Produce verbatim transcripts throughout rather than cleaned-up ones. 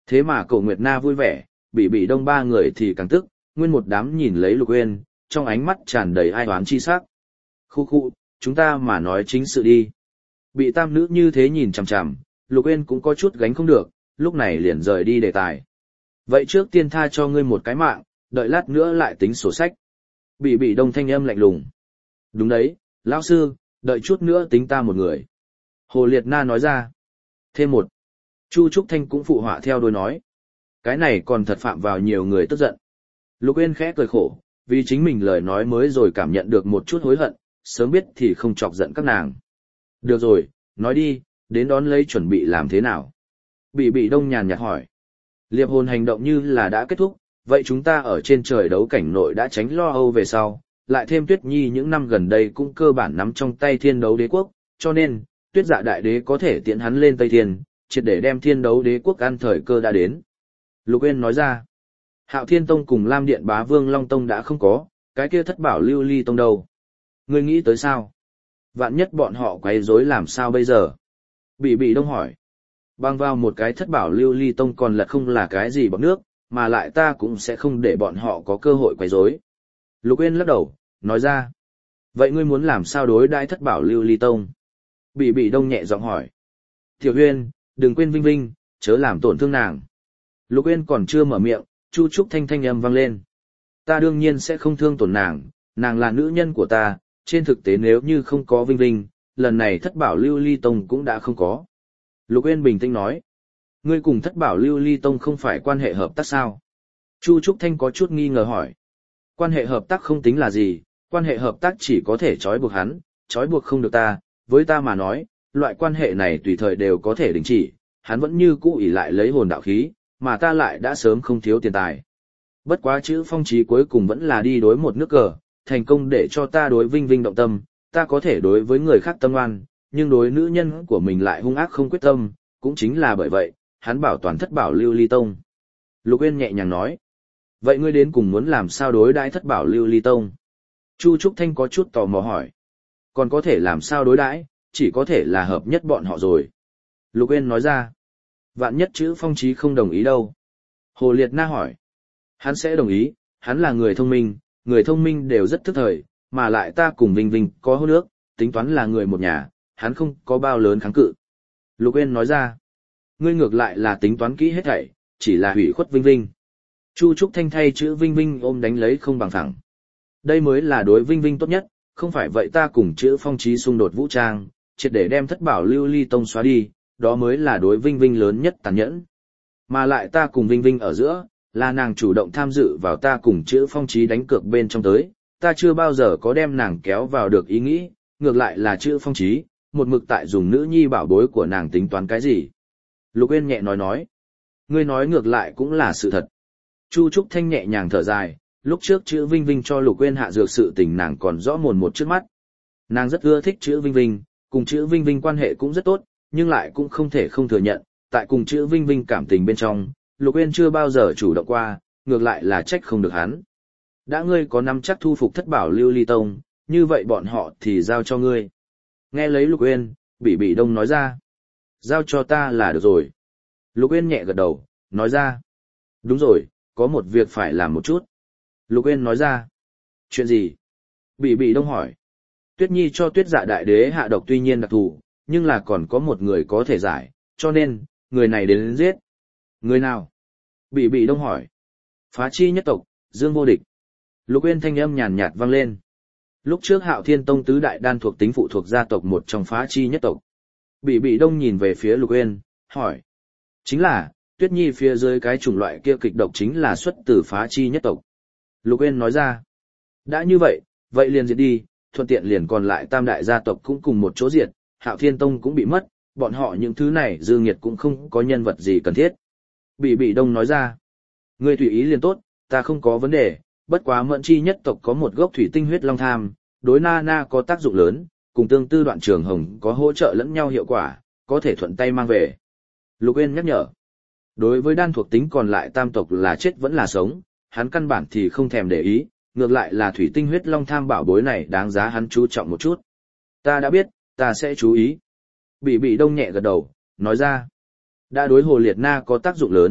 Thế mà Cổ Nguyệt Na vui vẻ, Bỉ Bỉ Đông ba người thì càng tức, nguyên một đám nhìn lấy Lục Uyên, trong ánh mắt tràn đầy ai oán chi sắc. Khu khu, chúng ta mà nói chính sự đi. Bị tam nữ như thế nhìn chằm chằm, Lục Uyên cũng có chút gánh không được, lúc này liền rời đi đề tài. Vậy trước tiên tha cho ngươi một cái mạng, đợi lát nữa lại tính sổ sách. Bỉ Bỉ Đông thanh âm lạnh lùng. Đúng đấy, lão sư, đợi chút nữa tính ta một người. Hồ Liệt Na nói ra. Thêm một. Chu Trúc Thanh cũng phụ họa theo đôi nói. Cái này còn thật phạm vào nhiều người tức giận. Lục Uyên khẽ cười khổ, vì chính mình lời nói mới rồi cảm nhận được một chút hối hận, sớm biết thì không chọc giận các nàng. Được rồi, nói đi, đến đón lấy chuẩn bị làm thế nào? Bỉ Bỉ Đông nhàn nhạt hỏi. Liệp hồn hành động như là đã kết thúc, vậy chúng ta ở trên trời đấu cảnh nội đã tránh lo âu về sau, lại thêm Tuyết Nhi những năm gần đây cũng cơ bản nắm trong tay Thiên Đấu Đế Quốc, cho nên, Tuyết Dạ Đại Đế có thể tiễn hắn lên Tây Thiên, triệt để đem Thiên Đấu Đế Quốc ăn thời cơ đã đến. Lục Uyên nói ra, Hạo Thiên Tông cùng Lam Điện Bá Vương Long Tông đã không có, cái kia Thất Bảo Lưu Ly Tông đâu? Ngươi nghĩ tới sao? Vạn nhất bọn họ quấy rối làm sao bây giờ? Bỉ Bỉ Đông hỏi. Bang vào một cái Thất Bảo Lưu Ly Tông còn lật không là cái gì bằng nước, mà lại ta cũng sẽ không để bọn họ có cơ hội quấy rối. Lục Uyên lắc đầu, nói ra. Vậy ngươi muốn làm sao đối đãi Thất Bảo Lưu Ly Tông? Bỉ Bỉ Đông nhẹ giọng hỏi. Tiểu Uyên, đừng quên Vinh Vinh, chớ làm tổn thương nàng. Lục Uyên còn chưa mở miệng, Chu Trúc Thanh thanh âm vang lên. Ta đương nhiên sẽ không thương tổn nàng, nàng là nữ nhân của ta, trên thực tế nếu như không có Vinh Vinh, lần này Thất Bảo Lưu Ly Tông cũng đã không có. Lục Uyên bình tĩnh nói. Ngươi cùng Thất Bảo Lưu Ly Tông không phải quan hệ hợp tác sao? Chu Trúc Thanh có chút nghi ngờ hỏi. Quan hệ hợp tác không tính là gì, quan hệ hợp tác chỉ có thể trói buộc hắn, trói buộc không được ta, với ta mà nói, loại quan hệ này tùy thời đều có thể đình chỉ, hắn vẫn như cũ ỷ lại lấy hồn đạo khí, mà ta lại đã sớm không thiếu tiền tài. Bất quá chữ Phong Chí cuối cùng vẫn là đi đối một nước cờ, thành công để cho ta đối Vinh Vinh động tâm, ta có thể đối với người khác tâm oan, nhưng đối nữ nhân của mình lại hung ác không quyết tâm, cũng chính là bởi vậy, hắn bảo toàn Thất Bảo Lưu Ly Tông. Lục Uyên nhẹ nhàng nói. Vậy ngươi đến cùng muốn làm sao đối đãi Thất Bảo Lưu Ly Tông? Chu Trúc Thanh có chút tò mò hỏi. Còn có thể làm sao đối đãi, chỉ có thể là hợp nhất bọn họ rồi. Lục Uyên nói ra. Vạn nhất chữ Phong Chí không đồng ý đâu? Hồ Liệt Na hỏi. Hắn sẽ đồng ý, hắn là người thông minh, người thông minh đều rất thức thời, mà lại ta cùng Vinh Vinh có hôn ước, tính toán là người một nhà, hắn không có bao lớn kháng cự. Lục Uyên nói ra. Ngươi ngược lại là tính toán kỹ hết thảy, chỉ là hủy khuất Vinh Vinh. Chu Trúc Thanh thay chữ Vinh Vinh ôm đánh lấy không bằng phẳng. Đây mới là đối Vinh Vinh tốt nhất, không phải vậy ta cùng chữ Phong Chí xung đột vũ trang, triệt để đem Thất Bảo Lưu Ly Tông xóa đi, đó mới là đối Vinh Vinh lớn nhất tàn nhẫn. Mà lại ta cùng Vinh Vinh ở giữa, là nàng chủ động tham dự vào ta cùng chữ Phong Chí đánh cược bên trong tới, ta chưa bao giờ có đem nàng kéo vào được ý nghĩ, ngược lại là chữ Phong Chí, một mực tại dùng nữ nhi bảo bối của nàng tính toán cái gì. Lục Uyên nhẹ nói nói. Ngươi nói ngược lại cũng là sự thật. Chu Trúc Thanh nhẹ nhàng thở dài, lúc trước chữ Vinh Vinh cho Lục Uyên hạ dược sự tình nàng còn rõ mồn một trước mắt. Nàng rất ưa thích chữ Vinh Vinh, cùng chữ Vinh Vinh quan hệ cũng rất tốt, nhưng lại cũng không thể không thừa nhận, tại cùng chữ Vinh Vinh cảm tình bên trong, Lục Uyên chưa bao giờ chủ động qua, ngược lại là trách không được hắn. Đã ngươi có nắm chắc thu phục Thất Bảo Lưu Ly Tông, như vậy bọn họ thì giao cho ngươi. Nghe lấy Lục Uyên, Bỉ Bỉ Đông nói ra. Giao cho ta là được rồi. Lục Uyên nhẹ gật đầu, nói ra. Đúng rồi, có một việc phải làm một chút. Lục Uyên nói ra. Chuyện gì? Bỉ Bỉ Đông hỏi. Tuyết Nhi cho Tuyết Dạ Đại Đế hạ độc tuy nhiên đặc thù, nhưng là còn có một người có thể giải, cho nên, người này đến, đến giết. Người nào? Bỉ Bỉ Đông hỏi. Phá Chi nhất tộc, Dương Vô Địch. Lục Uyên thanh âm nhàn nhạt vang lên. Lúc trước Hạo Thiên Tông tứ đại đan thuộc tính phụ thuộc gia tộc một trong Phá Chi nhất tộc. Bỉ Bỉ Đông nhìn về phía Lục Uyên, hỏi. Chính là, Tuyết Nhi phía dưới cái chủng loại kia kịch độc chính là xuất từ Phá Chi nhất tộc. Lục Uyên nói ra. Đã như vậy, vậy liền diệt đi, thuận tiện liền còn lại tam đại gia tộc cũng cùng một chỗ diệt, Hạo Thiên Tông cũng bị mất, bọn họ những thứ này dư nghiệt cũng không có nhân vật gì cần thiết. Bỉ Bỉ Đông nói ra. Ngươi tùy ý liền tốt, ta không có vấn đề, bất quá Mẫn Chi nhất tộc có một gốc thủy tinh huyết long tham, đối Na Na có tác dụng lớn, cùng tương tư Đoạn Trường Hồng có hỗ trợ lẫn nhau hiệu quả, có thể thuận tay mang về. Lục Uyên nhắc nhở. Đối với đan thuộc tính còn lại tam tộc là chết vẫn là sống, hắn căn bản thì không thèm để ý, ngược lại là thủy tinh huyết long tham bảo bối này đáng giá hắn chú trọng một chút. Ta đã biết, ta sẽ chú ý. Bỉ Bỉ Đông nhẹ gật đầu, nói ra. Đã đối Hồ Liệt Na có tác dụng lớn,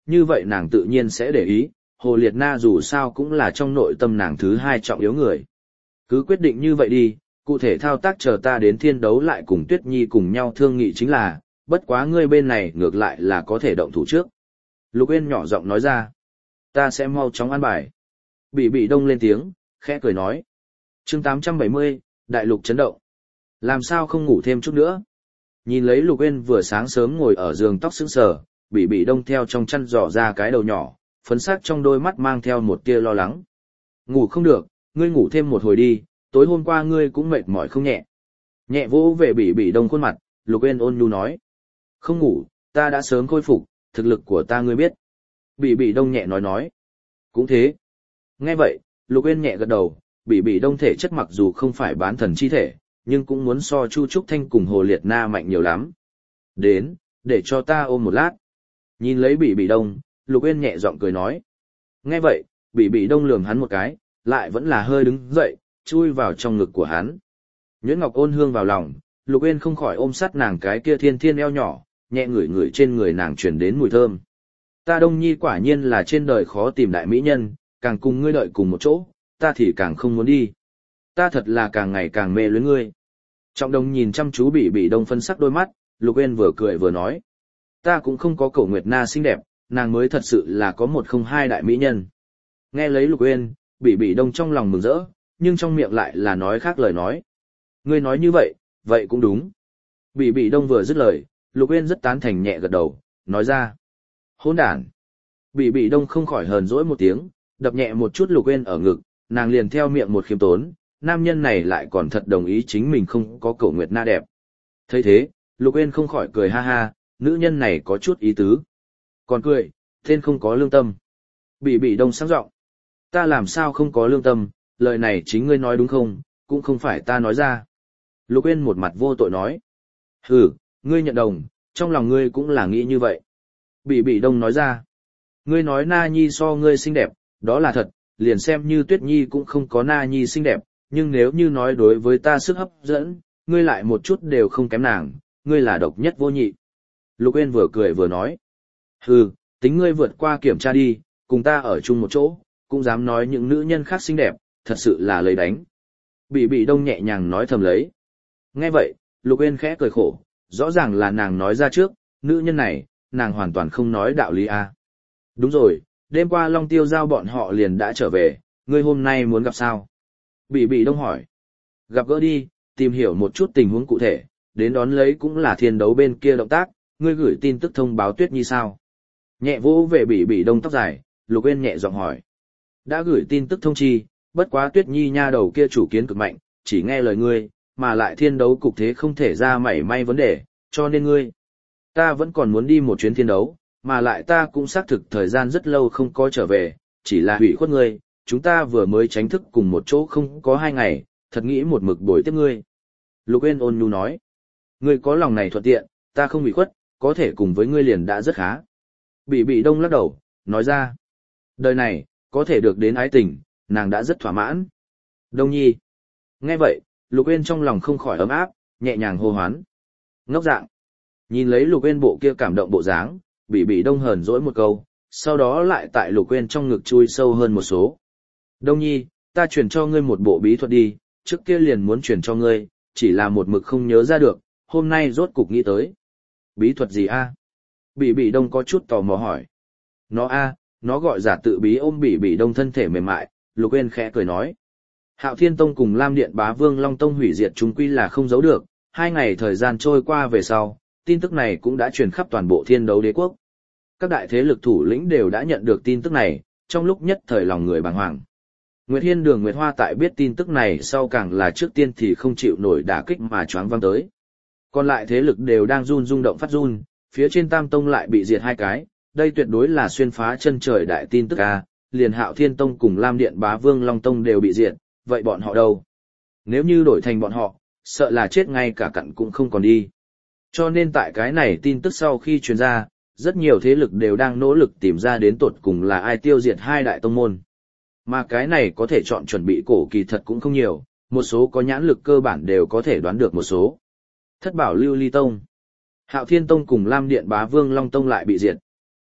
như vậy nàng tự nhiên sẽ để ý, Hồ Liệt Na dù sao cũng là trong nội tâm nàng thứ hai trọng yếu người. Cứ quyết định như vậy đi, cụ thể thao tác chờ ta đến thiên đấu lại cùng Tuyết Nhi cùng nhau thương nghị chính là, bất quá ngươi bên này ngược lại là có thể động thủ trước. Lục Uyên nhỏ giọng nói ra, ta sẽ mau chóng an bài. Bị bị đông lên tiếng, khẽ cười nói. Chương tám trăm bảy mươi, Đại lục chấn động. Làm sao không ngủ thêm chút nữa? Nhìn lấy Lục Uyên vừa sáng sớm ngồi ở giường tóc sững sờ, bị bị đông theo trong chăn dò ra cái đầu nhỏ, phấn sắc trong đôi mắt mang theo một tia lo lắng. Ngủ không được, ngươi ngủ thêm một hồi đi, tối hôm qua ngươi cũng mệt mỏi không nhẹ. Nhẹ vỗ về bị bị đông khuôn mặt, Lục Uyên ôn nhu nói. Không ngủ, ta đã sớm khôi phục, thực lực của ta ngươi biết. Bị bị đông nhẹ nói nói. Cũng thế. Nghe vậy, Lục Uyên nhẹ gật đầu, bị bị đông thể chất mặc dù không phải bán thần chi thể, nhưng cũng muốn so Chu Trúc Thanh cùng Hồ Liệt Na mạnh nhiều lắm. Đến, để cho ta ôm một lát. Nhìn lấy bị bị đông, Lục Uyên nhẹ giọng cười nói. Nghe vậy, bị bị đông lườm hắn một cái, lại vẫn là hơi đứng dậy, chui vào trong ngực của hắn. Nhuyễn Ngọc ôn hương vào lòng, Lục Uyên không khỏi ôm sát nàng cái kia thiên thiên eo nhỏ, nhẹ ngửi ngửi trên người nàng truyền đến mùi thơm. Ta Đông Nhi quả nhiên là trên đời khó tìm đại mỹ nhân, càng cùng ngươi đợi cùng một chỗ, ta thì càng không muốn đi. Ta thật là càng ngày càng mê luyến ngươi. Trọng Đông nhìn chăm chú bị bị đông phân sắc đôi mắt, Lục Uyên vừa cười vừa nói. Ta cũng không có Cổ Nguyệt Na xinh đẹp, nàng mới thật sự là có một không hai đại mỹ nhân. Nghe lấy Lục Uyên, bị bị đông trong lòng mừng rỡ, nhưng trong miệng lại là nói khác lời nói. Ngươi nói như vậy, vậy cũng đúng. Bị bị đông vừa dứt lời, Lục Uyên rất tán thành nhẹ gật đầu, nói ra. Hỗn đản. Bị bị đông không khỏi hờn dỗi một tiếng, đập nhẹ một chút Lục Uyên ở ngực, nàng liền theo miệng một khiêm tốn, nam nhân này lại còn thật đồng ý chính mình không có Cổ Nguyệt Na đẹp. Thấy thế, Lục Uyên không khỏi cười ha ha, nữ nhân này có chút ý tứ. Còn cười, tên không có lương tâm. Bị bị đông sáng giọng. Ta làm sao không có lương tâm, lời này chính ngươi nói đúng không, cũng không phải ta nói ra. Lục Uyên một mặt vô tội nói. Hừ, ngươi nhận đồng, trong lòng ngươi cũng là nghĩ như vậy. Bị bị đông nói ra. Ngươi nói Na Nhi so ngươi xinh đẹp, đó là thật, liền xem như Tuyết Nhi cũng không có Na Nhi xinh đẹp, nhưng nếu như nói đối với ta sức hấp dẫn, ngươi lại một chút đều không kém nàng, ngươi là độc nhất vô nhị. Lục Uyên vừa cười vừa nói. Hừ, tính ngươi vượt qua kiểm tra đi, cùng ta ở chung một chỗ, cũng dám nói những nữ nhân khác xinh đẹp, thật sự là lấy đánh. Bị bị đông nhẹ nhàng nói thầm lấy. Nghe vậy, Lục Uyên khẽ cười khổ, rõ ràng là nàng nói ra trước, nữ nhân này, nàng hoàn toàn không nói đạo lý a. Đúng rồi, đêm qua Long Tiêu Giao bọn họ liền đã trở về, ngươi hôm nay muốn gặp sao? Bị bị đông hỏi. Gặp gỡ đi, tìm hiểu một chút tình huống cụ thể, đến đón lấy cũng là thiên đấu bên kia động tác, ngươi gửi tin tức thông báo Tuyết Nhi sao? Nhẹ vỗ về bị bị đông tóc dài, Lục Uyên nhẹ giọng hỏi. Đã gửi tin tức thông chi, bất quá Tuyết Nhi nha đầu kia chủ kiến cực mạnh, chỉ nghe lời ngươi, mà lại thiên đấu cục thế không thể ra mảy may vấn đề, cho nên ngươi. Ta vẫn còn muốn đi một chuyến thiên đấu, mà lại ta cũng xác thực thời gian rất lâu không có trở về, chỉ là hủy khuất ngươi, chúng ta vừa mới tránh thức cùng một chỗ không có hai ngày, thật nghĩ một mực bồi tiếp ngươi. Lục Uyên ôn nhu nói. Ngươi có lòng này thuận tiện, ta không hủy khuất, có thể cùng với ngươi liền đã rất khá. Bị bị đông lắc đầu, nói ra. Đời này, có thể được đến ái tình, nàng đã rất thỏa mãn. Đông Nhi. Nghe vậy, Lục Uyên trong lòng không khỏi ấm áp, nhẹ nhàng hô hoán. Ngốc dạng. Nhìn lấy Lục Uyên bộ kia cảm động bộ dáng, bị bị đông hờn dỗi một câu, sau đó lại tại Lục Uyên trong ngực chui sâu hơn một số. Đông Nhi, ta truyền cho ngươi một bộ bí thuật đi, trước kia liền muốn truyền cho ngươi, chỉ là một mực không nhớ ra được, hôm nay rốt cục nghĩ tới. Bí thuật gì a? Bị bị đông có chút tò mò hỏi. Nó a, nó gọi giả tự bí ôm bị bị đông thân thể mềm mại, Lục Uyên khẽ cười nói. Hạo Thiên Tông cùng Lam Điện Bá Vương Long Tông hủy diệt chúng quy là không giấu được, hai ngày thời gian trôi qua về sau, tin tức này cũng đã truyền khắp toàn bộ thiên đấu đế quốc. Các đại thế lực thủ lĩnh đều đã nhận được tin tức này, trong lúc nhất thời lòng người bàng hoàng. Nguyệt Hiên Đường Nguyệt Hoa tại biết tin tức này sau càng là trước tiên thì không chịu nổi đả kích mà choáng váng tới. Còn lại thế lực đều đang run rung động phát run, phía trên Tam Tông lại bị diệt hai cái, đây tuyệt đối là xuyên phá chân trời đại tin tức a, liền Hạo Thiên Tông cùng Lam Điện Bá Vương Long Tông đều bị diệt, vậy bọn họ đâu? Nếu như đổi thành bọn họ, sợ là chết ngay cả cặn cũng không còn đi. Cho nên tại cái này tin tức sau khi truyền ra, rất nhiều thế lực đều đang nỗ lực tìm ra đến tột cùng là ai tiêu diệt hai đại tông môn. Mà cái này có thể chọn chuẩn bị cổ kỳ thật cũng không nhiều, một số có nhãn lực cơ bản đều có thể đoán được một số. Thất Bảo Lưu Ly Tông, Hạo Thiên Tông cùng Lam Điện Bá Vương Long Tông lại bị diệt.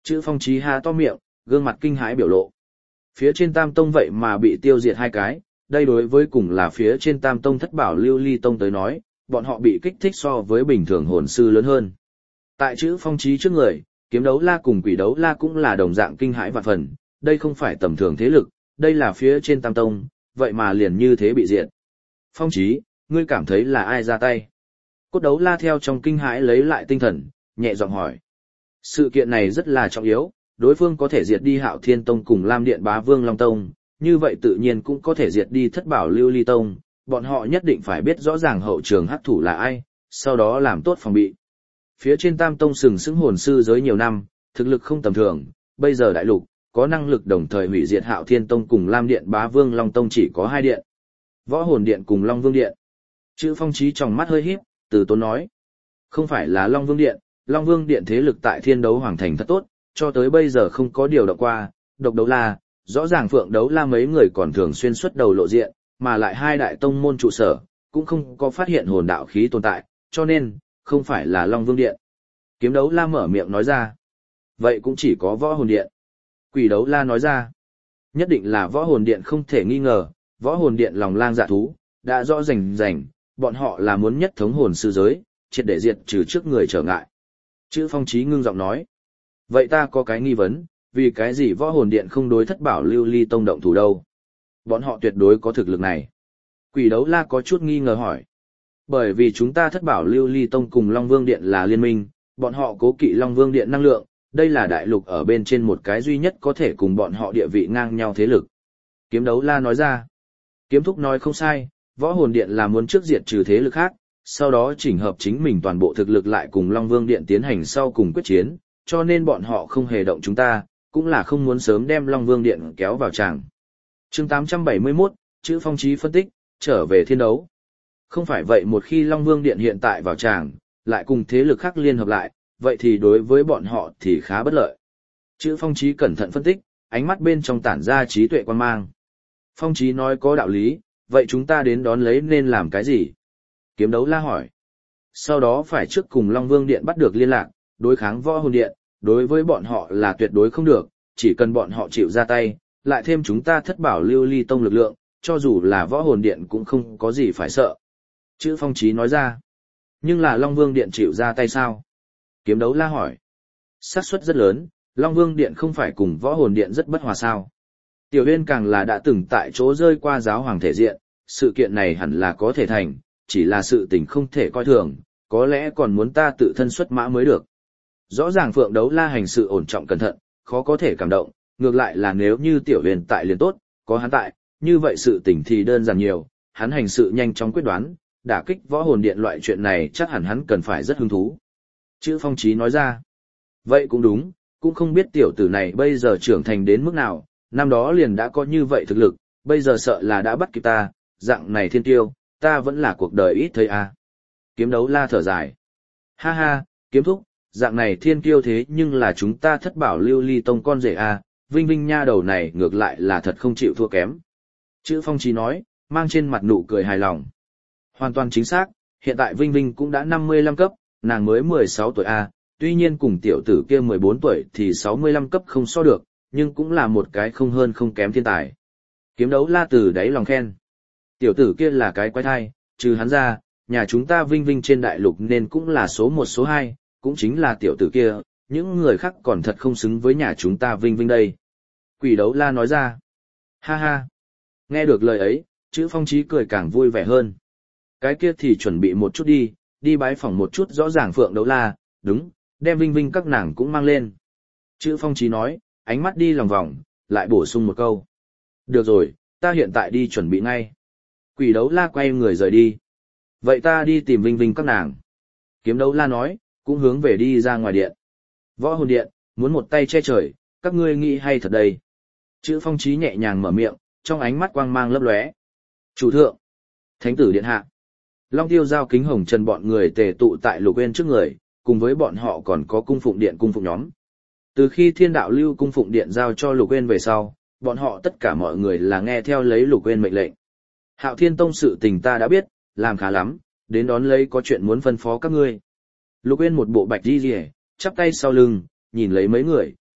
Chữ Phong Chí há to miệng, gương mặt kinh hãi biểu lộ. Phía trên Tam Tông vậy mà bị tiêu diệt hai cái, đây đối với cùng là phía trên Tam Tông thất bảo lưu ly tông tới nói, bọn họ bị kích thích so với bình thường hồn sư lớn hơn. Tại chữ Phong Chí trước người, Kiếm Đấu La cùng Quỷ Đấu La cũng là đồng dạng kinh hãi vạn phần, đây không phải tầm thường thế lực, đây là phía trên Tam Tông, vậy mà liền như thế bị diệt. Phong Chí, ngươi cảm thấy là ai ra tay? Cốt Đấu La theo trong kinh hãi lấy lại tinh thần, nhẹ giọng hỏi. Sự kiện này rất là trọng yếu, đối phương có thể diệt đi Hạo Thiên Tông cùng Lam Điện Bá Vương Long Tông, như vậy tự nhiên cũng có thể diệt đi Thất Bảo Lưu Ly Tông, bọn họ nhất định phải biết rõ ràng hậu trường hắc thủ là ai, sau đó làm tốt phòng bị. Phía trên Tam Tông sừng sững hồn sư giới nhiều năm, thực lực không tầm thường, bây giờ đại lục, có năng lực đồng thời hủy diệt Hạo Thiên Tông cùng Lam Điện Bá Vương Long Tông chỉ có hai điện. Võ Hồn Điện cùng Long Vương Điện. Chữ Phong Chí trong mắt hơi híp, từ tốn nói. Không phải là Long Vương Điện, Long Vương Điện thế lực tại Thiên Đấu Hoàng Thành thật tốt, cho tới bây giờ không có điều động qua, Độc Đấu La, rõ ràng Phượng Đấu La mấy người còn thường xuyên xuất đầu lộ diện, mà lại hai đại tông môn trụ sở, cũng không có phát hiện hồn đạo khí tồn tại, cho nên, không phải là Long Vương Điện. Kiếm Đấu La mở miệng nói ra. Vậy cũng chỉ có Võ Hồn Điện. Quỷ Đấu La nói ra. Nhất định là Võ Hồn Điện không thể nghi ngờ, Võ Hồn Điện lòng lang dạ thú, đã rõ rành rành, bọn họ là muốn nhất thống hồn sư giới, triệt để diệt trừ trước người trở ngại. Chữ Phong Chí ngưng giọng nói. Vậy ta có cái nghi vấn, vì cái gì Võ Hồn Điện không đối Thất Bảo Lưu Ly Tông động thủ đâu? Bọn họ tuyệt đối có thực lực này. Quỷ Đấu La có chút nghi ngờ hỏi. Bởi vì chúng ta Thất Bảo Lưu Ly Tông cùng Long Vương Điện là liên minh, bọn họ cố kỵ Long Vương Điện năng lượng, đây là đại lục ở bên trên một cái duy nhất có thể cùng bọn họ địa vị ngang nhau thế lực. Kiếm Đấu La nói ra. Kiếm Thúc nói không sai, Võ Hồn Điện là muốn trước diệt trừ thế lực khác, sau đó chỉnh hợp chính mình toàn bộ thực lực lại cùng Long Vương Điện tiến hành sau cùng quyết chiến, cho nên bọn họ không hề động chúng ta, cũng là không muốn sớm đem Long Vương Điện kéo vào tràng. Chương tám trăm bảy mươi mốt, chữ Phong Chí phân tích, trở về thiên đấu. Không phải vậy một khi Long Vương Điện hiện tại vào tràng, lại cùng thế lực khác liên hợp lại, vậy thì đối với bọn họ thì khá bất lợi. Chữ Phong Chí cẩn thận phân tích, ánh mắt bên trong tản ra trí tuệ quan mang. Phong Chí nói có đạo lý, vậy chúng ta đến đón lấy nên làm cái gì? Kiếm Đấu La hỏi. Sau đó phải trước cùng Long Vương Điện bắt được liên lạc, đối kháng Võ Hồn Điện, đối với bọn họ là tuyệt đối không được, chỉ cần bọn họ chịu ra tay, lại thêm chúng ta Thất Bảo Lưu Ly Tông lực lượng, cho dù là Võ Hồn Điện cũng không có gì phải sợ. Chữ Phong Chí nói ra. Nhưng là Long Vương Điện chịu ra tay sao? Kiếm Đấu La hỏi. Xác suất rất lớn, Long Vương Điện không phải cùng Võ Hồn Điện rất bất hòa sao? Tiểu Huyên càng là đã từng tại chỗ rơi qua giáo hoàng thể diện, sự kiện này hẳn là có thể thành, chỉ là sự tình không thể coi thường, có lẽ còn muốn ta tự thân xuất mã mới được. Rõ ràng Phượng Đấu La hành sự ổn trọng cẩn thận, khó có thể cảm động, ngược lại là nếu như Tiểu Huyền tại liền tốt, có hắn tại, như vậy sự tình thì đơn giản nhiều, hắn hành sự nhanh chóng quyết đoán, đả kích Võ Hồn Điện loại chuyện này chắc hẳn hắn cần phải rất hứng thú. Chữ Phong Chí nói ra. Vậy cũng đúng, cũng không biết tiểu tử này bây giờ trưởng thành đến mức nào, năm đó liền đã có như vậy thực lực, bây giờ sợ là đã bắt kịp ta, dạng này thiên tiêu, ta vẫn là cuộc đời ít thấy à. Kiếm Đấu La thở dài. Ha ha, Kiếm Thúc, dạng này thiên kiêu thế nhưng là chúng ta Thất Bảo Lưu Ly Tông con rể à, Vinh Vinh nha đầu này ngược lại là thật không chịu thua kém. Chữ Phong Chí nói, mang trên mặt nụ cười hài lòng. Hoàn toàn chính xác, hiện tại Vinh Vinh cũng đã năm mươi lăm cấp, nàng mới mười sáu tuổi à, tuy nhiên cùng tiểu tử kia mười bốn tuổi thì sáu mươi lăm cấp không so được, nhưng cũng là một cái không hơn không kém thiên tài. Kiếm Đấu La từ đáy lòng khen. Tiểu tử kia là cái quái thai, trừ hắn ra, nhà chúng ta Vinh Vinh trên đại lục nên cũng là số một số hai, cũng chính là tiểu tử kia, những người khác còn thật không xứng với nhà chúng ta Vinh Vinh đây. Quỷ Đấu La nói ra. Ha ha. Nghe được lời ấy, chữ Phong Chí cười càng vui vẻ hơn. Cái kia thì chuẩn bị một chút đi, đi bái phỏng một chút rõ ràng Phượng Đấu La, đúng, đem Vinh Vinh các nàng cũng mang lên. Chữ Phong Chí nói, ánh mắt đi lòng vòng, lại bổ sung một câu. Được rồi, ta hiện tại đi chuẩn bị ngay. Quỷ Đấu La quay người rời đi. Vậy ta đi tìm Vinh Vinh các nàng. Kiếm Đấu La nói, cũng hướng về đi ra ngoài điện. Võ Hồn Điện, muốn một tay che trời, các ngươi nghĩ hay thật đây. Chữ Phong Chí nhẹ nhàng mở miệng, trong ánh mắt quang mang lấp lóe. Chủ thượng, Thánh tử điện hạ. Long Tiêu Giao Kính Hồng Trần bọn người tề tụ tại Lục Uyên trước người, cùng với bọn họ còn có cung phụng điện cung phụng nhóm. Từ khi Thiên Đạo Lưu cung phụng điện giao cho Lục Uyên về sau, bọn họ tất cả mọi người là nghe theo lấy Lục Uyên mệnh lệnh. Hạo Thiên Tông sự tình ta đã biết, làm khá lắm, đến đón lấy có chuyện muốn phân phó các ngươi. Lục Uyên một bộ bạch y liễu, chắp tay sau lưng, nhìn lấy mấy người,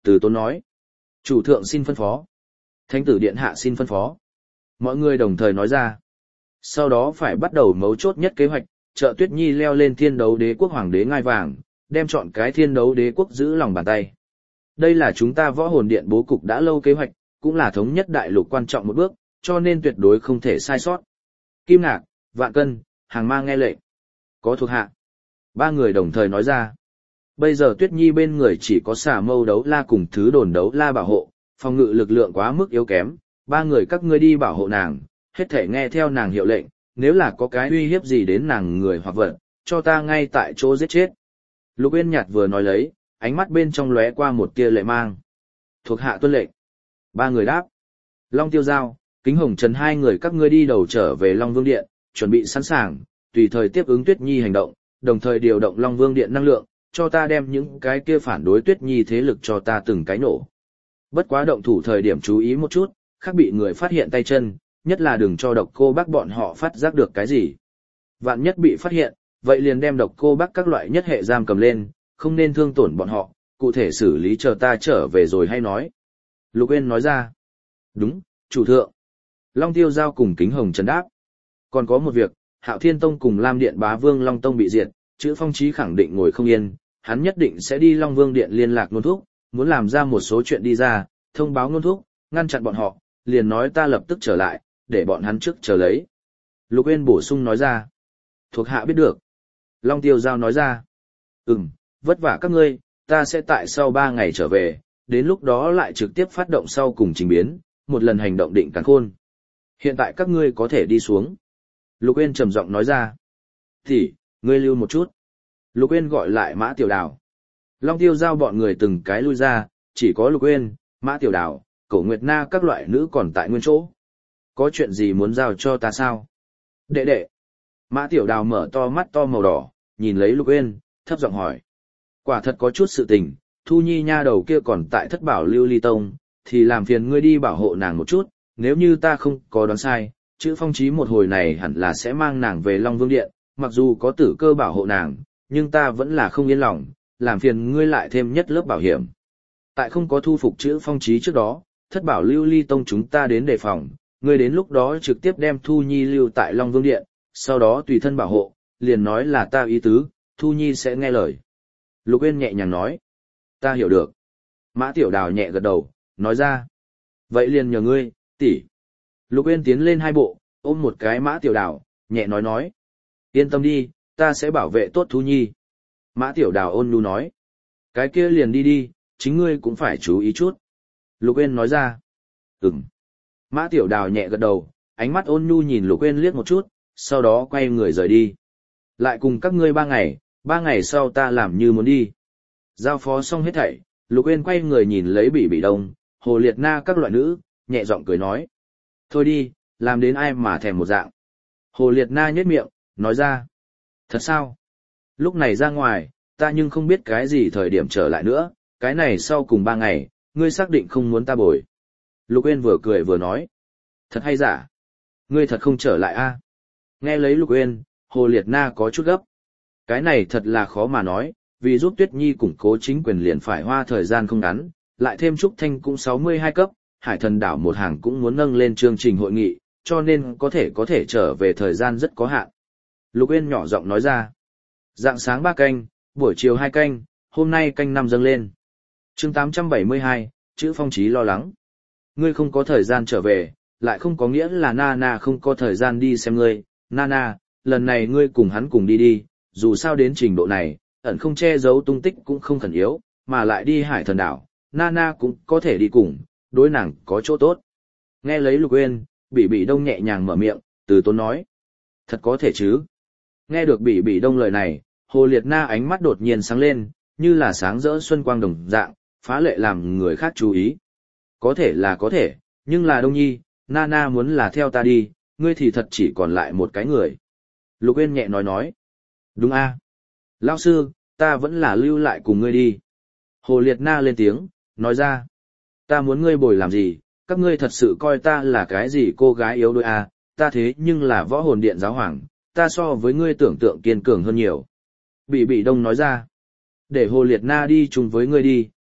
từ tốn nói. Chủ thượng xin phân phó. Thánh tử điện hạ xin phân phó. Mọi người đồng thời nói ra. Sau đó phải bắt đầu mấu chốt nhất kế hoạch, trợ Tuyết Nhi leo lên thiên đấu đế quốc hoàng đế ngai vàng, đem chọn cái thiên đấu đế quốc giữ lòng bàn tay. Đây là chúng ta võ hồn điện bố cục đã lâu kế hoạch, cũng là thống nhất đại lục quan trọng một bước, cho nên tuyệt đối không thể sai sót. Kim Ngạc, Vạn Cân, Hàng Ma nghe lệnh. Có thuộc hạ. Ba người đồng thời nói ra. Bây giờ Tuyết Nhi bên người chỉ có xà mâu đấu la cùng thứ đồn đấu la bảo hộ, phòng ngự lực lượng quá mức yếu kém, ba người các ngươi đi bảo hộ nàng, hết thể nghe theo nàng hiệu lệnh, nếu là có cái uy hiếp gì đến nàng người hoặc vật, cho ta ngay tại chỗ giết chết. Lục Uyên Nhạt vừa nói lấy, ánh mắt bên trong lóe qua một tia lệ mang. Thuộc hạ tuân lệnh. Ba người đáp. Long Tiêu Giao, Kính Hồng Trần hai người các ngươi đi đầu trở về Long Vương Điện, chuẩn bị sẵn sàng, tùy thời tiếp ứng Tuyết Nhi hành động, đồng thời điều động Long Vương Điện năng lượng, cho ta đem những cái kia phản đối Tuyết Nhi thế lực cho ta từng cái nổ. Bất quá động thủ thời điểm chú ý một chút, khác bị người phát hiện tay chân, nhất là đừng cho độc cô bác bọn họ phát giác được cái gì. Vạn nhất bị phát hiện, vậy liền đem độc cô bác các loại nhất hệ giam cầm lên, không nên thương tổn bọn họ, cụ thể xử lý chờ ta trở về rồi hay nói. Lục Uyên nói ra. Đúng, chủ thượng. Long Tiêu Giao cùng Kính Hồng Trần đáp. Còn có một việc, Hạo Thiên Tông cùng Lam Điện Bá Vương Long Tông bị diệt, Chữ Phong Chí khẳng định ngồi không yên, hắn nhất định sẽ đi Long Vương Điện liên lạc Nôn Thúc, muốn làm ra một số chuyện đi ra, thông báo Nôn Thúc, ngăn chặn bọn họ, liền nói ta lập tức trở lại, để bọn hắn trước chờ lấy. Lục Uyên bổ sung nói ra. Thuộc hạ biết được. Long Tiêu Giao nói ra. Ừm, vất vả các ngươi, ta sẽ tại sau ba ngày trở về, đến lúc đó lại trực tiếp phát động sau cùng trình biến, một lần hành động định càn khôn. Hiện tại các ngươi có thể đi xuống. Lục Uyên trầm giọng nói ra. Thì, ngươi lưu một chút. Lục Uyên gọi lại Mã Tiểu Đào. Long Tiêu Giao bọn người từng cái lui ra, chỉ có Lục Uyên, Mã Tiểu Đào, Cổ Nguyệt Na các loại nữ còn tại nguyên chỗ. Có chuyện gì muốn giao cho ta sao? Đệ đệ. Mã Tiểu Đào mở to mắt to màu đỏ, nhìn lấy Lục Uyên, thấp giọng hỏi. Quả thật có chút sự tình, Thu Nhi nha đầu kia còn tại Thất Bảo Lưu Ly Tông, thì làm phiền ngươi đi bảo hộ nàng một chút, nếu như ta không có đoán sai, Chữ Phong Chí một hồi này hẳn là sẽ mang nàng về Long Vương Điện, mặc dù có tử cơ bảo hộ nàng, nhưng ta vẫn là không yên lòng, làm phiền ngươi lại thêm nhất lớp bảo hiểm. Tại không có thu phục Chữ Phong Chí trước đó, Thất Bảo Lưu Ly Tông chúng ta đến đề phòng, ngươi đến lúc đó trực tiếp đem Thu Nhi lưu tại Long Vương Điện, sau đó tùy thân bảo hộ, liền nói là ta ý tứ, Thu Nhi sẽ nghe lời. Lục Uyên nhẹ nhàng nói. Ta hiểu được. Mã Tiểu Đào nhẹ gật đầu, nói ra. Vậy liền nhờ ngươi, tỷ. Lục Uyên tiến lên hai bộ, ôm một cái Mã Tiểu Đào, nhẹ nói nói. Yên tâm đi, ta sẽ bảo vệ tốt Thu Nhi. Mã Tiểu Đào ôn nhu nói. Cái kia liền đi đi, chính ngươi cũng phải chú ý chút. Lục Uyên nói ra. Ừm. Mã Tiểu Đào nhẹ gật đầu, ánh mắt ôn nhu nhìn Lục Uyên liếc một chút, sau đó quay người rời đi. Lại cùng các ngươi ba ngày, ba ngày sau ta làm như muốn đi. Giao phó xong hết thảy, Lục Uyên quay người nhìn lấy Bỉ Bỉ Đông, Hồ Liệt Na các loại nữ, nhẹ giọng cười nói. Thôi đi, làm đến ai mà thèm một dạng. Hồ Liệt Na nhếch miệng, nói ra. Thật sao? Lúc này ra ngoài, ta nhưng không biết cái gì thời điểm trở lại nữa, cái này sau cùng ba ngày, ngươi xác định không muốn ta bồi. Lục Uyên vừa cười vừa nói. Thật hay giả? Ngươi thật không trở lại a? Nghe lấy Lục Uyên, Hồ Liệt Na có chút gấp. Cái này thật là khó mà nói, vì giúp Tuyết Nhi củng cố chính quyền liền phải hoa thời gian không ngắn, lại thêm Trúc Thanh cũng sáu mươi hai cấp, Hải Thần đảo một hàng cũng muốn nâng lên chương trình hội nghị, cho nên có thể có thể trở về thời gian rất có hạn. Lục Uyên nhỏ giọng nói ra. Dạng sáng ba canh, buổi chiều hai canh, hôm nay canh năm dâng lên. Chương tám trăm bảy mươi hai, Chữ Phong Chí lo lắng. Ngươi không có thời gian trở về, lại không có nghĩa là Nana không có thời gian đi xem ngươi. Nana, lần này ngươi cùng hắn cùng đi đi, dù sao đến trình độ này, ẩn không che giấu tung tích cũng không khẩn yếu, mà lại đi Hải Thần đảo, Nana cũng có thể đi cùng, đối nàng có chỗ tốt. Nghe lấy Lục Uyên, Bỉ Bỉ Đông nhẹ nhàng mở miệng, từ tốn nói. Thật có thể chứ. Nghe được Bỉ Bỉ Đông lời này, Hồ Liệt Na ánh mắt đột nhiên sáng lên, như là sáng rỡ xuân quang đồng dạng, phá lệ làm người khác chú ý. Có thể là có thể, nhưng là Đông Nhi, Nana muốn là theo ta đi, ngươi thì thật chỉ còn lại một cái người. Lục Uyên nhẹ nói nói. Đúng a, à? Lão sư, ta vẫn là lưu lại cùng ngươi đi. Hồ Liệt Na lên tiếng, nói ra. Ta muốn ngươi bồi làm gì, các ngươi thật sự coi ta là cái gì cô gái yếu đuối à, ta thế nhưng là võ hồn điện giáo hoàng, ta so với ngươi tưởng tượng kiên cường hơn nhiều. Bỉ Bỉ Đông nói ra. Để Hồ Liệt Na đi chung với ngươi đi,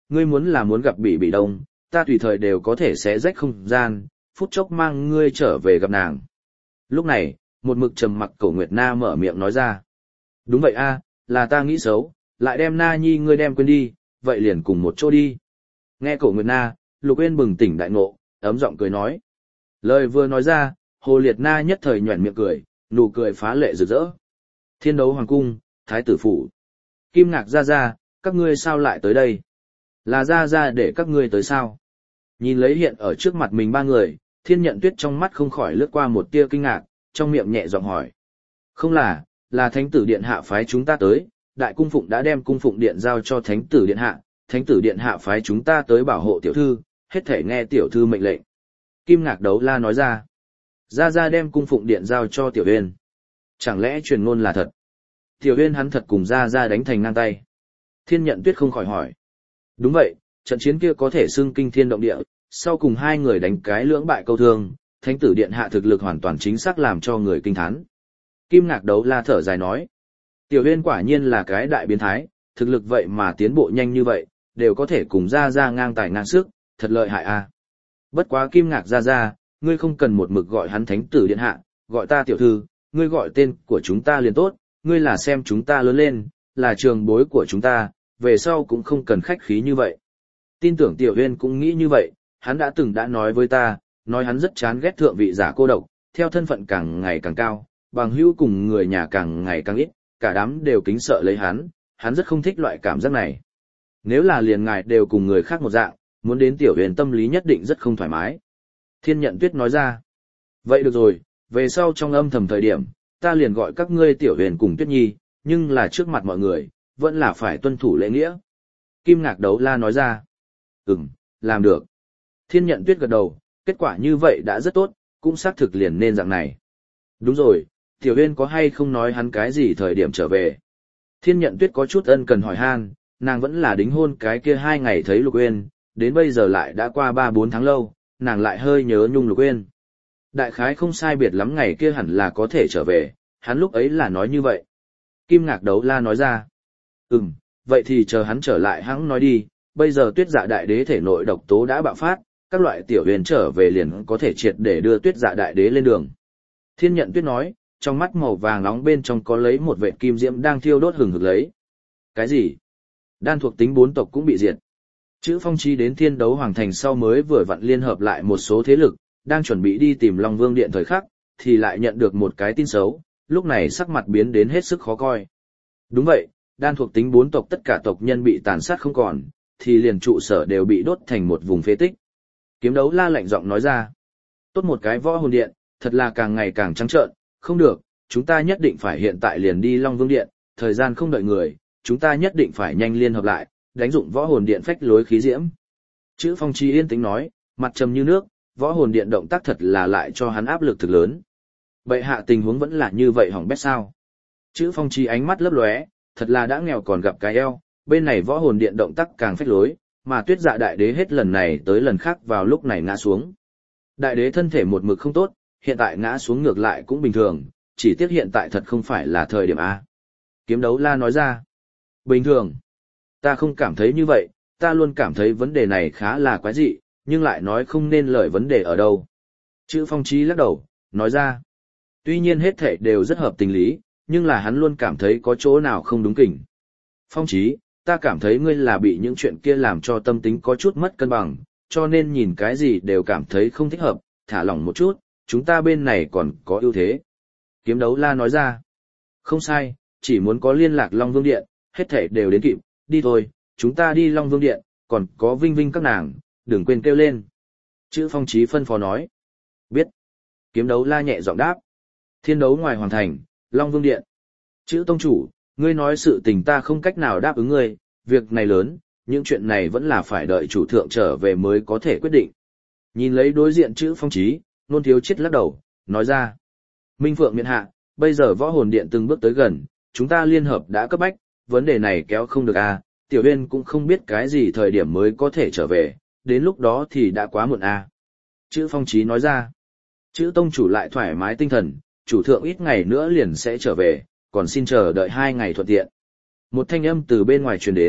ngươi muốn là muốn gặp Bỉ Bỉ Đông, ta tùy thời đều có thể xé rách không gian, phút chốc mang ngươi trở về gặp nàng. Lúc này, một mực trầm mặc Cổ Nguyệt Na mở miệng nói ra. Đúng vậy a, là ta nghĩ xấu, lại đem Na Nhi ngươi đem quên đi, vậy liền cùng một chỗ đi. Nghe Cổ Nguyệt Na, Lục Uyên bừng tỉnh đại ngộ, ấm giọng cười nói. Lời vừa nói ra, Hồ Liệt Na nhất thời nhoẻn miệng cười, nụ cười phá lệ rực rỡ. Thiên Đấu Hoàng cung, Thái tử phủ. Kim Ngạc gia gia, các ngươi sao lại tới đây? Là gia gia để các ngươi tới sao? Nhìn lấy hiện ở trước mặt mình ba người, Thiên Nhận Tuyết trong mắt không khỏi lướt qua một tia kinh ngạc, trong miệng nhẹ giọng hỏi. Không là, là Thánh tử điện hạ phái chúng ta tới, Đại cung phụng đã đem cung phụng điện giao cho Thánh tử điện hạ, Thánh tử điện hạ phái chúng ta tới bảo hộ tiểu thư, hết thể nghe tiểu thư mệnh lệnh. Kim Ngạc Đấu La nói ra. Gia gia đem cung phụng điện giao cho Tiểu Uyên. Chẳng lẽ truyền ngôn là thật? Tiểu Uyên hắn thật cùng Gia gia đánh thành ngang tay. Thiên Nhận Tuyết không khỏi hỏi. Đúng vậy, trận chiến kia có thể xưng kinh thiên động địa, sau cùng hai người đánh cái lưỡng bại câu thương, Thánh tử điện hạ thực lực hoàn toàn chính xác làm cho người kinh thán. Kim Ngạc Đấu La thở dài nói. Tiểu Uyên quả nhiên là cái đại biến thái, thực lực vậy mà tiến bộ nhanh như vậy, đều có thể cùng Gia gia ngang tài ngang sức, thật lợi hại a. Bất quá Kim Ngạc Gia gia, ngươi không cần một mực gọi hắn Thánh tử điện hạ, gọi ta tiểu thư, ngươi gọi tên của chúng ta liền tốt, ngươi là xem chúng ta lớn lên, là trường bối của chúng ta, về sau cũng không cần khách khí như vậy. Tin tưởng Tiểu Uyên cũng nghĩ như vậy, hắn đã từng đã nói với ta, nói hắn rất chán ghét thượng vị giả cô độc, theo thân phận càng ngày càng cao, bằng hữu cùng người nhà càng ngày càng ít, cả đám đều kính sợ lấy hắn, hắn rất không thích loại cảm giác này. Nếu là liền ngài đều cùng người khác một dạng, muốn đến Tiểu Uyên tâm lý nhất định rất không thoải mái. Thiên Nhận Tuyết nói ra. Vậy được rồi, về sau trong âm thầm thời điểm, ta liền gọi các ngươi Tiểu Huyền cùng Tuyết Nhi, nhưng là trước mặt mọi người, vẫn là phải tuân thủ lễ nghĩa. Kim Ngạc Đấu La nói ra. Ừm, làm được. Thiên Nhận Tuyết gật đầu, kết quả như vậy đã rất tốt, cũng xác thực liền nên dạng này. Đúng rồi, Tiểu Huyền có hay không nói hắn cái gì thời điểm trở về? Thiên Nhận Tuyết có chút ân cần hỏi han, nàng vẫn là đính hôn cái kia hai ngày thấy Lục Uyên, đến bây giờ lại đã qua ba bốn tháng lâu, nàng lại hơi nhớ nhung Lục Uyên. Đại khái không sai biệt lắm ngày kia hẳn là có thể trở về, hắn lúc ấy là nói như vậy. Kim Ngạc Đấu La nói ra. Ừm, vậy thì chờ hắn trở lại hắn nói đi, bây giờ Tuyết Dạ Đại Đế thể nội độc tố đã bạo phát, các loại tiểu huyền trở về liền có thể triệt để đưa Tuyết Dạ Đại Đế lên đường. Thiên Nhận Tuyết nói, trong mắt màu vàng nóng bên trong có lấy một vệt kim diễm đang thiêu đốt hừng hực lấy. Cái gì? Đan thuộc tính bốn tộc cũng bị diệt. Chữ Phong Chi đến Thiên Đấu Hoàng Thành sau mới vừa vặn liên hợp lại một số thế lực, đang chuẩn bị đi tìm Long Vương Điện thời khắc, thì lại nhận được một cái tin xấu, lúc này sắc mặt biến đến hết sức khó coi. Đúng vậy, đan thuộc tính bốn tộc tất cả tộc nhân bị tàn sát không còn, thì liền trụ sở đều bị đốt thành một vùng phế tích. Kiếm Đấu La lạnh giọng nói ra. Tốt một cái võ hồn điện, thật là càng ngày càng trắng trợn, không được, chúng ta nhất định phải hiện tại liền đi Long Vương Điện, thời gian không đợi người, chúng ta nhất định phải nhanh liên hợp lại, đánh dụng võ hồn điện phách lối khí diễm. Chữ Phong Chi yên tĩnh nói, mặt trầm như nước, võ hồn điện động tác thật là lại cho hắn áp lực thực lớn. Bệ hạ tình huống vẫn là như vậy hỏng bét sao? Chữ Phong Chi ánh mắt lấp lóe, thật là đã nghèo còn gặp cái eo, bên này võ hồn điện động tác càng phách lối, mà Tuyết Dạ Đại Đế hết lần này tới lần khác vào lúc này ngã xuống. Đại đế thân thể một mực không tốt, hiện tại ngã xuống ngược lại cũng bình thường, chỉ tiếc hiện tại thật không phải là thời điểm A. Kiếm Đấu La nói ra. Bình thường. Ta không cảm thấy như vậy, ta luôn cảm thấy vấn đề này khá là quái dị, nhưng lại nói không nên lời vấn đề ở đâu. Chữ Phong Chí lắc đầu, nói ra. Tuy nhiên hết thể đều rất hợp tình lý, nhưng là hắn luôn cảm thấy có chỗ nào không đúng kỉnh. Phong Chí, ta cảm thấy ngươi là bị những chuyện kia làm cho tâm tính có chút mất cân bằng, cho nên nhìn cái gì đều cảm thấy không thích hợp, thả lỏng một chút, chúng ta bên này còn có ưu thế. Kiếm Đấu La nói ra. Không sai, chỉ muốn có liên lạc Long Vương Điện, hết thể đều đến kịp, đi thôi, chúng ta đi Long Vương Điện, còn có Vinh Vinh các nàng, đừng quên kêu lên. Chữ Phong Chí phân phó nói. Biết. Kiếm Đấu La nhẹ giọng đáp. Thiên đấu ngoài hoàng thành, Long Vương Điện. Chữ Tông Chủ, ngươi nói sự tình ta không cách nào đáp ứng ngươi, việc này lớn, những chuyện này vẫn là phải đợi chủ thượng trở về mới có thể quyết định. Nhìn lấy đối diện chữ Phong Chí, Nôn Thiếu Chiết lắc đầu, nói ra. Minh Phượng miện hạ, bây giờ võ hồn điện từng bước tới gần, chúng ta liên hợp đã cấp bách, vấn đề này kéo không được à, Tiểu Uyên cũng không biết cái gì thời điểm mới có thể trở về, đến lúc đó thì đã quá muộn à. Chữ Phong Chí nói ra. Chữ Tông Chủ lại thoải mái tinh thần, chủ thượng ít ngày nữa liền sẽ trở về, còn xin chờ đợi hai ngày thuận tiện. Một thanh âm từ bên ngoài truyền đến,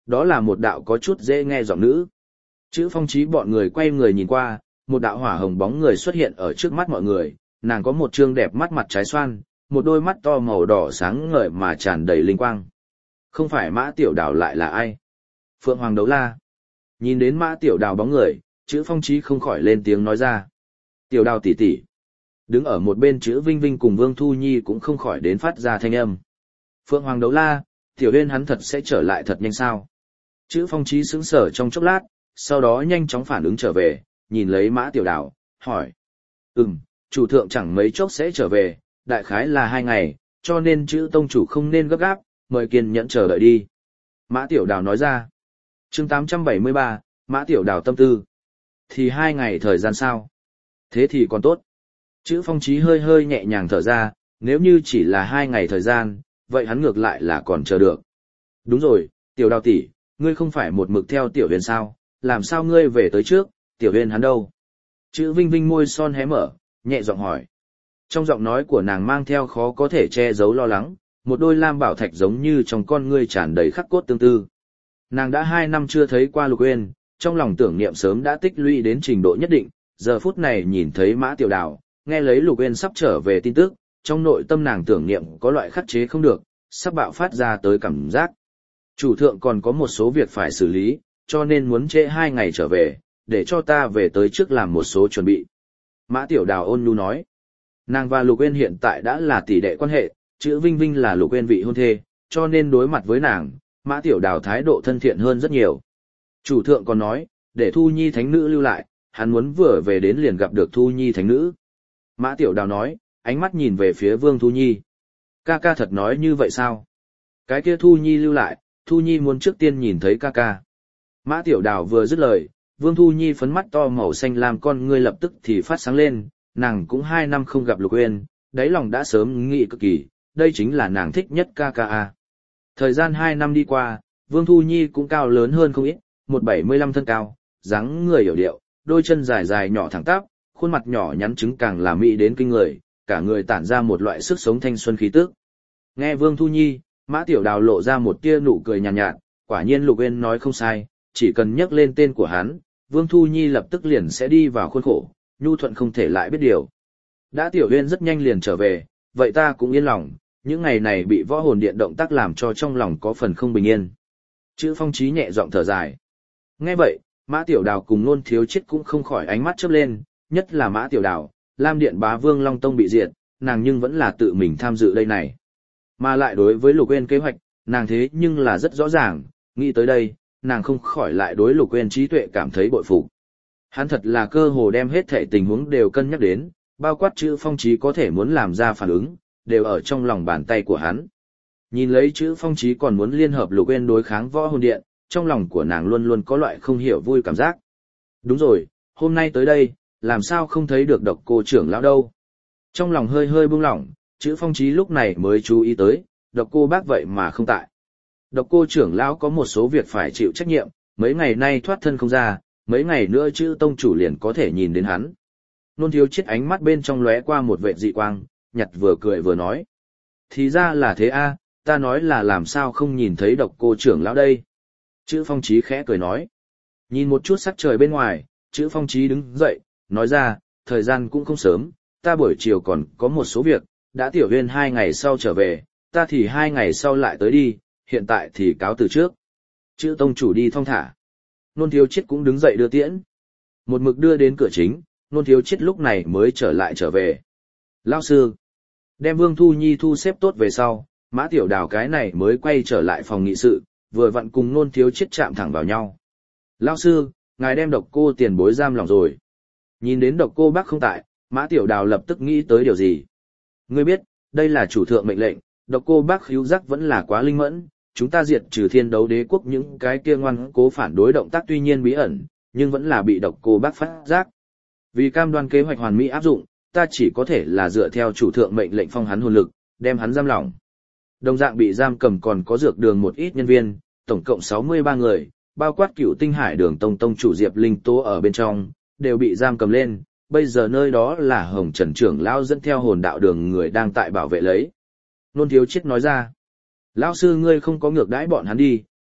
Đó là một đạo có chút dễ nghe giọng nữ. Chữ Phong Chí bọn người quay người nhìn qua, một đạo hỏa hồng bóng người xuất hiện ở trước mắt mọi người, nàng có một trương đẹp mắt mặt trái xoan, một đôi mắt to màu đỏ sáng ngời mà tràn đầy linh quang. Không phải Mã Tiểu Đào lại là ai? Phượng Hoàng Đấu La. Nhìn đến Mã Tiểu Đào bóng người, Chữ Phong Chí không khỏi lên tiếng nói ra. Tiểu Đào tỷ tỷ. Đứng ở một bên Chữ Vinh Vinh cùng Vương Thu Nhi cũng không khỏi đến phát ra thanh âm. Phượng Hoàng Đấu La, Tiểu Uyên hắn thật sẽ trở lại thật nhanh sao? Chữ Phong Chí sững sờ trong chốc lát, sau đó nhanh chóng phản ứng trở về, nhìn lấy Mã Tiểu Đào, hỏi. Ừm, chủ thượng chẳng mấy chốc sẽ trở về, đại khái là hai ngày, cho nên chữ tông chủ không nên gấp gáp, mời kiên nhẫn chờ đợi đi. Mã Tiểu Đào nói ra. Chương tám trăm bảy mươi ba, Mã Tiểu Đào tâm tư. Thì hai ngày thời gian sao? Thế thì còn tốt. Chữ Phong Chí hơi hơi nhẹ nhàng thở ra, nếu như chỉ là hai ngày thời gian, vậy hắn ngược lại là còn chờ được. Đúng rồi, Tiểu Đào tỷ, ngươi không phải một mực theo Tiểu Huyền sao, làm sao ngươi về tới trước, Tiểu Huyền hắn đâu? Chữ Vinh Vinh môi son hé mở, nhẹ giọng hỏi. Trong giọng nói của nàng mang theo khó có thể che giấu lo lắng, một đôi lam bảo thạch giống như trong con ngươi tràn đầy khắc cốt tương tư. Nàng đã hai năm chưa thấy qua Lục Uyên, trong lòng tưởng niệm sớm đã tích lũy đến trình độ nhất định, giờ phút này nhìn thấy Mã Tiểu Đào, nghe lấy Lục Uyên sắp trở về tin tức, trong nội tâm nàng tưởng niệm có loại khắc chế không được, sắp bạo phát ra tới cảm giác. Chủ thượng còn có một số việc phải xử lý, cho nên muốn trễ hai ngày trở về, để cho ta về tới trước làm một số chuẩn bị. Mã Tiểu Đào ôn nhu nói, nàng và Lục Uyên hiện tại đã là tỷ đệ quan hệ, chữ Vinh Vinh là Lục Uyên vị hôn thê, cho nên đối mặt với nàng, Mã Tiểu Đào thái độ thân thiện hơn rất nhiều. Chủ thượng còn nói, để Thu Nhi thánh nữ lưu lại, hắn muốn vừa về đến liền gặp được Thu Nhi thánh nữ. Mã Tiểu Đào nói, ánh mắt nhìn về phía Vương Thu Nhi. Ca ca thật nói như vậy sao? Cái kia Thu Nhi lưu lại, Thu Nhi muốn trước tiên nhìn thấy ca ca. Mã Tiểu Đào vừa dứt lời, Vương Thu Nhi phấn mắt to màu xanh lam con ngươi lập tức thì phát sáng lên, nàng cũng hai năm không gặp Lục Uyên, đáy lòng đã sớm nghĩ cực kỳ, đây chính là nàng thích nhất ca ca a. Thời gian hai năm đi qua, Vương Thu Nhi cũng cao lớn hơn không ít, một bảy mươi lăm thân cao, dáng người hiểu điệu, đôi chân dài dài nhỏ thẳng tắp, khuôn mặt nhỏ nhắn trứng càng là mỹ đến kinh người, cả người tản ra một loại sức sống thanh xuân khí tức. Nghe Vương Thu Nhi, Mã Tiểu Đào lộ ra một tia nụ cười nhàn nhạt, nhạt, quả nhiên Lục Uyên nói không sai, chỉ cần nhắc lên tên của hắn, Vương Thu Nhi lập tức liền sẽ đi vào khuôn khổ, nhu thuận không thể lại biết điều. Đã Tiểu Uyên rất nhanh liền trở về, vậy ta cũng yên lòng, những ngày này bị võ hồn điện động tác làm cho trong lòng có phần không bình yên. Chữ Phong Chí nhẹ giọng thở dài. Nghe vậy, Mã Tiểu Đào cùng Nôn Thiếu Chết cũng không khỏi ánh mắt chớp lên, nhất là Mã Tiểu Đào, Lam Điện Bá Vương Long Tông bị diệt, nàng nhưng vẫn là tự mình tham dự đây này. Mà lại đối với Lục Uyên kế hoạch, nàng thế nhưng là rất rõ ràng, nghĩ tới đây, nàng không khỏi lại đối Lục Uyên trí tuệ cảm thấy bội phục. Hắn thật là cơ hồ đem hết thảy tình huống đều cân nhắc đến, bao quát Chữ Phong Chí có thể muốn làm ra phản ứng, đều ở trong lòng bàn tay của hắn. Nhìn lấy Chữ Phong Chí còn muốn liên hợp Lục Uyên đối kháng võ hồn điện, trong lòng của nàng luôn luôn có loại không hiểu vui cảm giác. Đúng rồi, hôm nay tới đây, làm sao không thấy được Độc Cô trưởng lão đâu. Trong lòng hơi hơi buông lỏng, Chữ Phong Chí lúc này mới chú ý tới, Độc Cô bác vậy mà không tại. Độc Cô trưởng lão có một số việc phải chịu trách nhiệm, mấy ngày nay thoát thân không ra, mấy ngày nữa Chữ tông chủ liền có thể nhìn đến hắn. Nôn Thiếu Chết ánh mắt bên trong lóe qua một vệt dị quang, nhặt vừa cười vừa nói. Thì ra là thế a, ta nói là làm sao không nhìn thấy Độc Cô trưởng lão đây. Chữ Phong Chí khẽ cười nói. Nhìn một chút sắc trời bên ngoài, Chữ Phong Chí đứng dậy, nói ra, thời gian cũng không sớm, ta buổi chiều còn có một số việc, đã Tiểu Huyên hai ngày sau trở về, ta thì hai ngày sau lại tới đi, hiện tại thì cáo từ trước. Chữ tông chủ đi thong thả. Nôn Thiếu Chết cũng đứng dậy đưa tiễn. Một mực đưa đến cửa chính, Nôn Thiếu Chết lúc này mới trở lại trở về. Lão sư, đem Vương Thu Nhi thu xếp tốt về sau, Mã Tiểu Đào cái này mới quay trở lại phòng nghị sự, vừa vặn cùng Nôn Thiếu Chết chạm thẳng vào nhau. Lão sư, ngài đem Độc Cô tiền bối giam lòng rồi. Nhìn đến Độc Cô bác không tại, Mã Tiểu Đào lập tức nghĩ tới điều gì. Ngươi biết, đây là chủ thượng mệnh lệnh, Độc Cô bác hữu giác vẫn là quá linh mẫn, chúng ta diệt trừ Thiên Đấu Đế quốc những cái kia ngoan cố phản đối động tác tuy nhiên bí ẩn, nhưng vẫn là bị Độc Cô bác phát giác. Vì cam đoan kế hoạch hoàn mỹ áp dụng, ta chỉ có thể là dựa theo chủ thượng mệnh lệnh phong hắn hồn lực, đem hắn giam lỏng. Đồng dạng bị giam cầm còn có dược đường một ít nhân viên, tổng cộng sáu mươi ba người, bao quát Cửu Tinh Hải Đường tông tông chủ Diệp Linh Tố ở bên trong, đều bị giam cầm lên, bây giờ nơi đó là Hồng Trần trưởng lão dẫn theo hồn đạo đường người đang tại bảo vệ lấy. Nôn Thiếu Chết nói ra, lão sư ngươi không có ngược đãi bọn hắn đi,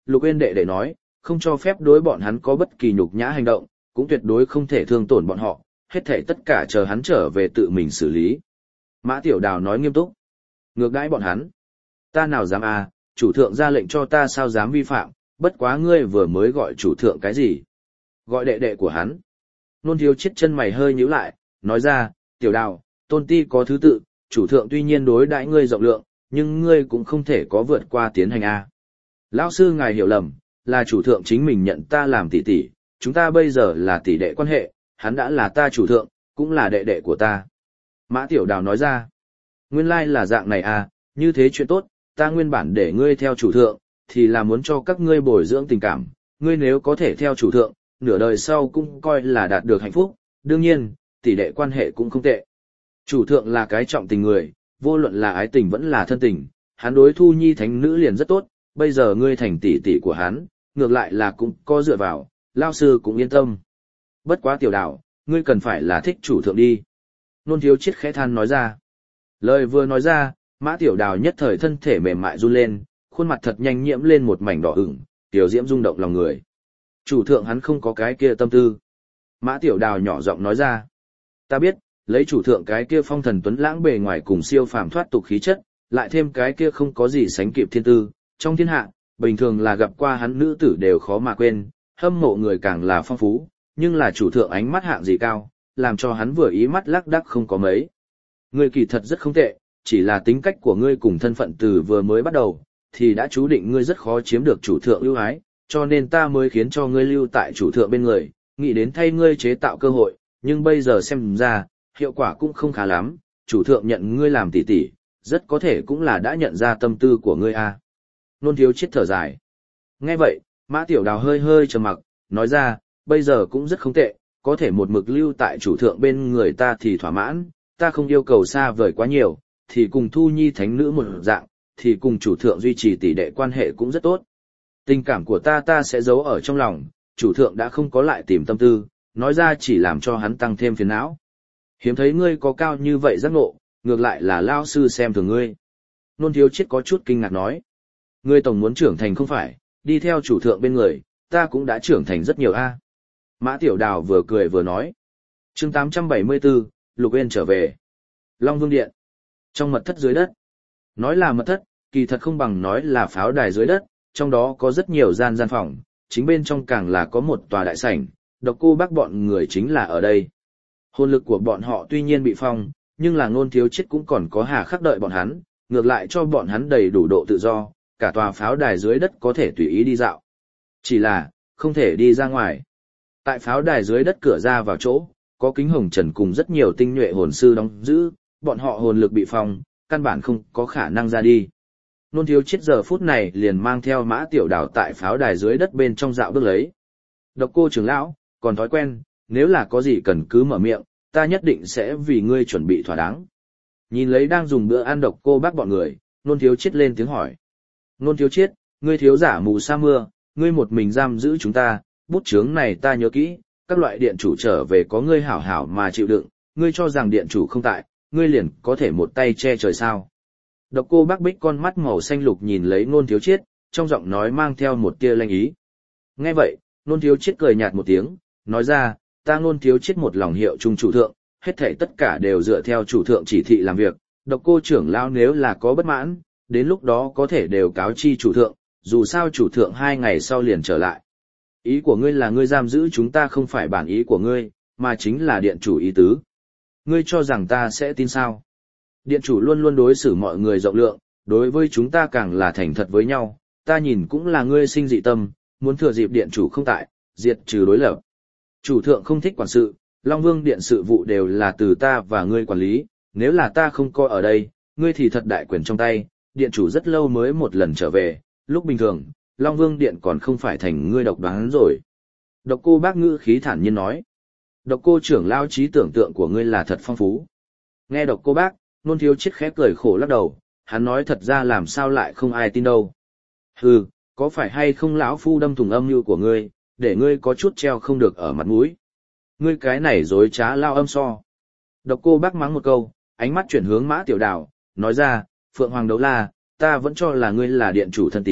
Lục Uyên đệ đệ nói, không cho phép đối bọn hắn có bất kỳ nhục nhã hành động, cũng tuyệt đối không thể thương tổn bọn họ, hết thảy tất cả chờ hắn trở về tự mình xử lý. Mã Tiểu Đào nói nghiêm túc. Ngược đãi bọn hắn. Ta nào dám à, chủ thượng ra lệnh cho ta sao dám vi phạm, bất quá ngươi vừa mới gọi chủ thượng cái gì? Gọi đệ đệ của hắn. Nôn Thiếu Chiết chân mày hơi nhíu lại, nói ra, Tiểu Đào, tôn ti có thứ tự, chủ thượng tuy nhiên đối đãi ngươi rộng lượng, nhưng ngươi cũng không thể có vượt qua tiến hành a. Lão sư ngài hiểu lầm, là chủ thượng chính mình nhận ta làm tỷ tỷ, chúng ta bây giờ là tỷ đệ quan hệ, hắn đã là ta chủ thượng, cũng là đệ đệ của ta. Mã Tiểu Đào nói ra, nguyên lai là dạng này à, như thế chuyện tốt, ta nguyên bản để ngươi theo chủ thượng, thì là muốn cho các ngươi bồi dưỡng tình cảm, ngươi nếu có thể theo chủ thượng, nửa đời sau cũng coi là đạt được hạnh phúc, đương nhiên, tỷ đệ quan hệ cũng không tệ. Chủ thượng là cái trọng tình người, vô luận là ái tình vẫn là thân tình, hắn đối Thu Nhi thánh nữ liền rất tốt, bây giờ ngươi thành tỷ tỷ của hắn, ngược lại là cũng có dựa vào, lao sư cũng yên tâm. Bất quá Tiểu Đào, ngươi cần phải là thích chủ thượng đi. Nôn Thiếu Chiết khẽ than nói ra. Lời vừa nói ra, Mã Tiểu Đào nhất thời thân thể mềm mại run lên, khuôn mặt thật nhanh nhiễm lên một mảnh đỏ ửng, tiểu diễm rung động lòng người. Chủ thượng hắn không có cái kia tâm tư. Mã Tiểu Đào nhỏ giọng nói ra. Ta biết, lấy chủ thượng cái kia phong thần tuấn lãng bề ngoài cùng siêu phàm thoát tục khí chất, lại thêm cái kia không có gì sánh kịp thiên tư, trong thiên hạ, bình thường là gặp qua hắn nữ tử đều khó mà quên, hâm mộ người càng là phong phú, nhưng là chủ thượng ánh mắt hạng gì cao, làm cho hắn vừa ý mắt lác đác không có mấy. Ngươi kỳ thật rất không tệ, chỉ là tính cách của ngươi cùng thân phận từ vừa mới bắt đầu, thì đã chú định ngươi rất khó chiếm được chủ thượng ưu ái, cho nên ta mới khiến cho ngươi lưu tại chủ thượng bên người, nghĩ đến thay ngươi chế tạo cơ hội, nhưng bây giờ xem ra, hiệu quả cũng không khá lắm, chủ thượng nhận ngươi làm tỷ tỷ, rất có thể cũng là đã nhận ra tâm tư của ngươi a. Nôn Thiếu Chiết thở dài. Nghe vậy, Mã Tiểu Đào hơi hơi trầm mặc, nói ra, bây giờ cũng rất không tệ, có thể một mực lưu tại chủ thượng bên người ta thì thỏa mãn, ta không yêu cầu xa vời quá nhiều, thì cùng Thu Nhi thánh nữ một dạng, thì cùng chủ thượng duy trì tỷ đệ quan hệ cũng rất tốt. Tình cảm của ta ta sẽ giấu ở trong lòng, chủ thượng đã không có lại tìm tâm tư, nói ra chỉ làm cho hắn tăng thêm phiền não. Hiếm thấy ngươi có cao như vậy giác ngộ, ngược lại là lao sư xem thường ngươi. Nôn Thiếu Chiết có chút kinh ngạc nói. Ngươi tổng muốn trưởng thành không phải, đi theo chủ thượng bên người, ta cũng đã trưởng thành rất nhiều a. Mã Tiểu Đào vừa cười vừa nói. Chương tám trăm bảy mươi tư, Lục Uyên trở về. Long Vương Điện. Trong mật thất dưới đất. Nói là mật thất, kỳ thật không bằng nói là pháo đài dưới đất, trong đó có rất nhiều gian gian phòng, chính bên trong càng là có một tòa đại sảnh, Độc Cô Bác bọn người chính là ở đây. Hồn lực của bọn họ tuy nhiên bị phong, nhưng là Nôn Thiếu Chiết cũng còn có hà khắc đợi bọn hắn, ngược lại cho bọn hắn đầy đủ độ tự do, cả tòa pháo đài dưới đất có thể tùy ý đi dạo. Chỉ là, không thể đi ra ngoài. Tại pháo đài dưới đất cửa ra vào chỗ, có Kính Hồng Trần cùng rất nhiều tinh nhuệ hồn sư đóng giữ, bọn họ hồn lực bị phong, căn bản không có khả năng ra đi. Nôn Thiếu Chiết giờ phút này liền mang theo Mã Tiểu Đào tại pháo đài dưới đất bên trong dạo bước lấy. Độc Cô trưởng lão, còn thói quen, nếu là có gì cần cứ mở miệng, ta nhất định sẽ vì ngươi chuẩn bị thỏa đáng. Nhìn lấy đang dùng bữa ăn Độc Cô Bác bọn người, Nôn Thiếu Chiết lên tiếng hỏi. Nôn Thiếu Chiết, ngươi thiếu giả mù sa mưa, ngươi một mình giam giữ chúng ta, bút chướng này ta nhớ kỹ, các loại điện chủ trở về có ngươi hảo hảo mà chịu đựng, ngươi cho rằng điện chủ không tại, ngươi liền có thể một tay che trời sao. Độc Cô Bác Bích con mắt màu xanh lục nhìn lấy Nôn Thiếu Chiết, trong giọng nói mang theo một tia lanh ý. Nghe vậy, Nôn Thiếu Chiết cười nhạt một tiếng, nói ra, ta Nôn Thiếu Chiết một lòng hiệu trung chủ thượng, hết thảy tất cả đều dựa theo chủ thượng chỉ thị làm việc, Độc Cô trưởng lão nếu là có bất mãn, đến lúc đó có thể đều cáo chi chủ thượng, dù sao chủ thượng hai ngày sau liền trở lại. Ý của ngươi là ngươi giam giữ chúng ta không phải bản ý của ngươi, mà chính là điện chủ ý tứ. Ngươi cho rằng ta sẽ tin sao? Điện chủ luôn luôn đối xử mọi người rộng lượng, đối với chúng ta càng là thành thật với nhau, ta nhìn cũng là ngươi sinh dị tâm, muốn thừa dịp điện chủ không tại, diệt trừ đối lập. Chủ thượng không thích quản sự, Long Vương Điện sự vụ đều là từ ta và ngươi quản lý, nếu là ta không coi ở đây, ngươi thì thật đại quyền trong tay, điện chủ rất lâu mới một lần trở về, lúc bình thường, Long Vương Điện còn không phải thành ngươi độc đoán rồi. Độc Cô Bác ngữ khí thản nhiên nói. Độc Cô trưởng lao trí tưởng tượng của ngươi là thật phong phú. Nghe Độc Cô Bác, Nôn Thiếu Chiết khẽ cười khổ lắc đầu, hắn nói thật ra làm sao lại không ai tin đâu. Hừ, có phải hay không lão phu đâm thủng âm mưu của ngươi, để ngươi có chút treo không được ở mặt mũi. Ngươi cái này dối trá lao âm so. Độc Cô Bác mắng một câu, ánh mắt chuyển hướng Mã Tiểu Đào, nói ra, Phượng Hoàng Đấu La, ta vẫn cho là ngươi là điện chủ thân tín,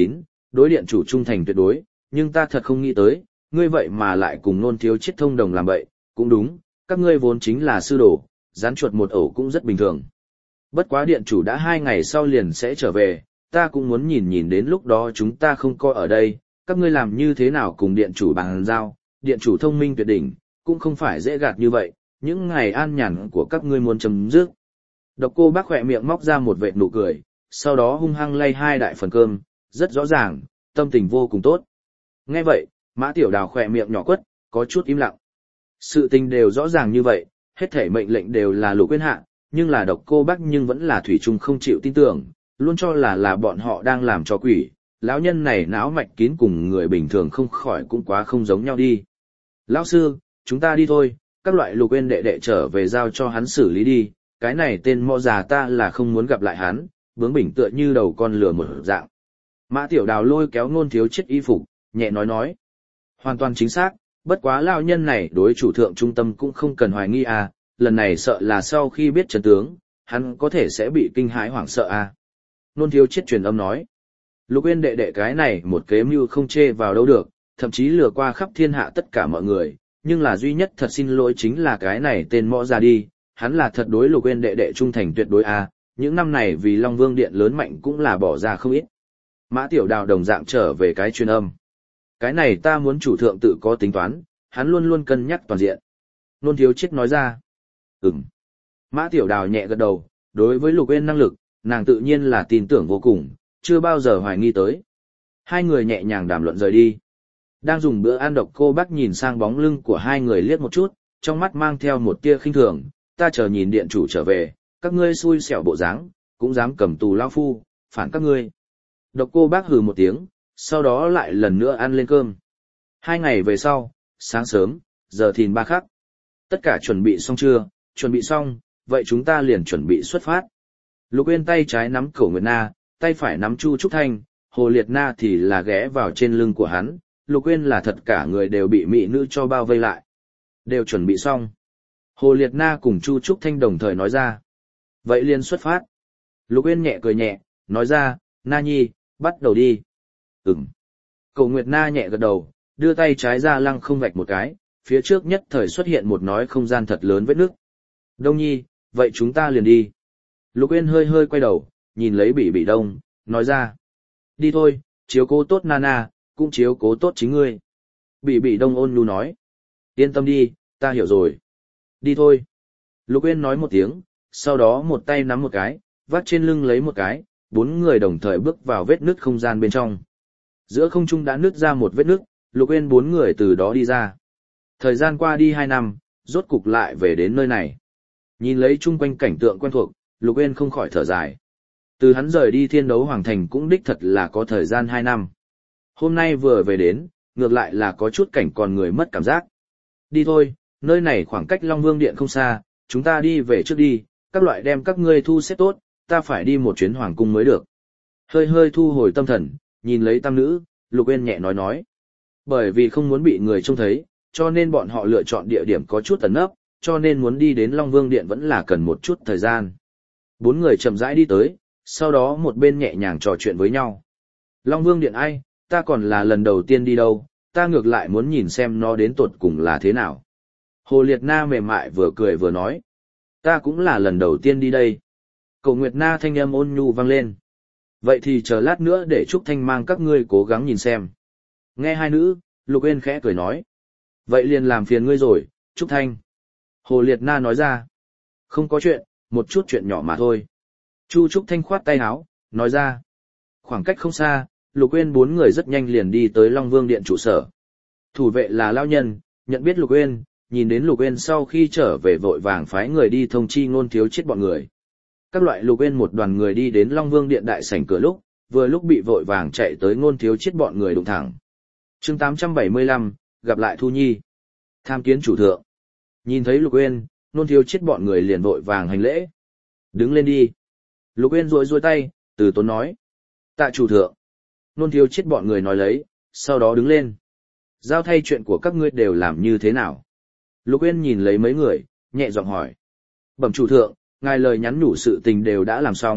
đối điện chủ trung thành tuyệt đối, nhưng ta thật không nghĩ tới, ngươi vậy mà lại cùng Nôn Thiếu Chết thông đồng làm vậy, cũng đúng, các ngươi vốn chính là sư đồ, rắn chuột một ổ cũng rất bình thường. Bất quá điện chủ đã hai ngày sau liền sẽ trở về, ta cũng muốn nhìn nhìn đến lúc đó chúng ta không coi ở đây, các ngươi làm như thế nào cùng điện chủ bằng giao, điện chủ thông minh tuyệt đỉnh, cũng không phải dễ gạt như vậy, những ngày an nhàn của các ngươi muốn chấm dứt. Độc Cô Bác khỏe miệng móc ra một vệt nụ cười, sau đó hung hăng lay hai đại phần cơm, rất rõ ràng, tâm tình vô cùng tốt. Nghe vậy, Mã Tiểu Đào khỏe miệng nhỏ quất, có chút im lặng. Sự tình đều rõ ràng như vậy, hết thể mệnh lệnh đều là Lục Uyên hạ, nhưng là Độc Cô Bác nhưng vẫn là thủy chung không chịu tin tưởng, luôn cho là là bọn họ đang làm cho quỷ. Lão nhân này não mạch kín cùng người bình thường không khỏi cũng quá không giống nhau đi. Lão sư, chúng ta đi thôi, các loại Lục Uyên đệ đệ trở về giao cho hắn xử lý đi, cái này tên mọ già ta là không muốn gặp lại hắn, bướng bỉnh tựa như đầu con lừa một dạng. Mã Tiểu Đào lôi kéo Nôn Thiếu Chết y phục, nhẹ nói nói. Hoàn toàn chính xác, bất quá lão nhân này đối chủ thượng trung tâm cũng không cần hoài nghi à, lần này sợ là sau khi biết chân tướng, hắn có thể sẽ bị kinh hãi hoảng sợ à. Nôn Thiếu Chết truyền âm nói. Lục Uyên đệ đệ cái này một kế mưu không chê vào đâu được, thậm chí lừa qua khắp thiên hạ tất cả mọi người, nhưng là duy nhất thật xin lỗi chính là cái này tên mõ ra đi, hắn là thật đối Lục Uyên đệ đệ trung thành tuyệt đối a, những năm này vì Long Vương Điện lớn mạnh cũng là bỏ ra không ít. Mã Tiểu Đào đồng dạng trở về cái truyền âm. Cái này ta muốn chủ thượng tự có tính toán, hắn luôn luôn cân nhắc toàn diện. Nôn Thiếu Chết nói ra. Ừm. Mã Tiểu Đào nhẹ gật đầu, đối với Lục Uyên năng lực, nàng tự nhiên là tin tưởng vô cùng, chưa bao giờ hoài nghi tới. Hai người nhẹ nhàng đàm luận rời đi. Đang dùng bữa ăn, Độc Cô Bác nhìn sang bóng lưng của hai người liếc một chút, trong mắt mang theo một tia khinh thường, ta chờ nhìn điện chủ trở về, các ngươi xui xẻo bộ dáng, cũng dám cầm tù lao phu, phản các ngươi. Độc Cô Bác hừ một tiếng, sau đó lại lần nữa ăn lên cơm. Hai ngày về sau, sáng sớm, giờ thìn ba khắc. Tất cả chuẩn bị xong chưa? Chuẩn bị xong, vậy chúng ta liền chuẩn bị xuất phát. Lục Uyên tay trái nắm Cổ Nguyệt Na, tay phải nắm Chu Trúc Thanh, Hồ Liệt Na thì là ghé vào trên lưng của hắn, Lục Uyên là thật cả người đều bị mỹ nữ cho bao vây lại. Đều chuẩn bị xong. Hồ Liệt Na cùng Chu Trúc Thanh đồng thời nói ra. Vậy liền xuất phát. Lục Uyên nhẹ cười nhẹ, nói ra, Na Nhi, bắt đầu đi. Ừm. Cổ Nguyệt Na nhẹ gật đầu, đưa tay trái ra lăng không vạch một cái, phía trước nhất thời xuất hiện một nói không gian thật lớn vết nước. Đông Nhi, vậy chúng ta liền đi. Lục Uyên hơi hơi quay đầu, nhìn lấy Bỉ Bỉ Đông, nói ra. Đi thôi, chiếu cố tốt Nana, cũng chiếu cố tốt chính ngươi. Bỉ Bỉ Đông ôn nhu nói. Yên tâm đi, ta hiểu rồi. Đi thôi. Lục Uyên nói một tiếng, sau đó một tay nắm một cái, vác trên lưng lấy một cái, bốn người đồng thời bước vào vết nứt không gian bên trong. Giữa không trung đã nứt ra một vết nứt, Lục Uyên bốn người từ đó đi ra. Thời gian qua đi hai năm, rốt cục lại về đến nơi này. Nhìn lấy chung quanh cảnh tượng quen thuộc, Lục Uyên không khỏi thở dài. Từ hắn rời đi Thiên Đấu Hoàng Thành cũng đích thật là có thời gian hai năm. Hôm nay vừa về đến, ngược lại là có chút cảnh còn người mất cảm giác. Đi thôi, nơi này khoảng cách Long Vương Điện không xa, chúng ta đi về trước đi, các loại đem các ngươi thu xếp tốt, ta phải đi một chuyến hoàng cung mới được. Hơi hơi thu hồi tâm thần, nhìn lấy tam nữ, Lục Uyên nhẹ nói nói. Bởi vì không muốn bị người trông thấy, cho nên bọn họ lựa chọn địa điểm có chút ẩn nấp, cho nên muốn đi đến Long Vương Điện vẫn là cần một chút thời gian. Bốn người chậm rãi đi tới, sau đó một bên nhẹ nhàng trò chuyện với nhau. Long Vương Điện ai, ta còn là lần đầu tiên đi đâu, ta ngược lại muốn nhìn xem nó đến tột cùng là thế nào. Hồ Liệt Na mềm mại vừa cười vừa nói. Ta cũng là lần đầu tiên đi đây. Cổ Nguyệt Na thanh âm ôn nhu vang lên. Vậy thì chờ lát nữa để Trúc Thanh mang các ngươi cố gắng nhìn xem. Nghe hai nữ, Lục Uyên khẽ cười nói. Vậy liền làm phiền ngươi rồi, Trúc Thanh. Hồ Liệt Na nói ra. Không có chuyện, một chút chuyện nhỏ mà thôi. Chu Trúc Thanh khoát tay áo, nói ra. Khoảng cách không xa, Lục Uyên bốn người rất nhanh liền đi tới Long Vương Điện trụ sở. Thủ vệ là lão nhân, nhận biết Lục Uyên, nhìn đến Lục Uyên sau khi trở về vội vàng phái người đi thông chi Ngôn Thiếu Chết bọn người. Các loại Lục Uyên một đoàn người đi đến Long Vương Điện đại sảnh cửa lúc, vừa lúc bị vội vàng chạy tới Ngôn Thiếu Chết bọn người đụng thẳng. Chương tám trăm bảy mươi lăm, gặp lại Thu Nhi. Tham kiến chủ thượng. Nhìn thấy Lục Uyên, Ngôn Thiếu Chết bọn người liền vội vàng hành lễ. Đứng lên đi. Lục Uyên duỗi duỗi tay, từ tốn nói. Tạ chủ thượng. Ngôn Thiếu Chết bọn người nói lấy, sau đó đứng lên. Giao thay chuyện của các ngươi đều làm như thế nào? Lục Uyên nhìn lấy mấy người, nhẹ giọng hỏi. Bẩm chủ thượng, ngài lời nhắn nhủ sự tình đều đã làm xong,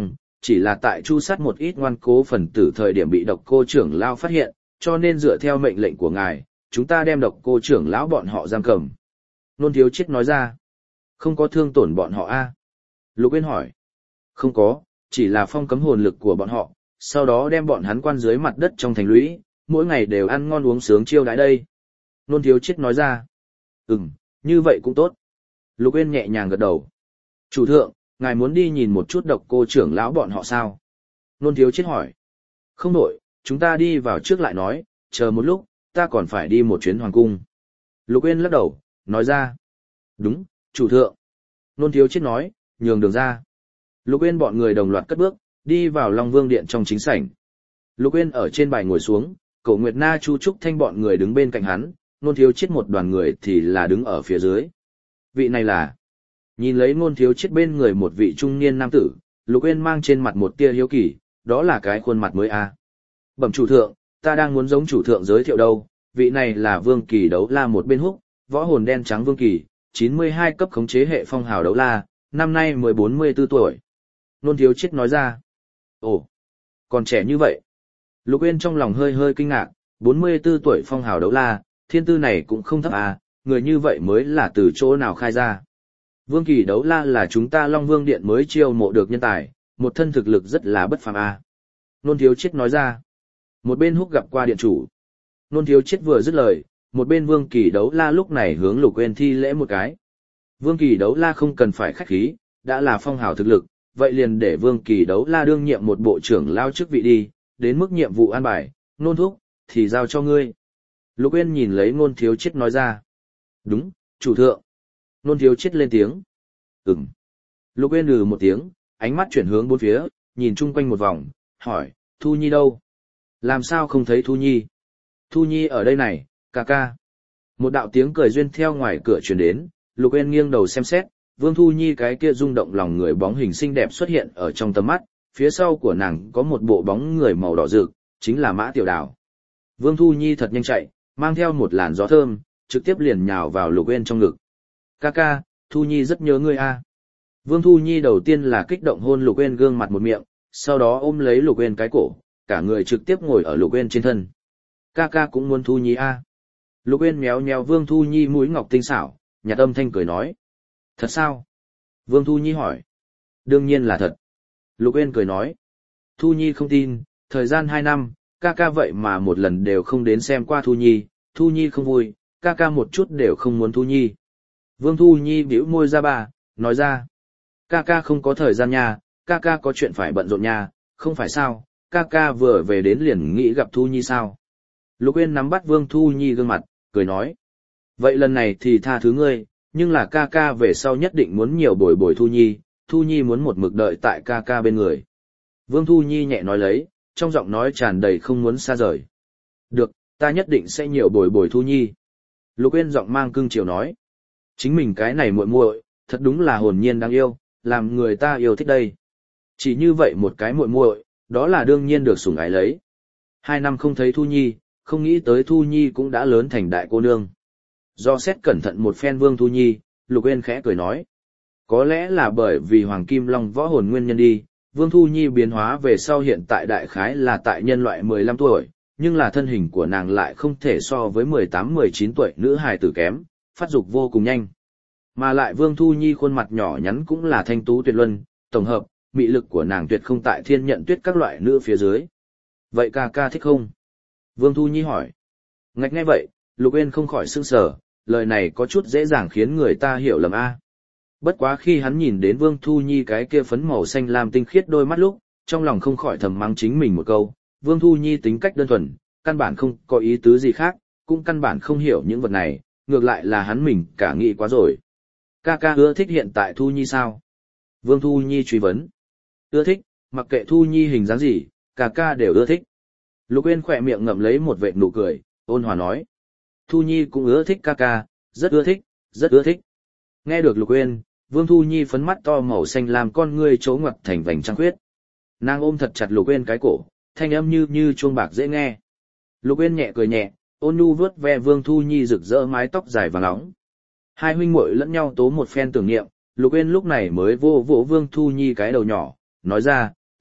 chỉ là tại chu sát một ít ngoan cố phần tử thời điểm bị độc cô trưởng lão phát hiện, cho nên dựa theo mệnh lệnh của ngài, chúng ta đem độc cô trưởng lão bọn họ giam cầm. Nôn Thiếu Chiết nói ra. Không có thương tổn bọn họ a? Lục Uyên hỏi. Không có, chỉ là phong cấm hồn lực của bọn họ, sau đó đem bọn hắn quan dưới mặt đất trong thành lũy, mỗi ngày đều ăn ngon uống sướng chiêu đãi đây. Nôn Thiếu Chiết nói ra. Ừm, như vậy cũng tốt. Lục Uyên nhẹ nhàng gật đầu. Chủ thượng, ngài muốn đi nhìn một chút độc cô trưởng lão bọn họ sao? Nôn Thiếu Chiết hỏi. Không nổi, chúng ta đi vào trước lại nói, chờ một lúc, ta còn phải đi một chuyến hoàng cung. Lục Uyên lắc đầu, nói ra. Đúng, chủ thượng. Nôn Thiếu Chiết nói, nhường đường ra. Lục Uyên bọn người đồng loạt cất bước, đi vào Long Vương Điện trong chính sảnh. Lục Uyên ở trên bài ngồi xuống, Cổ Nguyệt Na Chu Trúc Thanh bọn người đứng bên cạnh hắn, Nôn Thiếu Chiết một đoàn người thì là đứng ở phía dưới. Vị này là... Nhìn lấy Nôn Thiếu Chiết bên người một vị trung niên nam tử, Lục Uyên mang trên mặt một tia hiếu kỳ, đó là cái khuôn mặt mới a. À. Bẩm chủ thượng, ta đang muốn giống chủ thượng giới thiệu đâu, vị này là Vương Kỳ Đấu La một bên húc, võ hồn đen trắng Vương Kỳ, chín mươi hai cấp khống chế hệ phong hào đấu la, năm nay mới bốn mươi tư tuổi. Nôn Thiếu Chiết nói ra. Ồ, còn trẻ như vậy. Lục Uyên trong lòng hơi hơi kinh ngạc, bốn mươi tư tuổi phong hào đấu la, thiên tư này cũng không thấp à, người như vậy mới là từ chỗ nào khai ra. Vương Kỳ Đấu La là chúng ta Long Vương Điện mới chiêu mộ được nhân tài, một thân thực lực rất là bất phàm à. Nôn Thiếu Chiết nói ra. Một bên húc gặp qua điện chủ. Nôn Thiếu Chiết vừa dứt lời, một bên Vương Kỳ Đấu La lúc này hướng Lục Uyên thi lễ một cái. Vương Kỳ Đấu La không cần phải khách khí, đã là phong hào thực lực, vậy liền để Vương Kỳ Đấu La đương nhiệm một bộ trưởng lao chức vị đi, đến mức nhiệm vụ an bài, Nôn thúc, thì giao cho ngươi. Lục Uyên nhìn lấy Nôn Thiếu Chiết nói ra. Đúng, chủ thượng. Nôn Thiếu Chiết lên tiếng. Ừm. Lục Uyên ừ một tiếng, ánh mắt chuyển hướng bốn phía, nhìn chung quanh một vòng, hỏi, Thu Nhi đâu? Làm sao không thấy Thu Nhi? Thu Nhi ở đây này, ca ca. Một đạo tiếng cười duyên theo ngoài cửa truyền đến, Lục Uyên nghiêng đầu xem xét, Vương Thu Nhi cái kia rung động lòng người bóng hình xinh đẹp xuất hiện ở trong tầm mắt, phía sau của nàng có một bộ bóng người màu đỏ rực, chính là Mã Tiểu Đào. Vương Thu Nhi thật nhanh chạy, mang theo một làn gió thơm, trực tiếp liền nhào vào Lục Uyên trong ngực. Ca ca, Thu Nhi rất nhớ ngươi a. Vương Thu Nhi đầu tiên là kích động hôn Lục Uyên gương mặt một miệng, sau đó ôm lấy Lục Uyên cái cổ, cả người trực tiếp ngồi ở Lục Uyên trên thân. Ca ca cũng muốn Thu Nhi a. Lục Uyên méo méo Vương Thu Nhi mũi ngọc tinh xảo, nhạt âm thanh cười nói. Thật sao? Vương Thu Nhi hỏi. Đương nhiên là thật. Lục Uyên cười nói. Thu Nhi không tin, thời gian hai năm, ca ca vậy mà một lần đều không đến xem qua Thu Nhi, Thu Nhi không vui, ca ca một chút đều không muốn Thu Nhi. Vương Thu Nhi bĩu môi ra bà, nói ra. Ca ca không có thời gian nha, ca ca có chuyện phải bận rộn nha, không phải sao, ca ca vừa về đến liền nghĩ gặp Thu Nhi sao. Lục Uyên nắm bắt Vương Thu Nhi gương mặt, cười nói. Vậy lần này thì tha thứ ngươi, nhưng là ca ca về sau nhất định muốn nhiều bồi bồi Thu Nhi, Thu Nhi muốn một mực đợi tại ca ca bên người. Vương Thu Nhi nhẹ nói lấy, trong giọng nói tràn đầy không muốn xa rời. Được, ta nhất định sẽ nhiều bồi bồi Thu Nhi. Lục Uyên giọng mang cưng chiều nói. Chính mình cái này muội muội, thật đúng là hồn nhiên đáng yêu, làm người ta yêu thích đây. Chỉ như vậy một cái muội muội, đó là đương nhiên được sủng ái lấy. Hai năm không thấy Thu Nhi, không nghĩ tới Thu Nhi cũng đã lớn thành đại cô nương. Do xét cẩn thận một phen Vương Thu Nhi, Lục Uyên khẽ cười nói. Có lẽ là bởi vì Hoàng Kim Long võ hồn nguyên nhân đi, Vương Thu Nhi biến hóa về sau hiện tại đại khái là tại nhân loại mười lăm tuổi, nhưng là thân hình của nàng lại không thể so với mười tám mười chín tuổi nữ hài tử kém, phát dục vô cùng nhanh. Mà lại Vương Thu Nhi khuôn mặt nhỏ nhắn cũng là thanh tú tuyệt luân, tổng hợp, mị lực của nàng tuyệt không tại thiên nhận tuyết các loại nữ phía dưới. Vậy ca ca thích không? Vương Thu Nhi hỏi. Ngạch nghe vậy, Lục Uyên không khỏi sững sờ, lời này có chút dễ dàng khiến người ta hiểu lầm a. Bất quá khi hắn nhìn đến Vương Thu Nhi cái kia phấn màu xanh lam tinh khiết đôi mắt lúc, trong lòng không khỏi thầm mắng chính mình một câu, Vương Thu Nhi tính cách đơn thuần, căn bản không có ý tứ gì khác, cũng căn bản không hiểu những vật này, ngược lại là hắn mình cả nghĩ quá rồi. Ca ca ưa thích hiện tại Thu Nhi sao? Vương Thu Nhi truy vấn. Ưa thích, mặc kệ Thu Nhi hình dáng gì, ca ca đều ưa thích. Lục Uyên khỏe miệng ngậm lấy một vệt nụ cười, ôn hòa nói. Thu Nhi cũng ưa thích ca ca, rất ưa thích, rất ưa thích. Nghe được Lục Uyên, Vương Thu Nhi phấn mắt to màu xanh làm con ngươi trố ngoặt thành vành trăng khuyết. Nàng ôm thật chặt Lục Uyên cái cổ, thanh âm như như chuông bạc dễ nghe. Lục Uyên nhẹ cười nhẹ, ôn nhu vuốt ve Vương Thu Nhi rực rỡ mái tóc dài vàng óng. Hai huynh muội lẫn nhau tố một phen tưởng niệm, Lục Uyên lúc này mới vô vỗ Vương Thu Nhi cái đầu nhỏ, nói ra,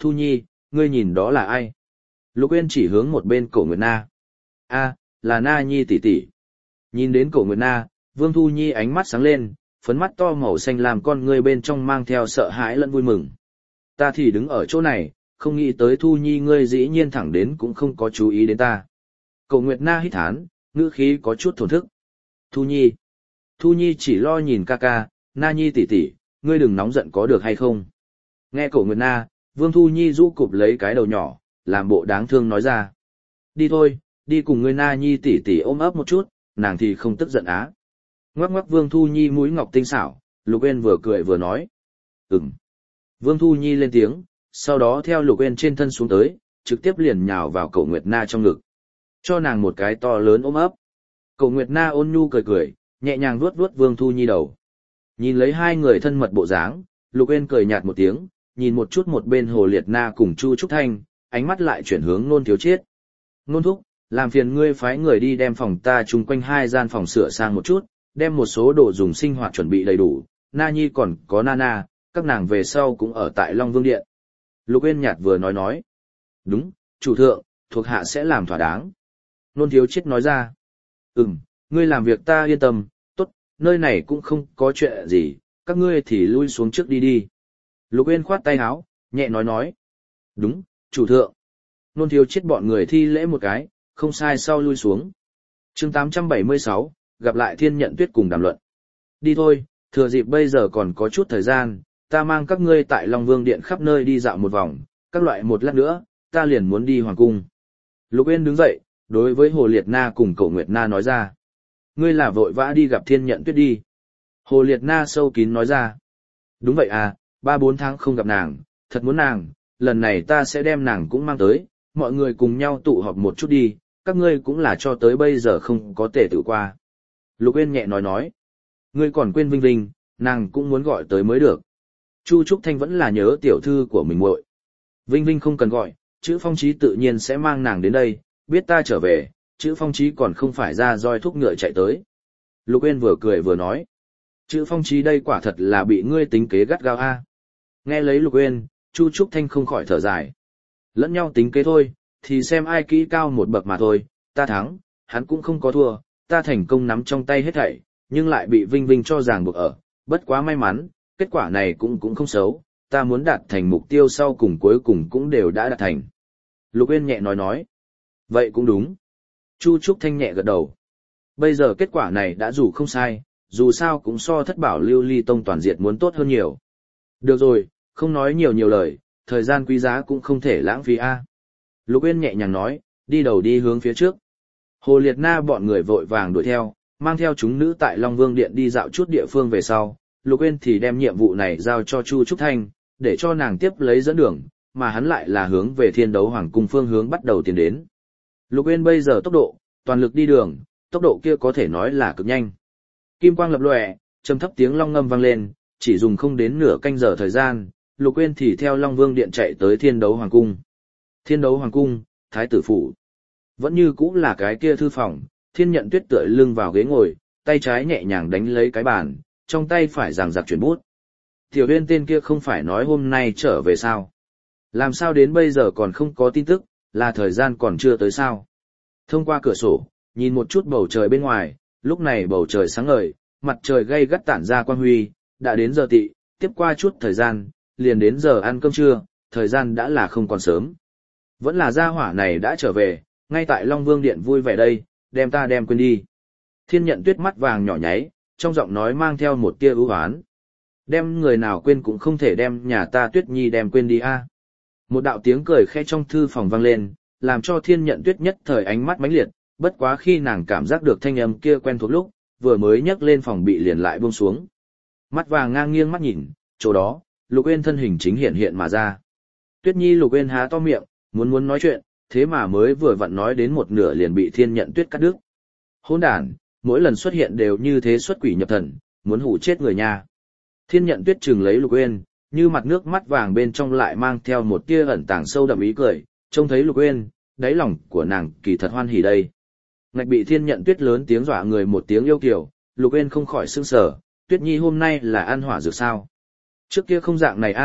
Thu Nhi, ngươi nhìn đó là ai? Lục Uyên chỉ hướng một bên Cổ Nguyệt Na. A, là Na Nhi tỷ tỷ. Nhìn đến Cổ Nguyệt Na, Vương Thu Nhi ánh mắt sáng lên, phấn mắt to màu xanh làm con ngươi bên trong mang theo sợ hãi lẫn vui mừng. Ta thì đứng ở chỗ này, không nghĩ tới Thu Nhi ngươi dĩ nhiên thẳng đến cũng không có chú ý đến ta. Cổ Nguyệt Na hít thán, ngữ khí có chút thổn thức. Thu Nhi. Thu Nhi chỉ lo nhìn ca ca, Na Nhi tỷ tỷ, ngươi đừng nóng giận có được hay không. Nghe Cổ Nguyệt Na, Vương Thu Nhi rũ cụp lấy cái đầu nhỏ, làm bộ đáng thương nói ra. Đi thôi, đi cùng ngươi Na Nhi tỷ tỷ ôm ấp một chút, nàng thì không tức giận á. Ngoắc ngoắc Vương Thu Nhi mũi ngọc tinh xảo, Lục Uyên vừa cười vừa nói. Ừm. Vương Thu Nhi lên tiếng, sau đó theo Lục Uyên trên thân xuống tới, trực tiếp liền nhào vào Cổ Nguyệt Na trong ngực. Cho nàng một cái to lớn ôm ấp. Cổ Nguyệt Na ôn nhu cười cười, nhẹ nhàng vuốt vuốt Vương Thu Nhi đầu. Nhìn lấy hai người thân mật bộ dáng, Lục Uyên cười nhạt một tiếng, nhìn một chút một bên Hồ Liệt Na cùng Chu Trúc Thanh, ánh mắt lại chuyển hướng Nôn Thiếu Chiết. Nôn thúc, làm phiền ngươi phái người đi đem phòng ta chung quanh hai gian phòng sửa sang một chút, đem một số đồ dùng sinh hoạt chuẩn bị đầy đủ, Na Nhi còn có Nana, các nàng về sau cũng ở tại Long Vương Điện. Lục Uyên nhạt vừa nói nói. Đúng, chủ thượng, thuộc hạ sẽ làm thỏa đáng. Nôn Thiếu Chiết nói ra. Ừm, ngươi làm việc ta yên tâm, tốt, nơi này cũng không có chuyện gì, các ngươi thì lui xuống trước đi đi. Lục Uyên khoát tay áo, nhẹ nói nói. Đúng, chủ thượng. Nôn Thiếu Chiết bọn người thi lễ một cái, không sai sau lui xuống. Chương tám trăm bảy mươi sáu, gặp lại Thiên Nhận Tuyết cùng đàm luận. Đi thôi, thừa dịp bây giờ còn có chút thời gian, ta mang các ngươi tại Long Vương Điện khắp nơi đi dạo một vòng, các loại một lát nữa, ta liền muốn đi hoàng cung. Lục Uyên đứng dậy, đối với Hồ Liệt Na cùng Cổ Nguyệt Na nói ra. Ngươi là vội vã đi gặp Thiên Nhận Tuyết đi. Hồ Liệt Na sâu kín nói ra. Đúng vậy à, ba bốn tháng không gặp nàng, thật muốn nàng, lần này ta sẽ đem nàng cũng mang tới, mọi người cùng nhau tụ họp một chút đi, các ngươi cũng là cho tới bây giờ không có tể tự qua. Lục Uyên nhẹ nói nói. Ngươi còn quên Vinh Vinh, nàng cũng muốn gọi tới mới được. Chu Trúc Thanh vẫn là nhớ tiểu thư của mình muội. Vinh Vinh không cần gọi, chữ Phong Chí tự nhiên sẽ mang nàng đến đây, biết ta trở về, chữ Phong Chí còn không phải ra roi thúc ngựa chạy tới. Lục Uyên vừa cười vừa nói. Chữ Phong Chí đây quả thật là bị ngươi tính kế gắt gao a. Nghe lấy Lục Uyên, Chu Trúc Thanh không khỏi thở dài. Lẫn nhau tính kế thôi, thì xem ai kỹ cao một bậc mà thôi, ta thắng, hắn cũng không có thua, ta thành công nắm trong tay hết thảy, nhưng lại bị Vinh Vinh cho ràng buộc ở, bất quá may mắn, kết quả này cũng cũng không xấu, ta muốn đạt thành mục tiêu sau cùng cuối cùng cũng đều đã đạt thành. Lục Uyên nhẹ nói nói. Vậy cũng đúng. Chu Trúc Thanh nhẹ gật đầu. Bây giờ kết quả này đã dù không sai, dù sao cũng so thất bảo lưu ly tông toàn diệt muốn tốt hơn nhiều. Được rồi, không nói nhiều nhiều lời, thời gian quý giá cũng không thể lãng phí a. Lục Uyên nhẹ nhàng nói, đi đầu đi hướng phía trước. Hồ Liệt Na bọn người vội vàng đuổi theo, mang theo chúng nữ tại Long Vương Điện đi dạo chút địa phương về sau, Lục Uyên thì đem nhiệm vụ này giao cho Chu Trúc Thanh, để cho nàng tiếp lấy dẫn đường, mà hắn lại là hướng về Thiên Đấu Hoàng cung phương hướng bắt đầu tiến đến. Lục Uyên bây giờ tốc độ, toàn lực đi đường, tốc độ kia có thể nói là cực nhanh. Kim quang lập lòe, trầm thấp tiếng long ngâm vang lên, chỉ dùng không đến nửa canh giờ thời gian, Lục Uyên thì theo Long Vương Điện chạy tới Thiên Đấu Hoàng cung. Thiên Đấu Hoàng cung, Thái tử phủ. Vẫn như cũng là cái kia thư phòng, Thiên Nhận Tuyết tựa lưng vào ghế ngồi, tay trái nhẹ nhàng đánh lấy cái bàn, trong tay phải giằng giặc chuyển bút. Tiểu Uyên tên kia không phải nói hôm nay trở về sao? Làm sao đến bây giờ còn không có tin tức, là thời gian còn chưa tới sao? Thông qua cửa sổ, nhìn một chút bầu trời bên ngoài, lúc này bầu trời sáng ngời, mặt trời gay gắt tản ra quang huy, đã đến giờ tị, tiếp qua chút thời gian, liền đến giờ ăn cơm trưa, thời gian đã là không còn sớm. Vẫn là gia hỏa này đã trở về, ngay tại Long Vương Điện vui vẻ đây, đem ta đem quên đi. Thiên Nhận Tuyết mắt vàng nhỏ nháy, trong giọng nói mang theo một tia ưu hoán. Đem người nào quên cũng không thể đem nhà ta Tuyết Nhi đem quên đi a. Một đạo tiếng cười khẽ trong thư phòng vang lên, làm cho Thiên Nhận Tuyết nhất thời ánh mắt mãnh liệt, bất quá khi nàng cảm giác được thanh âm kia quen thuộc lúc, vừa mới nhấc lên phòng bị liền lại buông xuống. Mắt vàng ngang nghiêng mắt nhìn, chỗ đó, Lục Uyên thân hình chính hiện hiện mà ra. Tuyết Nhi Lục Uyên há to miệng, muốn muốn nói chuyện, thế mà mới vừa vặn nói đến một nửa liền bị Thiên Nhận Tuyết cắt đứt. Hỗn đản, mỗi lần xuất hiện đều như thế xuất quỷ nhập thần, muốn hủ chết người nha. Thiên Nhận Tuyết trừng lấy Lục Uyên, như mặt nước mắt vàng bên trong lại mang theo một tia ẩn tàng sâu đậm ý cười, trông thấy Lục Uyên, đáy lòng của nàng kỳ thật hoan hỉ đây. Ngạch bị Thiên Nhận Tuyết lớn tiếng dọa người một tiếng yêu kiều, Lục Uyên không khỏi sửng sở, Tuyết Nhi hôm nay là ăn hỏa dược sao? Trước kia không dạng này a,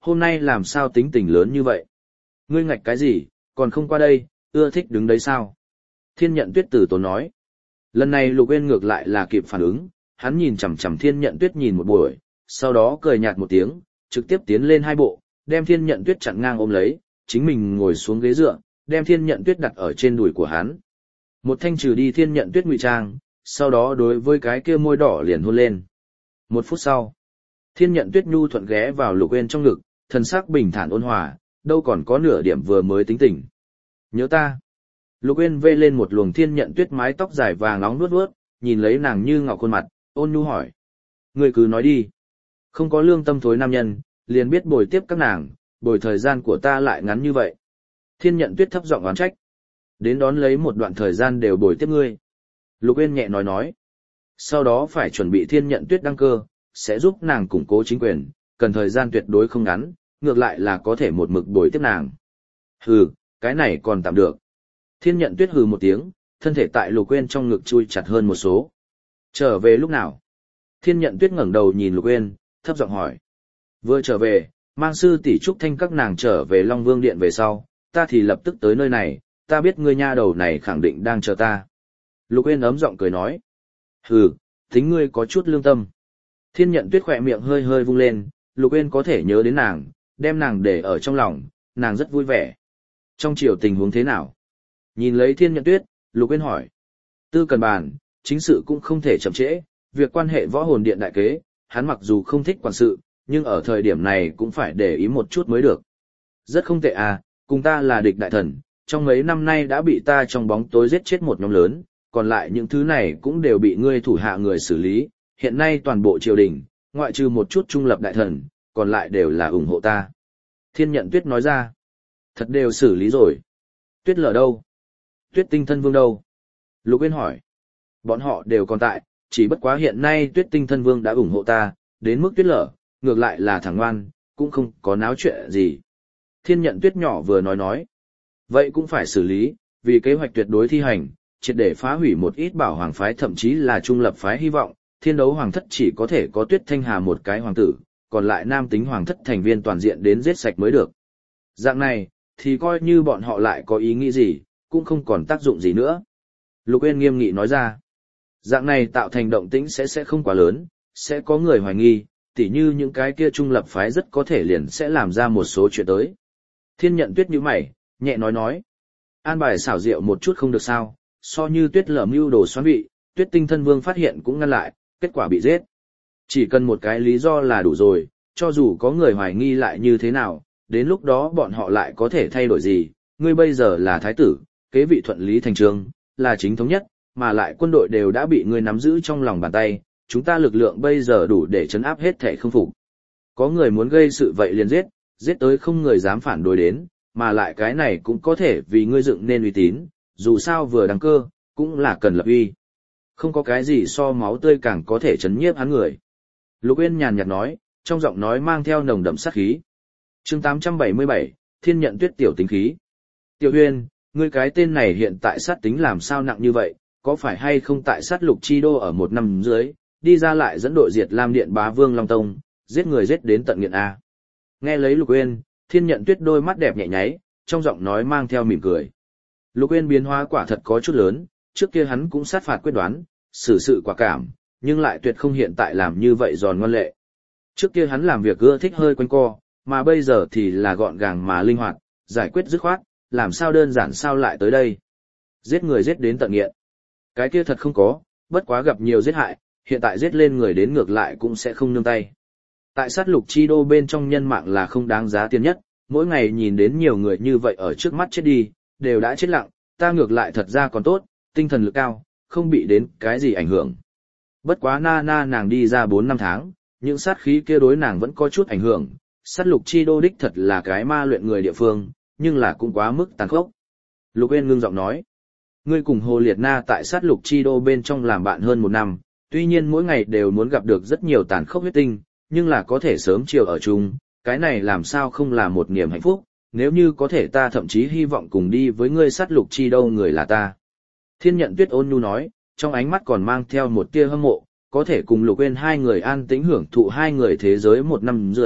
hôm nay làm sao tính tình lớn như vậy? Ngươi ngạch cái gì, còn không qua đây, ưa thích đứng đấy sao? Thiên nhận tuyết từ tốn nói. Lần này Lục Uyên ngược lại là kịp phản ứng, hắn nhìn chằm chằm Thiên nhận tuyết nhìn một buổi, sau đó cười nhạt một tiếng, trực tiếp tiến lên hai bộ, đem Thiên nhận tuyết chặn ngang ôm lấy, chính mình ngồi xuống ghế dựa, đem Thiên nhận tuyết đặt ở trên đùi của hắn. Một thanh trừ đi Thiên nhận tuyết ngụy trang, sau đó đối với cái kia môi đỏ liền hôn lên. Một phút sau, Thiên nhận tuyết nhu thuận ghé vào Lục Uyên trong ngực, thần sắc bình thản ôn hòa, đâu còn có nửa điểm vừa mới tính tỉnh. Nhớ ta. Lục Uyên vê lên một luồng Thiên nhận tuyết mái tóc dài vàng nóng nuốt nuốt, nhìn lấy nàng như ngọc khuôn mặt, ôn nhu hỏi. Ngươi cứ nói đi. Không có lương tâm thối nam nhân, liền biết bồi tiếp các nàng, bồi thời gian của ta lại ngắn như vậy. Thiên nhận tuyết thấp giọng oán trách. Đến đón lấy một đoạn thời gian đều bồi tiếp ngươi. Lục Uyên nhẹ nói nói. Sau đó phải chuẩn bị Thiên nhận tuyết đăng cơ, sẽ giúp nàng củng cố chính quyền, cần thời gian tuyệt đối không ngắn, ngược lại là có thể một mực bồi tiếp nàng. Hừ, cái này còn tạm được. Thiên nhận tuyết hừ một tiếng, thân thể tại Lục Uyên trong ngực chui chặt hơn một số. Trở về lúc nào? Thiên nhận tuyết ngẩng đầu nhìn Lục Uyên, thấp giọng hỏi. Vừa trở về, mang sư tỷ Trúc Thanh các nàng trở về Long Vương Điện về sau, ta thì lập tức tới nơi này, ta biết ngươi nha đầu này khẳng định đang chờ ta. Lục Uyên ấm giọng cười nói. Hừ, tính ngươi có chút lương tâm. Thiên nhận tuyết khỏe miệng hơi hơi vung lên, Lục Uyên có thể nhớ đến nàng, đem nàng để ở trong lòng, nàng rất vui vẻ. Trong chiều tình huống thế nào? Nhìn lấy Thiên nhận tuyết, Lục Uyên hỏi. Tư cần bàn, chính sự cũng không thể chậm trễ, việc quan hệ võ hồn điện đại kế, hắn mặc dù không thích quản sự, nhưng ở thời điểm này cũng phải để ý một chút mới được. Rất không tệ à, cùng ta là địch đại thần, trong mấy năm nay đã bị ta trong bóng tối giết chết một nhóm lớn, còn lại những thứ này cũng đều bị ngươi thủ hạ người xử lý, hiện nay toàn bộ triều đình, ngoại trừ một chút trung lập đại thần, còn lại đều là ủng hộ ta. Thiên nhận tuyết nói ra, thật đều xử lý rồi. Tuyết lở đâu? Tuyết tinh thân vương đâu? Lục Uyên hỏi. Bọn họ đều còn tại, chỉ bất quá hiện nay Tuyết tinh thân vương đã ủng hộ ta, đến mức tuyết lở, ngược lại là thằng ngoan, cũng không có náo chuyện gì. Thiên nhận tuyết nhỏ vừa nói nói. Vậy cũng phải xử lý, vì kế hoạch tuyệt đối thi hành, triệt để phá hủy một ít bảo hoàng phái thậm chí là trung lập phái hy vọng, thiên đấu hoàng thất chỉ có thể có Tuyết Thanh Hà một cái hoàng tử, còn lại nam tính hoàng thất thành viên toàn diện đến giết sạch mới được. Dạng này, thì coi như bọn họ lại có ý nghĩ gì, cũng không còn tác dụng gì nữa. Lục Uyên nghiêm nghị nói ra. Dạng này tạo thành động tĩnh sẽ sẽ không quá lớn, sẽ có người hoài nghi, tỉ như những cái kia trung lập phái rất có thể liền sẽ làm ra một số chuyện tới. Thiên nhận tuyết nhíu mày, nhẹ nói nói. An bài xảo diệu một chút không được sao, so như tuyết lở mưu đồ xoắn vị, Tuyết tinh thân vương phát hiện cũng ngăn lại, kết quả bị giết. Chỉ cần một cái lý do là đủ rồi, cho dù có người hoài nghi lại như thế nào, đến lúc đó bọn họ lại có thể thay đổi gì, ngươi bây giờ là thái tử, kế vị thuận lý thành trường, là chính thống nhất, mà lại quân đội đều đã bị ngươi nắm giữ trong lòng bàn tay, chúng ta lực lượng bây giờ đủ để chấn áp hết thể không phục. Có người muốn gây sự vậy liền giết, giết tới không người dám phản đối đến, mà lại cái này cũng có thể vì ngươi dựng nên uy tín, dù sao vừa đăng cơ, cũng là cần lập uy. Không có cái gì so máu tươi càng có thể chấn nhiếp hắn người. Lục Uyên nhàn nhạt nói, trong giọng nói mang theo nồng đậm sát khí. Chương tám trăm bảy mươi bảy, Thiên nhận tuyết tiểu tính khí. Tiểu Uyên, ngươi cái tên này hiện tại sát tính làm sao nặng như vậy, có phải hay không tại sát lục chi đô ở một năm dưới, đi ra lại dẫn đội diệt Lam Điện Bá Vương Long Tông, giết người giết đến tận nghiện A. Nghe lấy Lục Uyên, Thiên nhận tuyết đôi mắt đẹp nhẹ nháy, trong giọng nói mang theo mỉm cười. Lục Uyên biến hóa quả thật có chút lớn, trước kia hắn cũng sát phạt quyết đoán, xử sự quả cảm, nhưng lại tuyệt không hiện tại làm như vậy giòn ngoan lệ. Trước kia hắn làm việc ưa thích hơi quanh co, mà bây giờ thì là gọn gàng mà linh hoạt, giải quyết dứt khoát, làm sao đơn giản sao lại tới đây. Giết người giết đến tận nghiện. Cái kia thật không có, bất quá gặp nhiều giết hại, hiện tại giết lên người đến ngược lại cũng sẽ không nương tay. Tại sát lục chi đô bên trong nhân mạng là không đáng giá tiền nhất, mỗi ngày nhìn đến nhiều người như vậy ở trước mắt chết đi, đều đã chết lặng, ta ngược lại thật ra còn tốt, tinh thần lực cao, không bị đến cái gì ảnh hưởng. Bất quá na na nàng đi ra bốn năm tháng, những sát khí kia đối nàng vẫn có chút ảnh hưởng, sát lục chi đô đích thật là cái ma luyện người địa phương, nhưng là cũng quá mức tàn khốc. Lục Uyên ngưng giọng nói, ngươi cùng Hồ Liệt Na tại sát lục chi đô bên trong làm bạn hơn một năm, tuy nhiên mỗi ngày đều muốn gặp được rất nhiều tàn khốc huyết tinh, nhưng là có thể sớm chiều ở chung, cái này làm sao không là một niềm hạnh phúc, nếu như có thể ta thậm chí hy vọng cùng đi với ngươi sát lục chi đô người là ta. Thiên nhận tuyết ôn nhu nói, trong ánh mắt còn mang theo một tia hâm mộ, có thể cùng Lục Uyên hai người an tĩnh hưởng thụ hai người thế giới một năm dưới,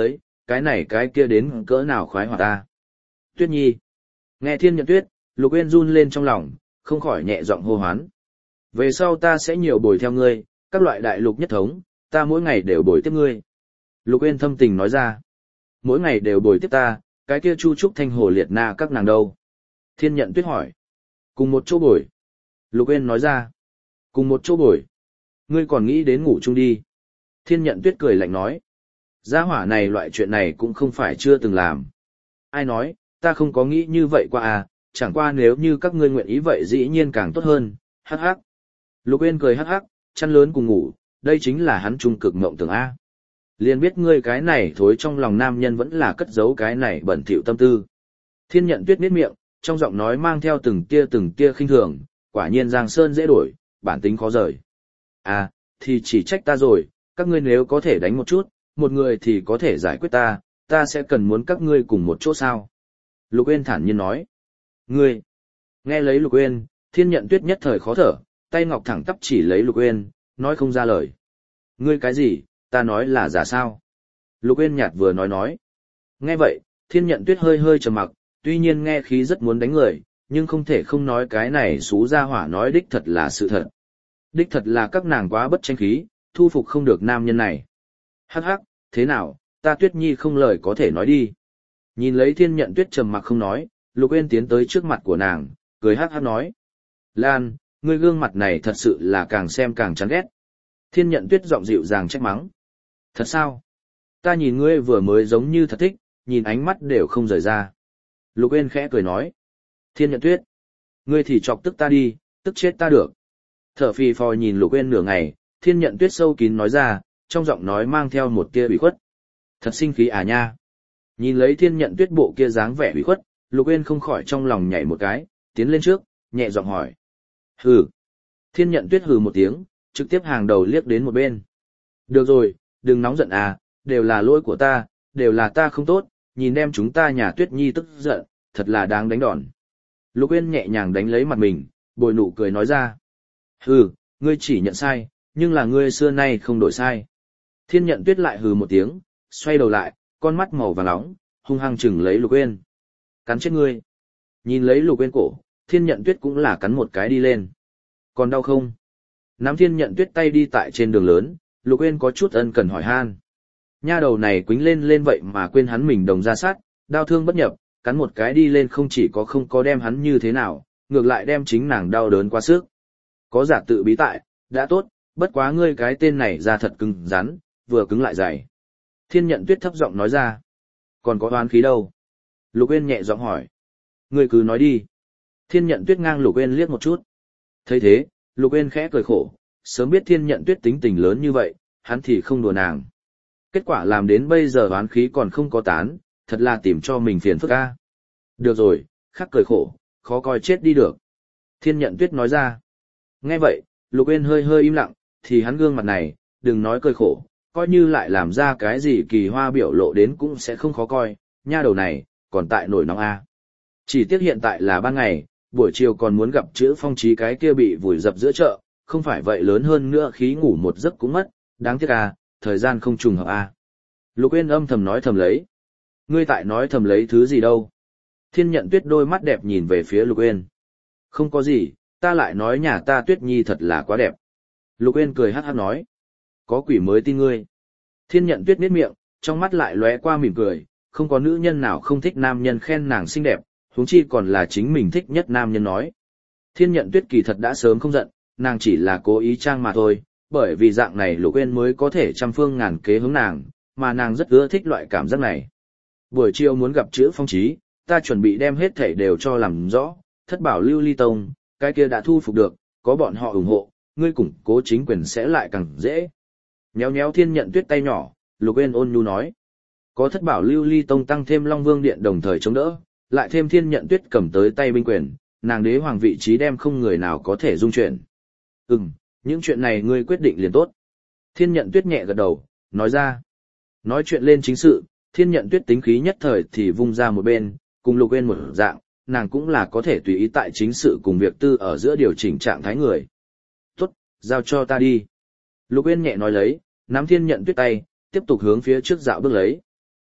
cái này cái kia đến cỡ nào khoái hoạt ta. Tuyết Nhi. Nghe Thiên Nhận Tuyết, Lục Uyên run lên trong lòng, không khỏi nhẹ giọng hô hoán. Về sau ta sẽ nhiều bồi theo ngươi, các loại đại lục nhất thống, ta mỗi ngày đều bồi tiếp ngươi. Lục Uyên thâm tình nói ra. Mỗi ngày đều bồi tiếp ta, cái kia Chu Trúc Thanh Hồ Liệt Na các nàng đâu? Thiên Nhận Tuyết hỏi. Cùng một chỗ bồi. Lục Uyên nói ra. Cùng một chỗ bồi. Ngươi còn nghĩ đến ngủ chung đi. Thiên Nhận Tuyết cười lạnh nói. Gia hỏa này loại chuyện này cũng không phải chưa từng làm. Ai nói, ta không có nghĩ như vậy qua à, chẳng qua nếu như các ngươi nguyện ý vậy dĩ nhiên càng tốt hơn, hắc hắc. Lục Uyên cười hắc hắc, chăn lớn cùng ngủ, đây chính là hắn trung cực mộng tưởng A. Liền biết ngươi cái này thối trong lòng nam nhân vẫn là cất giấu cái này bẩn thỉu tâm tư. Thiên Nhận Tuyết niết miệng, trong giọng nói mang theo từng tia từng tia khinh thường, quả nhiên Giang Sơn dễ đổi, bản tính khó rời. À, thì chỉ trách ta rồi, các ngươi nếu có thể đánh một chút, một người thì có thể giải quyết ta, ta sẽ cần muốn các ngươi cùng một chỗ sao. Lục Uyên thản nhiên nói. Ngươi. Nghe lấy Lục Uyên, Thiên Nhận Tuyết nhất thời khó thở, tay ngọc thẳng tắp chỉ lấy Lục Uyên, nói không ra lời. Ngươi cái gì, ta nói là giả sao? Lục Uyên nhạt vừa nói nói. Nghe vậy, Thiên Nhận Tuyết hơi hơi trầm mặc, tuy nhiên nghe khí rất muốn đánh người, nhưng không thể không nói cái này xú ra hỏa nói đích thật là sự thật. Đích thật là các nàng quá bất tranh khí, thu phục không được nam nhân này. Hắc hắc, thế nào, ta Tuyết Nhi không lời có thể nói đi. Nhìn lấy Thiên Nhận Tuyết trầm mặc không nói, Lục Uyên tiến tới trước mặt của nàng, cười hắc hắc nói. Lan, ngươi gương mặt này thật sự là càng xem càng chán ghét. Thiên Nhận Tuyết giọng dịu dàng trách mắng. Thật sao? Ta nhìn ngươi vừa mới giống như thật thích, nhìn ánh mắt đều không rời ra. Lục Uyên khẽ cười nói. Thiên Nhận Tuyết, ngươi thì chọc tức ta đi, tức chết ta được. Thở phì phò nhìn Lục Uyên nửa ngày, Thiên Nhận Tuyết sâu kín nói ra, trong giọng nói mang theo một tia ủy khuất. Thật sinh khí à nha. Nhìn lấy Thiên Nhận Tuyết bộ kia dáng vẻ ủy khuất, Lục Uyên không khỏi trong lòng nhảy một cái, tiến lên trước, nhẹ giọng hỏi. Hừ. Thiên Nhận Tuyết hừ một tiếng, trực tiếp hàng đầu liếc đến một bên. Được rồi, đừng nóng giận à, đều là lỗi của ta, đều là ta không tốt, nhìn đem chúng ta nhà Tuyết Nhi tức giận, thật là đáng đánh đòn. Lục Uyên nhẹ nhàng đánh lấy mặt mình, bồi nụ cười nói ra. Hừ, ngươi chỉ nhận sai, nhưng là ngươi xưa nay không đổi sai. Thiên Nhận Tuyết lại hừ một tiếng, xoay đầu lại, con mắt màu vàng nóng, hung hăng chừng lấy Lục Uyên. Cắn chết ngươi. Nhìn lấy Lục Uyên cổ, Thiên Nhận Tuyết cũng là cắn một cái đi lên. Còn đau không? Nắm Thiên Nhận Tuyết tay đi tại trên đường lớn, Lục Uyên có chút ân cần hỏi han. Nha đầu này quýnh lên lên vậy mà quên hắn mình đồng ra sát, đau thương bất nhập, cắn một cái đi lên không chỉ có không có đem hắn như thế nào, ngược lại đem chính nàng đau đớn quá sức. Có giả tự bí tại, đã tốt, bất quá ngươi cái tên này ra thật cứng rắn, vừa cứng lại dày. Thiên Nhận Tuyết thấp giọng nói ra. Còn có oán khí đâu? Lục Uyên nhẹ giọng hỏi. Ngươi cứ nói đi. Thiên Nhận Tuyết ngang Lục Uyên liếc một chút. Thấy thế, Lục Uyên khẽ cười khổ, sớm biết Thiên Nhận Tuyết tính tình lớn như vậy, hắn thì không đùa nàng. Kết quả làm đến bây giờ oán khí còn không có tán, thật là tìm cho mình phiền phức a. Được rồi, khắc cười khổ, khó coi chết đi được. Thiên Nhận Tuyết nói ra. Nghe vậy, Lục Uyên hơi hơi im lặng, thì hắn gương mặt này, đừng nói cười khổ, coi như lại làm ra cái gì kỳ hoa biểu lộ đến cũng sẽ không khó coi, nha đầu này, còn tại nổi nóng a. Chỉ tiếc hiện tại là ban ngày, buổi chiều còn muốn gặp chữ Phong Chí cái kia bị vùi dập giữa chợ, không phải vậy lớn hơn nữa khí ngủ một giấc cũng mất, đáng tiếc a, thời gian không trùng hợp a. Lục Uyên âm thầm nói thầm lấy. Ngươi tại nói thầm lấy thứ gì đâu? Thiên Nhận Tuyết đôi mắt đẹp nhìn về phía Lục Uyên. Không có gì, ta lại nói nhà ta Tuyết Nhi thật là quá đẹp. Lục Uyên cười hắc hắc nói. Có quỷ mới tin ngươi. Thiên Nhận Tuyết nhếch miệng, trong mắt lại lóe qua mỉm cười, không có nữ nhân nào không thích nam nhân khen nàng xinh đẹp, huống chi còn là chính mình thích nhất nam nhân nói. Thiên Nhận Tuyết kỳ thật đã sớm không giận, nàng chỉ là cố ý trang mà thôi, bởi vì dạng này Lục Uyên mới có thể trăm phương ngàn kế hướng nàng, mà nàng rất ưa thích loại cảm giác này. Buổi chiều muốn gặp chữ Phong Chí, ta chuẩn bị đem hết thảy đều cho làm rõ, thất bảo lưu ly tông, cái kia đã thu phục được, có bọn họ ủng hộ, ngươi củng cố chính quyền sẽ lại càng dễ. Nhéo nhéo Thiên Nhận Tuyết tay nhỏ, Lục Uyên ôn nhu nói. Có thất bảo lưu ly tông tăng thêm Long Vương Điện đồng thời chống đỡ, lại thêm Thiên Nhận Tuyết cầm tới tay binh quyền, nàng đế hoàng vị trí đem không người nào có thể dung chuyển. Ừm, những chuyện này ngươi quyết định liền tốt. Thiên Nhận Tuyết nhẹ gật đầu, nói ra. Nói chuyện lên chính sự, Thiên Nhận Tuyết tính khí nhất thời thì vung ra một bên, cùng Lục Uyên một dạng, nàng cũng là có thể tùy ý tại chính sự cùng việc tư ở giữa điều chỉnh trạng thái người. Tốt, giao cho ta đi. Lục Uyên nhẹ nói lấy, nắm Thiên Nhận Tuyết tay, tiếp tục hướng phía trước dạo bước lấy.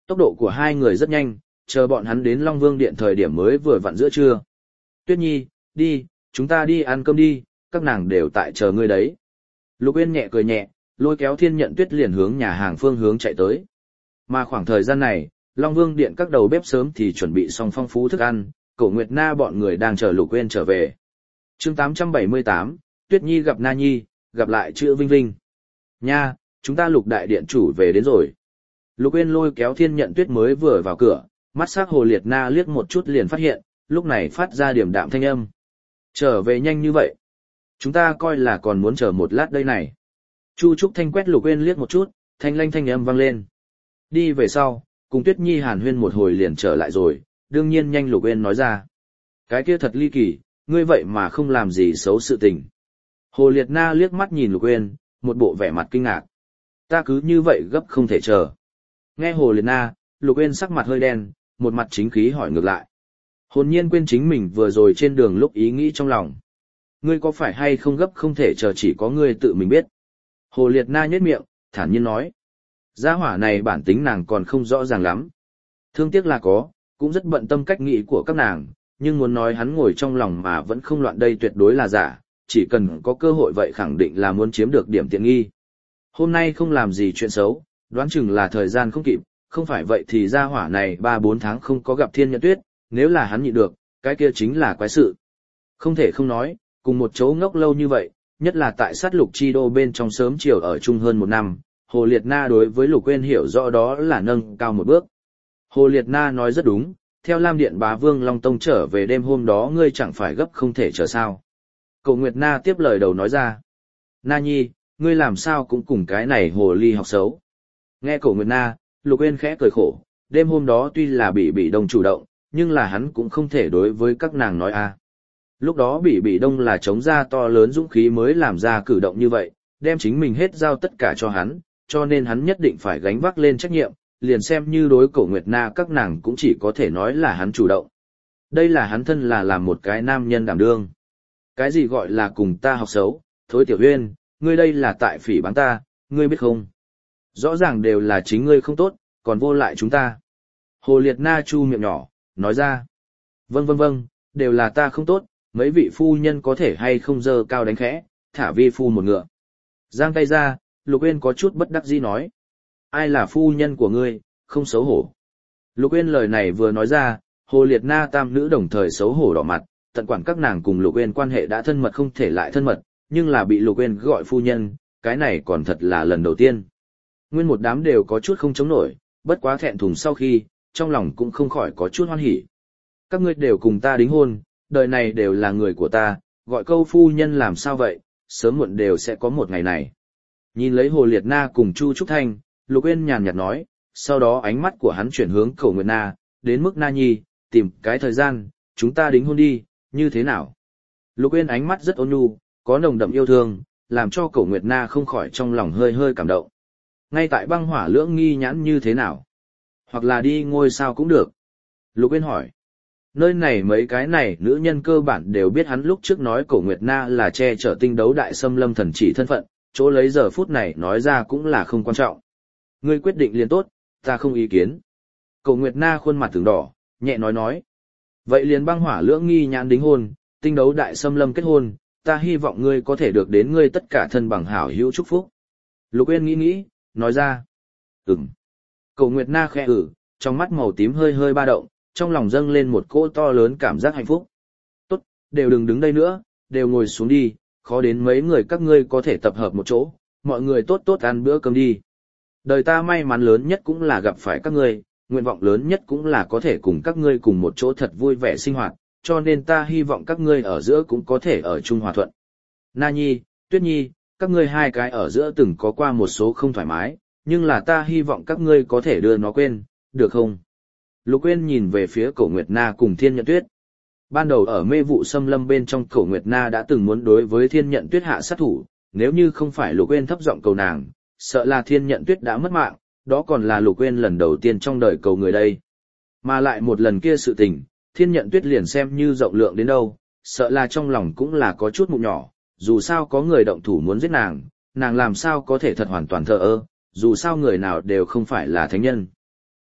Tốc độ của hai người rất nhanh, chờ bọn hắn đến Long Vương Điện thời điểm mới vừa vặn giữa trưa. Tuyết Nhi, đi, chúng ta đi ăn cơm đi, các nàng đều tại chờ ngươi đấy. Lục Uyên nhẹ cười nhẹ, lôi kéo Thiên Nhận Tuyết liền hướng nhà hàng phương hướng chạy tới. Mà khoảng thời gian này, Long Vương Điện các đầu bếp sớm thì chuẩn bị xong phong phú thức ăn, Cổ Nguyệt Na bọn người đang chờ Lục Uyên trở về. Chương tám trăm bảy mươi tám, Tuyết Nhi gặp Na Nhi, gặp lại chữ Vinh Vinh. Nha, chúng ta Lục đại điện chủ về đến rồi. Lục Uyên lôi kéo Thiên Nhận Tuyết mới vừa vào cửa, mắt sắc Hồ Liệt Na liếc một chút liền phát hiện, lúc này phát ra điểm đạm thanh âm. Trở về nhanh như vậy. Chúng ta coi là còn muốn chờ một lát đây này. Chu Trúc Thanh quét Lục Uyên liếc một chút, thanh lanh thanh âm vang lên. Đi về sau, cùng Tuyết Nhi hàn huyên một hồi liền trở lại rồi, đương nhiên nhanh Lục Uyên nói ra. Cái kia thật ly kỳ, ngươi vậy mà không làm gì xấu sự tình. Hồ Liệt Na liếc mắt nhìn Lục Uyên, một bộ vẻ mặt kinh ngạc. Ta cứ như vậy gấp không thể chờ. Nghe Hồ Liệt Na, Lục Uyên sắc mặt hơi đen, một mặt chính khí hỏi ngược lại. Hồn nhiên quên chính mình vừa rồi trên đường lúc ý nghĩ trong lòng. Ngươi có phải hay không gấp không thể chờ chỉ có ngươi tự mình biết. Hồ Liệt Na nhếch miệng, thản nhiên nói. Gia hỏa này bản tính nàng còn không rõ ràng lắm. Thương tiếc là có, cũng rất bận tâm cách nghĩ của các nàng, nhưng muốn nói hắn ngồi trong lòng mà vẫn không loạn đây tuyệt đối là giả, chỉ cần có cơ hội vậy khẳng định là muốn chiếm được điểm tiện nghi. Hôm nay không làm gì chuyện xấu, đoán chừng là thời gian không kịp, không phải vậy thì gia hỏa này ba bốn tháng không có gặp Thiên Nhận Tuyết, nếu là hắn nhịn được, cái kia chính là quái sự. Không thể không nói, cùng một chỗ ngốc lâu như vậy, nhất là tại sát lục chi đô bên trong sớm chiều ở chung hơn một năm, Hồ Liệt Na đối với Lục Uyên hiểu rõ đó là nâng cao một bước. Hồ Liệt Na nói rất đúng, theo Lam Điện Bá Vương Long Tông trở về đêm hôm đó ngươi chẳng phải gấp không thể chờ sao. Cậu Nguyệt Na tiếp lời đầu nói ra. Na Nhi, ngươi làm sao cũng cùng cái này hồ ly học xấu. Nghe cậu Nguyệt Na, Lục Uyên khẽ cười khổ, đêm hôm đó tuy là bị bị đông chủ động, nhưng là hắn cũng không thể đối với các nàng nói a. Lúc đó bị bị đông là chống ra to lớn dũng khí mới làm ra cử động như vậy, đem chính mình hết giao tất cả cho hắn, cho nên hắn nhất định phải gánh vác lên trách nhiệm, liền xem như đối cổ Nguyệt Na các nàng cũng chỉ có thể nói là hắn chủ động. Đây là hắn thân là làm một cái nam nhân đảm đương. Cái gì gọi là cùng ta học xấu, Thối Tiểu Uyên, ngươi đây là tại phỉ báng ta, ngươi biết không? Rõ ràng đều là chính ngươi không tốt, còn vô lại chúng ta. Hồ Liệt Na chu miệng nhỏ, nói ra. Vâng vâng vâng, đều là ta không tốt, mấy vị phu nhân có thể hay không dơ cao đánh khẽ, thả vi phu một ngựa. Giang tay ra, Lục Uyên có chút bất đắc dĩ nói. Ai là phu nhân của ngươi, không xấu hổ. Lục Uyên lời này vừa nói ra, Hồ Liệt Na tam nữ đồng thời xấu hổ đỏ mặt, tận quản các nàng cùng Lục Uyên quan hệ đã thân mật không thể lại thân mật, nhưng là bị Lục Uyên gọi phu nhân, cái này còn thật là lần đầu tiên. Nguyên một đám đều có chút không chống nổi, bất quá thẹn thùng sau khi, trong lòng cũng không khỏi có chút hoan hỉ. Các ngươi đều cùng ta đính hôn, đời này đều là người của ta, gọi câu phu nhân làm sao vậy, sớm muộn đều sẽ có một ngày này. Nhìn lấy Hồ Liệt Na cùng Chu Trúc Thanh, Lục Uyên nhàn nhạt nói, sau đó ánh mắt của hắn chuyển hướng Cổ Nguyệt Na, đến mức Na Nhi, tìm cái thời gian, chúng ta đính hôn đi, như thế nào? Lục Uyên ánh mắt rất ôn nhu, có nồng đậm yêu thương, làm cho Cổ Nguyệt Na không khỏi trong lòng hơi hơi cảm động. Ngay tại băng hỏa lưỡng nghi nhãn như thế nào? Hoặc là đi ngôi sao cũng được. Lục Uyên hỏi. Nơi này mấy cái này nữ nhân cơ bản đều biết hắn lúc trước nói Cổ Nguyệt Na là che chở tinh đấu đại xâm lâm thần chỉ thân phận, chỗ lấy giờ phút này nói ra cũng là không quan trọng. Ngươi quyết định liền tốt, ta không ý kiến. Cổ Nguyệt Na khuôn mặt từng đỏ, nhẹ nói nói. Vậy liền băng hỏa lưỡng nghi nhãn đính hôn, tinh đấu đại xâm lâm kết hôn, ta hy vọng ngươi có thể được đến ngươi tất cả thân bằng hảo hữu chúc phúc. Lục Uyên nghĩ nghĩ, nói ra. Ừm. Cổ Nguyệt Na khẽ ử, trong mắt màu tím hơi hơi ba động, trong lòng dâng lên một cỗ to lớn cảm giác hạnh phúc. Tốt, đều đừng đứng đây nữa, đều ngồi xuống đi, khó đến mấy người các ngươi có thể tập hợp một chỗ, mọi người tốt tốt ăn bữa cơm đi. Đời ta may mắn lớn nhất cũng là gặp phải các ngươi, nguyện vọng lớn nhất cũng là có thể cùng các ngươi cùng một chỗ thật vui vẻ sinh hoạt, cho nên ta hy vọng các ngươi ở giữa cũng có thể ở chung hòa thuận. Na Nhi, Tuyết Nhi, các ngươi hai cái ở giữa từng có qua một số không thoải mái, nhưng là ta hy vọng các ngươi có thể đưa nó quên, được không? Lục Uyên nhìn về phía Cổ Nguyệt Na cùng Thiên Nhận Tuyết. Ban đầu ở mê vụ xâm lâm bên trong, Cổ Nguyệt Na đã từng muốn đối với Thiên Nhận Tuyết hạ sát thủ, nếu như không phải Lục Uyên thấp giọng cầu nàng, sợ là Thiên Nhận Tuyết đã mất mạng, đó còn là Lục Uyên lần đầu tiên trong đời cầu người đây. Mà lại một lần kia sự tình, Thiên Nhận Tuyết liền xem như rộng lượng đến đâu, sợ là trong lòng cũng là có chút mụn nhỏ, dù sao có người động thủ muốn giết nàng, nàng làm sao có thể thật hoàn toàn thờ ơ, dù sao người nào đều không phải là thánh nhân.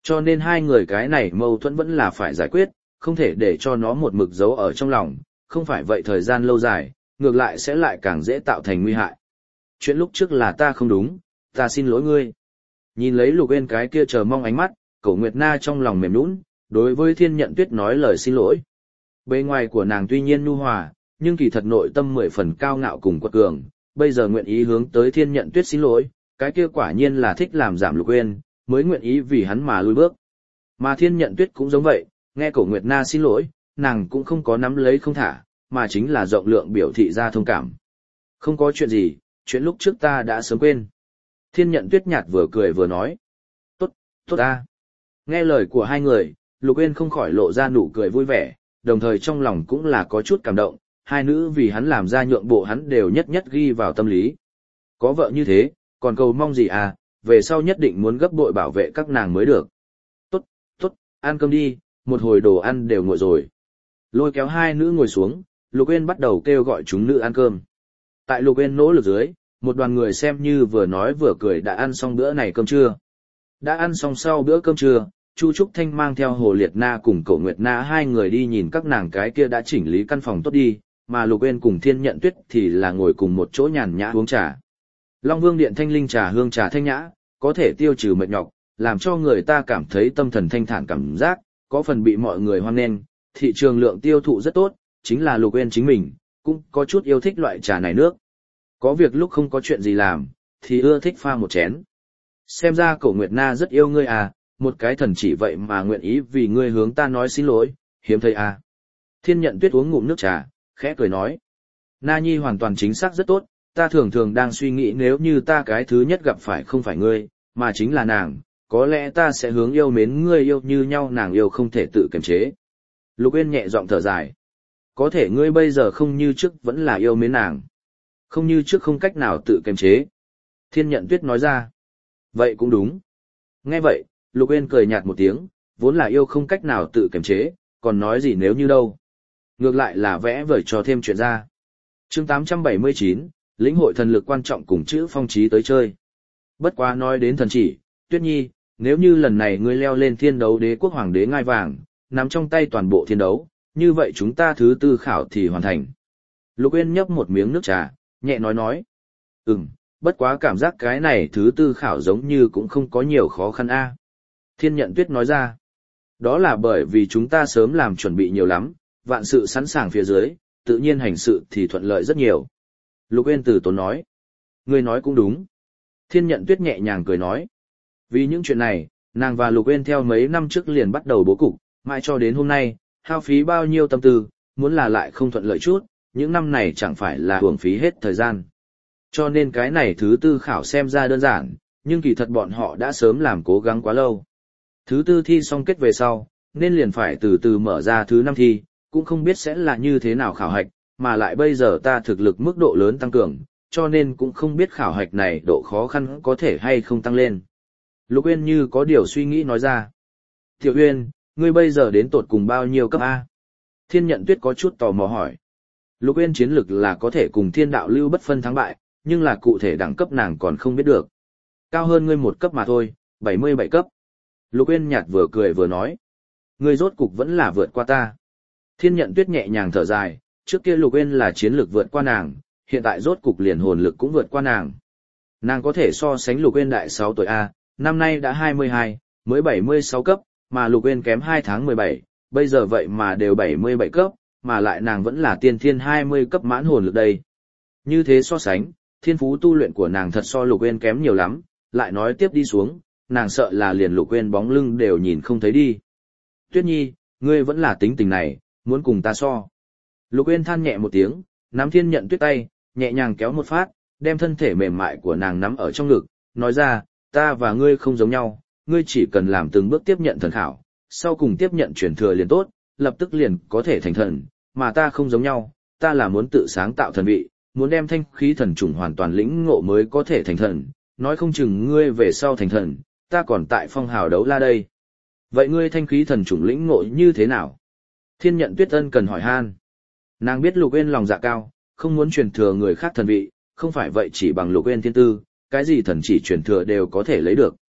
Cho nên hai người cái này mâu thuẫn vẫn là phải giải quyết, không thể để cho nó một mực giấu ở trong lòng, không phải vậy thời gian lâu dài, ngược lại sẽ lại càng dễ tạo thành nguy hại. Chuyện lúc trước là ta không đúng, ta xin lỗi ngươi. Nhìn lấy Lục Uyên cái kia chờ mong ánh mắt, Cổ Nguyệt Na trong lòng mềm nhũn, đối với Thiên Nhận Tuyết nói lời xin lỗi. Bề ngoài của nàng tuy nhiên nhu hòa, nhưng kỳ thật nội tâm mười phần cao ngạo cùng quật cường, bây giờ nguyện ý hướng tới Thiên Nhận Tuyết xin lỗi, cái kia quả nhiên là thích làm giảm Lục Uyên, mới nguyện ý vì hắn mà lùi bước. Mà Thiên Nhận Tuyết cũng giống vậy, nghe Cổ Nguyệt Na xin lỗi, nàng cũng không có nắm lấy không thả, mà chính là rộng lượng biểu thị ra thông cảm. Không có chuyện gì, chuyện lúc trước ta đã sớm quên. Thiên Nhận Tuyết nhạt vừa cười vừa nói. Tốt, tốt ta. Nghe lời của hai người, Lục Uyên không khỏi lộ ra nụ cười vui vẻ, đồng thời trong lòng cũng là có chút cảm động, hai nữ vì hắn làm ra nhượng bộ hắn đều nhất nhất ghi vào tâm lý. Có vợ như thế, còn cầu mong gì à, về sau nhất định muốn gấp bội bảo vệ các nàng mới được. Tốt, tốt, ăn cơm đi, một hồi đồ ăn đều nguội rồi. Lôi kéo hai nữ ngồi xuống, Lục Uyên bắt đầu kêu gọi chúng nữ ăn cơm. Tại Lục Uyên nỗ lực dưới, một đoàn người xem như vừa nói vừa cười đã ăn xong bữa này cơm trưa. Đã ăn xong sau bữa cơm trưa, Chu Trúc Thanh mang theo Hồ Liệt Na cùng Cổ Nguyệt Na hai người đi nhìn các nàng cái kia đã chỉnh lý căn phòng tốt đi, mà Lục Uyên cùng Thiên Nhận Tuyết thì là ngồi cùng một chỗ nhàn nhã uống trà. Long Vương Điện thanh linh trà hương trà thanh nhã, có thể tiêu trừ mệt nhọc, làm cho người ta cảm thấy tâm thần thanh thản cảm giác, có phần bị mọi người hoan nghênh, thị trường lượng tiêu thụ rất tốt, chính là Lục Uyên chính mình, cũng có chút yêu thích loại trà này nước. Có việc lúc không có chuyện gì làm, thì ưa thích pha một chén. Xem ra Cổ Nguyệt Na rất yêu ngươi à, một cái thần chỉ vậy mà nguyện ý vì ngươi hướng ta nói xin lỗi, hiếm thấy à. Thiên Nhận Tuyết uống ngụm nước trà, khẽ cười nói. Na Nhi hoàn toàn chính xác rất tốt, ta thường thường đang suy nghĩ nếu như ta cái thứ nhất gặp phải không phải ngươi, mà chính là nàng, có lẽ ta sẽ hướng yêu mến ngươi yêu như nhau nàng yêu không thể tự kiềm chế. Lục Uyên nhẹ giọng thở dài. Có thể ngươi bây giờ không như trước vẫn là yêu mến nàng. Không như trước không cách nào tự kiềm chế. Thiên Nhận Tuyết nói ra. Vậy cũng đúng. Nghe vậy, Lục Uyên cười nhạt một tiếng, vốn là yêu không cách nào tự kiềm chế, còn nói gì nếu như đâu. Ngược lại là vẽ vời cho thêm chuyện ra. Chương tám trăm bảy mươi chín, lĩnh hội thần lực quan trọng cùng chữ phong trí tới chơi. Bất quá nói đến thần chỉ, Tuyết Nhi, nếu như lần này ngươi leo lên thiên đấu đế quốc hoàng đế ngai vàng, nắm trong tay toàn bộ thiên đấu, như vậy chúng ta thứ tư khảo thì hoàn thành. Lục Uyên nhấp một miếng nước trà, nhẹ nói nói. Ừm, bất quá cảm giác cái này thứ tư khảo giống như cũng không có nhiều khó khăn a. Thiên Nhận Tuyết nói ra. Đó là bởi vì chúng ta sớm làm chuẩn bị nhiều lắm, vạn sự sẵn sàng phía dưới, tự nhiên hành sự thì thuận lợi rất nhiều. Lục Uyên từ tốn nói. Ngươi nói cũng đúng. Thiên Nhận Tuyết nhẹ nhàng cười nói. Vì những chuyện này, nàng và Lục Uyên theo mấy năm trước liền bắt đầu bố cục, mãi cho đến hôm nay, hao phí bao nhiêu tâm tư, muốn là lại không thuận lợi chút, những năm này chẳng phải là uổng phí hết thời gian. Cho nên cái này thứ tư khảo xem ra đơn giản, nhưng kỳ thật bọn họ đã sớm làm cố gắng quá lâu. Thứ tư thi xong kết về sau, nên liền phải từ từ mở ra thứ năm thi, cũng không biết sẽ là như thế nào khảo hạch, mà lại bây giờ ta thực lực mức độ lớn tăng cường, cho nên cũng không biết khảo hạch này độ khó khăn có thể hay không tăng lên. Lục Uyên như có điều suy nghĩ nói ra. Tiểu Uyên, ngươi bây giờ đến tột cùng bao nhiêu cấp A? Thiên Nhận Tuyết có chút tò mò hỏi. Lục Uyên chiến lực là có thể cùng thiên đạo lưu bất phân thắng bại, nhưng là cụ thể đẳng cấp nàng còn không biết được. Cao hơn ngươi một cấp mà thôi, bảy mươi bảy cấp. Lục Uyên nhạt vừa cười vừa nói. Ngươi rốt cục vẫn là vượt qua ta. Thiên Nhận Tuyết nhẹ nhàng thở dài, trước kia Lục Uyên là chiến lực vượt qua nàng, hiện tại rốt cục liền hồn lực cũng vượt qua nàng. Nàng có thể so sánh Lục Uyên đại sáu tuổi A, năm nay đã hai mươi hai, mới bảy mươi sáu cấp, mà Lục Uyên kém hai tháng mười bảy, bây giờ vậy mà đều bảy mươi bảy cấp, mà lại nàng vẫn là tiên thiên hai mươi cấp mãn hồn lực đây. Như thế so sánh, thiên phú tu luyện của nàng thật so Lục Uyên kém nhiều lắm, lại nói tiếp đi xuống, nàng sợ là liền Lục Uyên bóng lưng đều nhìn không thấy đi. Tuyết Nhi, ngươi vẫn là tính tình này, muốn cùng ta so. Lục Uyên than nhẹ một tiếng, nắm Thiên Nhận Tuyết tay, nhẹ nhàng kéo một phát, đem thân thể mềm mại của nàng nắm ở trong ngực, nói ra, ta và ngươi không giống nhau, ngươi chỉ cần làm từng bước tiếp nhận thần khảo, sau cùng tiếp nhận truyền thừa liền tốt, lập tức liền có thể thành thần, mà ta không giống nhau, ta là muốn tự sáng tạo thần vị, muốn đem thanh khí thần trùng hoàn toàn lĩnh ngộ mới có thể thành thần, nói không chừng ngươi về sau thành thần, ta còn tại phong hào đấu la đây. Vậy ngươi thanh khí thần trùng lĩnh ngộ như thế nào? Thiên Nhận Tuyết ân cần hỏi han. Nàng biết Lục Uyên lòng dạ cao, không muốn truyền thừa người khác thần vị, không phải vậy chỉ bằng Lục Uyên thiên tư, cái gì thần chỉ truyền thừa đều có thể lấy được.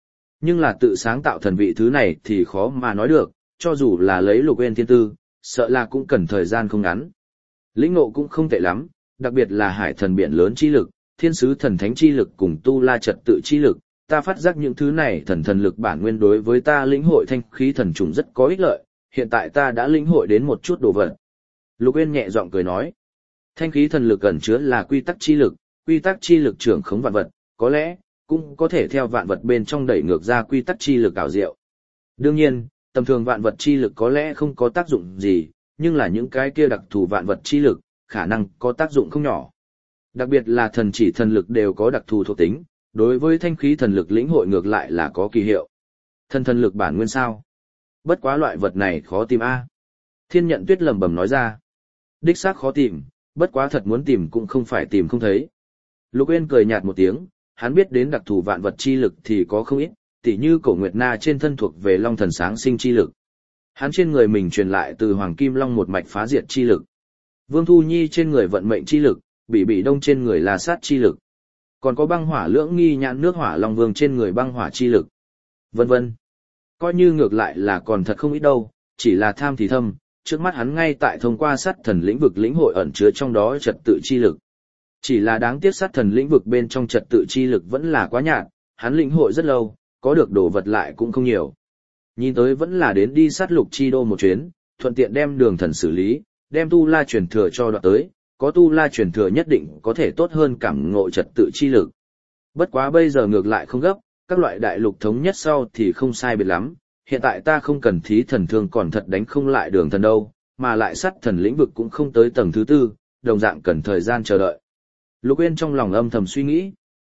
Nhưng là tự sáng tạo thần vị thứ này thì khó mà nói được, cho dù là lấy Lục Uyên thiên tư, sợ là cũng cần thời gian không ngắn. Lĩnh ngộ cũng không tệ lắm, đặc biệt là hải thần biển lớn chi lực, thiên sứ thần thánh chi lực cùng tu la trật tự chi lực, ta phát giác những thứ này thần thần lực bản nguyên đối với ta lĩnh hội thanh khí thần trùng rất có ích lợi, hiện tại ta đã lĩnh hội đến một chút đồ vật. Lục Uyên nhẹ giọng cười nói, thanh khí thần lực ẩn chứa là quy tắc chi lực, quy tắc chi lực trưởng khống vạn vật, có lẽ cũng có thể theo vạn vật bên trong đẩy ngược ra quy tắc chi lực ảo diệu. Đương nhiên, tầm thường vạn vật chi lực có lẽ không có tác dụng gì, nhưng là những cái kia đặc thù vạn vật chi lực, khả năng có tác dụng không nhỏ. Đặc biệt là thần chỉ thần lực đều có đặc thù thuộc tính, đối với thanh khí thần lực lĩnh hội ngược lại là có kỳ hiệu. Thần thần lực bản nguyên sao? Bất quá loại vật này khó tìm a. Thiên Nhận Tuyết lẩm bẩm nói ra. Đích xác khó tìm, bất quá thật muốn tìm cũng không phải tìm không thấy. Lục Uyên cười nhạt một tiếng, hắn biết đến đặc thù vạn vật chi lực thì có không ít, tỉ như Cổ Nguyệt Na trên thân thuộc về Long Thần sáng sinh chi lực. Hắn trên người mình truyền lại từ Hoàng Kim Long một mạch phá diệt chi lực. Vương Thu Nhi trên người vận mệnh chi lực, Bỉ Bỉ Đông trên người là sát chi lực. Còn có băng hỏa lưỡng nghi nhãn nước hỏa Long Vương trên người băng hỏa chi lực. Vân vân. Coi như ngược lại là còn thật không ít đâu, chỉ là tham thì thâm, trước mắt hắn ngay tại thông qua sát thần lĩnh vực lĩnh hội ẩn chứa trong đó trật tự chi lực. Chỉ là đáng tiếc sát thần lĩnh vực bên trong trật tự chi lực vẫn là quá nhạt, hắn lĩnh hội rất lâu, có được đồ vật lại cũng không nhiều. Nhìn tới vẫn là đến đi sát lục chi đô một chuyến, thuận tiện đem đường thần xử lý, đem tu la truyền thừa cho đoạn tới, có tu la truyền thừa nhất định có thể tốt hơn cảm ngộ trật tự chi lực. Bất quá bây giờ ngược lại không gấp, các loại đại lục thống nhất sau thì không sai biệt lắm, hiện tại ta không cần thí thần thương còn thật đánh không lại đường thần đâu, mà lại sát thần lĩnh vực cũng không tới tầng thứ tư, đồng dạng cần thời gian chờ đợi. Lục Uyên trong lòng âm thầm suy nghĩ.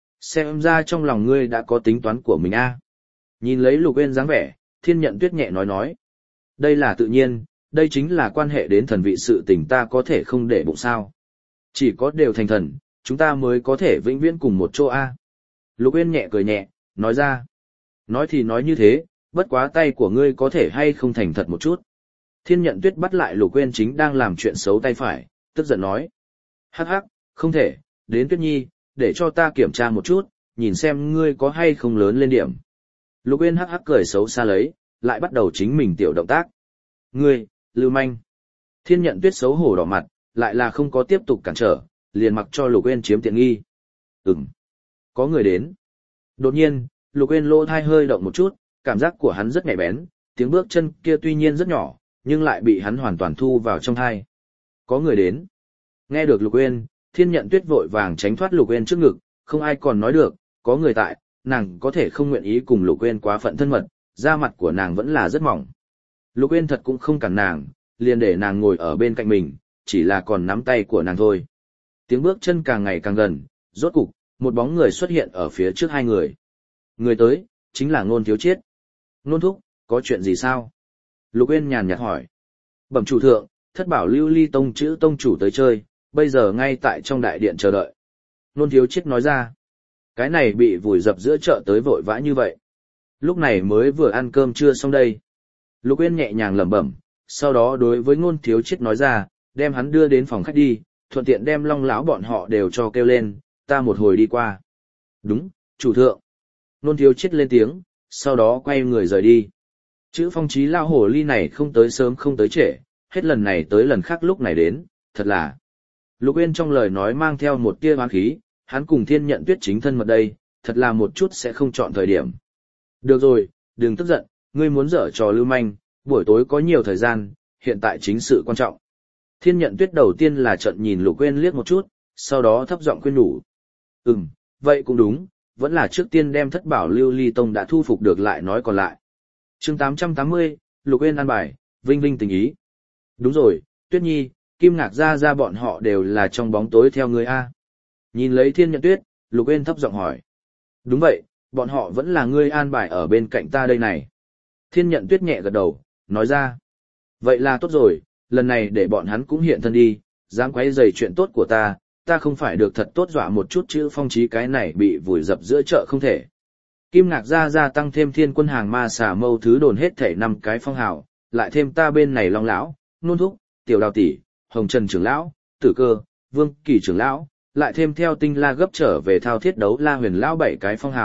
Xem ra trong lòng ngươi đã có tính toán của mình a. Nhìn lấy Lục Uyên dáng vẻ, Thiên Nhận Tuyết nhẹ nói nói. Đây là tự nhiên, đây chính là quan hệ đến thần vị sự tình ta có thể không để bụng sao. Chỉ có đều thành thần, chúng ta mới có thể vĩnh viễn cùng một chỗ a. Lục Uyên nhẹ cười nhẹ, nói ra. Nói thì nói như thế, bất quá tay của ngươi có thể hay không thành thật một chút. Thiên Nhận Tuyết bắt lại Lục Uyên chính đang làm chuyện xấu tay phải, tức giận nói. Hắc hắc, không thể, đến Tuyết Nhi, để cho ta kiểm tra một chút, nhìn xem ngươi có hay không lớn lên điểm. Lục Uyên hắc hắc cười xấu xa lấy, lại bắt đầu chính mình tiểu động tác. Ngươi, lưu manh. Thiên Nhận Tuyết xấu hổ đỏ mặt, lại là không có tiếp tục cản trở, liền mặc cho Lục Uyên chiếm tiện nghi. Ừm, có người đến. Đột nhiên, Lục Uyên lỗ thai hơi động một chút, cảm giác của hắn rất nhạy bén, tiếng bước chân kia tuy nhiên rất nhỏ, nhưng lại bị hắn hoàn toàn thu vào trong thai. Có người đến. Nghe được Lục Uyên, Thiên Nhận Tuyết vội vàng tránh thoát Lục Uyên trước ngực, không ai còn nói được, có người tại, nàng có thể không nguyện ý cùng Lục Uyên quá phận thân mật, da mặt của nàng vẫn là rất mỏng. Lục Uyên thật cũng không cản nàng, liền để nàng ngồi ở bên cạnh mình, chỉ là còn nắm tay của nàng thôi. Tiếng bước chân càng ngày càng gần, rốt cục, một bóng người xuất hiện ở phía trước hai người. Người tới, chính là Ngôn Thiếu Chiết. Ngôn thúc, có chuyện gì sao? Lục Uyên nhàn nhạt hỏi. Bẩm chủ thượng, Thất Bảo Lưu Ly Tông chữ tông chủ tới chơi, bây giờ ngay tại trong đại điện chờ đợi. Ngôn Thiếu Chiết nói ra. Cái này bị vùi dập giữa chợ tới vội vã như vậy. Lúc này mới vừa ăn cơm trưa xong đây. Lục Uyên nhẹ nhàng lẩm bẩm, sau đó đối với Ngôn Thiếu Chiết nói ra, đem hắn đưa đến phòng khách đi, thuận tiện đem Long lão bọn họ đều cho kêu lên, ta một hồi đi qua. Đúng, chủ thượng. Ngôn Thiếu Chiết lên tiếng, sau đó quay người rời đi. Chữ Phong Chí lao hồ ly này không tới sớm không tới trễ, hết lần này tới lần khác lúc này đến, thật là. Lục Uyên trong lời nói mang theo một tia oán khí, hắn cùng Thiên Nhận Tuyết chính thân mật đây, thật là một chút sẽ không chọn thời điểm. Được rồi, đừng tức giận, ngươi muốn dở trò lưu manh, buổi tối có nhiều thời gian, hiện tại chính sự quan trọng. Thiên Nhận Tuyết đầu tiên là trợn nhìn Lục Uyên liếc một chút, sau đó thấp giọng khuyên nhủ. Ừm, vậy cũng đúng, vẫn là trước tiên đem Thất Bảo Lưu Ly Tông đã thu phục được lại nói còn lại. Chương tám trăm tám mươi, Lục Uyên an bài, vinh vinh tình ý. Đúng rồi, Tuyết Nhi, Kim Ngạc gia gia bọn họ đều là trong bóng tối theo ngươi a. Nhìn lấy Thiên Nhận Tuyết, Lục Uyên thấp giọng hỏi. Đúng vậy, bọn họ vẫn là ngươi an bài ở bên cạnh ta đây này. Thiên Nhận Tuyết nhẹ gật đầu, nói ra. Vậy là tốt rồi, lần này để bọn hắn cũng hiện thân đi, dám quấy rầy chuyện tốt của ta, ta không phải được thật tốt dọa một chút chữ Phong Chí cái này bị vùi dập giữa chợ không thể. Kim Ngạc gia gia tăng thêm Thiên Quân hàng ma xà mâu thứ đồn hết thảy năm cái phong hào, lại thêm ta bên này Long lão, Nôn thúc, Tiểu Đào tỷ, Hồng Trần trưởng lão, Tử Cơ, Vương Kỳ trưởng lão, lại thêm theo Tinh La gấp trở về thao thiết đấu La Huyền lão bảy cái phong hào,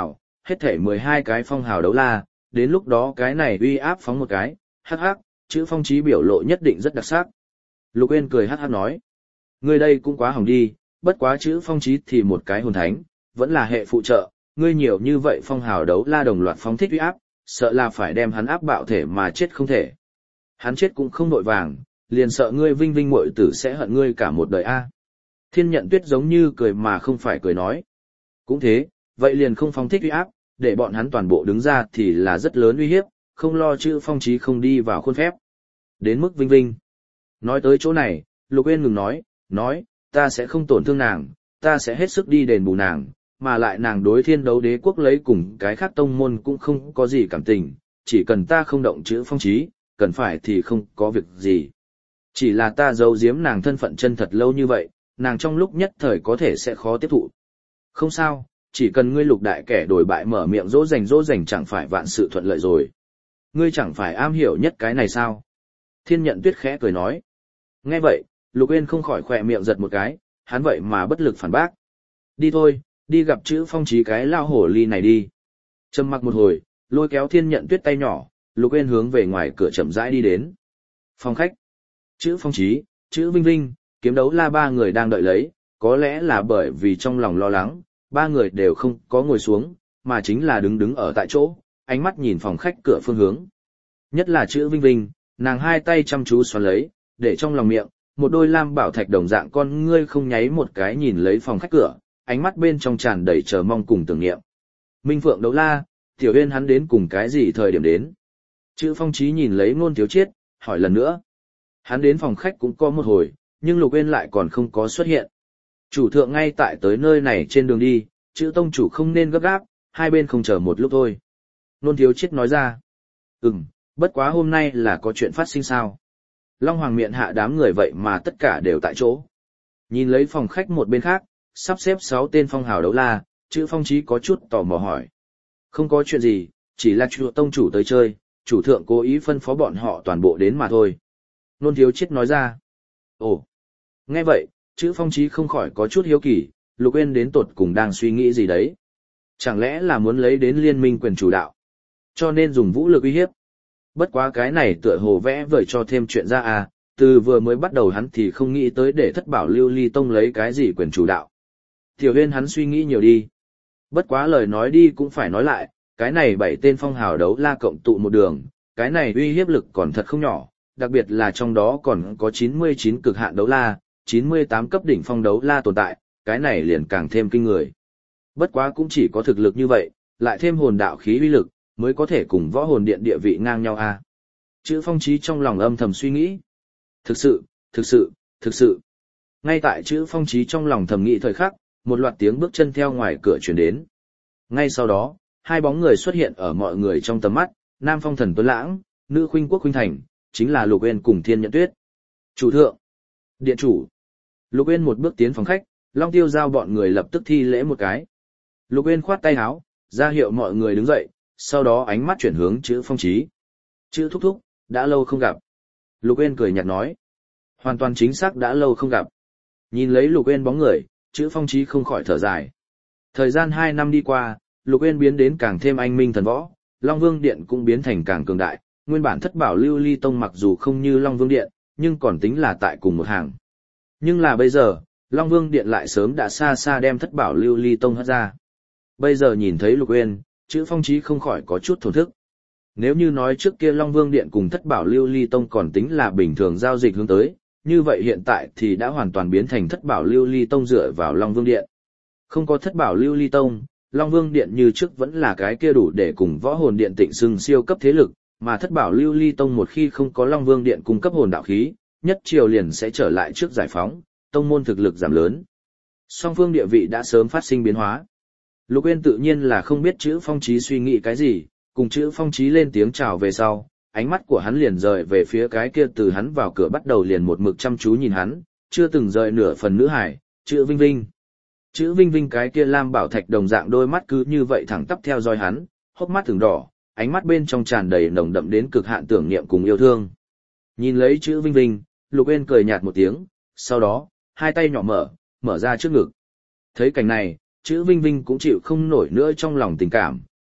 hết thể mười hai cái phong hào đấu la, đến lúc đó cái này uy áp phóng một cái, hắc hắc, chữ phong chí biểu lộ nhất định rất đặc sắc. Lục Uyên cười hắc hắc nói, ngươi đây cũng quá hỏng đi, bất quá chữ phong chí thì một cái hồn thánh, vẫn là hệ phụ trợ, ngươi nhiều như vậy phong hào đấu la đồng loạt phóng thích uy áp, sợ là phải đem hắn áp bạo thể mà chết không thể. Hắn chết cũng không nội vàng, liền sợ ngươi Vinh Vinh muội tử sẽ hận ngươi cả một đời a. Thiên Nhận Tuyết giống như cười mà không phải cười nói. Cũng thế, vậy liền không phóng thích uy áp, để bọn hắn toàn bộ đứng ra thì là rất lớn uy hiếp, không lo chữ phong chí không đi vào khuôn phép. Đến mức Vinh Vinh. Nói tới chỗ này, Lục Uyên ngừng nói, nói, ta sẽ không tổn thương nàng, ta sẽ hết sức đi đền bù nàng, mà lại nàng đối Thiên Đấu Đế quốc lấy cùng cái khác tông môn cũng không có gì cảm tình, chỉ cần ta không động chữ phong chí, cần phải thì không có việc gì. Chỉ là ta giấu giếm nàng thân phận chân thật lâu như vậy, nàng trong lúc nhất thời có thể sẽ khó tiếp thụ. Không sao, chỉ cần ngươi Lục đại kẻ đổi bại mở miệng dỗ dành dỗ dành chẳng phải vạn sự thuận lợi rồi. Ngươi chẳng phải am hiểu nhất cái này sao? Thiên Nhận Tuyết khẽ cười nói. Nghe vậy, Lục Uyên không khỏi khỏe miệng giật một cái, hắn vậy mà bất lực phản bác. Đi thôi, đi gặp chữ phong chí cái lao hổ ly này đi. Trầm mặc một hồi, lôi kéo Thiên Nhận Tuyết tay nhỏ, Lục Uyên hướng về ngoài cửa chậm rãi đi đến. Phòng khách. Chữ phong chí, chữ Vinh Vinh, Kiếm Đấu La ba người đang đợi lấy, có lẽ là bởi vì trong lòng lo lắng, ba người đều không có ngồi xuống, mà chính là đứng đứng ở tại chỗ, ánh mắt nhìn phòng khách cửa phương hướng. Nhất là chữ Vinh Vinh, nàng hai tay chăm chú xoắn lấy, để trong lòng miệng, một đôi lam bảo thạch đồng dạng con ngươi không nháy một cái nhìn lấy phòng khách cửa, ánh mắt bên trong tràn đầy chờ mong cùng tưởng niệm. Minh Phượng Đấu La, Tiểu Uyên hắn đến cùng cái gì thời điểm đến? Chữ phong chí nhìn lấy Ngôn Thiếu Chiết, hỏi lần nữa. Hắn đến phòng khách cũng có một hồi, nhưng Lục Uyên lại còn không có xuất hiện. Chủ thượng ngay tại tới nơi này trên đường đi, chữ tông chủ không nên gấp gáp, hai bên không chờ một lúc thôi. Ngôn Thiếu Chiết nói ra. Ừm, bất quá hôm nay là có chuyện phát sinh sao? Long Hoàng miệng hạ đám người vậy mà tất cả đều tại chỗ. Nhìn lấy phòng khách một bên khác, sắp xếp sáu tên phong hào đấu la, chữ phong chí có chút tò mò hỏi. Không có chuyện gì, chỉ là chùa tông chủ tới chơi, chủ thượng cố ý phân phó bọn họ toàn bộ đến mà thôi. Nôn Thiếu Chiết nói ra. Ồ, nghe vậy, chữ phong chí không khỏi có chút hiếu kỳ, Lục Uyên đến tột cùng đang suy nghĩ gì đấy. Chẳng lẽ là muốn lấy đến liên minh quyền chủ đạo, cho nên dùng vũ lực uy hiếp. Bất quá cái này tựa hồ vẽ vời cho thêm chuyện ra à, từ vừa mới bắt đầu hắn thì không nghĩ tới để Thất Bảo Lưu Ly Tông lấy cái gì quyền chủ đạo. Tiểu Uyên hắn suy nghĩ nhiều đi. Bất quá lời nói đi cũng phải nói lại, cái này bảy tên phong hào đấu la cộng tụ một đường, cái này uy hiếp lực còn thật không nhỏ, đặc biệt là trong đó còn có chín mươi chín cực hạn đấu la, chín mươi tám cấp đỉnh phong đấu la tồn tại, cái này liền càng thêm kinh người. Bất quá cũng chỉ có thực lực như vậy, lại thêm hồn đạo khí uy lực, mới có thể cùng võ hồn điện địa vị ngang nhau a. À. Chữ phong chí trong lòng âm thầm suy nghĩ. Thực sự, thực sự, thực sự. Ngay tại chữ phong chí trong lòng thầm nghĩ thời khắc, một loạt tiếng bước chân theo ngoài cửa truyền đến. Ngay sau đó, hai bóng người xuất hiện ở mọi người trong tầm mắt, Nam Phong Thần Tuấn Lãng, Nữ Khuynh Quốc Khuynh Thành, chính là Lục Uyên cùng Thiên Nhận Tuyết. Chủ thượng, điện chủ. Lục Uyên một bước tiến phòng khách, Long Tiêu Giao bọn người lập tức thi lễ một cái. Lục Uyên khoát tay áo, ra hiệu mọi người đứng dậy, sau đó ánh mắt chuyển hướng chữ phong chí. Chữ thúc thúc, đã lâu không gặp. Lục Uyên cười nhạt nói. Hoàn toàn chính xác đã lâu không gặp. Nhìn lấy Lục Uyên bóng người, chữ phong chí không khỏi thở dài. Thời gian hai năm đi qua, Lục Uyên biến đến càng thêm anh minh thần võ, Long Vương Điện cũng biến thành càng cường đại, nguyên bản Thất Bảo Lưu Ly Tông mặc dù không như Long Vương Điện, nhưng còn tính là tại cùng một hàng. Nhưng là bây giờ, Long Vương Điện lại sớm đã xa xa đem Thất Bảo Lưu Ly Tông hất ra. Bây giờ nhìn thấy Lục Uyên, chữ phong chí không khỏi có chút thổn thức. Nếu như nói trước kia Long Vương Điện cùng Thất Bảo Lưu Ly Tông còn tính là bình thường giao dịch hướng tới, như vậy hiện tại thì đã hoàn toàn biến thành Thất Bảo Lưu Ly Tông dựa vào Long Vương Điện. Không có Thất Bảo Lưu Ly Tông, Long Vương Điện như trước vẫn là cái kia đủ để cùng Võ Hồn Điện tịnh xưng siêu cấp thế lực, mà Thất Bảo Lưu Ly Tông một khi không có Long Vương Điện cung cấp hồn đạo khí, nhất triều liền sẽ trở lại trước giải phóng, tông môn thực lực giảm lớn. Song phương địa vị đã sớm phát sinh biến hóa. Lục Uyên tự nhiên là không biết chữ phong chí suy nghĩ cái gì, cùng chữ phong chí lên tiếng chào về sau, ánh mắt của hắn liền rời về phía cái kia từ hắn vào cửa bắt đầu liền một mực chăm chú nhìn hắn, chưa từng rời nửa phần nữ hải, chữ Vinh Vinh. Chữ Vinh Vinh cái kia lam bảo thạch đồng dạng đôi mắt cứ như vậy thẳng tắp theo dõi hắn, hốc mắt thường đỏ, ánh mắt bên trong tràn đầy nồng đậm đến cực hạn tưởng niệm cùng yêu thương. Nhìn lấy chữ Vinh Vinh, Lục Uyên cười nhạt một tiếng, sau đó, hai tay nhỏ mở, mở ra trước ngực. Thấy cảnh này, chữ Vinh Vinh cũng chịu không nổi nữa trong lòng tình cảm,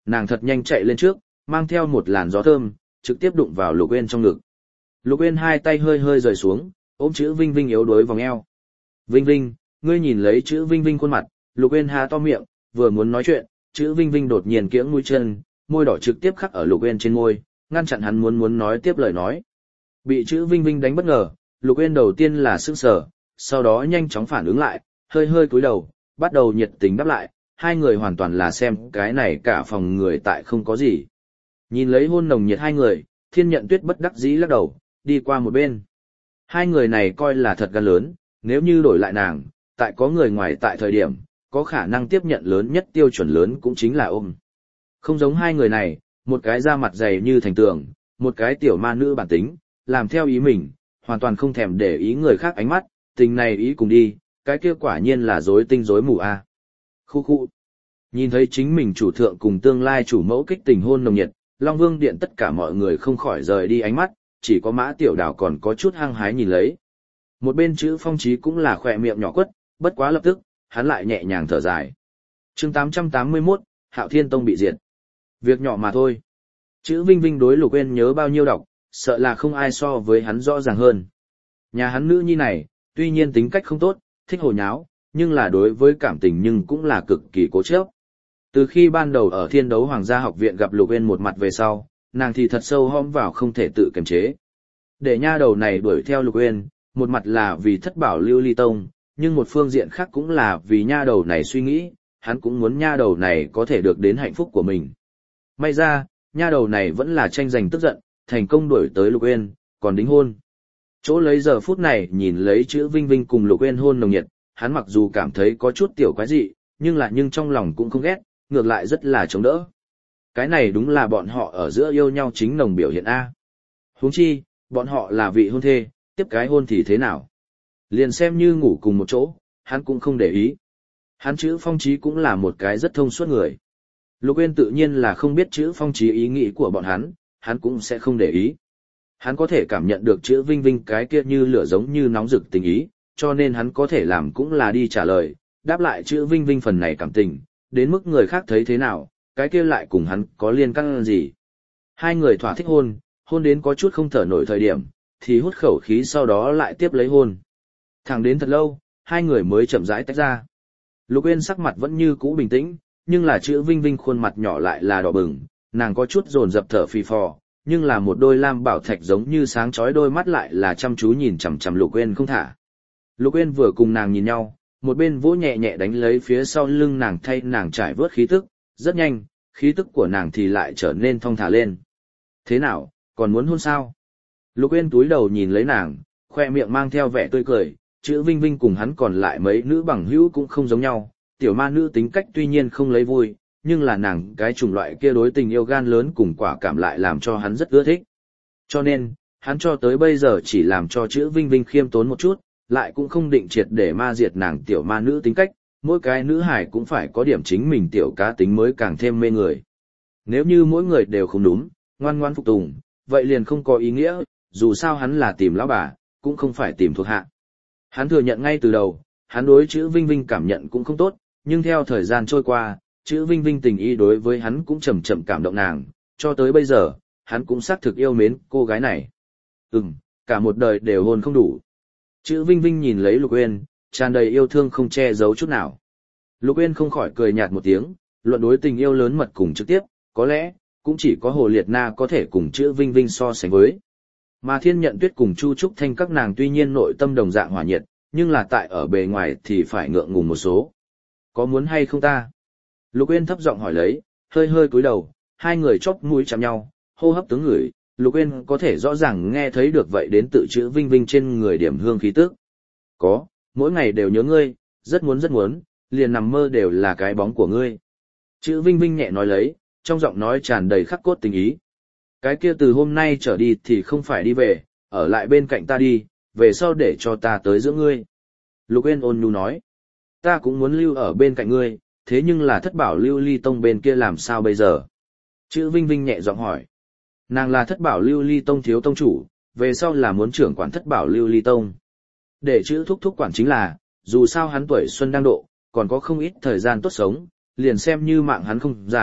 nàng thật nhanh chạy lên trước, mang theo một làn gió thơm, trực tiếp đụng vào Lục Uyên trong ngực. Lục Uyên hai tay hơi hơi rời xuống, ôm chữ Vinh Vinh yếu đuối vòng eo. Vinh Vinh, ngươi nhìn lấy chữ Vinh Vinh khuôn mặt, Lục Uyên há to miệng, vừa muốn nói chuyện, chữ Vinh Vinh đột nhiên kiễng mũi chân, môi đỏ trực tiếp khắc ở Lục Uyên trên môi, ngăn chặn hắn muốn muốn nói tiếp lời nói. Bị chữ Vinh Vinh đánh bất ngờ, Lục Uyên đầu tiên là sững sờ, sau đó nhanh chóng phản ứng lại, hơi hơi cúi đầu, bắt đầu nhiệt tình đáp lại, hai người hoàn toàn là xem cái này cả phòng người tại không có gì. Nhìn lấy hôn nồng nhiệt hai người, Thiên Nhận Tuyết bất đắc dĩ lắc đầu, đi qua một bên. Hai người này coi là thật gan lớn, nếu như đổi lại nàng, tại có người ngoài tại thời điểm, có khả năng tiếp nhận lớn nhất tiêu chuẩn lớn cũng chính là ôm. Không giống hai người này, một cái da mặt dày như thành tường, một cái tiểu ma nữ bản tính, làm theo ý mình, hoàn toàn không thèm để ý người khác ánh mắt, tình này ý cùng đi, cái kia quả nhiên là rối tinh rối mù a. Khu khu. Nhìn thấy chính mình chủ thượng cùng tương lai chủ mẫu kích tình hôn nồng nhiệt, Long Vương Điện tất cả mọi người không khỏi rời đi ánh mắt, chỉ có Mã Tiểu Đào còn có chút hăng hái nhìn lấy. Một bên chữ Phong Chí cũng là khỏe miệng nhỏ quất, bất quá lập tức, hắn lại nhẹ nhàng thở dài. Chương tám trăm tám mươi mốt, Hạo Thiên Tông bị diệt. Việc nhỏ mà thôi. Chữ Vinh Vinh đối Lục Uyên nhớ bao nhiêu đọc, sợ là không ai so với hắn rõ ràng hơn. Nhà hắn nữ nhi này, tuy nhiên tính cách không tốt, thích hồ nháo, nhưng là đối với cảm tình nhưng cũng là cực kỳ cố chấp. Từ khi ban đầu ở Thiên Đấu Hoàng gia học viện gặp Lục Uyên một mặt về sau, nàng thì thật sâu hõm vào không thể tự kiềm chế. Để nha đầu này đuổi theo Lục Uyên, một mặt là vì thất bảo Lưu Ly Tông, nhưng một phương diện khác cũng là vì nha đầu này suy nghĩ, hắn cũng muốn nha đầu này có thể được đến hạnh phúc của mình. May ra, nha đầu này vẫn là tranh giành tức giận, thành công đuổi tới Lục Uyên, còn đính hôn. Chỗ lấy giờ phút này nhìn lấy chữ Vinh Vinh cùng Lục Uyên hôn nồng nhiệt, hắn mặc dù cảm thấy có chút tiểu quái dị, nhưng là nhưng trong lòng cũng không ghét, ngược lại rất là chống đỡ. Cái này đúng là bọn họ ở giữa yêu nhau chính nồng biểu hiện A. Huống chi, bọn họ là vị hôn thê, tiếp cái hôn thì thế nào? Liền xem như ngủ cùng một chỗ, hắn cũng không để ý. Hắn chữ Phong Chí cũng là một cái rất thông suốt người. Lục Uyên tự nhiên là không biết chữ Phong Chí ý nghĩ của bọn hắn, hắn cũng sẽ không để ý. Hắn có thể cảm nhận được chữ Vinh Vinh cái kia như lửa giống như nóng rực tình ý, cho nên hắn có thể làm cũng là đi trả lời, đáp lại chữ Vinh Vinh phần này cảm tình, đến mức người khác thấy thế nào, cái kia lại cùng hắn có liên can gì. Hai người thỏa thích hôn, hôn đến có chút không thở nổi thời điểm, thì hút khẩu khí sau đó lại tiếp lấy hôn. Thẳng đến thật lâu, hai người mới chậm rãi tách ra. Lục Uyên sắc mặt vẫn như cũ bình tĩnh, nhưng là chữ Vinh Vinh khuôn mặt nhỏ lại là đỏ bừng, nàng có chút dồn dập thở phì phò, nhưng là một đôi lam bảo thạch giống như sáng chói đôi mắt lại là chăm chú nhìn chằm chằm Lục Uyên không thả. Lục Uyên vừa cùng nàng nhìn nhau, một bên vỗ nhẹ nhẹ đánh lấy phía sau lưng nàng thay nàng trải vớt khí tức, rất nhanh, khí tức của nàng thì lại trở nên thong thả lên. Thế nào, còn muốn hôn sao? Lục Uyên túi đầu nhìn lấy nàng, khoe miệng mang theo vẻ tươi cười, chữ Vinh Vinh cùng hắn còn lại mấy nữ bằng hữu cũng không giống nhau, tiểu ma nữ tính cách tuy nhiên không lấy vui, nhưng là nàng cái chủng loại kia đối tình yêu gan lớn cùng quả cảm lại làm cho hắn rất ưa thích. Cho nên, hắn cho tới bây giờ chỉ làm cho chữ Vinh Vinh khiêm tốn một chút, lại cũng không định triệt để ma diệt nàng tiểu ma nữ tính cách, mỗi cái nữ hải cũng phải có điểm chính mình tiểu cá tính mới càng thêm mê người. Nếu như mỗi người đều không đúng, ngoan ngoan phục tùng, vậy liền không có ý nghĩa, dù sao hắn là tìm lão bà, cũng không phải tìm thuộc hạ. Hắn thừa nhận ngay từ đầu, hắn đối chữ Vinh Vinh cảm nhận cũng không tốt, nhưng theo thời gian trôi qua, chữ Vinh Vinh tình ý đối với hắn cũng chậm chậm cảm động nàng, cho tới bây giờ, hắn cũng xác thực yêu mến cô gái này. Ừm, cả một đời đều hôn không đủ. Chữ Vinh Vinh nhìn lấy Lục Uyên, tràn đầy yêu thương không che giấu chút nào. Lục Uyên không khỏi cười nhạt một tiếng, luận đối tình yêu lớn mật cùng trực tiếp, có lẽ, cũng chỉ có Hồ Liệt Na có thể cùng chữ Vinh Vinh so sánh với. Mà Thiên Nhận Tuyết cùng Chu Trúc Thanh các nàng tuy nhiên nội tâm đồng dạng hỏa nhiệt, nhưng là tại ở bề ngoài thì phải ngượng ngùng một số. Có muốn hay không ta? Lục Uyên thấp giọng hỏi lấy, hơi hơi cúi đầu, hai người chóp mũi chạm nhau, hô hấp tướng ngửi, Lục Uyên có thể rõ ràng nghe thấy được vậy đến tự chữ Vinh Vinh trên người điểm hương khí tức. Có, mỗi ngày đều nhớ ngươi, rất muốn rất muốn, liền nằm mơ đều là cái bóng của ngươi. Chữ Vinh Vinh nhẹ nói lấy, trong giọng nói tràn đầy khắc cốt tình ý. Cái kia từ hôm nay trở đi thì không phải đi về, ở lại bên cạnh ta đi, về sau để cho ta tới giữa ngươi. Lục Uyên ôn nhu nói, ta cũng muốn lưu ở bên cạnh ngươi, thế nhưng là thất bảo Lưu Ly Tông bên kia làm sao bây giờ? Chữ Vinh Vinh nhẹ giọng hỏi. Nàng là thất bảo Lưu Ly Tông thiếu tông chủ, về sau là muốn trưởng quản thất bảo Lưu Ly Tông. Để chữ thúc thúc quản chính là, dù sao hắn tuổi xuân đang độ, còn có không ít thời gian tốt sống, liền xem như mạng hắn không dài,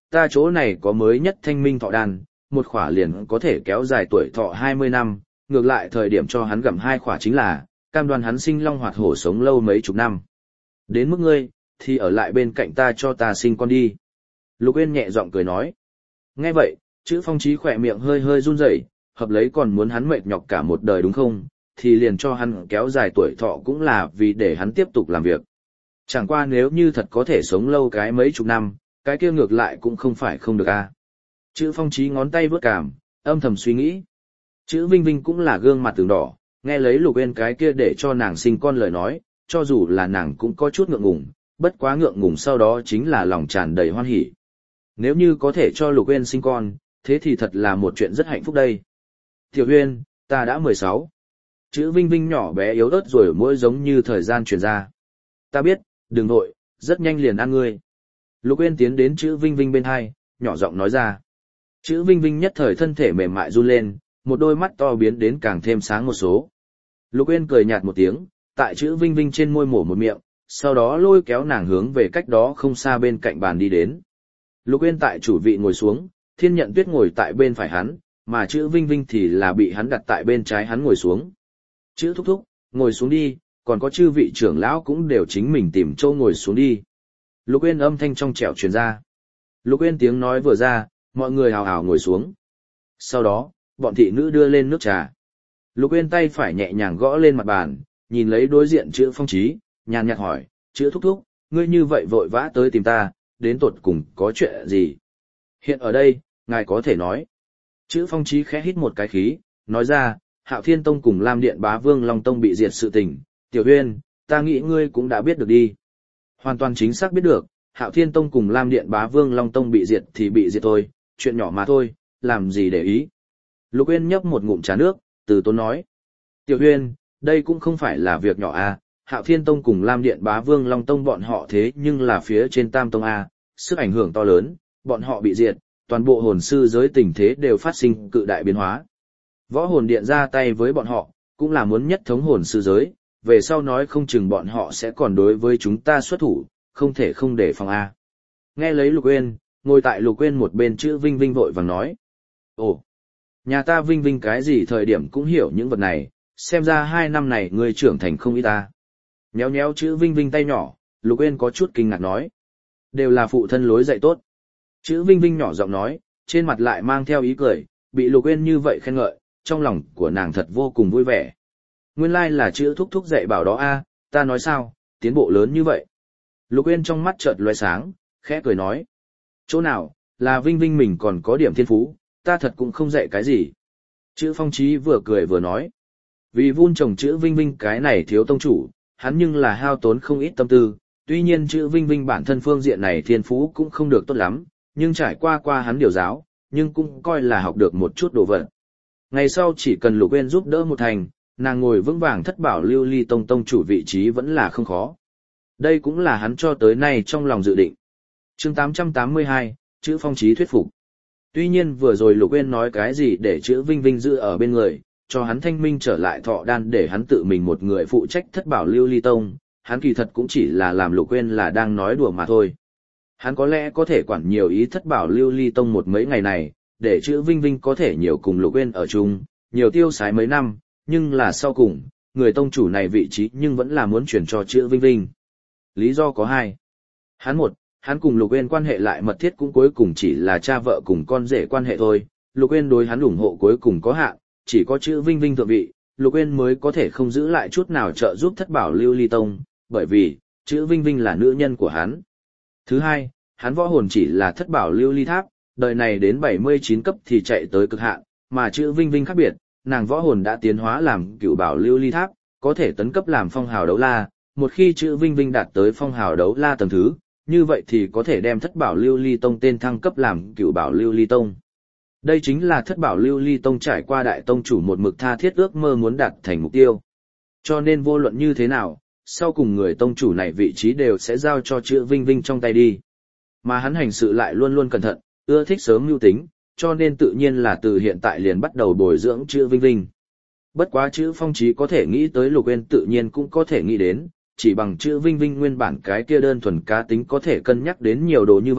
ta chỗ này có mới nhất thanh minh thọ đan, một khỏa liền có thể kéo dài tuổi thọ hai mươi năm, ngược lại thời điểm cho hắn gặm hai khỏa chính là, cam đoan hắn sinh long hoạt hổ sống lâu mấy chục năm. Đến mức ngươi, thì ở lại bên cạnh ta cho ta sinh con đi. Lục Uyên nhẹ giọng cười nói. Nghe vậy, chữ Phong Chí khỏe miệng hơi hơi run rẩy, hợp lấy còn muốn hắn mệt nhọc cả một đời đúng không, thì liền cho hắn kéo dài tuổi thọ cũng là vì để hắn tiếp tục làm việc. Chẳng qua nếu như thật có thể sống lâu cái mấy chục năm, cái kia ngược lại cũng không phải không được a. À. Chữ Phong Chí ngón tay vớt cảm, âm thầm suy nghĩ. Chữ Vinh Vinh cũng là gương mặt từng đỏ, nghe lấy Lục Uyên cái kia để cho nàng sinh con lời nói, cho dù là nàng cũng có chút ngượng ngùng, bất quá ngượng ngùng sau đó chính là lòng tràn đầy hoan hỉ. Nếu như có thể cho Lục Uyên sinh con, thế thì thật là một chuyện rất hạnh phúc đây. Tiểu Uyên, ta đã mười sáu. Chữ Vinh Vinh nhỏ bé yếu ớt rồi mỗi giống như thời gian truyền ra. Ta biết, đừng nội, rất nhanh liền ăn ngươi. Lục Uyên tiến đến chữ Vinh Vinh bên hai, nhỏ giọng nói ra. Chữ Vinh Vinh nhất thời thân thể mềm mại run lên, một đôi mắt to biến đến càng thêm sáng một số. Lục Uyên cười nhạt một tiếng, tại chữ Vinh Vinh trên môi mổ một miệng, sau đó lôi kéo nàng hướng về cách đó không xa bên cạnh bàn đi đến. Lục Uyên tại chủ vị ngồi xuống, Thiên Nhận Tuyết ngồi tại bên phải hắn, mà chữ Vinh Vinh thì là bị hắn đặt tại bên trái hắn ngồi xuống. Chữ Thúc Thúc, ngồi xuống đi, còn có chư vị trưởng lão cũng đều chính mình tìm chỗ ngồi xuống đi. Lục Uyên âm thanh trong trẻo truyền ra. Lục Uyên tiếng nói vừa ra, mọi người hào hào ngồi xuống. Sau đó, bọn thị nữ đưa lên nước trà. Lục Uyên tay phải nhẹ nhàng gõ lên mặt bàn, nhìn lấy đối diện chữ Phong Chí, nhàn nhạt hỏi, chữ Thúc Thúc, ngươi như vậy vội vã tới tìm ta, đến tột cùng có chuyện gì? Hiện ở đây, ngài có thể nói. Chữ Phong Chí khẽ hít một cái khí, nói ra, Hạo Thiên Tông cùng Lam Điện Bá Vương Long Tông bị diệt sự tình, Tiểu Uyên, ta nghĩ ngươi cũng đã biết được đi. Hoàn toàn chính xác biết được, Hạo Thiên Tông cùng Lam Điện Bá Vương Long Tông bị diệt thì bị diệt thôi, chuyện nhỏ mà thôi, làm gì để ý. Lục Uyên nhấp một ngụm trà nước, từ tốn nói. Tiểu Uyên, đây cũng không phải là việc nhỏ à, Hạo Thiên Tông cùng Lam Điện Bá Vương Long Tông bọn họ thế nhưng là phía trên Tam Tông A, sức ảnh hưởng to lớn, bọn họ bị diệt, toàn bộ hồn sư giới tình thế đều phát sinh cự đại biến hóa. Võ hồn điện ra tay với bọn họ, cũng là muốn nhất thống hồn sư giới, về sau nói không chừng bọn họ sẽ còn đối với chúng ta xuất thủ, không thể không để phòng A. Nghe lấy Lục Uyên, ngồi tại Lục Uyên một bên chữ Vinh Vinh vội vàng nói. Ồ, nhà ta Vinh Vinh cái gì thời điểm cũng hiểu những vật này, xem ra hai năm này ngươi trưởng thành không ít ta. Nhéo nhéo chữ Vinh Vinh tay nhỏ, Lục Uyên có chút kinh ngạc nói. Đều là phụ thân lối dạy tốt. Chữ Vinh Vinh nhỏ giọng nói, trên mặt lại mang theo ý cười, bị Lục Uyên như vậy khen ngợi, trong lòng của nàng thật vô cùng vui vẻ. Nguyên lai là chữ Thúc Thúc dạy bảo đó a, ta nói sao, tiến bộ lớn như vậy. Lục Uyên trong mắt chợt lóe sáng, khẽ cười nói. Chỗ nào, là Vinh Vinh mình còn có điểm thiên phú, ta thật cũng không dạy cái gì. Chữ Phong Chí vừa cười vừa nói. Vì vun trồng chữ Vinh Vinh cái này thiếu tông chủ, hắn nhưng là hao tốn không ít tâm tư, tuy nhiên chữ Vinh Vinh bản thân phương diện này thiên phú cũng không được tốt lắm, nhưng trải qua qua hắn điều giáo, nhưng cũng coi là học được một chút đồ vật. Ngày sau chỉ cần Lục Uyên giúp đỡ một thành, nàng ngồi vững vàng thất bảo lưu ly tông tông chủ vị trí vẫn là không khó. Đây cũng là hắn cho tới nay trong lòng dự định. Chương tám trăm tám mươi hai, chữ Phong Chí thuyết phục. Tuy nhiên vừa rồi Lục Uyên nói cái gì để chữ Vinh Vinh giữ ở bên người, cho hắn thanh minh trở lại thọ đan để hắn tự mình một người phụ trách thất bảo lưu ly tông, hắn kỳ thật cũng chỉ là làm Lục Uyên là đang nói đùa mà thôi. Hắn có lẽ có thể quản nhiều ý thất bảo lưu ly tông một mấy ngày này, để chữ Vinh Vinh có thể nhiều cùng Lục Uyên ở chung, nhiều tiêu xài mấy năm, nhưng là sau cùng, người tông chủ này vị trí nhưng vẫn là muốn chuyển cho chữ Vinh Vinh. Lý do có hai. Hắn một, hắn cùng Lục Uyên quan hệ lại mật thiết cũng cuối cùng chỉ là cha vợ cùng con rể quan hệ thôi, Lục Uyên đối hắn ủng hộ cuối cùng có hạn, chỉ có chữ Vinh Vinh thượng vị, Lục Uyên mới có thể không giữ lại chút nào trợ giúp thất bảo lưu ly tông, bởi vì, chữ Vinh Vinh là nữ nhân của hắn. Thứ hai, hắn võ hồn chỉ là thất bảo lưu ly tháp, đời này đến bảy mươi chín cấp thì chạy tới cực hạn, mà chữ Vinh Vinh khác biệt, nàng võ hồn đã tiến hóa làm cửu bảo lưu ly tháp, có thể tấn cấp làm phong hào đấu la, một khi chữ Vinh Vinh đạt tới phong hào đấu la tầng thứ, như vậy thì có thể đem thất bảo lưu ly tông tên thăng cấp làm cửu bảo lưu ly tông. Đây chính là thất bảo lưu ly tông trải qua đại tông chủ một mực tha thiết ước mơ muốn đạt thành mục tiêu. Cho nên vô luận như thế nào, sau cùng người tông chủ này vị trí đều sẽ giao cho chữ Vinh Vinh trong tay đi. Mà hắn hành sự lại luôn luôn cẩn thận, ưa thích sớm mưu tính, cho nên tự nhiên là từ hiện tại liền bắt đầu bồi dưỡng chữ Vinh Vinh. Bất quá chữ Phong Chí có thể nghĩ tới Lục Uyên tự nhiên cũng có thể nghĩ đến, chỉ bằng chữ Vinh Vinh nguyên bản cái kia đơn thuần cá tính có thể cân nhắc đến nhiều đồ như vậy,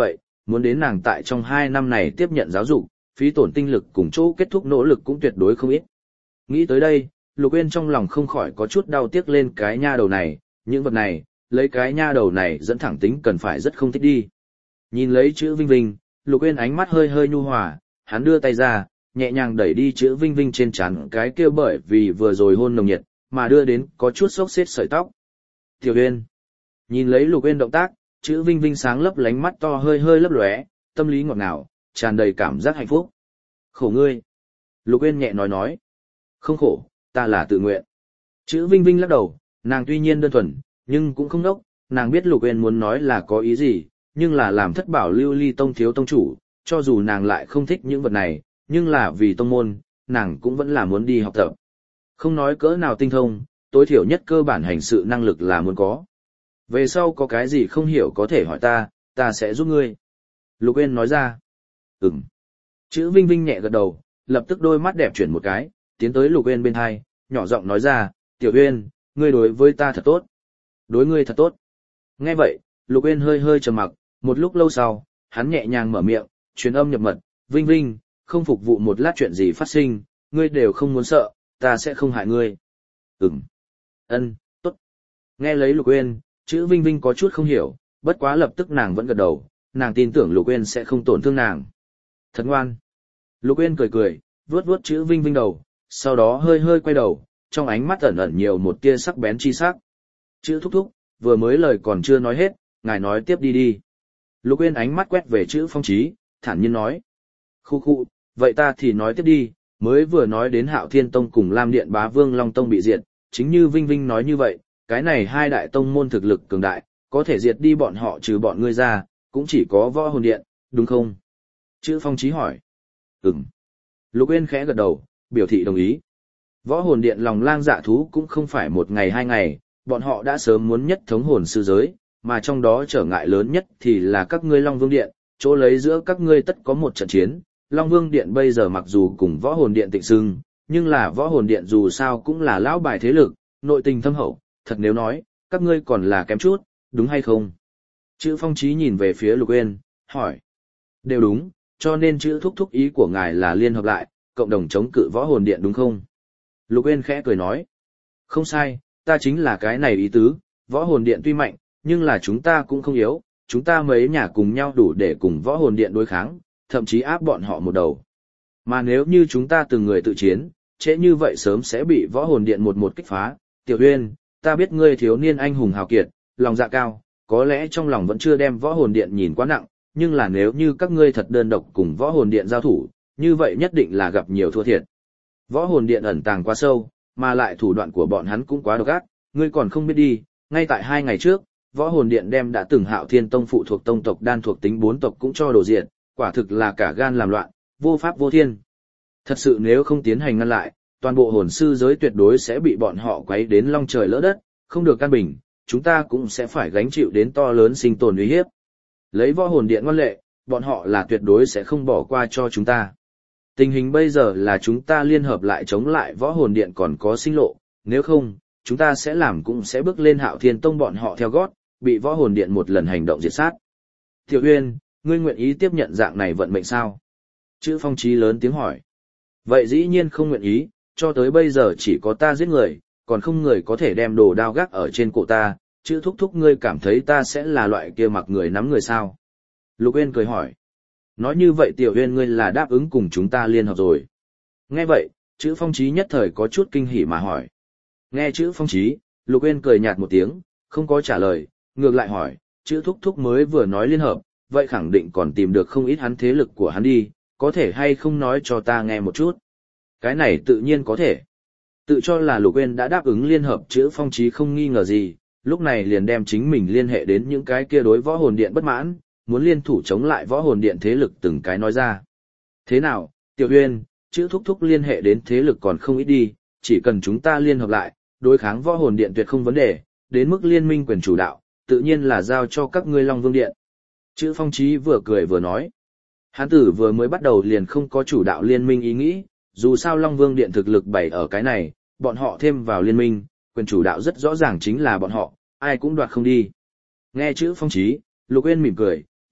muốn đến nàng tại trong hai năm này tiếp nhận giáo dục, phí tổn tinh lực cùng chỗ kết thúc nỗ lực cũng tuyệt đối không ít. Nghĩ tới đây, Lục Uyên trong lòng không khỏi có chút đau tiếc lên cái nha đầu này, những vật này, lấy cái nha đầu này dẫn thẳng tính cần phải rất không thích đi. Nhìn lấy chữ Vinh Vinh, Lục Uyên ánh mắt hơi hơi nhu hòa, hắn đưa tay ra, nhẹ nhàng đẩy đi chữ Vinh Vinh trên trán cái kia bởi vì vừa rồi hôn nồng nhiệt, mà đưa đến có chút xốc xếp sợi tóc. Tiểu Uyên. Nhìn lấy Lục Uyên động tác, chữ Vinh Vinh sáng lấp lánh mắt to hơi hơi lấp lóe, tâm lý ngọt ngào, tràn đầy cảm giác hạnh phúc. Khổ ngươi. Lục Uyên nhẹ nói nói. Không khổ, ta là tự nguyện. Chữ Vinh Vinh lắc đầu, nàng tuy nhiên đơn thuần, nhưng cũng không đốc, nàng biết Lục Uyên muốn nói là có ý gì, nhưng là làm thất bảo lưu ly tông thiếu tông chủ, cho dù nàng lại không thích những vật này, nhưng là vì tông môn, nàng cũng vẫn là muốn đi học tập. Không nói cỡ nào tinh thông, tối thiểu nhất cơ bản hành sự năng lực là muốn có. Về sau có cái gì không hiểu có thể hỏi ta, ta sẽ giúp ngươi. Lục Uyên nói ra. Ừm. Chữ Vinh Vinh nhẹ gật đầu, lập tức đôi mắt đẹp chuyển một cái, tiến tới Lục Uyên bên hai, nhỏ giọng nói ra, Tiểu Uyên, ngươi đối với ta thật tốt. Đối ngươi thật tốt. Nghe vậy, Lục Uyên hơi hơi trầm mặc, một lúc lâu sau, hắn nhẹ nhàng mở miệng, truyền âm nhập mật, Vinh Vinh, không phục vụ một lát chuyện gì phát sinh, ngươi đều không muốn sợ, ta sẽ không hại ngươi. Ừm. Ân, tốt. Nghe lấy Lục Uyên, chữ Vinh Vinh có chút không hiểu, bất quá lập tức nàng vẫn gật đầu, nàng tin tưởng Lục Uyên sẽ không tổn thương nàng. Thật ngoan. Lục Uyên cười cười, vuốt vuốt chữ Vinh Vinh đầu, sau đó hơi hơi quay đầu, trong ánh mắt ẩn ẩn nhiều một tia sắc bén chi sắc. Chữ thúc thúc, vừa mới lời còn chưa nói hết, ngài nói tiếp đi đi. Lục Uyên ánh mắt quét về chữ Phong Chí, thản nhiên nói. Khu khu, vậy ta thì nói tiếp đi, mới vừa nói đến Hạo Thiên Tông cùng Lam Điện Bá Vương Long Tông bị diệt, chính như Vinh Vinh nói như vậy, cái này hai đại tông môn thực lực cường đại, có thể diệt đi bọn họ trừ bọn ngươi ra, cũng chỉ có Võ Hồn Điện, đúng không? Chữ Phong Chí hỏi. Ừm. Lục Uyên khẽ gật đầu, biểu thị đồng ý. Võ Hồn Điện lòng lang dạ thú cũng không phải một ngày hai ngày, bọn họ đã sớm muốn nhất thống hồn sư giới, mà trong đó trở ngại lớn nhất thì là các ngươi Long Vương Điện, chỗ lấy giữa các ngươi tất có một trận chiến. Long Vương Điện bây giờ mặc dù cùng Võ Hồn Điện tịnh xưng, nhưng là Võ Hồn Điện dù sao cũng là lão bài thế lực, nội tình thâm hậu, thật nếu nói, các ngươi còn là kém chút, đúng hay không? Chữ Phong Chí nhìn về phía Lục Uyên, hỏi. Đều đúng, cho nên chữ thúc thúc ý của ngài là liên hợp lại, cộng đồng chống cự Võ Hồn Điện đúng không? Lục Uyên khẽ cười nói. Không sai, ta chính là cái này ý tứ, Võ Hồn Điện tuy mạnh, nhưng là chúng ta cũng không yếu, chúng ta mấy nhà cùng nhau đủ để cùng Võ Hồn Điện đối kháng, thậm chí áp bọn họ một đầu. Mà nếu như chúng ta từng người tự chiến, trễ như vậy sớm sẽ bị Võ Hồn Điện một một kích phá. Tiểu Uyên, ta biết ngươi thiếu niên anh hùng hào kiệt, lòng dạ cao, có lẽ trong lòng vẫn chưa đem Võ Hồn Điện nhìn quá nặng, nhưng là nếu như các ngươi thật đơn độc cùng Võ Hồn Điện giao thủ, như vậy nhất định là gặp nhiều thua thiệt. Võ Hồn Điện ẩn tàng quá sâu, mà lại thủ đoạn của bọn hắn cũng quá độc ác, ngươi còn không biết đi, ngay tại hai ngày trước, Võ Hồn Điện đem đã từng Hạo Thiên Tông phụ thuộc tông tộc đan thuộc tính bốn tộc cũng cho đổ diệt, quả thực là cả gan làm loạn, vô pháp vô thiên. Thật sự nếu không tiến hành ngăn lại, toàn bộ hồn sư giới tuyệt đối sẽ bị bọn họ quấy đến long trời lỡ đất, không được căn bình, chúng ta cũng sẽ phải gánh chịu đến to lớn sinh tồn uy hiếp. Lấy Võ Hồn Điện ngoan lệ, bọn họ là tuyệt đối sẽ không bỏ qua cho chúng ta. Tình hình bây giờ là chúng ta liên hợp lại chống lại Võ Hồn Điện còn có sinh lộ, nếu không, chúng ta sẽ làm cũng sẽ bước lên Hạo Thiên Tông bọn họ theo gót, bị Võ Hồn Điện một lần hành động diệt sát. Tiểu Uyên, ngươi nguyện ý tiếp nhận dạng này vận mệnh sao? Chữ Phong Chí lớn tiếng hỏi. Vậy dĩ nhiên không nguyện ý, cho tới bây giờ chỉ có ta giết người, còn không người có thể đem đồ đao gác ở trên cổ ta, chữ thúc thúc ngươi cảm thấy ta sẽ là loại kia mặc người nắm người sao? Lục Uyên cười hỏi. Nói như vậy Tiểu Uyên ngươi là đáp ứng cùng chúng ta liên hợp rồi. Nghe vậy, chữ Phong Chí nhất thời có chút kinh hỉ mà hỏi. Nghe chữ Phong Chí, Lục Uyên cười nhạt một tiếng, không có trả lời, ngược lại hỏi, chữ thúc thúc mới vừa nói liên hợp, vậy khẳng định còn tìm được không ít hắn thế lực của hắn đi, có thể hay không nói cho ta nghe một chút. Cái này tự nhiên có thể. Tự cho là Lục Uyên đã đáp ứng liên hợp chữ Phong Chí không nghi ngờ gì, lúc này liền đem chính mình liên hệ đến những cái kia đối Võ Hồn Điện bất mãn, muốn liên thủ chống lại Võ Hồn Điện thế lực từng cái nói ra. Thế nào, Tiểu Uyên, chữ thúc thúc liên hệ đến thế lực còn không ít đi, chỉ cần chúng ta liên hợp lại, đối kháng Võ Hồn Điện tuyệt không vấn đề, đến mức liên minh quyền chủ đạo, tự nhiên là giao cho các ngươi Long Vương Điện. Chữ Phong Chí vừa cười vừa nói. Hán tử vừa mới bắt đầu liền không có chủ đạo liên minh ý nghĩ, dù sao Long Vương Điện thực lực bày ở cái này, bọn họ thêm vào liên minh, quyền chủ đạo rất rõ ràng chính là bọn họ, ai cũng đoạt không đi. Nghe chữ Phong Chí, Lục Uyên mỉm cười,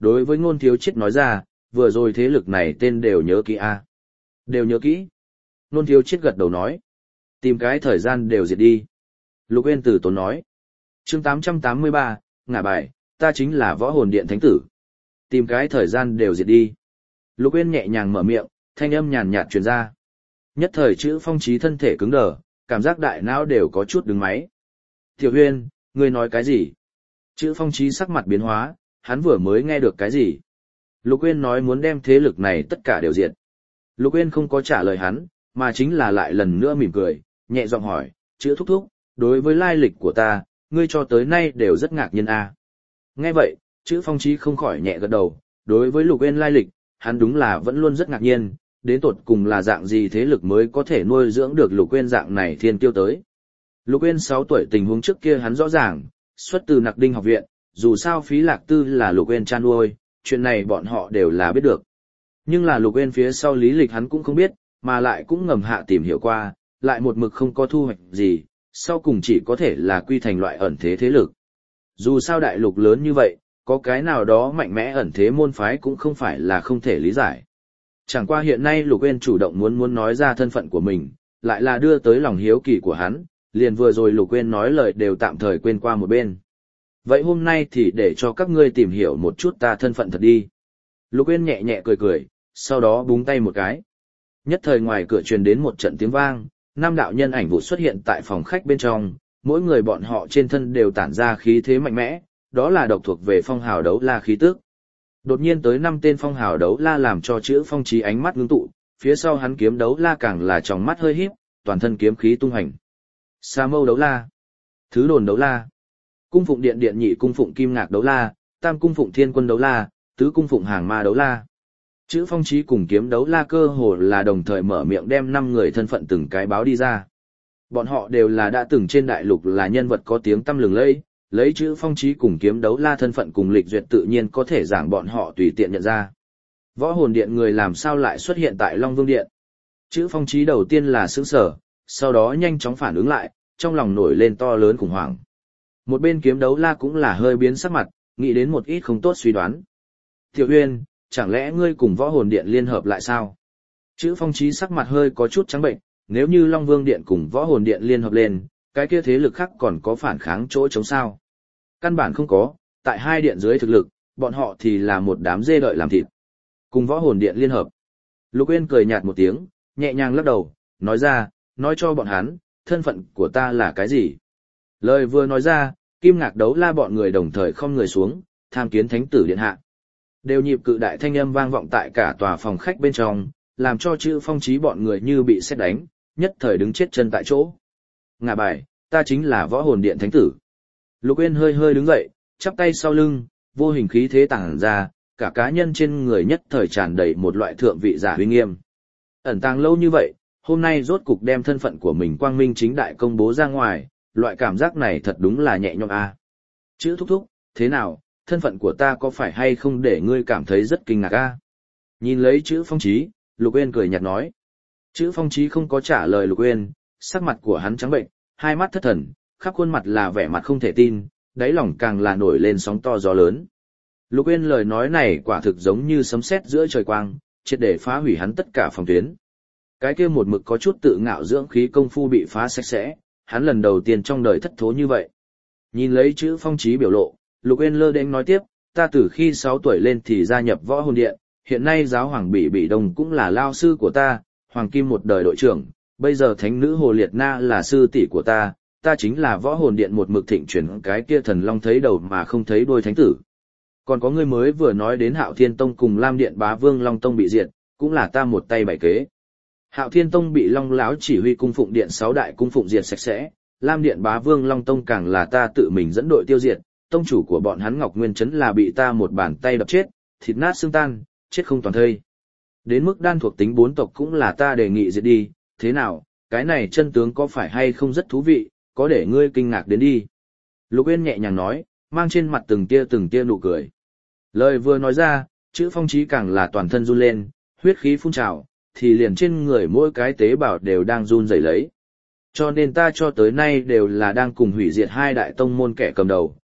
đối với Ngôn Thiếu Chiết nói ra, vừa rồi thế lực này tên đều nhớ kỹ a. Đều nhớ kỹ. Ngôn Thiếu Chiết gật đầu nói. Tìm cái thời gian đều diệt đi. Lục Uyên từ tốn nói. Chương tám trăm tám mươi ba, ngả bài, ta chính là Võ Hồn Điện Thánh Tử. Tìm cái thời gian đều diệt đi. Lục Uyên nhẹ nhàng mở miệng, thanh âm nhàn nhạt truyền ra. Nhất thời Chữ Phong Chí thân thể cứng đờ, cảm giác đại não đều có chút đứng máy. Tiểu Uyên, ngươi nói cái gì? Chữ Phong Chí sắc mặt biến hóa, hắn vừa mới nghe được cái gì? Lục Uyên nói muốn đem thế lực này tất cả đều diệt. Lục Uyên không có trả lời hắn, mà chính là lại lần nữa mỉm cười, nhẹ giọng hỏi, Chữ thúc thúc, đối với lai lịch của ta, ngươi cho tới nay đều rất ngạc nhiên à. Nghe vậy, Chữ Phong Chí không khỏi nhẹ gật đầu, đối với Lục Uyên lai lịch, hắn đúng là vẫn luôn rất ngạc nhiên, đến tột cùng là dạng gì thế lực mới có thể nuôi dưỡng được Lục Uyên dạng này thiên tiêu tới. Lục Uyên sáu tuổi tình huống trước kia hắn rõ ràng, xuất từ Nặc Đinh học viện, dù sao Phí Lạc Tư là Lục Uyên cha nuôi, chuyện này bọn họ đều là biết được. Nhưng là Lục Uyên phía sau lý lịch hắn cũng không biết, mà lại cũng ngầm hạ tìm hiểu qua, lại một mực không có thu hoạch gì, sau cùng chỉ có thể là quy thành loại ẩn thế thế lực. Dù sao đại lục lớn như vậy, có cái nào đó mạnh mẽ ẩn thế môn phái cũng không phải là không thể lý giải. Chẳng qua hiện nay Lục Uyên chủ động muốn muốn nói ra thân phận của mình, lại là đưa tới lòng hiếu kỳ của hắn, liền vừa rồi Lục Uyên nói lời đều tạm thời quên qua một bên. Vậy hôm nay thì để cho các ngươi tìm hiểu một chút ta thân phận thật đi. Lục Uyên nhẹ nhẹ cười cười, sau đó búng tay một cái. Nhất thời ngoài cửa truyền đến một trận tiếng vang, năm đạo nhân ảnh vụ xuất hiện tại phòng khách bên trong, mỗi người bọn họ trên thân đều tản ra khí thế mạnh mẽ, đó là độc thuộc về phong hào đấu la khí tức. Đột nhiên tới năm tên phong hào đấu la làm cho Chữ Phong Chí ánh mắt ngưng tụ, phía sau hắn kiếm đấu la càng là tròng mắt hơi híp, toàn thân kiếm khí tung hành. Sa Mâu đấu la, Thứ Đồn đấu la, Cung Phụng Điện Điện Nhị Cung Phụng Kim Ngạc đấu la, Tam Cung Phụng Thiên Quân đấu la, Tứ Cung Phụng Hàng Ma đấu la. Chữ Phong Chí cùng kiếm đấu la cơ hồ là đồng thời mở miệng đem năm người thân phận từng cái báo đi ra. Bọn họ đều là đã từng trên đại lục là nhân vật có tiếng tăm lừng lẫy, lấy Chữ Phong Chí cùng kiếm đấu la thân phận cùng lịch duyệt tự nhiên có thể giảng bọn họ tùy tiện nhận ra. Võ Hồn Điện người làm sao lại xuất hiện tại Long Vương Điện? Chữ Phong Chí đầu tiên là sửng sở, sau đó nhanh chóng phản ứng lại, trong lòng nổi lên to lớn khủng hoảng. Một bên kiếm đấu la cũng là hơi biến sắc mặt, nghĩ đến một ít không tốt suy đoán. Tiểu Uyên, chẳng lẽ ngươi cùng Võ Hồn Điện liên hợp lại sao? Chữ Phong Chí sắc mặt hơi có chút trắng bệnh, nếu như Long Vương Điện cùng Võ Hồn Điện liên hợp lên, cái kia thế lực khác còn có phản kháng chỗ chống sao? Căn bản không có, tại hai điện dưới thực lực, bọn họ thì là một đám dê đợi làm thịt. Cùng Võ Hồn Điện liên hợp. Lục Uyên cười nhạt một tiếng, nhẹ nhàng lắc đầu, nói ra, nói cho bọn hắn, thân phận của ta là cái gì? Lời vừa nói ra, Kim Ngạc đấu la bọn người đồng thời không người xuống, tham kiến Thánh tử điện hạ. Đều nhịp cự đại thanh âm vang vọng tại cả tòa phòng khách bên trong, làm cho Chữ Phong Chí bọn người như bị sét đánh, nhất thời đứng chết chân tại chỗ. Ngả bài, ta chính là Võ Hồn Điện Thánh tử. Lục Uyên hơi hơi đứng dậy, chắp tay sau lưng, vô hình khí thế tàng ra, cả cá nhân trên người nhất thời tràn đầy một loại thượng vị giả uy nghiêm. Ẩn tàng lâu như vậy, hôm nay rốt cục đem thân phận của mình quang minh chính đại công bố ra ngoài, loại cảm giác này thật đúng là nhẹ nhõm a. À. Chữ thúc thúc, thế nào, thân phận của ta có phải hay không để ngươi cảm thấy rất kinh ngạc a? À? Nhìn lấy Chữ Phong Chí, Lục Uyên cười nhạt nói. Chữ Phong Chí không có trả lời Lục Uyên, sắc mặt của hắn trắng bệnh, hai mắt thất thần, khắp khuôn mặt là vẻ mặt không thể tin, đáy lòng càng là nổi lên sóng to gió lớn. Lục Uyên lời nói này quả thực giống như sấm sét giữa trời quang, triệt để phá hủy hắn tất cả phòng tuyến. Cái kia một mực có chút tự ngạo dưỡng khí công phu bị phá sạch sẽ, hắn lần đầu tiên trong đời thất thố như vậy. Nhìn lấy Chữ Phong Chí biểu lộ, Lục Uyên lơ đễnh nói tiếp, ta từ khi sáu tuổi lên thì gia nhập Võ Hồn Điện, hiện nay giáo hoàng Bỉ Bỉ Đông cũng là lao sư của ta, Hoàng Kim một đời đội trưởng, bây giờ Thánh nữ Hồ Liệt Na là sư tỷ của ta, ta chính là Võ Hồn Điện một mực thịnh chuyển cái kia thần long thấy đầu mà không thấy đuôi thánh tử. Còn có người mới vừa nói đến Hạo Thiên Tông cùng Lam Điện Bá Vương Long Tông bị diệt, cũng là ta một tay bày kế. Hạo Thiên Tông bị Long Láo chỉ huy cung phụng điện sáu đại cung phụng diệt sạch sẽ, Lam Điện Bá Vương Long Tông càng là ta tự mình dẫn đội tiêu diệt, tông chủ của bọn hắn Ngọc Nguyên Trấn là bị ta một bàn tay đập chết, thịt nát xương tan, chết không toàn thây. Đến mức đan thuộc tính bốn tộc cũng là ta đề nghị diệt đi, thế nào, cái này chân tướng có phải hay không rất thú vị, có để ngươi kinh ngạc đến đi. Lục Uyên nhẹ nhàng nói, mang trên mặt từng tia từng tia nụ cười. Lời vừa nói ra, Chữ Phong Chí càng là toàn thân run lên, huyết khí phun trào, thì liền trên người mỗi cái tế bào đều đang run rẩy lấy. Cho nên ta cho tới nay đều là đang cùng hủy diệt hai đại tông môn kẻ cầm đầu,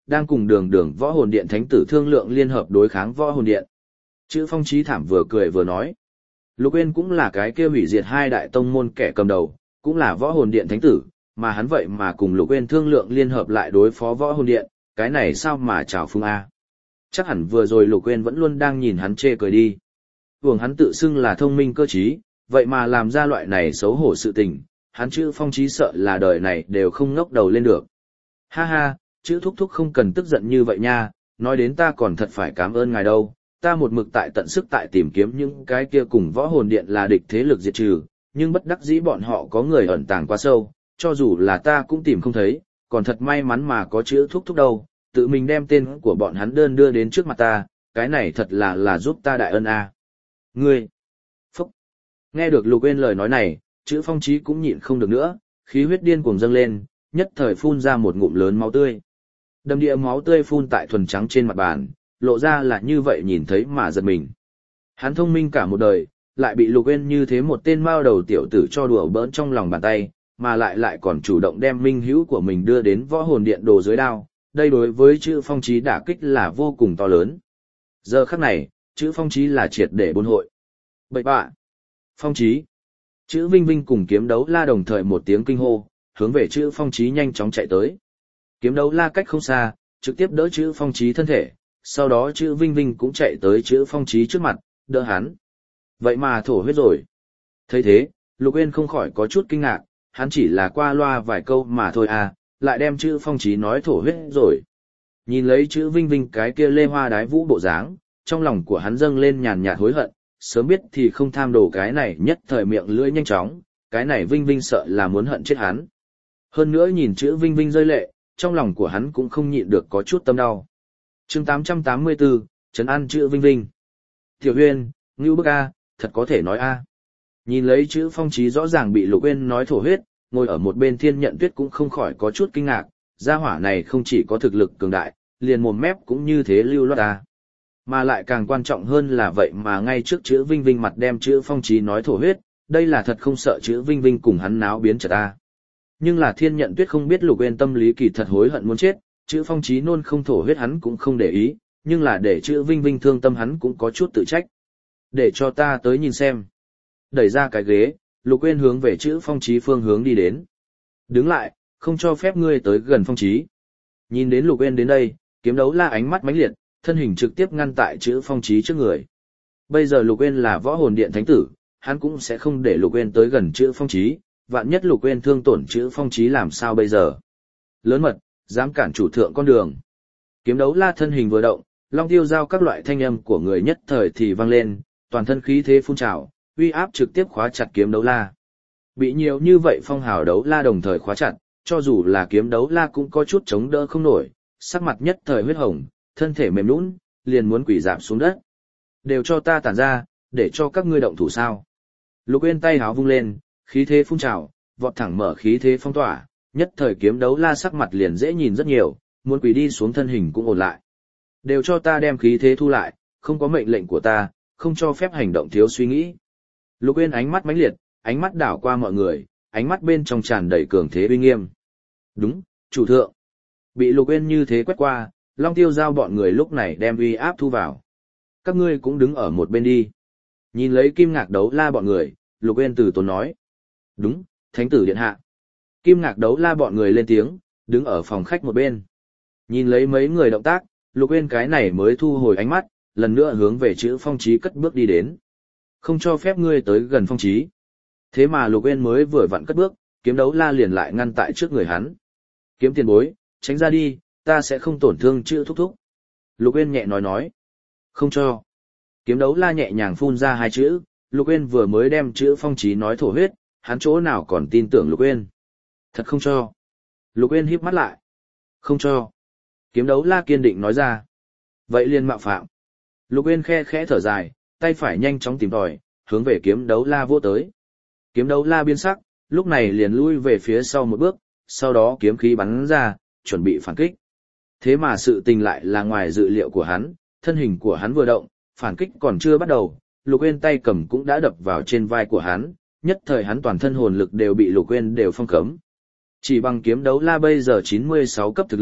đang cùng đường đường võ hồn điện thánh tử thương lượng liên hợp đối kháng võ hồn điện. Chữ phong chí thảm vừa cười vừa nói. Lục Uyên cũng là cái kia hủy diệt hai đại tông môn kẻ cầm đầu, cũng là võ hồn điện thánh tử, mà hắn vậy mà cùng Lục Uyên thương lượng liên hợp lại đối phó võ hồn điện, cái này sao mà chào phung a. Chắc hẳn vừa rồi Lục Uyên vẫn luôn đang nhìn hắn chê cười đi. Vương hắn tự xưng là thông minh cơ trí, vậy mà làm ra loại này xấu hổ sự tình, hắn chữ phong chí sợ là đời này đều không ngóc đầu lên được. Ha ha, chữ thúc thúc không cần tức giận như vậy nha, nói đến ta còn thật phải cảm ơn ngài đâu, ta một mực tại tận sức tại tìm kiếm những cái kia cùng võ hồn điện là địch thế lực diệt trừ, nhưng bất đắc dĩ bọn họ có người ẩn tàng quá sâu, cho dù là ta cũng tìm không thấy, còn thật may mắn mà có chữ thúc thúc đâu, tự mình đem tên của bọn hắn đơn đưa đến trước mặt ta, cái này thật là là giúp ta đại ân a. À. Ngươi! Phúc! Nghe được Lục Uyên lời nói này, chữ phong chí cũng nhịn không được nữa, khí huyết điên cuồng dâng lên, nhất thời phun ra một ngụm lớn máu tươi. Đầm địa máu tươi phun tại thuần trắng trên mặt bàn, lộ ra là như vậy nhìn thấy mà giật mình. Hắn thông minh cả một đời, lại bị Lục Uyên như thế một tên mao đầu tiểu tử cho đùa bỡn trong lòng bàn tay, mà lại lại còn chủ động đem minh hữu của mình đưa đến võ hồn điện đồ dưới đao, đây đối với chữ phong chí đả kích là vô cùng to lớn. Giờ khắc này, chữ phong chí là triệt để buôn hội. Bậy bạ! Phong chí! Chữ Vinh Vinh cùng kiếm đấu la đồng thời một tiếng kinh hô, hướng về chữ phong chí nhanh chóng chạy tới. Kiếm đấu la cách không xa, trực tiếp đỡ chữ phong chí thân thể, sau đó chữ Vinh Vinh cũng chạy tới chữ phong chí trước mặt, đỡ hắn. Vậy mà thổ huyết rồi. Thấy thế, Lục Uyên không khỏi có chút kinh ngạc, hắn chỉ là qua loa vài câu mà thôi à, lại đem chữ phong chí nói thổ huyết rồi. Nhìn lấy chữ Vinh Vinh cái kia lê hoa đái vũ bộ dáng, trong lòng của hắn dâng lên nhàn nhạt hối hận, sớm biết thì không tham đồ cái này nhất thời miệng lưỡi nhanh chóng, cái này Vinh Vinh sợ là muốn hận chết hắn. Hơn nữa nhìn chữ Vinh Vinh rơi lệ, trong lòng của hắn cũng không nhịn được có chút tâm đau. Chương tám trăm tám mươi tư, trấn an chữ Vinh Vinh. Tiểu Uyên, ngưu bức a, thật có thể nói a. Nhìn lấy chữ phong chí rõ ràng bị Lục Uyên nói thổ huyết, ngồi ở một bên Thiên Nhận Tuyết cũng không khỏi có chút kinh ngạc, gia hỏa này không chỉ có thực lực cường đại, liền mồm mép cũng như thế lưu loát a. Mà lại càng quan trọng hơn là vậy mà ngay trước chữ Vinh Vinh mặt đem chữ phong chí nói thổ huyết, đây là thật không sợ chữ Vinh Vinh cùng hắn náo biến chợt a. Nhưng là Thiên Nhận Tuyết không biết Lục Uyên tâm lý kỳ thật hối hận muốn chết, chữ phong chí nôn không thổ huyết hắn cũng không để ý, nhưng là để chữ Vinh Vinh thương tâm hắn cũng có chút tự trách. Để cho ta tới nhìn xem. Đẩy ra cái ghế, Lục Uyên hướng về chữ phong chí phương hướng đi đến. Đứng lại, không cho phép ngươi tới gần phong chí. Nhìn đến Lục Uyên đến đây, kiếm đấu la ánh mắt mãnh liệt, thân hình trực tiếp ngăn tại chữ phong chí trước người. Bây giờ Lục Uyên là võ hồn điện thánh tử, hắn cũng sẽ không để Lục Uyên tới gần chữ phong chí, vạn nhất Lục Uyên thương tổn chữ phong chí làm sao bây giờ. Lớn mật, dám cản chủ thượng con đường. Kiếm đấu la thân hình vừa động, long tiêu giao các loại thanh âm của người nhất thời thì vang lên, toàn thân khí thế phun trào, uy áp trực tiếp khóa chặt kiếm đấu la. Bị nhiều như vậy phong hào đấu la đồng thời khóa chặt, cho dù là kiếm đấu la cũng có chút chống đỡ không nổi, sắc mặt nhất thời huyết hồng, thân thể mềm nhũn, liền muốn quỳ rạp xuống đất. Đều cho ta tản ra, để cho các ngươi động thủ sao? Lục Uyên tay háo vung lên, khí thế phun trào, vọt thẳng mở khí thế phong tỏa, nhất thời kiếm đấu la sắc mặt liền dễ nhìn rất nhiều, muốn quỳ đi xuống thân hình cũng ổn lại. Đều cho ta đem khí thế thu lại, không có mệnh lệnh của ta, không cho phép hành động thiếu suy nghĩ. Lục Uyên ánh mắt mãnh liệt, ánh mắt đảo qua mọi người, ánh mắt bên trong tràn đầy cường thế uy nghiêm. Đúng, chủ thượng. Bị Lục Uyên như thế quét qua, Long Tiêu giao bọn người lúc này đem uy áp thu vào. Các ngươi cũng đứng ở một bên đi. Nhìn lấy Kim Ngạc đấu la bọn người, Lục Uyên từ tốn nói. Đúng, thánh tử điện hạ. Kim Ngạc đấu la bọn người lên tiếng, đứng ở phòng khách một bên. Nhìn lấy mấy người động tác, Lục Uyên cái này mới thu hồi ánh mắt, lần nữa hướng về chữ phong chí cất bước đi đến. Không cho phép ngươi tới gần phong chí. Thế mà Lục Uyên mới vừa vặn cất bước, kiếm đấu la liền lại ngăn tại trước người hắn. Kiếm tiền bối, tránh ra đi, ta sẽ không tổn thương chữ thúc thúc. Lục Uyên nhẹ nói nói. Không cho. Kiếm đấu la nhẹ nhàng phun ra hai chữ, Lục Uyên vừa mới đem chữ phong chí nói thổ huyết, hắn chỗ nào còn tin tưởng Lục Uyên. Thật không cho. Lục Uyên híp mắt lại. Không cho. Kiếm đấu la kiên định nói ra. Vậy liền mạo phạm. Lục Uyên khe khẽ thở dài, tay phải nhanh chóng tìm tòi, hướng về kiếm đấu la vỗ tới. Kiếm đấu la biến sắc, lúc này liền lui về phía sau một bước, sau đó kiếm khí bắn ra, chuẩn bị phản kích. Thế mà sự tình lại là ngoài dự liệu của hắn, thân hình của hắn vừa động, phản kích còn chưa bắt đầu, Lục Uyên tay cầm cũng đã đập vào trên vai của hắn, nhất thời hắn toàn thân hồn lực đều bị Lục Uyên đều phong cấm. Chỉ bằng kiếm đấu la bây giờ chín mươi sáu cấp thực lực,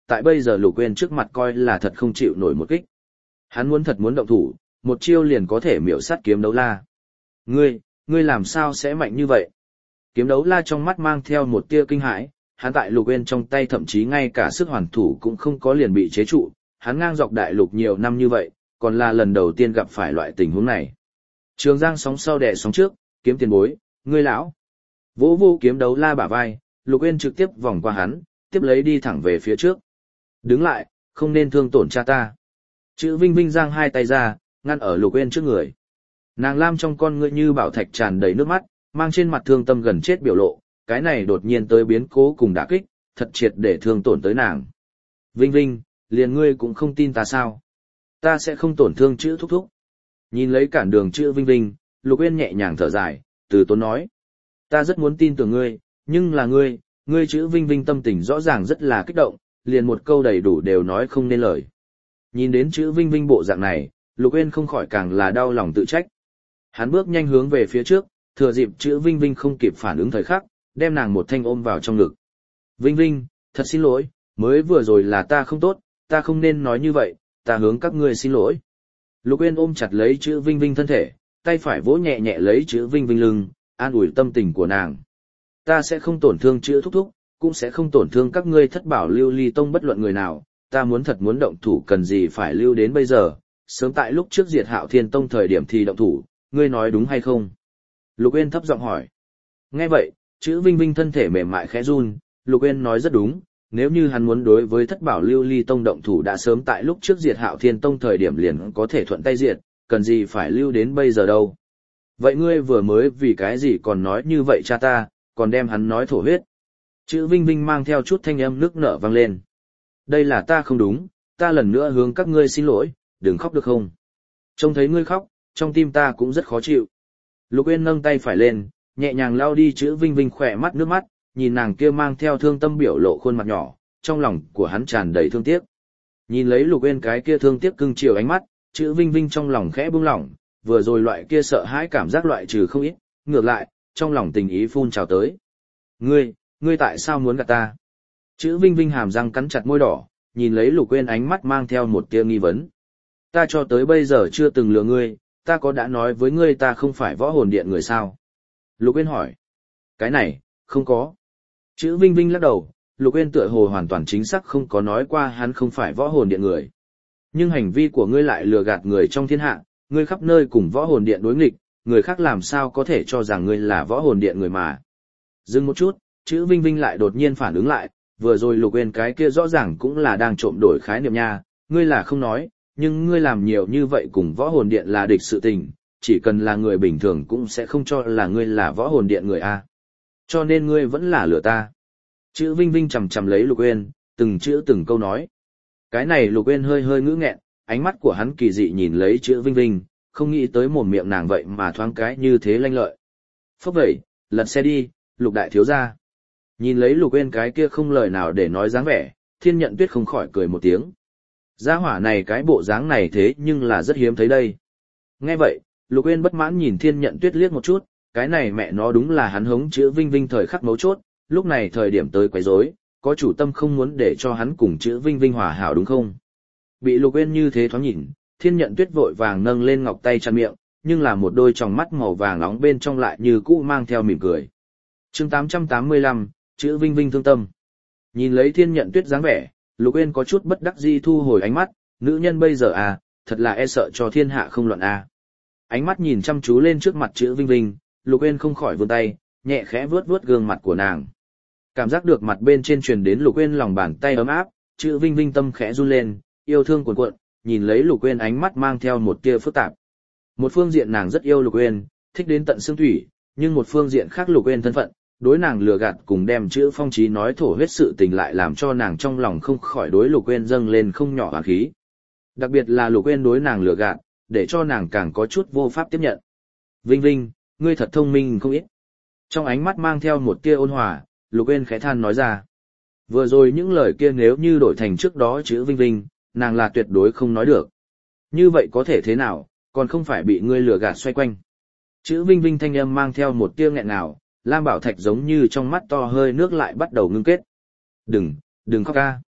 tại bây giờ Lục Uyên trước mặt coi là thật không chịu nổi một kích. Hắn muốn thật muốn động thủ, một chiêu liền có thể miểu sát Kiếm Đấu La. Ngươi, ngươi làm sao sẽ mạnh như vậy? Kiếm Đấu La trong mắt mang theo một tia kinh hãi, hắn tại Lục Uyên trong tay thậm chí ngay cả sức hoàn thủ cũng không có liền bị chế trụ, hắn ngang dọc đại lục nhiều năm như vậy, còn là lần đầu tiên gặp phải loại tình huống này. Trường Giang sóng sau đè sóng trước, Kiếm tiền bối, ngươi lão. Vỗ vô Kiếm Đấu La bả vai, Lục Uyên trực tiếp vòng qua hắn, tiếp lấy đi thẳng về phía trước. Đứng lại, không nên thương tổn cha ta. Chữ Vinh Vinh giang hai tay ra, ngăn ở Lục Uyên trước người. Nàng lam trong con ngươi như bảo thạch tràn đầy nước mắt, mang trên mặt thương tâm gần chết biểu lộ, cái này đột nhiên tới biến cố cùng đả kích, thật triệt để thương tổn tới nàng. Vinh Vinh, liền ngươi cũng không tin ta sao? Ta sẽ không tổn thương chữ thúc thúc. Nhìn lấy cản đường chữ Vinh Vinh, Lục Uyên nhẹ nhàng thở dài, từ tốn nói. Ta rất muốn tin tưởng ngươi, nhưng là ngươi, ngươi chữ Vinh Vinh tâm tình rõ ràng rất là kích động, liền một câu đầy đủ đều nói không nên lời. Nhìn đến chữ Vinh Vinh bộ dạng này, Lục Uyên không khỏi càng là đau lòng tự trách. Hắn bước nhanh hướng về phía trước, thừa dịp chữ Vinh Vinh không kịp phản ứng thời khắc, đem nàng một thanh ôm vào trong ngực. Vinh Vinh, thật xin lỗi, mới vừa rồi là ta không tốt, ta không nên nói như vậy, ta hướng các ngươi xin lỗi. Lục Uyên ôm chặt lấy chữ Vinh Vinh thân thể, tay phải vỗ nhẹ nhẹ lấy chữ Vinh Vinh lưng, an ủi tâm tình của nàng. Ta sẽ không tổn thương chữ thúc thúc, cũng sẽ không tổn thương các ngươi Thất Bảo Lưu Ly Tông bất luận người nào, ta muốn thật muốn động thủ cần gì phải lưu đến bây giờ, sớm tại lúc trước diệt Hạo Thiên Tông thời điểm thì động thủ, ngươi nói đúng hay không? Lục Uyên thấp giọng hỏi. Nghe vậy, chữ Vinh Vinh thân thể mềm mại khẽ run, Lục Uyên nói rất đúng, nếu như hắn muốn đối với Thất Bảo Lưu Ly Tông động thủ đã sớm tại lúc trước diệt Hạo Thiên Tông thời điểm liền có thể thuận tay diệt, cần gì phải lưu đến bây giờ đâu. Vậy ngươi vừa mới vì cái gì còn nói như vậy cha ta, còn đem hắn nói thổ huyết. Chữ Vinh Vinh mang theo chút thanh âm nước nở vang lên. Đây là ta không đúng, ta lần nữa hướng các ngươi xin lỗi, đừng khóc được không? Trông thấy ngươi khóc, trong tim ta cũng rất khó chịu. Lục Uyên nâng tay phải lên, nhẹ nhàng lau đi chữ Vinh Vinh khỏe mắt nước mắt, nhìn nàng kia mang theo thương tâm biểu lộ khuôn mặt nhỏ, trong lòng của hắn tràn đầy thương tiếc. Nhìn lấy Lục Uyên cái kia thương tiếc cưng chiều ánh mắt, chữ Vinh Vinh trong lòng khẽ buông lỏng, vừa rồi loại kia sợ hãi cảm giác loại trừ không ít, ngược lại, trong lòng tình ý phun trào tới. Ngươi, ngươi tại sao muốn gạt ta? Chữ Vinh Vinh hàm răng cắn chặt môi đỏ, nhìn lấy Lục Uyên ánh mắt mang theo một tia nghi vấn. Ta cho tới bây giờ chưa từng lừa ngươi, ta có đã nói với ngươi ta không phải Võ Hồn Điện người sao? Lục Uyên hỏi. Cái này, không có. Chữ Vinh Vinh lắc đầu, Lục Uyên tựa hồ hoàn toàn chính xác không có nói qua hắn không phải Võ Hồn Điện người. Nhưng hành vi của ngươi lại lừa gạt người trong thiên hạ, ngươi khắp nơi cùng Võ Hồn Điện đối nghịch, người khác làm sao có thể cho rằng ngươi là Võ Hồn Điện người mà. Dừng một chút, chữ Vinh Vinh lại đột nhiên phản ứng lại, vừa rồi Lục Uyên cái kia rõ ràng cũng là đang trộm đổi khái niệm nha, ngươi là không nói, nhưng ngươi làm nhiều như vậy cùng Võ Hồn Điện là địch sự tình, chỉ cần là người bình thường cũng sẽ không cho là ngươi là Võ Hồn Điện người a. Cho nên ngươi vẫn là lừa ta. Chữ Vinh Vinh chằm chằm lấy Lục Uyên, từng chữ từng câu nói. Cái này Lục Uyên hơi hơi ngữ nghẹn, ánh mắt của hắn kỳ dị nhìn lấy chữ Vinh Vinh, không nghĩ tới mồm miệng nàng vậy mà thoáng cái như thế lanh lợi. Phốc vậy, lật xe đi, Lục đại thiếu gia. Nhìn lấy Lục Uyên cái kia không lời nào để nói dáng vẻ, Thiên Nhận Tuyết không khỏi cười một tiếng. Gia hỏa này cái bộ dáng này thế nhưng là rất hiếm thấy đây. Nghe vậy, Lục Uyên bất mãn nhìn Thiên Nhận Tuyết liếc một chút, cái này mẹ nó đúng là hắn hống chữ Vinh Vinh thời khắc mấu chốt, lúc này thời điểm tới quấy rối, có chủ tâm không muốn để cho hắn cùng chữ Vinh Vinh hòa hảo đúng không? Bị Lục Uyên như thế thoáng nhìn, Thiên Nhận Tuyết vội vàng nâng lên ngọc tay chặn miệng, nhưng là một đôi tròng mắt màu vàng nóng bên trong lại như cũ mang theo mỉm cười. Chương tám trăm tám mươi lăm, chữ Vinh Vinh thương tâm. Nhìn lấy Thiên Nhận Tuyết dáng vẻ, Lục Uyên có chút bất đắc dĩ thu hồi ánh mắt, nữ nhân bây giờ à, thật là e sợ cho thiên hạ không loạn a. À. Ánh mắt nhìn chăm chú lên trước mặt chữ Vinh Vinh, Lục Uyên không khỏi vươn tay, nhẹ khẽ vuốt vuốt gương mặt của nàng. Cảm giác được mặt bên trên truyền đến Lục Uyên lòng bàn tay ấm áp, chữ Vinh Vinh tâm khẽ run lên, yêu thương cuồn cuộn, nhìn lấy Lục Uyên ánh mắt mang theo một tia phức tạp. Một phương diện nàng rất yêu Lục Uyên, thích đến tận xương thủy, nhưng một phương diện khác Lục Uyên thân phận, đối nàng lừa gạt cùng đem chữ Phong Chí nói thổ huyết sự tình lại làm cho nàng trong lòng không khỏi đối Lục Uyên dâng lên không nhỏ oán khí. Đặc biệt là Lục Uyên đối nàng lừa gạt, để cho nàng càng có chút vô pháp tiếp nhận. Vinh Vinh, ngươi thật thông minh không ít. Trong ánh mắt mang theo một tia ôn hòa, Lục Uyên khẽ than nói ra. Vừa rồi những lời kia nếu như đổi thành trước đó chữ Vinh Vinh, nàng là tuyệt đối không nói được. Như vậy có thể thế nào, còn không phải bị ngươi lừa gạt xoay quanh. Chữ Vinh Vinh thanh âm mang theo một tia nghẹn ngào, Lam Bảo Thạch giống như trong mắt to hơi nước lại bắt đầu ngưng kết. Đừng, đừng khóc ca.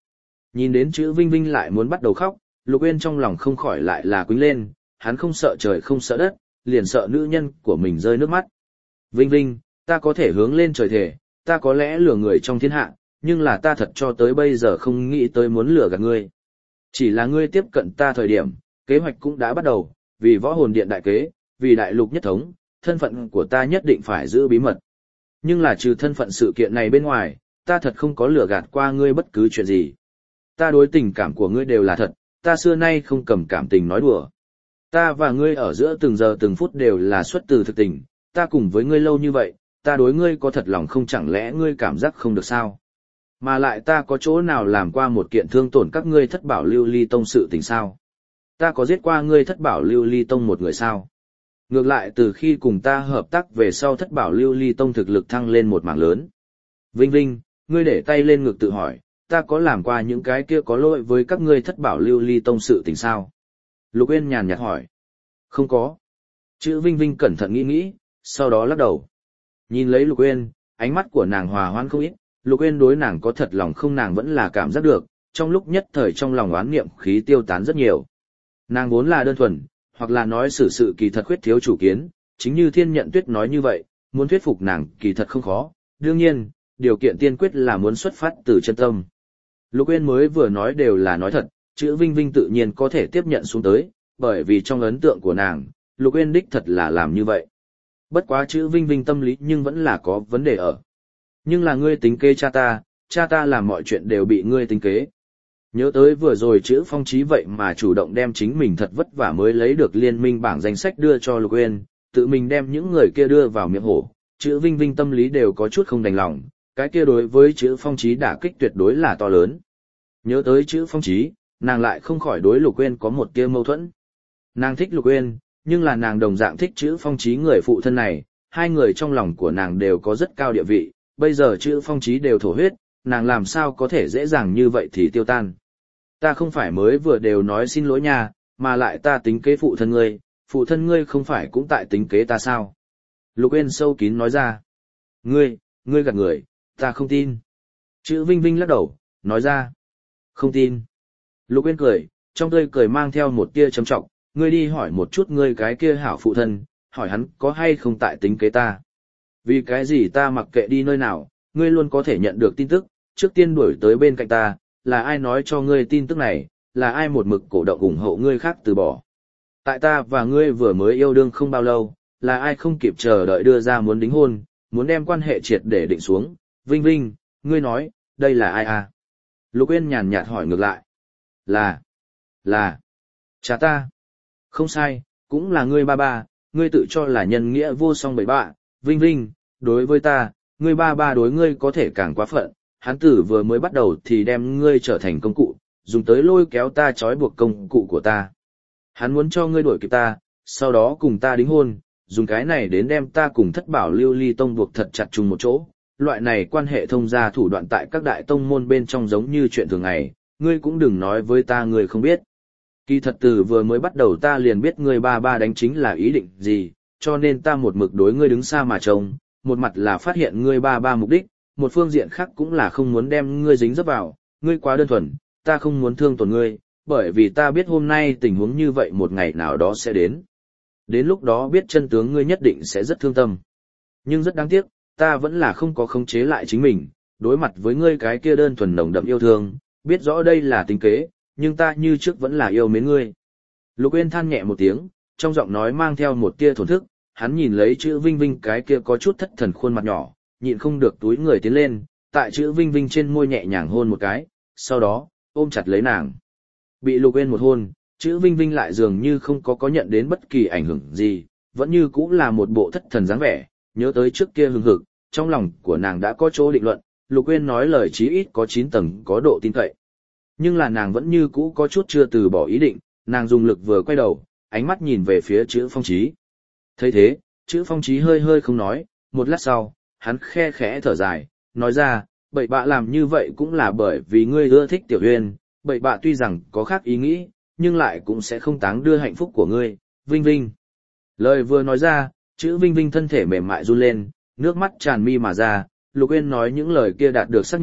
Nhìn đến chữ Vinh Vinh lại muốn bắt đầu khóc, Lục Uyên trong lòng không khỏi lại là quýnh lên, hắn không sợ trời không sợ đất, liền sợ nữ nhân của mình rơi nước mắt. Vinh Vinh, ta có thể hướng lên trời thể, ta có lẽ lừa người trong thiên hạ, nhưng là ta thật cho tới bây giờ không nghĩ tới muốn lừa gạt ngươi. Chỉ là ngươi tiếp cận ta thời điểm, kế hoạch cũng đã bắt đầu, vì võ hồn điện đại kế, vì đại lục nhất thống, thân phận của ta nhất định phải giữ bí mật. Nhưng là trừ thân phận sự kiện này bên ngoài, ta thật không có lừa gạt qua ngươi bất cứ chuyện gì. Ta đối tình cảm của ngươi đều là thật, ta xưa nay không cầm cảm tình nói đùa. Ta và ngươi ở giữa từng giờ từng phút đều là xuất từ thực tình, ta cùng với ngươi lâu như vậy, ta đối ngươi có thật lòng không, chẳng lẽ ngươi cảm giác không được sao? Mà lại ta có chỗ nào làm qua một kiện thương tổn các ngươi Thất Bảo Lưu Ly Tông sự tình sao? Ta có giết qua ngươi Thất Bảo Lưu Ly Tông một người sao? Ngược lại từ khi cùng ta hợp tác về sau Thất Bảo Lưu Ly Tông thực lực thăng lên một mảng lớn. Vinh Vinh, ngươi để tay lên ngực tự hỏi, ta có làm qua những cái kia có lỗi với các ngươi Thất Bảo Lưu Ly Tông sự tình sao? Lục Uyên nhàn nhạt hỏi. Không có. Chữ Vinh Vinh cẩn thận nghĩ nghĩ, sau đó lắc đầu. Nhìn lấy Lục Uyên, ánh mắt của nàng hòa hoãn không ít, Lục Uyên đối nàng có thật lòng không nàng vẫn là cảm giác được, trong lúc nhất thời trong lòng oán niệm khí tiêu tán rất nhiều. Nàng vốn là đơn thuần, hoặc là nói xử sự kỳ thật khuyết thiếu chủ kiến, chính như Thiên Nhận Tuyết nói như vậy, muốn thuyết phục nàng kỳ thật không khó, đương nhiên, điều kiện tiên quyết là muốn xuất phát từ chân tâm. Lục Uyên mới vừa nói đều là nói thật, chữ Vinh Vinh tự nhiên có thể tiếp nhận xuống tới, bởi vì trong ấn tượng của nàng, Lục Uyên đích thật là làm như vậy. Bất quá chữ Vinh Vinh tâm lý nhưng vẫn là có vấn đề ở. Nhưng là ngươi tính kế cha ta, cha ta làm mọi chuyện đều bị ngươi tính kế. Nhớ tới vừa rồi chữ Phong Chí vậy mà chủ động đem chính mình thật vất vả mới lấy được liên minh bảng danh sách đưa cho Lục Uyên, tự mình đem những người kia đưa vào miệng hổ, chữ Vinh Vinh tâm lý đều có chút không đành lòng, cái kia đối với chữ Phong Chí đả kích tuyệt đối là to lớn. Nhớ tới chữ Phong Chí, nàng lại không khỏi đối Lục Uyên có một tia mâu thuẫn. Nàng thích Lục Uyên, nhưng là nàng đồng dạng thích chữ Phong Chí người phụ thân này, hai người trong lòng của nàng đều có rất cao địa vị, bây giờ chữ Phong Chí đều thổ huyết, nàng làm sao có thể dễ dàng như vậy thì tiêu tan. Ta không phải mới vừa đều nói xin lỗi nha, mà lại ta tính kế phụ thân ngươi, phụ thân ngươi không phải cũng tại tính kế ta sao? Lục Uyên sâu kín nói ra. Ngươi, ngươi gạt người, ta không tin. Chữ Vinh Vinh lắc đầu, nói ra. Không tin. Lục Uyên cười, trong tươi cười mang theo một tia trầm trọng, ngươi đi hỏi một chút ngươi cái kia hảo phụ thân, hỏi hắn có hay không tại tính kế ta. Vì cái gì ta mặc kệ đi nơi nào, ngươi luôn có thể nhận được tin tức, trước tiên đuổi tới bên cạnh ta, là ai nói cho ngươi tin tức này, là ai một mực cổ động ủng hộ ngươi khác từ bỏ. Tại ta và ngươi vừa mới yêu đương không bao lâu, là ai không kịp chờ đợi đưa ra muốn đính hôn, muốn đem quan hệ triệt để định xuống, Vinh Vinh, ngươi nói, đây là ai à? Lục Uyên nhàn nhạt hỏi ngược lại. Là, là, cha ta. Không sai, cũng là ngươi ba ba, ngươi tự cho là nhân nghĩa vô song bậy bạ, Vinh Vinh, đối với ta, ngươi ba ba đối ngươi có thể càng quá phận, hắn tử vừa mới bắt đầu thì đem ngươi trở thành công cụ, dùng tới lôi kéo ta trói buộc công cụ của ta. Hắn muốn cho ngươi đuổi kịp ta, sau đó cùng ta đính hôn, dùng cái này đến đem ta cùng Thất Bảo Lưu Ly Tông buộc thật chặt chung một chỗ. Loại này quan hệ thông gia thủ đoạn tại các đại tông môn bên trong giống như chuyện thường ngày, ngươi cũng đừng nói với ta ngươi không biết. Kỳ thật từ vừa mới bắt đầu ta liền biết ngươi ba ba đánh chính là ý định gì, cho nên ta một mực đối ngươi đứng xa mà trông, một mặt là phát hiện ngươi ba ba mục đích, một phương diện khác cũng là không muốn đem ngươi dính dấp vào, ngươi quá đơn thuần, ta không muốn thương tổn ngươi, bởi vì ta biết hôm nay tình huống như vậy một ngày nào đó sẽ đến. Đến lúc đó biết chân tướng ngươi nhất định sẽ rất thương tâm. Nhưng rất đáng tiếc, ta vẫn là không có khống chế lại chính mình, đối mặt với ngươi cái kia đơn thuần nồng đậm yêu thương, biết rõ đây là tính kế, nhưng ta như trước vẫn là yêu mến ngươi. Lục Uyên than nhẹ một tiếng, trong giọng nói mang theo một tia thổn thức, hắn nhìn lấy chữ Vinh Vinh cái kia có chút thất thần khuôn mặt nhỏ, nhịn không được túi người tiến lên, tại chữ Vinh Vinh trên môi nhẹ nhàng hôn một cái, sau đó, ôm chặt lấy nàng. Bị Lục Uyên một hôn, chữ Vinh Vinh lại dường như không có có nhận đến bất kỳ ảnh hưởng gì, vẫn như cũng là một bộ thất thần dáng vẻ, nhớ tới trước kia hừng hực, trong lòng của nàng đã có chỗ định luận, Lục Uyên nói lời chí ít có chín tầng có độ tin cậy. Nhưng là nàng vẫn như cũ có chút chưa từ bỏ ý định, nàng dùng lực vừa quay đầu, ánh mắt nhìn về phía chữ Phong Chí. Thấy thế, chữ Phong Chí hơi hơi không nói, một lát sau, hắn khe khẽ thở dài, nói ra, bậy bạ làm như vậy cũng là bởi vì ngươi ưa thích Tiểu Uyên, bậy bạ tuy rằng có khác ý nghĩ, nhưng lại cũng sẽ không táng đưa hạnh phúc của ngươi, Vinh Vinh. Lời vừa nói ra, chữ Vinh Vinh thân thể mềm mại run lên, nước mắt tràn mi mà ra, Lục Uyên nói những lời kia đạt được xác nhận,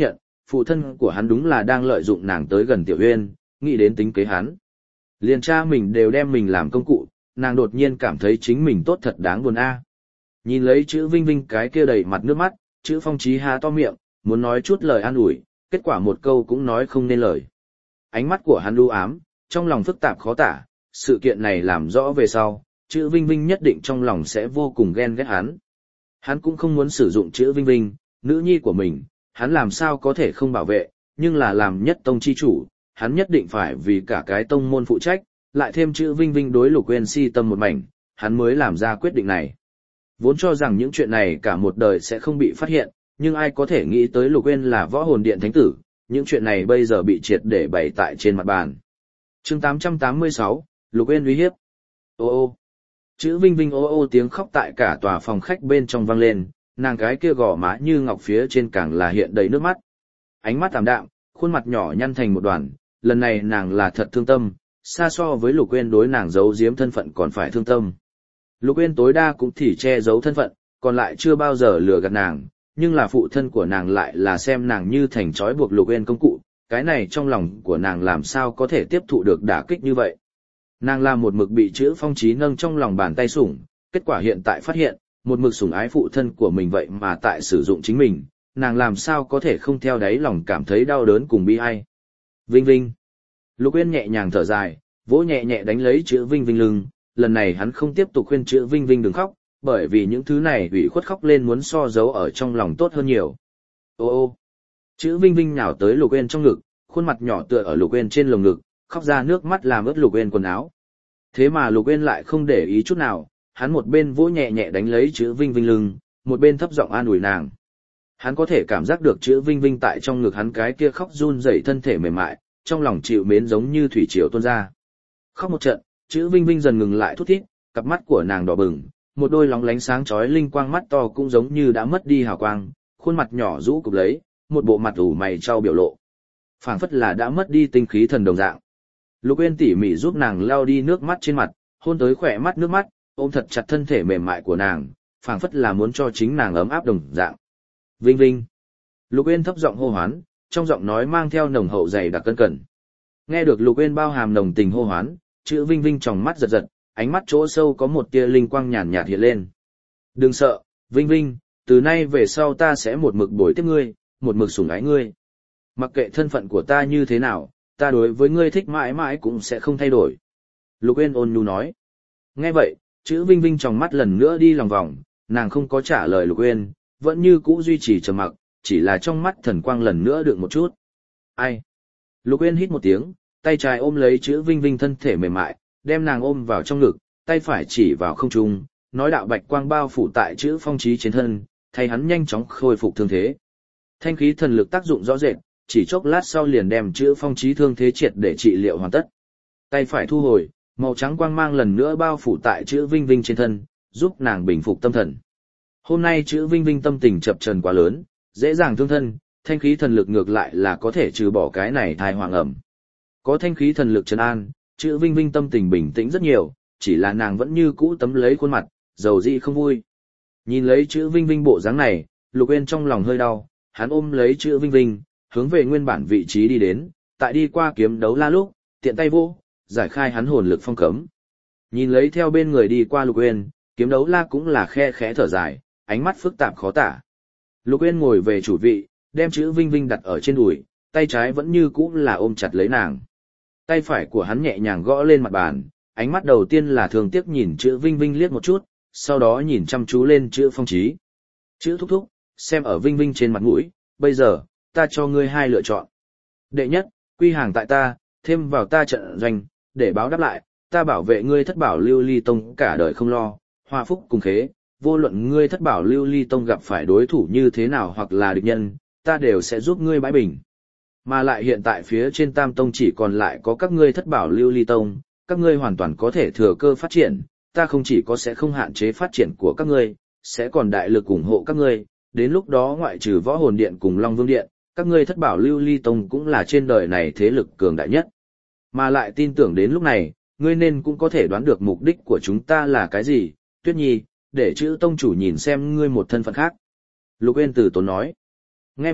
phụ thân của hắn đúng là đang lợi dụng nàng tới gần Tiểu Uyên, nghĩ đến tính kế hắn. Liền cha mình đều đem mình làm công cụ, nàng đột nhiên cảm thấy chính mình tốt thật đáng buồn a. Nhìn lấy chữ Vinh Vinh cái kia đầy mặt nước mắt, chữ Phong Chí há to miệng, muốn nói chút lời an ủi, kết quả một câu cũng nói không nên lời. Ánh mắt của hắn u ám, trong lòng phức tạp khó tả, sự kiện này làm rõ về sau, chữ Vinh Vinh nhất định trong lòng sẽ vô cùng ghen ghét hắn. Hắn cũng không muốn sử dụng chữ Vinh Vinh, nữ nhi của mình, hắn làm sao có thể không bảo vệ, nhưng là làm nhất tông chi chủ, hắn nhất định phải vì cả cái tông môn phụ trách, lại thêm chữ Vinh Vinh đối Lục Uyên si tâm một mảnh, hắn mới làm ra quyết định này. Vốn cho rằng những chuyện này cả một đời sẽ không bị phát hiện, nhưng ai có thể nghĩ tới Lục Uyên là võ hồn điện thánh tử, những chuyện này bây giờ bị triệt để bày tại trên mặt bàn. Chương tám trăm tám mươi sáu, Lục Uyên uy hiếp. Ô ô. Chữ Vinh Vinh ô ô tiếng khóc tại cả tòa phòng khách bên trong vang lên, nàng cái kia gò má như ngọc phía trên càng là hiện đầy nước mắt. Ánh mắt tạm đạm, khuôn mặt nhỏ nhăn thành một đoàn, lần này nàng là thật thương tâm, xa so với Lục Uyên đối nàng giấu giếm thân phận còn phải thương tâm. Lục Uyên tối đa cũng chỉ che giấu thân phận, còn lại chưa bao giờ lừa gạt nàng, nhưng là phụ thân của nàng lại là xem nàng như thành trói buộc Lục Uyên công cụ, cái này trong lòng của nàng làm sao có thể tiếp thụ được đả kích như vậy. Nàng là một mực bị chữ Phong Chí nâng trong lòng bàn tay sủng, kết quả hiện tại phát hiện, một mực sủng ái phụ thân của mình vậy mà tại sử dụng chính mình, nàng làm sao có thể không theo đáy lòng cảm thấy đau đớn cùng bi ai. Vinh Vinh. Lục Uyên nhẹ nhàng thở dài, vỗ nhẹ nhẹ đánh lấy chữ Vinh Vinh lưng, lần này hắn không tiếp tục khuyên chữ Vinh Vinh đừng khóc, bởi vì những thứ này ủy khuất khóc lên muốn so giấu ở trong lòng tốt hơn nhiều. Ô ô. Chữ Vinh Vinh nhào tới Lục Uyên trong ngực, khuôn mặt nhỏ tựa ở Lục Uyên trên lồng ngực, khóc ra nước mắt làm ướt Lục Uyên quần áo. Thế mà Lục Uyên lại không để ý chút nào, hắn một bên vỗ nhẹ nhẹ đánh lấy chữ Vinh Vinh lưng, một bên thấp giọng an ủi nàng. Hắn có thể cảm giác được chữ Vinh Vinh tại trong ngực hắn cái kia khóc run rẩy thân thể mềm mại, trong lòng chịu mến giống như thủy triều tuôn ra. Khóc một trận, chữ Vinh Vinh dần ngừng lại thút thít, cặp mắt của nàng đỏ bừng, một đôi lóng lánh sáng chói linh quang mắt to cũng giống như đã mất đi hào quang, khuôn mặt nhỏ rũ cụp lấy, một bộ mặt ủ mày trao biểu lộ. Phảng phất là đã mất đi tinh khí thần đồng dạng. Lục Uyên tỉ mỉ giúp nàng lau đi nước mắt trên mặt, hôn tới khỏe mắt nước mắt, ôm thật chặt thân thể mềm mại của nàng, phảng phất là muốn cho chính nàng ấm áp đồng dạng. Vinh Vinh. Lục Uyên thấp giọng hô hoán, trong giọng nói mang theo nồng hậu dày đặc cân cẩn. Nghe được Lục Uyên bao hàm nồng tình hô hoán, chữ Vinh Vinh trong mắt giật giật, ánh mắt chỗ sâu có một tia linh quang nhàn nhạt hiện lên. Đừng sợ, Vinh Vinh, từ nay về sau ta sẽ một mực bồi tiếp ngươi, một mực sủng ái ngươi. Mặc kệ thân phận của ta như thế nào, ta đối với ngươi thích mãi mãi cũng sẽ không thay đổi. Lục Uyên ôn nhu nói. Nghe vậy, chữ Vinh Vinh trong mắt lần nữa đi lòng vòng, nàng không có trả lời Lục Uyên, vẫn như cũ duy trì trầm mặc, chỉ là trong mắt thần quang lần nữa được một chút. Ai? Lục Uyên hít một tiếng, tay trái ôm lấy chữ Vinh Vinh thân thể mềm mại, đem nàng ôm vào trong ngực, tay phải chỉ vào không trung, nói đạo bạch quang bao phủ tại chữ Phong Chí trên thân, thay hắn nhanh chóng khôi phục thương thế. Thanh khí thần lực tác dụng rõ rệt, chỉ chốc lát sau liền đem chữ Phong Chí thương thế triệt để trị liệu hoàn tất. Tay phải thu hồi, màu trắng quang mang lần nữa bao phủ tại chữ Vinh Vinh trên thân, giúp nàng bình phục tâm thần. Hôm nay chữ Vinh Vinh tâm tình chập chờn quá lớn, dễ dàng thương thân, thanh khí thần lực ngược lại là có thể trừ bỏ cái này thai hoàng ẩm. Có thanh khí thần lực trấn an, chữ Vinh Vinh tâm tình bình tĩnh rất nhiều, chỉ là nàng vẫn như cũ tấm lấy khuôn mặt, dầu dị không vui. Nhìn lấy chữ Vinh Vinh bộ dáng này, Lục Uyên trong lòng hơi đau, hắn ôm lấy chữ Vinh Vinh, hướng về nguyên bản vị trí đi đến, tại đi qua kiếm đấu la lúc, tiện tay vô, giải khai hắn hồn lực phong cấm. Nhìn lấy theo bên người đi qua Lục Uyên, kiếm đấu la cũng là khe khẽ thở dài, ánh mắt phức tạp khó tả. Lục Uyên ngồi về chủ vị, đem chữ Vinh Vinh đặt ở trên đùi, tay trái vẫn như cũ là ôm chặt lấy nàng. Tay phải của hắn nhẹ nhàng gõ lên mặt bàn, ánh mắt đầu tiên là thường tiếc nhìn chữ Vinh Vinh liếc một chút, sau đó nhìn chăm chú lên chữ Phong Chí. Chữ thúc thúc, xem ở Vinh Vinh trên mặt mũi, bây giờ, ta cho ngươi hai lựa chọn. Đệ nhất, quy hàng tại ta, thêm vào ta trận doanh, để báo đáp lại, ta bảo vệ ngươi Thất Bảo Lưu Ly Tông cả đời không lo, hoa phúc cùng khế, vô luận ngươi Thất Bảo Lưu Ly Tông gặp phải đối thủ như thế nào hoặc là địch nhân, ta đều sẽ giúp ngươi bãi bình. Mà lại hiện tại phía trên Tam Tông chỉ còn lại có các ngươi Thất Bảo Lưu Ly Tông, các ngươi hoàn toàn có thể thừa cơ phát triển, ta không chỉ có sẽ không hạn chế phát triển của các ngươi, sẽ còn đại lực ủng hộ các ngươi, đến lúc đó ngoại trừ Võ Hồn Điện cùng Long Vương Điện, các ngươi Thất Bảo Lưu Ly Tông cũng là trên đời này thế lực cường đại nhất. Mà lại tin tưởng đến lúc này, ngươi nên cũng có thể đoán được mục đích của chúng ta là cái gì, Tuyết Nhi, để chữ tông chủ nhìn xem ngươi một thân phận khác. Lục Uyên từ tốn nói. Nghe vậy,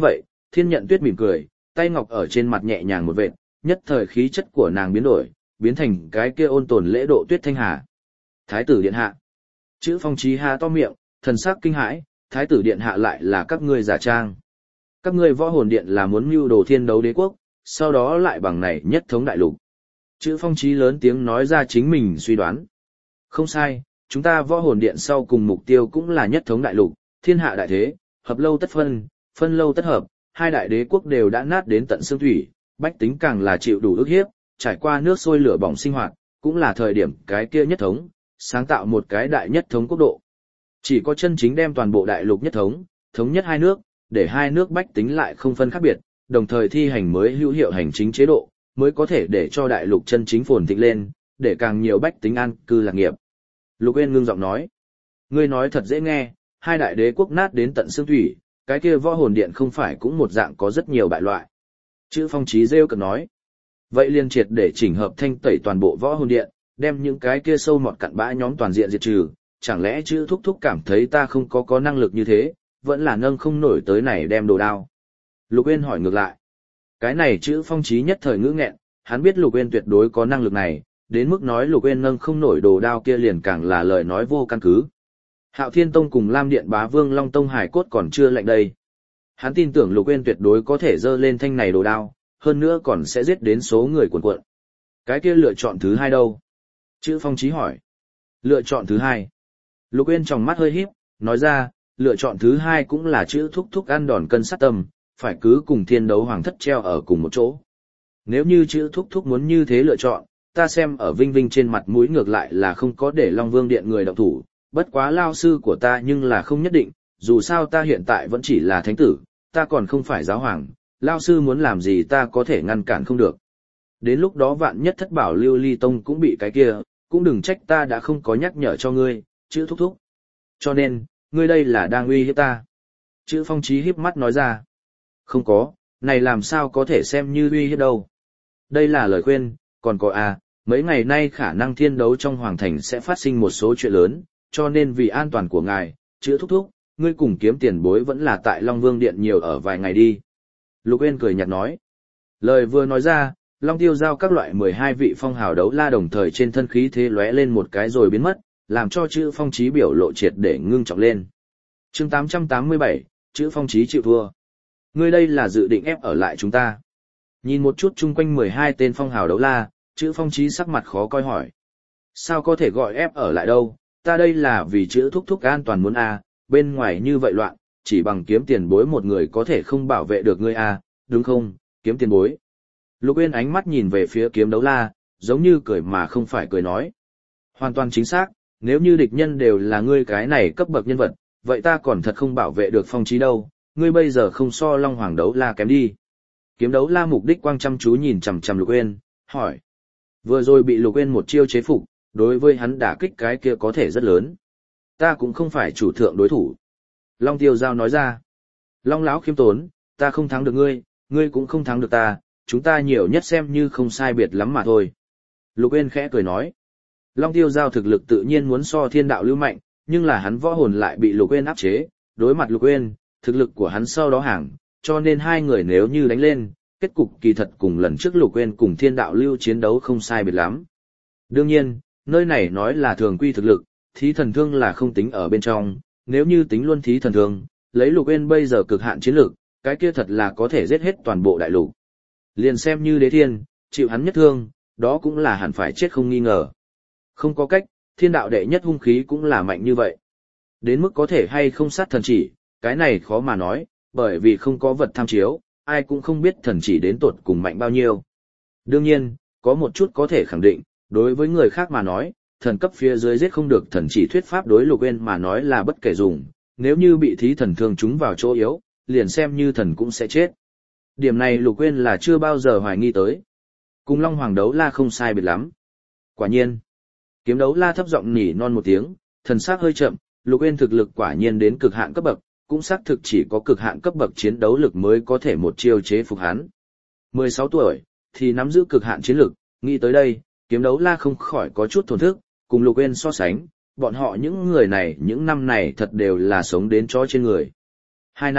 Thiên Nhận Tuyết mỉm cười, tay ngọc ở trên mặt nhẹ nhàng một vệt, nhất thời khí chất của nàng biến đổi, biến thành cái kia ôn tồn lễ độ Tuyết Thanh Hà. Thái tử điện hạ. Chữ Phong Chí ha to miệng, thần sắc kinh hãi, thái tử điện hạ lại là các ngươi giả trang. Các ngươi võ hồn điện là muốn mưu đồ thiên đấu đế quốc, sau đó lại bằng này nhất thống đại lục. Chữ Phong Chí lớn tiếng nói ra chính mình suy đoán. Không sai, chúng ta võ hồn điện sau cùng mục tiêu cũng là nhất thống đại lục, thiên hạ đại thế, hợp lâu tất phân, phân lâu tất hợp, hai đại đế quốc đều đã nát đến tận xương thủy, bách tính càng là chịu đủ ức hiếp, trải qua nước sôi lửa bỏng sinh hoạt, cũng là thời điểm cái kia nhất thống, sáng tạo một cái đại nhất thống quốc độ. Chỉ có chân chính đem toàn bộ đại lục nhất thống, thống nhất hai nước, để hai nước bách tính lại không phân khác biệt, đồng thời thi hành mới hữu hiệu hành chính chế độ, mới có thể để cho đại lục chân chính phồn thịnh lên, để càng nhiều bách tính an cư lạc nghiệp. Lục Uyên ngưng giọng nói, ngươi nói thật dễ nghe, hai đại đế quốc nát đến tận xương thủy, cái kia võ hồn điện không phải cũng một dạng có rất nhiều bại loại. Chữ Phong Chí rêu cực nói, vậy liên triệt để chỉnh hợp thanh tẩy toàn bộ võ hồn điện, đem những cái kia sâu mọt cặn bã nhóm toàn diện diệt trừ, chẳng lẽ chữ thúc thúc cảm thấy ta không có có năng lực như thế, vẫn là nâng không nổi tới này đem đồ đao. Lục Uyên hỏi ngược lại, cái này chữ Phong Chí nhất thời ngữ nghẹn, hắn biết Lục Uyên tuyệt đối có năng lực này, đến mức nói Lục Uyên nâng không nổi đồ đao kia liền càng là lời nói vô căn cứ. Hạo Thiên Tông cùng Lam Điện Bá Vương Long Tông hải cốt còn chưa lạnh đây. Hắn tin tưởng Lục Uyên tuyệt đối có thể dơ lên thanh này đồ đao, hơn nữa còn sẽ giết đến số người cuồn cuộn. Cái kia lựa chọn thứ hai đâu? Chữ Phong Chí hỏi. Lựa chọn thứ hai. Lục Uyên trong mắt hơi híp, nói ra, lựa chọn thứ hai cũng là chữ thúc thúc ăn đòn cân sát tâm, phải cứ cùng thiên đấu hoàng thất treo ở cùng một chỗ. Nếu như chữ thúc thúc muốn như thế lựa chọn, ta xem ở Vinh Vinh trên mặt mũi ngược lại là không có để Long Vương Điện người động thủ, bất quá lao sư của ta nhưng là không nhất định, dù sao ta hiện tại vẫn chỉ là thánh tử, ta còn không phải giáo hoàng, lao sư muốn làm gì ta có thể ngăn cản không được. Đến lúc đó vạn nhất thất bảo lưu ly tông cũng bị cái kia, cũng đừng trách ta đã không có nhắc nhở cho ngươi, chữ thúc thúc. Cho nên, ngươi đây là đang uy hiếp ta. Chữ Phong Chí híp mắt nói ra. Không có, này làm sao có thể xem như uy hiếp đâu. Đây là lời khuyên, còn có à, mấy ngày nay khả năng thiên đấu trong hoàng thành sẽ phát sinh một số chuyện lớn, cho nên vì an toàn của ngài, chữ thúc thúc, ngươi cùng kiếm tiền bối vẫn là tại Long Vương Điện nhiều ở vài ngày đi. Lục Uyên cười nhạt nói. Lời vừa nói ra, Long Tiêu Giao các loại mười hai vị phong hào đấu la đồng thời trên thân khí thế lóe lên một cái rồi biến mất, làm cho chữ Phong Chí biểu lộ triệt để ngưng trọng lên. Chương tám trăm tám mươi bảy, chữ Phong Chí chịu thua. Ngươi đây là dự định ép ở lại chúng ta. Nhìn một chút chung quanh mười hai tên phong hào đấu la, chữ Phong Chí sắc mặt khó coi hỏi. Sao có thể gọi ép ở lại đâu, ta đây là vì chữ thúc thúc an toàn muốn a, à, bên ngoài như vậy loạn, chỉ bằng kiếm tiền bối một người có thể không bảo vệ được ngươi a, à, đúng không, kiếm tiền bối. Lục Uyên ánh mắt nhìn về phía kiếm đấu la, giống như cười mà không phải cười nói. Hoàn toàn chính xác, nếu như địch nhân đều là ngươi cái này cấp bậc nhân vật, vậy ta còn thật không bảo vệ được Phong Chí đâu, ngươi bây giờ không so Long Hoàng đấu la kém đi. Kiếm đấu la mục đích quang chăm chú nhìn chằm chằm Lục Uyên, hỏi. Vừa rồi bị Lục Uyên một chiêu chế phục, đối với hắn đả kích cái kia có thể rất lớn. Ta cũng không phải chủ thượng đối thủ. Long Tiêu Giao nói ra. Long lão khiêm tốn, ta không thắng được ngươi, ngươi cũng không thắng được ta, chúng ta nhiều nhất xem như không sai biệt lắm mà thôi. Lục Uyên khẽ cười nói. Long Tiêu Giao thực lực tự nhiên muốn so thiên đạo lưu mạnh, nhưng là hắn võ hồn lại bị Lục Uyên áp chế, đối mặt Lục Uyên, thực lực của hắn sau đó hàng, cho nên hai người nếu như đánh lên, kết cục kỳ thật cùng lần trước Lục Uyên cùng thiên đạo lưu chiến đấu không sai biệt lắm. Đương nhiên, nơi này nói là thường quy thực lực, thí thần thương là không tính ở bên trong, nếu như tính luôn thí thần thương, lấy Lục Uyên bây giờ cực hạn chiến lực, cái kia thật là có thể giết hết toàn bộ đại lục. Liền xem như đế thiên, chịu hắn nhất thương, đó cũng là hẳn phải chết không nghi ngờ. Không có cách, thiên đạo đệ nhất hung khí cũng là mạnh như vậy. Đến mức có thể hay không sát thần chỉ, cái này khó mà nói, bởi vì không có vật tham chiếu, ai cũng không biết thần chỉ đến tột cùng mạnh bao nhiêu. Đương nhiên, có một chút có thể khẳng định, đối với người khác mà nói, thần cấp phía dưới giết không được thần chỉ thuyết pháp đối Lục Uyên mà nói là bất kể dùng, nếu như bị thí thần thương trúng vào chỗ yếu, liền xem như thần cũng sẽ chết. Điểm này Lục Uyên là chưa bao giờ hoài nghi tới. Cùng Long Hoàng đấu la không sai biệt lắm. Quả nhiên, kiếm đấu la thấp giọng nỉ non một tiếng, thần sắc hơi chậm, Lục Uyên thực lực quả nhiên đến cực hạn cấp bậc, cũng xác thực chỉ có cực hạn cấp bậc chiến đấu lực mới có thể một chiêu chế phục hắn. mười sáu tuổi, thì nắm giữ cực hạn chiến lực, nghĩ tới đây, kiếm đấu la không khỏi có chút thổn thức, cùng Lục Uyên so sánh, bọn họ những người này những năm này thật đều là sống đến chó trên người. Hai năm,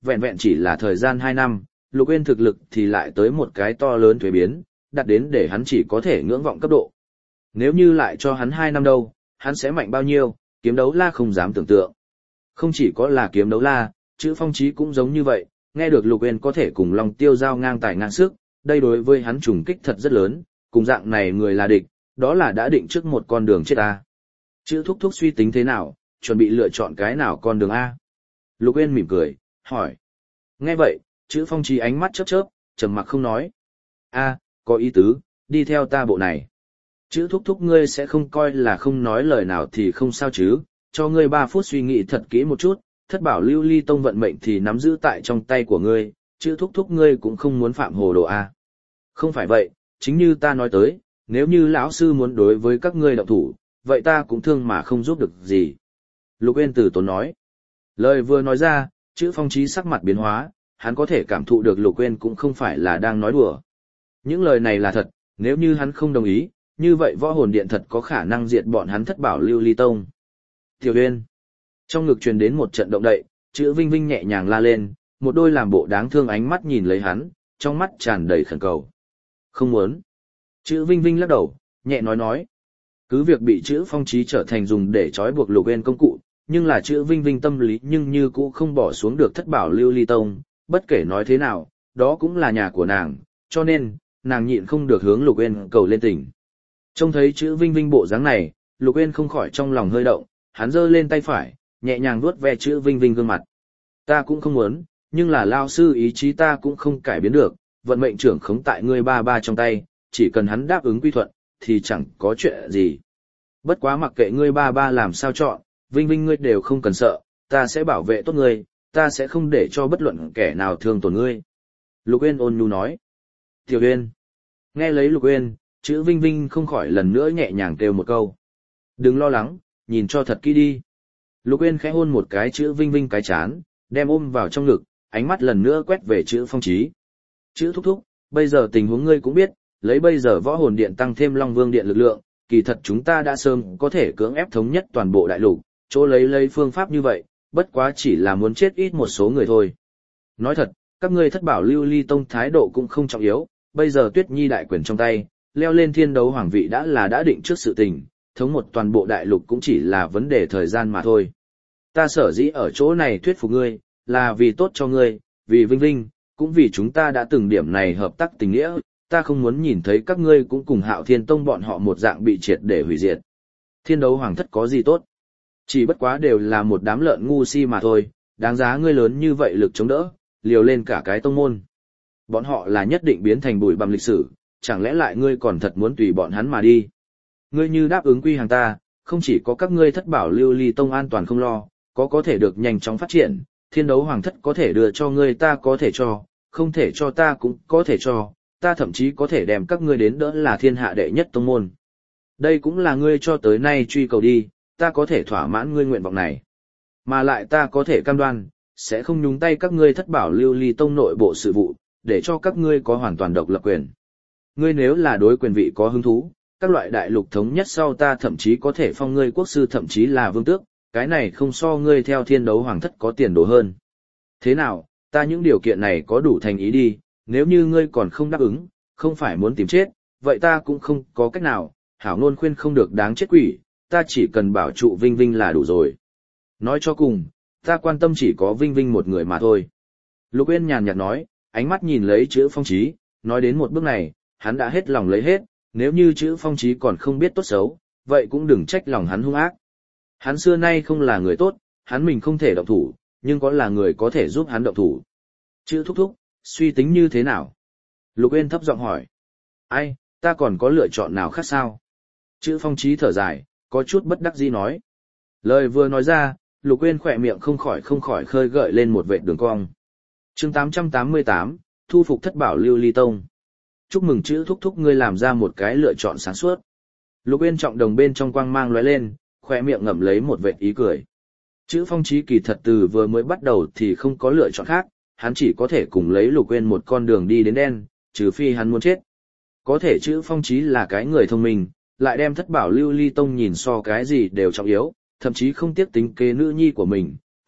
vẹn vẹn chỉ là thời gian hai năm, Lục Uyên thực lực thì lại tới một cái to lớn thuế biến, đạt đến để hắn chỉ có thể ngưỡng vọng cấp độ. Nếu như lại cho hắn hai năm đâu, hắn sẽ mạnh bao nhiêu, kiếm đấu la không dám tưởng tượng. Không chỉ có là kiếm đấu la, chữ phong chí cũng giống như vậy, nghe được Lục Uyên có thể cùng Long Tiêu giao ngang tài ngang sức, đây đối với hắn trùng kích thật rất lớn, cùng dạng này người là địch, đó là đã định trước một con đường chết ta. Chữ thúc thúc suy tính thế nào, chuẩn bị lựa chọn cái nào con đường A? Lục Uyên mỉm cười, hỏi. Nghe vậy, chữ phong chí ánh mắt chớp chớp, trầm mặc không nói. A, có ý tứ, đi theo ta bộ này. Chữ thúc thúc ngươi sẽ không coi là không nói lời nào thì không sao chứ, cho ngươi ba phút suy nghĩ thật kỹ một chút, thất bảo lưu ly tông vận mệnh thì nắm giữ tại trong tay của ngươi, chữ thúc thúc ngươi cũng không muốn phạm hồ đồ A. Không phải vậy, chính như ta nói tới, nếu như lão sư muốn đối với các ngươi động thủ, vậy ta cũng thương mà không giúp được gì. Lục Uyên từ tốn nói. Lời vừa nói ra, chữ phong chí sắc mặt biến hóa, hắn có thể cảm thụ được Lục Uyên cũng không phải là đang nói đùa. Những lời này là thật, nếu như hắn không đồng ý, như vậy võ hồn điện thật có khả năng diệt bọn hắn thất bảo lưu ly tông. Tiểu Uyên. Trong ngực truyền đến một trận động đậy, chữ Vinh Vinh nhẹ nhàng la lên, một đôi làm bộ đáng thương ánh mắt nhìn lấy hắn, trong mắt tràn đầy khẩn cầu. Không muốn. Chữ Vinh Vinh lắc đầu, nhẹ nói nói. Cứ việc bị chữ phong chí trở thành dùng để trói buộc Lục Uyên công cụ, nhưng là chữ Vinh Vinh tâm lý nhưng như cũ không bỏ xuống được thất bảo lưu ly tông, bất kể nói thế nào, đó cũng là nhà của nàng, cho nên, nàng nhịn không được hướng Lục Uyên cầu lên tình. Trông thấy chữ Vinh Vinh bộ dáng này, Lục Uyên không khỏi trong lòng hơi động, hắn giơ lên tay phải, nhẹ nhàng vuốt ve chữ Vinh Vinh gương mặt. Ta cũng không muốn, nhưng là lao sư ý chí ta cũng không cải biến được, vận mệnh trưởng khống tại ngươi ba ba trong tay, chỉ cần hắn đáp ứng quy thuận, thì chẳng có chuyện gì. Bất quá mặc kệ ngươi ba ba làm sao chọn, Vinh Vinh ngươi đều không cần sợ, ta sẽ bảo vệ tốt ngươi, ta sẽ không để cho bất luận kẻ nào thương tổn ngươi. Lục Uyên ôn nhu nói. Tiểu Uyên. Nghe lấy Lục Uyên, chữ Vinh Vinh không khỏi lần nữa nhẹ nhàng kêu một câu. Đừng lo lắng, nhìn cho thật kỹ đi. Lục Uyên khẽ hôn một cái chữ Vinh Vinh cái chán, đem ôm vào trong ngực, ánh mắt lần nữa quét về chữ phong chí. Chữ thúc thúc, bây giờ tình huống ngươi cũng biết, lấy bây giờ võ hồn điện tăng thêm Long Vương điện lực lượng, kỳ thật chúng ta đã sớm có thể cưỡng ép thống nhất toàn bộ đại lục, chỗ lấy lấy phương pháp như vậy, bất quá chỉ là muốn chết ít một số người thôi. Nói thật, các ngươi thất bảo lưu ly tông thái độ cũng không trọng yếu, bây giờ Tuyết Nhi đại quyền trong tay, leo lên thiên đấu hoàng vị đã là đã định trước sự tình, thống một toàn bộ đại lục cũng chỉ là vấn đề thời gian mà thôi. Ta sở dĩ ở chỗ này thuyết phục ngươi, là vì tốt cho ngươi, vì Vinh Vinh, cũng vì chúng ta đã từng điểm này hợp tác tình nghĩa, ta không muốn nhìn thấy các ngươi cũng cùng Hạo Thiên Tông bọn họ một dạng bị triệt để hủy diệt. Thiên đấu hoàng thất có gì tốt? Chỉ bất quá đều là một đám lợn ngu si mà thôi, đáng giá ngươi lớn như vậy lực chống đỡ, liều lên cả cái tông môn. Bọn họ là nhất định biến thành bụi bặm lịch sử, chẳng lẽ lại ngươi còn thật muốn tùy bọn hắn mà đi? Ngươi như đáp ứng quy hàng ta, không chỉ có các ngươi thất bảo lưu ly tông an toàn không lo, có có thể được nhanh chóng phát triển, thiên đấu hoàng thất có thể đưa cho ngươi ta có thể cho, không thể cho ta cũng có thể cho, ta thậm chí có thể đem các ngươi đến đỡ là thiên hạ đệ nhất tông môn. Đây cũng là ngươi cho tới nay truy cầu đi, ta có thể thỏa mãn ngươi nguyện vọng này. Mà lại ta có thể cam đoan, sẽ không nhúng tay các ngươi thất bảo lưu ly tông nội bộ sự vụ, để cho các ngươi có hoàn toàn độc lập quyền. Ngươi nếu là đối quyền vị có hứng thú, các loại đại lục thống nhất sau ta thậm chí có thể phong ngươi quốc sư thậm chí là vương tước, cái này không so ngươi theo thiên đấu hoàng thất có tiền đồ hơn. Thế nào, ta những điều kiện này có đủ thành ý đi, nếu như ngươi còn không đáp ứng, không phải muốn tìm chết, vậy ta cũng không có cách nào, hảo ngôn khuyên không được đáng chết quỷ, ta chỉ cần bảo trụ Vinh Vinh là đủ rồi. Nói cho cùng, ta quan tâm chỉ có Vinh Vinh một người mà thôi. Lục Uyên nhàn nhạt nói, ánh mắt nhìn lấy chữ phong chí, nói đến một bước này, hắn đã hết lòng lấy hết, nếu như chữ phong chí còn không biết tốt xấu, vậy cũng đừng trách lòng hắn hung ác. Hắn xưa nay không là người tốt, hắn mình không thể động thủ, nhưng có là người có thể giúp hắn động thủ. Chữ thúc thúc, suy tính như thế nào? Lục Uyên thấp giọng hỏi. Ai, ta còn có lựa chọn nào khác sao? Chữ phong chí thở dài, có chút bất đắc dĩ nói. Lời vừa nói ra, Lục Uyên khỏe miệng không khỏi không khỏi khơi gợi lên một vệt đường cong. Chương tám trăm tám mươi tám, thu phục thất bảo lưu ly tông. Chúc mừng chữ thúc thúc ngươi làm ra một cái lựa chọn sáng suốt. Lục Uyên trọng đồng bên trong quang mang lóe lên, khỏe miệng ngậm lấy một vệt ý cười. Chữ phong chí kỳ thật từ vừa mới bắt đầu thì không có lựa chọn khác, hắn chỉ có thể cùng lấy Lục Uyên một con đường đi đến đen, trừ phi hắn muốn chết. Có thể chữ phong chí là cái người thông minh, lại đem thất bảo lưu ly tông nhìn so cái gì đều trọng yếu, thậm chí không tiếc tính kế nữ nhi của mình,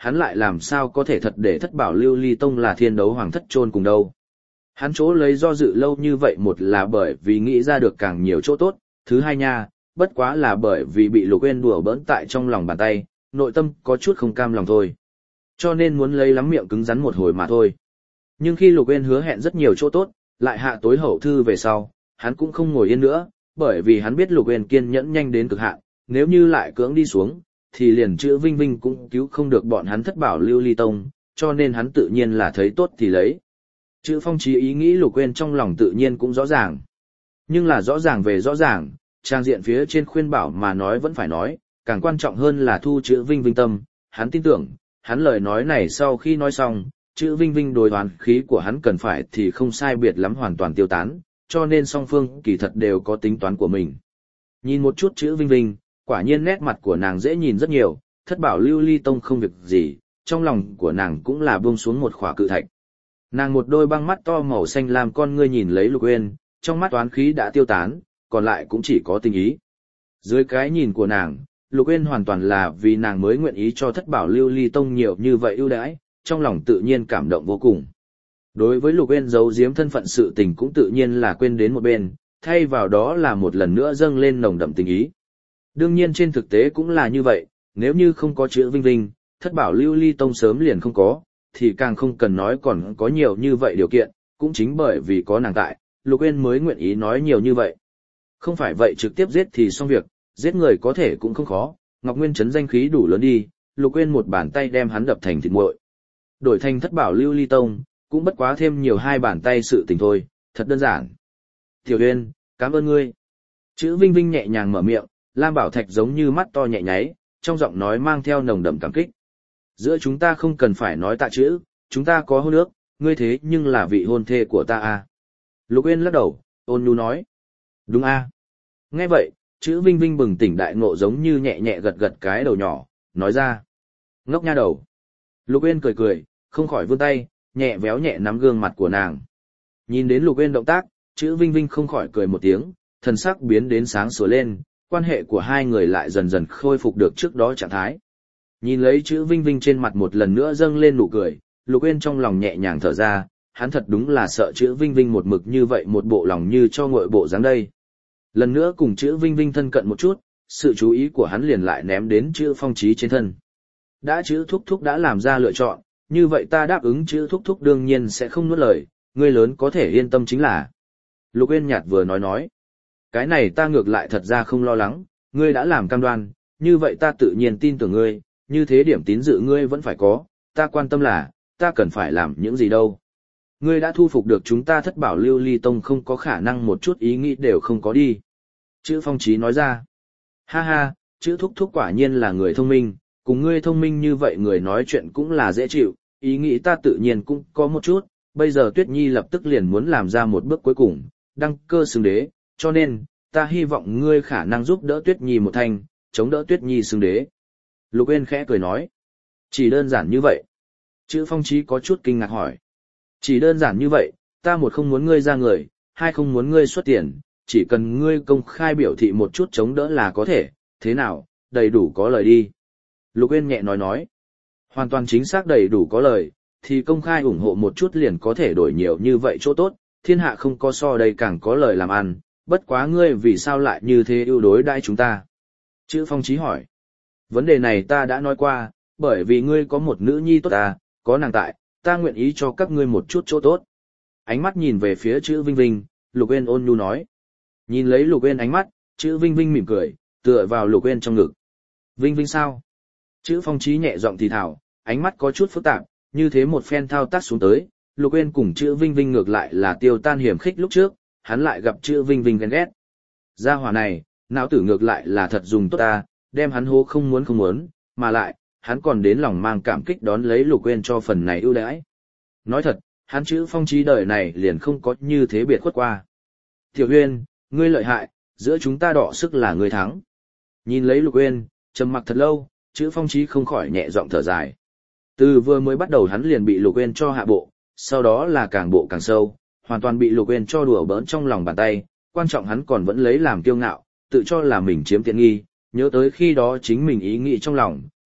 hắn lại làm sao có thể thật để thất bảo lưu ly tông là thiên đấu hoàng thất chôn cùng đâu. Hắn chỗ lấy do dự lâu như vậy một là bởi vì nghĩ ra được càng nhiều chỗ tốt, thứ hai nha, bất quá là bởi vì bị Lục Uyên đùa bỡn tại trong lòng bàn tay, nội tâm có chút không cam lòng thôi. Cho nên muốn lấy lắm miệng cứng rắn một hồi mà thôi. Nhưng khi Lục Uyên hứa hẹn rất nhiều chỗ tốt, lại hạ tối hậu thư về sau, hắn cũng không ngồi yên nữa, bởi vì hắn biết Lục Uyên kiên nhẫn nhanh đến cực hạn, nếu như lại cưỡng đi xuống, thì liền chữ Vinh Vinh cũng cứu không được bọn hắn thất bảo lưu ly tông, cho nên hắn tự nhiên là thấy tốt thì lấy. Chữ Phong Chí ý nghĩ Lục Uyên trong lòng tự nhiên cũng rõ ràng. Nhưng là rõ ràng về rõ ràng, trang diện phía trên khuyên bảo mà nói vẫn phải nói, càng quan trọng hơn là thu chữ Vinh Vinh tâm, hắn tin tưởng, hắn lời nói này sau khi nói xong, chữ Vinh Vinh đối đoán khí của hắn cần phải thì không sai biệt lắm hoàn toàn tiêu tán, cho nên song phương kỳ thật đều có tính toán của mình. Nhìn một chút chữ Vinh Vinh, quả nhiên nét mặt của nàng dễ nhìn rất nhiều, thất bảo lưu ly tông không việc gì, trong lòng của nàng cũng là buông xuống một khỏa cự thạch. Nàng một đôi băng mắt to màu xanh làm con ngươi nhìn lấy Lục Uyên, trong mắt toán khí đã tiêu tán, còn lại cũng chỉ có tình ý. Dưới cái nhìn của nàng, Lục Uyên hoàn toàn là vì nàng mới nguyện ý cho thất bảo lưu ly tông nhiều như vậy ưu đãi, trong lòng tự nhiên cảm động vô cùng. Đối với Lục Uyên giấu giếm thân phận sự tình cũng tự nhiên là quên đến một bên, thay vào đó là một lần nữa dâng lên nồng đậm tình ý. Đương nhiên trên thực tế cũng là như vậy, nếu như không có chữ Vinh Vinh, thất bảo lưu ly tông sớm liền không có, thì càng không cần nói còn có nhiều như vậy điều kiện, cũng chính bởi vì có nàng tại, Lục Uyên mới nguyện ý nói nhiều như vậy. Không phải vậy trực tiếp giết thì xong việc, giết người có thể cũng không khó, Ngọc Nguyên Trấn danh khí đủ lớn đi, Lục Uyên một bàn tay đem hắn đập thành thịt nguội. Đổi thành thất bảo lưu ly tông, cũng bất quá thêm nhiều hai bàn tay sự tình thôi, thật đơn giản. Tiểu Uyên, cảm ơn ngươi. Chữ Vinh Vinh nhẹ nhàng mở miệng, Lam Bảo Thạch giống như mắt to nhẹ nháy, trong giọng nói mang theo nồng đậm cảm kích. Giữa chúng ta không cần phải nói tạ chữ, chúng ta có hôn ước, ngươi thế nhưng là vị hôn thê của ta à. Lục Uyên lắc đầu, ôn nhu nói. Đúng a. À. Nghe vậy, chữ Vinh Vinh bừng tỉnh đại ngộ giống như nhẹ nhẹ gật gật cái đầu nhỏ, nói ra. Ngốc nha đầu. Lục Uyên cười cười, không khỏi vươn tay, nhẹ véo nhẹ nắm gương mặt của nàng. Nhìn đến Lục Uyên động tác, chữ Vinh Vinh không khỏi cười một tiếng, thần sắc biến đến sáng sủa lên, quan hệ của hai người lại dần dần khôi phục được trước đó trạng thái. Nhìn lấy chữ Vinh Vinh trên mặt một lần nữa dâng lên nụ cười, Lục Uyên trong lòng nhẹ nhàng thở ra, hắn thật đúng là sợ chữ Vinh Vinh một mực như vậy một bộ lòng như cho nguội bộ dáng đây. Lần nữa cùng chữ Vinh Vinh thân cận một chút, sự chú ý của hắn liền lại ném đến chữ Phong Chí trên thân. Đã chữ Thúc Thúc đã làm ra lựa chọn, như vậy ta đáp ứng chữ Thúc Thúc đương nhiên sẽ không nuốt lời, ngươi lớn có thể yên tâm chính là. Lục Uyên nhạt vừa nói nói. Cái này ta ngược lại thật ra không lo lắng, ngươi đã làm cam đoan, như vậy ta tự nhiên tin tưởng ngươi, như thế điểm tín dự ngươi vẫn phải có, ta quan tâm là, ta cần phải làm những gì đâu. Ngươi đã thu phục được chúng ta thất bảo lưu ly tông không có khả năng một chút ý nghĩ đều không có đi. Chữ Phong Chí nói ra. Ha ha, chữ Thúc Thúc quả nhiên là người thông minh, cùng ngươi thông minh như vậy người nói chuyện cũng là dễ chịu, ý nghĩ ta tự nhiên cũng có một chút, bây giờ Tuyết Nhi lập tức liền muốn làm ra một bước cuối cùng, đăng cơ xưng đế, cho nên, ta hy vọng ngươi khả năng giúp đỡ Tuyết Nhi một thanh, chống đỡ Tuyết Nhi xưng đế. Lục Uyên khẽ cười nói. Chỉ đơn giản như vậy. Chữ Phong Chí có chút kinh ngạc hỏi. Chỉ đơn giản như vậy, ta một không muốn ngươi ra người, hai không muốn ngươi xuất tiền, chỉ cần ngươi công khai biểu thị một chút chống đỡ là có thể, thế nào, đầy đủ có lời đi. Lục Uyên nhẹ nói nói. Hoàn toàn chính xác đầy đủ có lời, thì công khai ủng hộ một chút liền có thể đổi nhiều như vậy chỗ tốt, thiên hạ không có so đây càng có lời làm ăn, bất quá ngươi vì sao lại như thế ưu đối đãi chúng ta? Chữ Phong Chí hỏi. Vấn đề này ta đã nói qua, bởi vì ngươi có một nữ nhi tốt ta, có nàng tại, ta nguyện ý cho các ngươi một chút chỗ tốt. Ánh mắt nhìn về phía chữ Vinh Vinh, Lục Uyên ôn nhu nói. Nhìn lấy Lục Uyên ánh mắt, chữ Vinh Vinh mỉm cười, tựa vào Lục Uyên trong ngực. Vinh Vinh sao? Chữ Phong Chí nhẹ giọng thì thào, ánh mắt có chút phức tạp, như thế một phen thao tác xuống tới, Lục Uyên cùng chữ Vinh Vinh ngược lại là tiêu tan hiểm khích lúc trước, hắn lại gặp chữ Vinh Vinh ghen ghét. Gia hỏa này, não tử ngược lại là thật dùng tốt ta, đem hắn hô không muốn không muốn, mà lại, hắn còn đến lòng mang cảm kích đón lấy Lục Uyên cho phần này ưu đãi. Nói thật, hắn chữ Phong Chí đời này liền không có như thế biệt khuất qua. Tiểu Uyên, ngươi lợi hại, giữa chúng ta đọ sức là ngươi thắng. Nhìn lấy Lục Uyên, trầm mặc thật lâu, chữ Phong Chí không khỏi nhẹ giọng thở dài. Từ vừa mới bắt đầu hắn liền bị Lục Uyên cho hạ bộ, sau đó là càng bộ càng sâu, hoàn toàn bị Lục Uyên cho đùa bỡn trong lòng bàn tay, quan trọng hắn còn vẫn lấy làm kiêu ngạo, tự cho là mình chiếm tiện nghi, nhớ tới khi đó chính mình ý nghĩ trong lòng,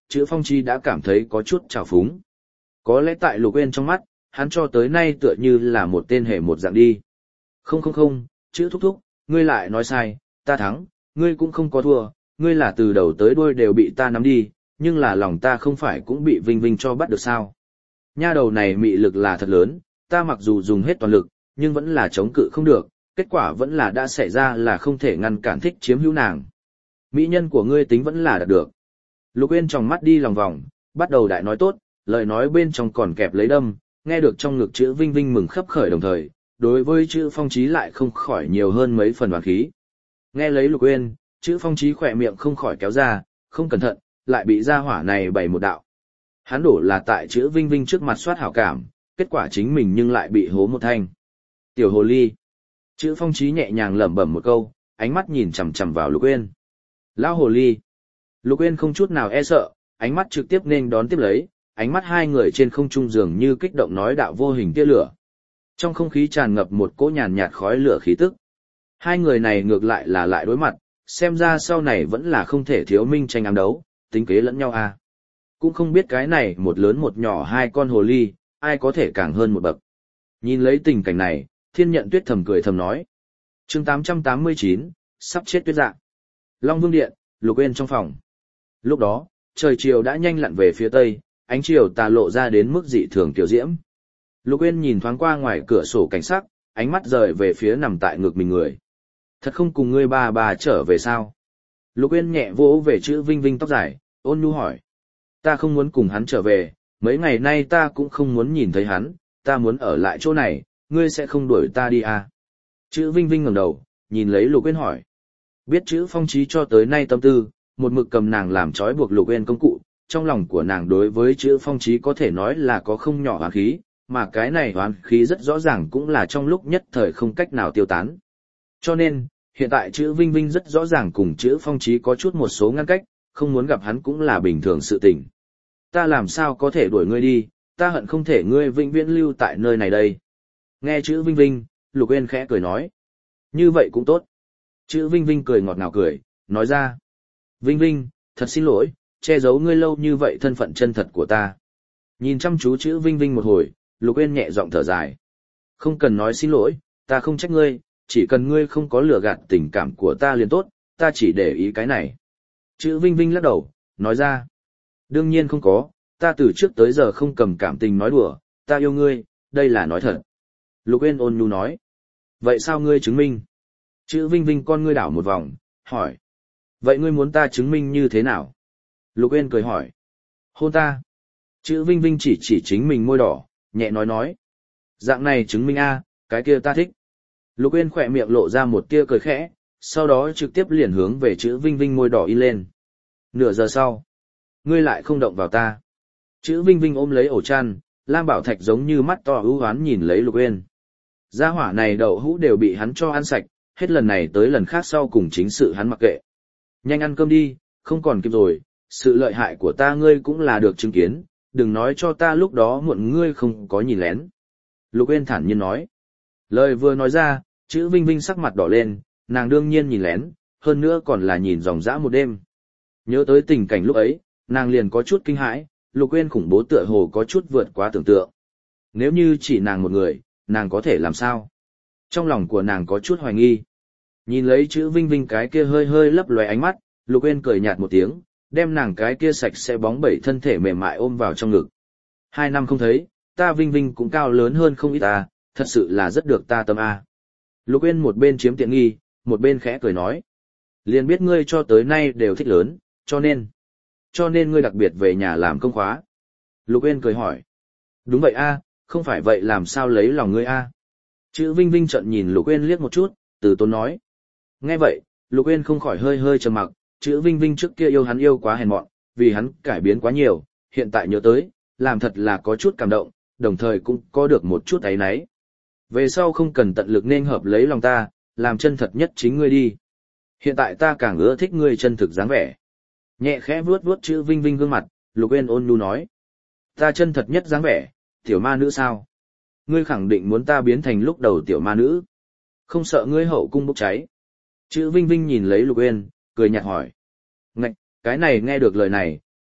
chữ phong trí đã cảm thấy có chút trào phúng. Có lẽ tại Lục Uyên trong mắt, hắn cho tới nay tựa như là một tên hề một dạng đi. Không không không, chữ thúc thúc, ngươi lại nói sai, ta thắng, ngươi cũng không có thua, ngươi là từ đầu tới đuôi đều bị ta nắm đi, nhưng là lòng ta không phải cũng bị Vinh Vinh cho bắt được sao. Nha đầu này mị lực là thật lớn, ta mặc dù dùng hết toàn lực, nhưng vẫn là chống cự không được, kết quả vẫn là đã xảy ra là không thể ngăn cản thích chiếm hữu nàng. Mỹ nhân của ngươi tính vẫn là đạt được. Lục Uyên trong mắt đi lòng vòng, bắt đầu đại nói tốt, lời nói bên trong còn kẹp lấy đâm, nghe được trong ngực chữ Vinh Vinh mừng khấp khởi đồng thời, đối với chữ Phong Chí lại không khỏi nhiều hơn mấy phần oán khí. Nghe lấy Lục Uyên, chữ Phong Chí khỏe miệng không khỏi kéo ra, không cẩn thận, lại bị gia hỏa này bày một đạo. Hắn đổ là tại chữ Vinh Vinh trước mặt soát hảo cảm, kết quả chính mình nhưng lại bị hố một thanh. Tiểu hồ ly. Chữ Phong Chí nhẹ nhàng lẩm bẩm một câu, ánh mắt nhìn chằm chằm vào Lục Uyên. Lão hồ ly. Lục Uyên không chút nào e sợ, ánh mắt trực tiếp nên đón tiếp lấy, ánh mắt hai người trên không trung dường như kích động nói đạo vô hình tia lửa. Trong không khí tràn ngập một cỗ nhàn nhạt khói lửa khí tức. Hai người này ngược lại là lại đối mặt, xem ra sau này vẫn là không thể thiếu minh tranh ám đấu, tính kế lẫn nhau à. Cũng không biết cái này một lớn một nhỏ hai con hồ ly, ai có thể càng hơn một bậc. Nhìn lấy tình cảnh này, Thiên Nhận Tuyết thầm cười thầm nói. Chương tám trăm tám mươi chín, sắp chết tuyết dạ. Long Vương Điện, Lục Uyên trong phòng. Lúc đó, trời chiều đã nhanh lặn về phía tây, ánh chiều tà lộ ra đến mức dị thường tiểu diễm. Lục Uyên nhìn thoáng qua ngoài cửa sổ cảnh sắc, ánh mắt rời về phía nằm tại ngực mình người. Thật không cùng ngươi bà bà trở về sao? Lục Uyên nhẹ vỗ về chữ Vinh Vinh tóc dài, ôn nhu hỏi. Ta không muốn cùng hắn trở về, mấy ngày nay ta cũng không muốn nhìn thấy hắn, ta muốn ở lại chỗ này, ngươi sẽ không đuổi ta đi à? Chữ Vinh Vinh ngẩng đầu, nhìn lấy Lục Uyên hỏi. Biết chữ Phong Chí cho tới nay tâm tư, một mực cầm nàng làm trói buộc Lục Uyên công cụ, trong lòng của nàng đối với chữ Phong Chí có thể nói là có không nhỏ oán khí, mà cái này oán khí rất rõ ràng cũng là trong lúc nhất thời không cách nào tiêu tán. Cho nên, hiện tại chữ Vinh Vinh rất rõ ràng cùng chữ Phong Chí có chút một số ngăn cách, không muốn gặp hắn cũng là bình thường sự tình. Ta làm sao có thể đuổi ngươi đi, ta hận không thể ngươi vĩnh viễn lưu tại nơi này đây. Nghe chữ Vinh Vinh, Lục Uyên khẽ cười nói. Như vậy cũng tốt. Chữ Vinh Vinh cười ngọt ngào cười, nói ra. Vinh Vinh, thật xin lỗi, che giấu ngươi lâu như vậy thân phận chân thật của ta. Nhìn chăm chú chữ Vinh Vinh một hồi, Lục Uyên nhẹ giọng thở dài. Không cần nói xin lỗi, ta không trách ngươi, chỉ cần ngươi không có lừa gạt tình cảm của ta liền tốt, ta chỉ để ý cái này. Chữ Vinh Vinh lắc đầu, nói ra. Đương nhiên không có, ta từ trước tới giờ không cầm cảm tình nói đùa, ta yêu ngươi, đây là nói thật. Lục Uyên ôn nhu nói. Vậy sao ngươi chứng minh? Chữ Vinh Vinh con ngươi đảo một vòng, hỏi. Vậy ngươi muốn ta chứng minh như thế nào? Lục Uyên cười hỏi. Hôn ta. Chữ Vinh Vinh chỉ chỉ chính mình môi đỏ, nhẹ nói nói. Dạng này chứng minh a, cái kia ta thích. Lục Uyên khỏe miệng lộ ra một tia cười khẽ, sau đó trực tiếp liền hướng về chữ Vinh Vinh môi đỏ in lên. Nửa giờ sau, ngươi lại không động vào ta. Chữ Vinh Vinh ôm lấy ổ chăn, Lam Bảo Thạch giống như mắt to ưu hoán nhìn lấy Lục Uyên. Gia hỏa này đậu hũ đều bị hắn cho ăn sạch, hết lần này tới lần khác sau cùng chính sự hắn mặc kệ. Nhanh ăn cơm đi, không còn kịp rồi, sự lợi hại của ta ngươi cũng là được chứng kiến, đừng nói cho ta lúc đó muộn ngươi không có nhìn lén. Lục Uyên thản nhiên nói. Lời vừa nói ra, chữ Vinh Vinh sắc mặt đỏ lên, nàng đương nhiên nhìn lén, hơn nữa còn là nhìn dòng dã một đêm. Nhớ tới tình cảnh lúc ấy, nàng liền có chút kinh hãi, Lục Uyên khủng bố tựa hồ có chút vượt quá tưởng tượng. Nếu như chỉ nàng một người, nàng có thể làm sao? Trong lòng của nàng có chút hoài nghi. Nhìn lấy chữ Vinh Vinh cái kia hơi hơi lấp lóe ánh mắt, Lục Uyên cười nhạt một tiếng, đem nàng cái kia sạch sẽ bóng bẩy thân thể mềm mại ôm vào trong ngực. Hai năm không thấy, ta Vinh Vinh cũng cao lớn hơn không ít ta, thật sự là rất được ta tâm a. Lục Uyên một bên chiếm tiện nghi, một bên khẽ cười nói. Liền biết ngươi cho tới nay đều thích lớn, cho nên, cho nên ngươi đặc biệt về nhà làm công khóa. Lục Uyên cười hỏi. Đúng vậy a, không phải vậy làm sao lấy lòng ngươi a? Chữ Vinh Vinh trợn nhìn Lục Uyên liếc một chút, từ tốn nói. Nghe vậy, Lục Uyên không khỏi hơi hơi trầm mặc, chữ Vinh Vinh trước kia yêu hắn yêu quá hèn mọn, vì hắn cải biến quá nhiều, hiện tại nhớ tới, làm thật là có chút cảm động, đồng thời cũng có được một chút áy náy. Về sau không cần tận lực nên hợp lấy lòng ta, làm chân thật nhất chính ngươi đi. Hiện tại ta càng ưa thích ngươi chân thực dáng vẻ. Nhẹ khẽ vuốt vuốt chữ Vinh Vinh gương mặt, Lục Uyên ôn nhu nói. Ta chân thật nhất dáng vẻ, tiểu ma nữ sao? Ngươi khẳng định muốn ta biến thành lúc đầu tiểu ma nữ. Không sợ ngươi hậu cung bốc cháy. Chữ Vinh Vinh nhìn lấy Lục Uyên, cười nhạt hỏi. Ngạch, cái này nghe được lời này,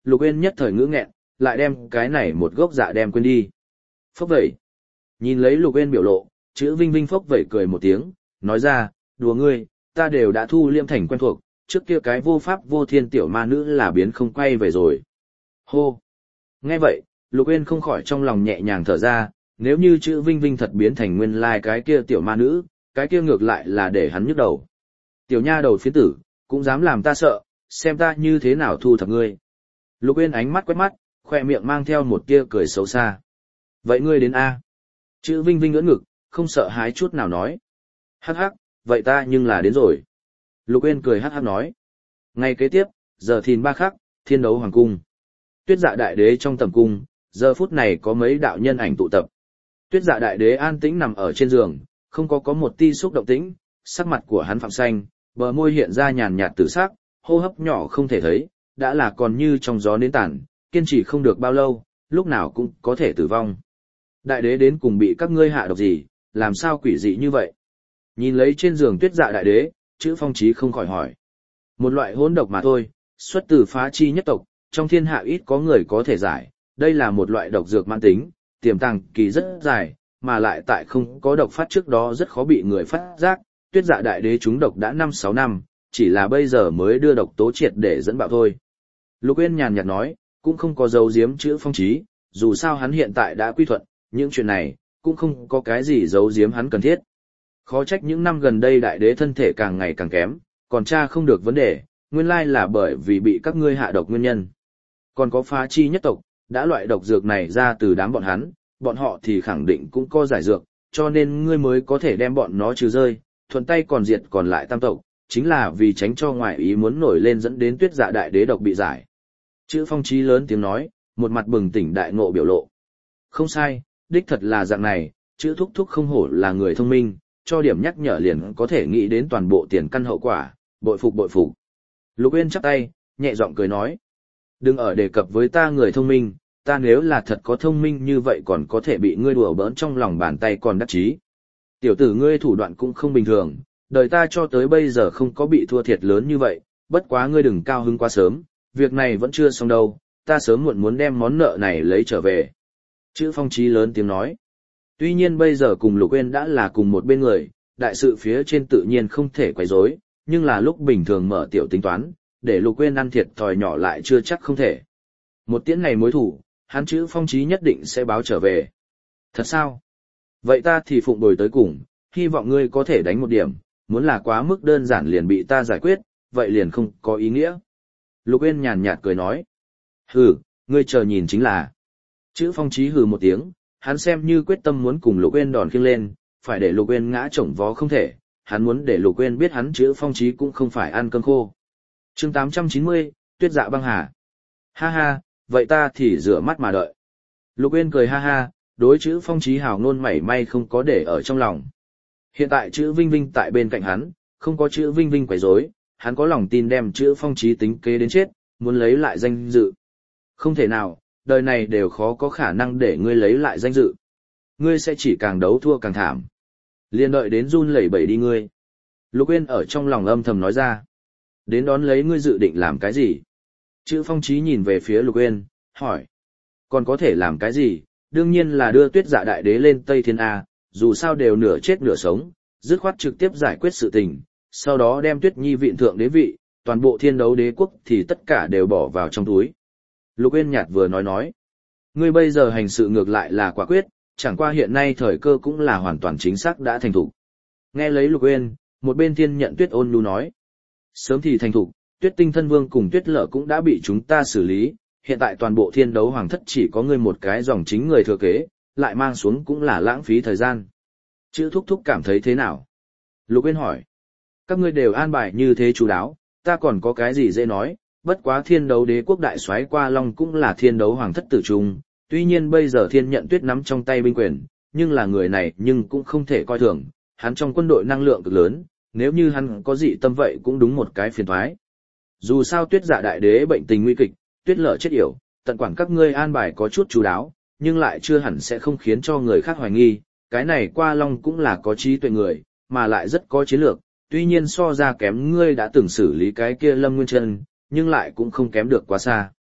Lục Uyên nhất thời ngữ nghẹn, lại đem cái này một gốc dạ đem quên đi. Phốc vậy. Nhìn lấy Lục Uyên biểu lộ, chữ Vinh Vinh phốc vậy cười một tiếng, nói ra, đùa ngươi, ta đều đã thu liêm thành quen thuộc, trước kia cái vô pháp vô thiên tiểu ma nữ là biến không quay về rồi. Hô. Nghe vậy, Lục Uyên không khỏi trong lòng nhẹ nhàng thở ra, nếu như chữ Vinh Vinh thật biến thành nguyên lai cái kia tiểu ma nữ, cái kia ngược lại là để hắn nhức đầu. Tiểu nha đầu phiến tử, cũng dám làm ta sợ, xem ta như thế nào thu thập ngươi. Lục Uyên ánh mắt quét mắt, khoe miệng mang theo một tia cười xấu xa. Vậy ngươi đến A. Chữ Vinh Vinh ưỡn ngực, không sợ hái chút nào nói. Hắc hắc, vậy ta nhưng là đến rồi. Lục Uyên cười hắc hắc nói. Ngày kế tiếp, giờ thìn ba khắc, thiên đấu hoàng cung. Tuyết Dạ đại đế trong tầm cung, giờ phút này có mấy đạo nhân ảnh tụ tập. Tuyết Dạ đại đế an tĩnh nằm ở trên giường, không có có một ti xúc động tĩnh, sắc mặt của hắn phạm xanh, bờ môi hiện ra nhàn nhạt tử sắc, hô hấp nhỏ không thể thấy, đã là còn như trong gió nến tàn, kiên trì không được bao lâu, lúc nào cũng có thể tử vong. Đại đế đến cùng bị các ngươi hạ độc gì, làm sao quỷ dị như vậy? Nhìn lấy trên giường Tuyết Dạ đại đế, chữ Phong Chí không khỏi hỏi. Một loại hỗn độc mà thôi, xuất từ phá chi nhất tộc, trong thiên hạ ít có người có thể giải, đây là một loại độc dược mãn tính, tiềm tàng kỳ rất dài, mà lại tại không có độc phát trước đó rất khó bị người phát giác. Tuyết Dạ đại đế trúng độc đã năm sáu năm, chỉ là bây giờ mới đưa độc tố triệt để dẫn bạo thôi. Lục Uyên nhàn nhạt nói, cũng không có giấu giếm chữ Phong Chí, dù sao hắn hiện tại đã quy thuận, những chuyện này cũng không có cái gì giấu giếm hắn cần thiết. Khó trách những năm gần đây đại đế thân thể càng ngày càng kém, còn tra không được vấn đề, nguyên lai là bởi vì bị các ngươi hạ độc nguyên nhân. Còn có phá chi nhất tộc, đã loại độc dược này ra từ đám bọn hắn, bọn họ thì khẳng định cũng có giải dược, cho nên ngươi mới có thể đem bọn nó trừ rơi, thuận tay còn diệt còn lại tam tộc, chính là vì tránh cho ngoại ý muốn nổi lên dẫn đến Tuyết Dạ đại đế độc bị giải. Chữ Phong Chí lớn tiếng nói, một mặt bừng tỉnh đại ngộ biểu lộ. Không sai, đích thật là dạng này, chữ thúc thúc không hổ là người thông minh, cho điểm nhắc nhở liền có thể nghĩ đến toàn bộ tiền căn hậu quả, bội phục bội phục. Lục Uyên chắp tay, nhẹ giọng cười nói. Đừng ở đề cập với ta người thông minh, ta nếu là thật có thông minh như vậy còn có thể bị ngươi đùa bỡn trong lòng bàn tay còn đắc chí. Tiểu tử ngươi thủ đoạn cũng không bình thường, đời ta cho tới bây giờ không có bị thua thiệt lớn như vậy, bất quá ngươi đừng cao hứng quá sớm, việc này vẫn chưa xong đâu, ta sớm muộn muốn đem món nợ này lấy trở về. Chữ Phong Chí lớn tiếng nói. Tuy nhiên bây giờ cùng Lục Uyên đã là cùng một bên người, đại sự phía trên tự nhiên không thể quấy rối, nhưng là lúc bình thường mở tiểu tính toán, để Lục Uyên ăn thiệt thòi nhỏ lại chưa chắc không thể. Một tiễn này mối thủ, hắn chữ Phong Chí nhất định sẽ báo trở về. Thật sao? Vậy ta thì phụng bồi tới cùng, hy vọng ngươi có thể đánh một điểm, muốn là quá mức đơn giản liền bị ta giải quyết, vậy liền không có ý nghĩa. Lục Uyên nhàn nhạt cười nói. Hừ, ngươi chờ nhìn chính là. Chữ Phong Chí hừ một tiếng, hắn xem như quyết tâm muốn cùng Lục Uyên đòn khiêng lên, phải để Lục Uyên ngã chổng vó không thể, hắn muốn để Lục Uyên biết hắn chữ Phong Chí cũng không phải ăn cơm khô. Chương tám trăm chín mươi, Tuyết Dạ băng hà. Ha ha, vậy ta thì rửa mắt mà đợi. Lục Uyên cười ha ha, đối chữ Phong Chí hào ngôn mảy may không có để ở trong lòng. Hiện tại chữ Vinh Vinh tại bên cạnh hắn, không có chữ Vinh Vinh quấy rối, hắn có lòng tin đem chữ Phong Chí tính kế đến chết, muốn lấy lại danh dự. Không thể nào, đời này đều khó có khả năng để ngươi lấy lại danh dự. Ngươi sẽ chỉ càng đấu thua càng thảm. Liên đợi đến run lẩy bẩy đi ngươi. Lục Uyên ở trong lòng âm thầm nói ra. Đến đón lấy ngươi dự định làm cái gì? Chữ Phong Chí nhìn về phía Lục Uyên, hỏi. Còn có thể làm cái gì? Đương nhiên là đưa Tuyết Dạ đại đế lên Tây Thiên A, dù sao đều nửa chết nửa sống, dứt khoát trực tiếp giải quyết sự tình, sau đó đem Tuyết Nhi vịn thượng đế vị, toàn bộ thiên đấu đế quốc thì tất cả đều bỏ vào trong túi. Lục Uyên nhạt vừa nói nói. Ngươi bây giờ hành sự ngược lại là quả quyết, chẳng qua hiện nay thời cơ cũng là hoàn toàn chính xác đã thành thục. Nghe lấy Lục Uyên, một bên Thiên Nhận Tuyết ôn nhu nói. Sớm thì thành thục, Tuyết Tinh Thân Vương cùng Tuyết Lở cũng đã bị chúng ta xử lý, hiện tại toàn bộ thiên đấu hoàng thất chỉ có ngươi một cái dòng chính người thừa kế, lại mang xuống cũng là lãng phí thời gian. Chữ Thúc Thúc cảm thấy thế nào? Lục Uyên hỏi. Các ngươi đều an bài như thế chú đáo, ta còn có cái gì dễ nói, bất quá thiên đấu đế quốc đại soái Qua Long cũng là thiên đấu hoàng thất tử trung, tuy nhiên bây giờ Thiên Nhận Tuyết nắm trong tay binh quyền, nhưng là người này nhưng cũng không thể coi thường, hắn trong quân đội năng lượng cực lớn, nếu như hắn có dị tâm vậy cũng đúng một cái phiền toái. Dù sao Tuyết Dạ đại đế bệnh tình nguy kịch, Tuyết Lở chết yểu, tận quản các ngươi an bài có chút chú đáo, nhưng lại chưa hẳn sẽ không khiến cho người khác hoài nghi, cái này Qua Long cũng là có trí tuệ người, mà lại rất có chiến lược, tuy nhiên so ra kém ngươi đã từng xử lý cái kia Lâm Nguyên Chân, nhưng lại cũng không kém được quá xa.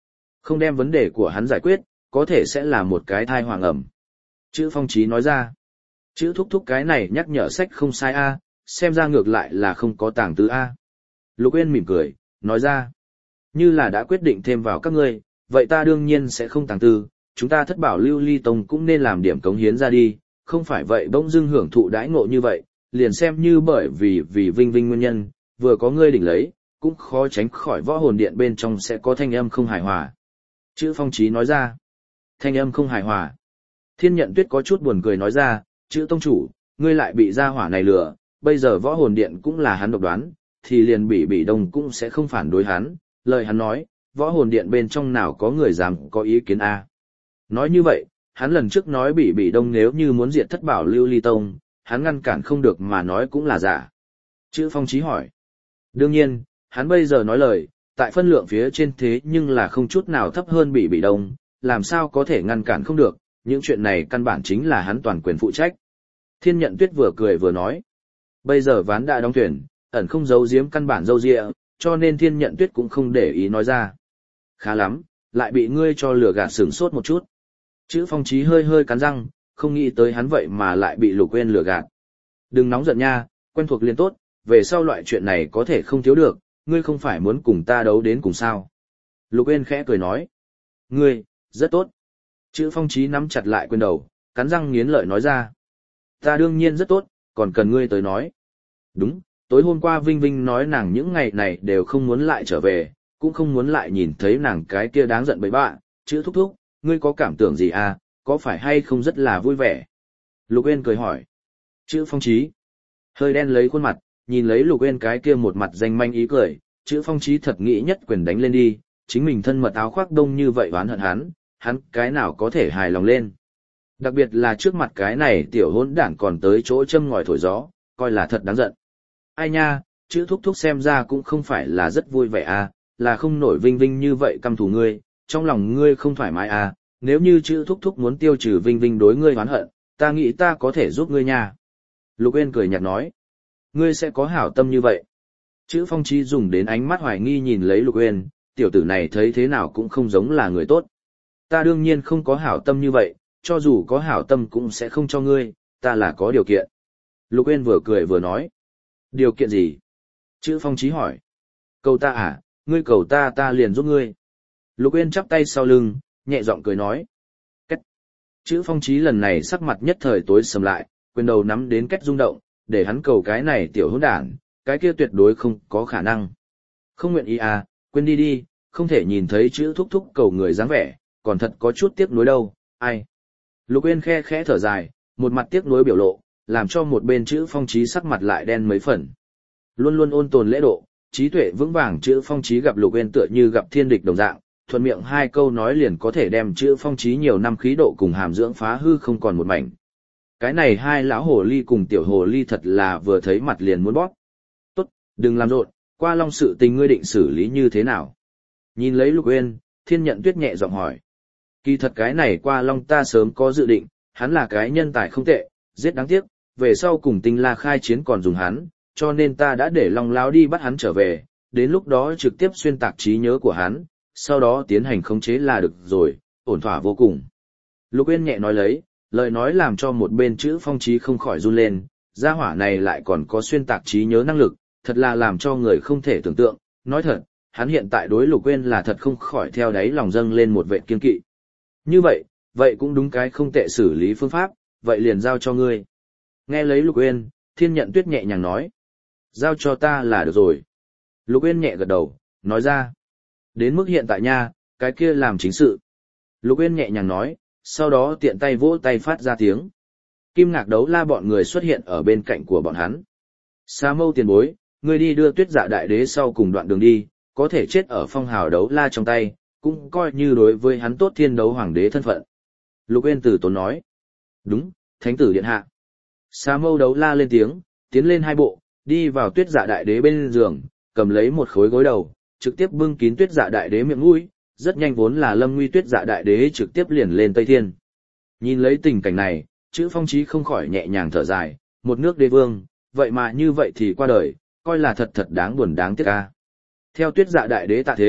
Không đem vấn đề của hắn giải quyết, có thể sẽ là một cái thai hoàng ẩm. Chữ phong trí nói ra. Chữ thúc thúc cái này nhắc nhở sách không sai a, xem ra ngược lại là không có tàng tư a. Lục Uyên mỉm cười, nói ra. Như là đã quyết định thêm vào các ngươi, vậy ta đương nhiên sẽ không tàng tư, chúng ta thất bảo lưu ly tông cũng nên làm điểm cống hiến ra đi, không phải vậy bỗng dưng hưởng thụ đãi ngộ như vậy, liền xem như bởi vì vì vinh vinh nguyên nhân, vừa có ngươi đỉnh lấy, cũng khó tránh khỏi võ hồn điện bên trong sẽ có thanh âm không hài hòa. Chữ phong trí nói ra. Thanh âm không hài hòa. Thiên nhận tuyết có chút buồn cười nói ra, chữ tông chủ, ngươi lại bị gia hỏa này lừa, bây giờ võ hồn điện cũng là hắn độc đoán, thì liền bị bị đông cũng sẽ không phản đối hắn, lời hắn nói, võ hồn điện bên trong nào có người dám có ý kiến a. Nói như vậy, hắn lần trước nói bị bị đông nếu như muốn diệt thất bảo lưu ly tông, hắn ngăn cản không được mà nói cũng là giả. Chữ phong trí hỏi. Đương nhiên, hắn bây giờ nói lời, tại phân lượng phía trên thế nhưng là không chút nào thấp hơn bị bị đông, làm sao có thể ngăn cản không được, những chuyện này căn bản chính là hắn toàn quyền phụ trách. Thiên nhận tuyết vừa cười vừa nói. Bây giờ ván đã đóng thuyền, ẩn không giấu giếm căn bản dâu dịa, cho nên thiên nhận tuyết cũng không để ý nói ra. Khá lắm, lại bị ngươi cho lừa gạt sửng sốt một chút. Chữ phong trí hơi hơi cắn răng, không nghĩ tới hắn vậy mà lại bị Lục Uyên lừa gạt. Đừng nóng giận nha, quen thuộc liền tốt, về sau loại chuyện này có thể không thiếu được, ngươi không phải muốn cùng ta đấu đến cùng sao. Lục Uyên khẽ cười nói. Ngươi, rất tốt. Chữ phong trí nắm chặt lại quyền đầu, cắn răng nghiến lợi nói ra. Ta đương nhiên rất tốt, còn cần ngươi tới nói. Đúng, tối hôm qua Vinh Vinh nói nàng những ngày này đều không muốn lại trở về, cũng không muốn lại nhìn thấy nàng cái kia đáng giận bậy bạ, chữ thúc thúc, ngươi có cảm tưởng gì à, có phải hay không rất là vui vẻ? Lục Uyên cười hỏi. Chữ phong trí. Hơi đen lấy khuôn mặt, nhìn lấy Lục Uyên cái kia một mặt danh manh ý cười, chữ phong trí thật nghĩ nhất quyền đánh lên đi, chính mình thân mật áo khoác đông như vậy oán hận hắn, hắn cái nào có thể hài lòng lên. Đặc biệt là trước mặt cái này tiểu hỗn đản còn tới chỗ châm ngòi thổi gió, coi là thật đáng giận. Ai nha, chữ thúc thúc xem ra cũng không phải là rất vui vẻ à, là không nổi Vinh Vinh như vậy căm thù ngươi, trong lòng ngươi không thoải mái à, nếu như chữ thúc thúc muốn tiêu trừ Vinh Vinh đối ngươi oán hận, ta nghĩ ta có thể giúp ngươi nha. Lục Uyên cười nhạt nói, ngươi sẽ có hảo tâm như vậy. Chữ phong trí dùng đến ánh mắt hoài nghi nhìn lấy Lục Uyên, tiểu tử này thấy thế nào cũng không giống là người tốt. Ta đương nhiên không có hảo tâm như vậy, cho dù có hảo tâm cũng sẽ không cho ngươi, ta là có điều kiện. Lục Uyên vừa cười vừa nói. Điều kiện gì? Chữ phong trí hỏi. Cầu ta à, ngươi cầu ta ta liền giúp ngươi. Lục Uyên chắp tay sau lưng, nhẹ giọng cười nói. Cách. Chữ phong trí lần này sắc mặt nhất thời tối sầm lại, quyền đầu nắm đến cách rung động, để hắn cầu cái này tiểu hỗn đản, cái kia tuyệt đối không có khả năng. Không nguyện ý à, quên đi đi, không thể nhìn thấy chữ thúc thúc cầu người dáng vẻ, còn thật có chút tiếc nuối đâu, ai. Lục Uyên khe khẽ thở dài, một mặt tiếc nuối biểu lộ, làm cho một bên chữ phong trí sắc mặt lại đen mấy phần. Luôn luôn ôn tồn lễ độ, trí tuệ vững vàng chữ phong trí gặp Lục Uyên tựa như gặp thiên địch đồng dạng, thuận miệng hai câu nói liền có thể đem chữ phong trí nhiều năm khí độ cùng hàm dưỡng phá hư không còn một mảnh. Cái này hai lão hồ ly cùng tiểu hồ ly thật là vừa thấy mặt liền muốn bóp. Tốt, đừng làm rộn, qua long sự tình ngươi định xử lý như thế nào? Nhìn lấy Lục Uyên, Thiên Nhận Tuyết nhẹ giọng hỏi. Kỳ thật cái này qua long ta sớm có dự định, hắn là cái nhân tài không tệ, giết đáng tiếc, về sau cùng Tinh La khai chiến còn dùng hắn, cho nên ta đã để Long Lão đi bắt hắn trở về, đến lúc đó trực tiếp xuyên tạc trí nhớ của hắn, sau đó tiến hành khống chế là được rồi, ổn thỏa vô cùng. Lục Uyên nhẹ nói lấy, lời nói làm cho một bên chữ phong trí không khỏi run lên, gia hỏa này lại còn có xuyên tạc trí nhớ năng lực, thật là làm cho người không thể tưởng tượng, nói thật, hắn hiện tại đối Lục Uyên là thật không khỏi theo đáy lòng dâng lên một vệ kiên kỵ. Như vậy, vậy cũng đúng cái không tệ xử lý phương pháp, vậy liền giao cho ngươi. Nghe lấy Lục Uyên, Thiên Nhận Tuyết nhẹ nhàng nói. Giao cho ta là được rồi. Lục Uyên nhẹ gật đầu, nói ra. Đến mức hiện tại nha, cái kia làm chính sự. Lục Uyên nhẹ nhàng nói, sau đó tiện tay vỗ tay phát ra tiếng. Kim Ngạc Đấu La bọn người xuất hiện ở bên cạnh của bọn hắn. Sa Mâu tiền bối, ngươi đi đưa Tuyết Dạ Đại Đế sau cùng đoạn đường đi, có thể chết ở phong hào đấu la trong tay, cũng coi như đối với hắn tốt thiên đấu hoàng đế thân phận. Lục Uyên từ tốn nói. Đúng, thánh tử điện hạ. Sa Mâu đấu la lên tiếng, tiến lên hai bộ, đi vào Tuyết Dạ Đại Đế bên giường, cầm lấy một khối gối đầu, trực tiếp bưng kín Tuyết Dạ Đại Đế miệng mũi, rất nhanh vốn là lâm nguy Tuyết Dạ Đại Đế trực tiếp liền lên Tây Thiên. Nhìn lấy tình cảnh này, chữ phong trí không khỏi nhẹ nhàng thở dài, một nước đế vương, vậy mà như vậy thì qua đời, coi là thật thật đáng buồn đáng tiếc a. Theo Tuyết Dạ Đại Đế tạ thế,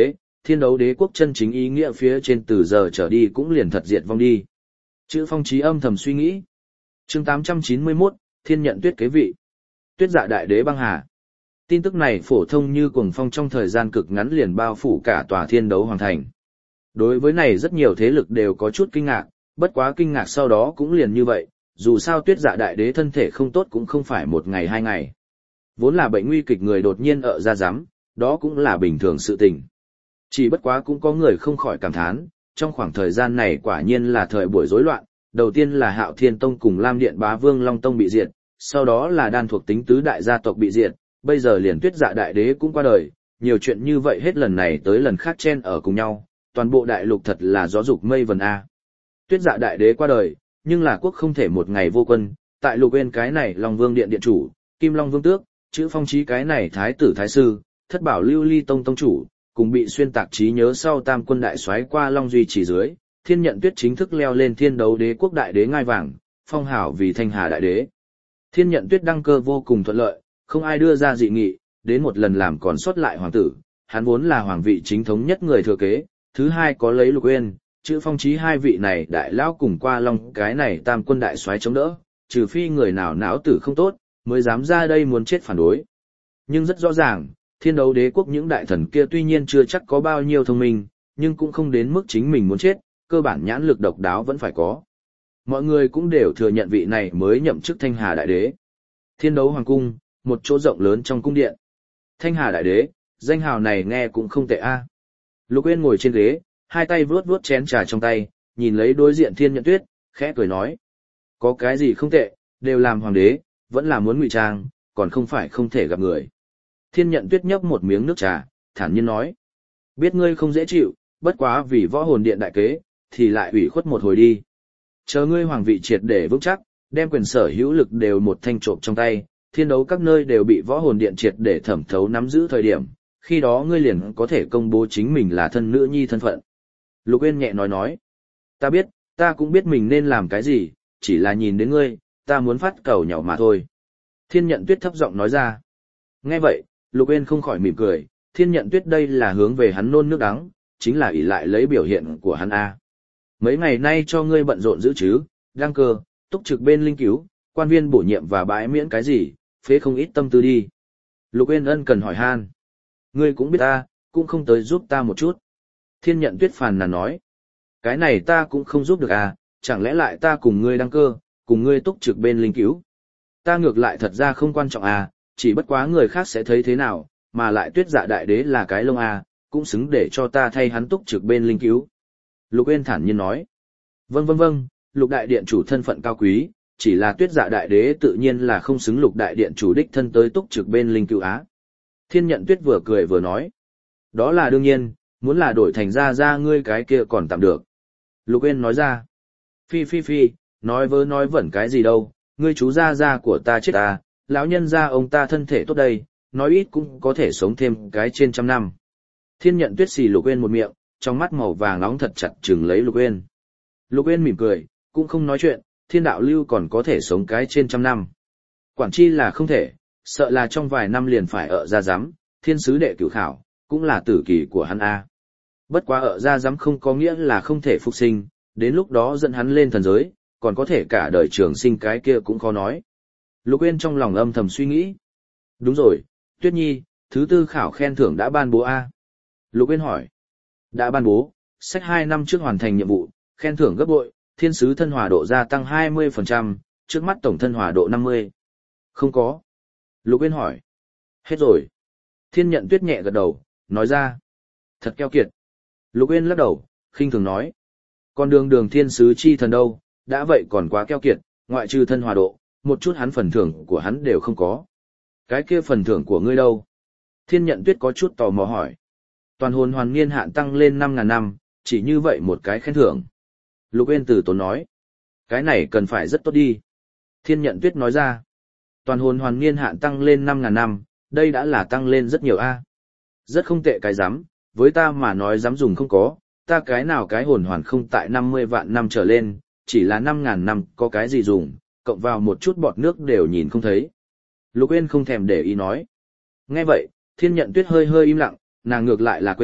thiên đấu đế quốc chân chính ý nghĩa phía trên từ giờ trở đi cũng liền thật diệt vong đi. Chữ Phong Chí âm thầm suy nghĩ. Chương tám trăm chín mươi mốt, Thiên nhận tuyết kế vị. Tuyết Dạ đại đế băng hà. Tin tức này phổ thông như cuồng phong trong thời gian cực ngắn liền bao phủ cả tòa thiên đấu hoàng thành. Đối với này rất nhiều thế lực đều có chút kinh ngạc, bất quá kinh ngạc sau đó cũng liền như vậy, dù sao Tuyết Dạ đại đế thân thể không tốt cũng không phải một ngày hai ngày. Vốn là bệnh nguy kịch người đột nhiên ở ra giám, đó cũng là bình thường sự tình. Chỉ bất quá cũng có người không khỏi cảm thán, trong khoảng thời gian này quả nhiên là thời buổi rối loạn, đầu tiên là Hạo Thiên Tông cùng Lam Điện Bá Vương Long Tông bị diệt, sau đó là đan thuộc tính tứ đại gia tộc bị diệt, bây giờ liền Tuyết Dạ đại đế cũng qua đời, nhiều chuyện như vậy hết lần này tới lần khác chen ở cùng nhau, toàn bộ đại lục thật là gió dục mây vần a. Tuyết Dạ đại đế qua đời, nhưng là quốc không thể một ngày vô quân, tại Lục Uyên cái này Long Vương điện điện chủ, Kim Long Vương tước, Chữ Phong Chí cái này thái tử thái sư, Thất Bảo Lưu Ly Tông tông chủ, cùng bị xuyên tạc trí nhớ sau Tam quân đại soái qua Long duy chỉ dưới, Thiên nhận tuyết chính thức leo lên thiên đấu đế quốc đại đế ngai vàng, phong hảo vì Thanh Hà đại đế. Thiên nhận tuyết đăng cơ vô cùng thuận lợi, không ai đưa ra dị nghị, đến một lần làm còn sót lại hoàng tử, hắn vốn là hoàng vị chính thống nhất người thừa kế, thứ hai có lấy Lục Uyên, Chữ Phong Chí hai vị này đại lão cùng qua Long cái này Tam quân đại soái chống đỡ, trừ phi người nào não tử không tốt, mới dám ra đây muốn chết phản đối. Nhưng rất rõ ràng, thiên đấu đế quốc những đại thần kia tuy nhiên chưa chắc có bao nhiêu thông minh, nhưng cũng không đến mức chính mình muốn chết, cơ bản nhãn lực độc đáo vẫn phải có. Mọi người cũng đều thừa nhận vị này mới nhậm chức Thanh Hà đại đế. Thiên đấu hoàng cung, một chỗ rộng lớn trong cung điện. Thanh Hà đại đế, danh hào này nghe cũng không tệ a. Lục Uyên ngồi trên ghế, hai tay vuốt vuốt chén trà trong tay, nhìn lấy đối diện Thiên nhận tuyết, khẽ cười nói. Có cái gì không tệ, đều làm hoàng đế, vẫn là muốn ngụy trang, còn không phải không thể gặp người. Thiên nhận tuyết nhấp một miếng nước trà, thản nhiên nói. Biết ngươi không dễ chịu, bất quá vì võ hồn điện đại kế, thì lại ủy khuất một hồi đi. Chờ ngươi hoàng vị triệt để vững chắc, đem quyền sở hữu lực đều một thanh trộm trong tay, thiên đấu các nơi đều bị võ hồn điện triệt để thẩm thấu nắm giữ thời điểm, khi đó ngươi liền có thể công bố chính mình là thân nữ nhi thân phận. Lục Uyên nhẹ nói nói. Ta biết, ta cũng biết mình nên làm cái gì, chỉ là nhìn đến ngươi, ta muốn phát cầu nhỏ mà thôi. Thiên nhận tuyết thấp giọng nói ra. Nghe vậy, Lục Uyên không khỏi mỉm cười, Thiên nhận tuyết đây là hướng về hắn nôn nước đắng, chính là ỷ lại lấy biểu hiện của hắn a. Mấy ngày nay cho ngươi bận rộn giữ chứ, đăng cơ, túc trực bên linh cứu, quan viên bổ nhiệm và bãi miễn cái gì, phế không ít tâm tư đi. Lục Uyên ân cần hỏi han. Ngươi cũng biết ta, cũng không tới giúp ta một chút. Thiên nhận tuyết phàn nàn nói. Cái này ta cũng không giúp được à, chẳng lẽ lại ta cùng ngươi đăng cơ, cùng ngươi túc trực bên linh cứu. Ta ngược lại thật ra không quan trọng à, chỉ bất quá người khác sẽ thấy thế nào, mà lại Tuyết Dạ đại đế là cái lông à, cũng xứng để cho ta thay hắn túc trực bên linh cứu. Lục Uyên thản nhiên nói. Vâng vâng vâng, Lục đại điện chủ thân phận cao quý, chỉ là Tuyết Dạ đại đế tự nhiên là không xứng Lục đại điện chủ đích thân tới túc trực bên linh cứu á. Thiên nhận tuyết vừa cười vừa nói. Đó là đương nhiên, muốn là đổi thành ra ra ngươi cái kia còn tạm được. Lục Uyên nói ra. Phi phi phi, nói vớ nói vẩn cái gì đâu, ngươi chú ra ra của ta chết ta, lão nhân gia ông ta thân thể tốt đây, nói ít cũng có thể sống thêm cái trên trăm năm. Thiên nhận tuyết xì Lục Uyên một miệng, trong mắt màu vàng nóng thật chặt chừng lấy Lục Uyên. Lục Uyên mỉm cười, cũng không nói chuyện, thiên đạo lưu còn có thể sống cái trên trăm năm. Quản chi là không thể, sợ là trong vài năm liền phải ở ra giám, thiên sứ đệ cửu khảo, cũng là tử kỳ của hắn a. Bất quá ở ra giám không có nghĩa là không thể phục sinh, đến lúc đó dẫn hắn lên thần giới, còn có thể cả đời trường sinh cái kia cũng khó nói. Lục Uyên trong lòng âm thầm suy nghĩ. Đúng rồi, Tuyết Nhi, thứ tư khảo khen thưởng đã ban bố a. Lục Uyên hỏi. Đã ban bố, sách hai năm trước hoàn thành nhiệm vụ, khen thưởng gấp bội, thiên sứ thân hòa độ gia tăng hai mươi phần trăm, trước mắt tổng thân hòa độ năm mươi. Không có. Lục Uyên hỏi. Hết rồi. Thiên nhận tuyết nhẹ gật đầu, nói ra. Thật keo kiệt. Lục Uyên lắc đầu, khinh thường nói. Còn đường đường thiên sứ chi thần đâu, đã vậy còn quá keo kiệt, ngoại trừ thân hòa độ, một chút hắn phần thưởng của hắn đều không có. Cái kia phần thưởng của ngươi đâu? Thiên nhận tuyết có chút tò mò hỏi. Toàn hồn hoàn niên hạn tăng lên năm ngàn năm, chỉ như vậy một cái khen thưởng. Lục Uyên từ tốn nói. Cái này cần phải rất tốt đi. Thiên nhận tuyết nói ra. Toàn hồn hoàn niên hạn tăng lên năm ngàn năm, đây đã là tăng lên rất nhiều a. Rất không tệ cái dám, với ta mà nói dám dùng không có, ta cái nào cái hồn hoàn không tại năm mươi vạn năm trở lên, chỉ là năm ngàn năm có cái gì dùng, cộng vào một chút bọt nước đều nhìn không thấy. Lục Uyên không thèm để ý nói. Nghe vậy, Thiên nhận tuyết hơi hơi im lặng, nàng ngược lại là quên,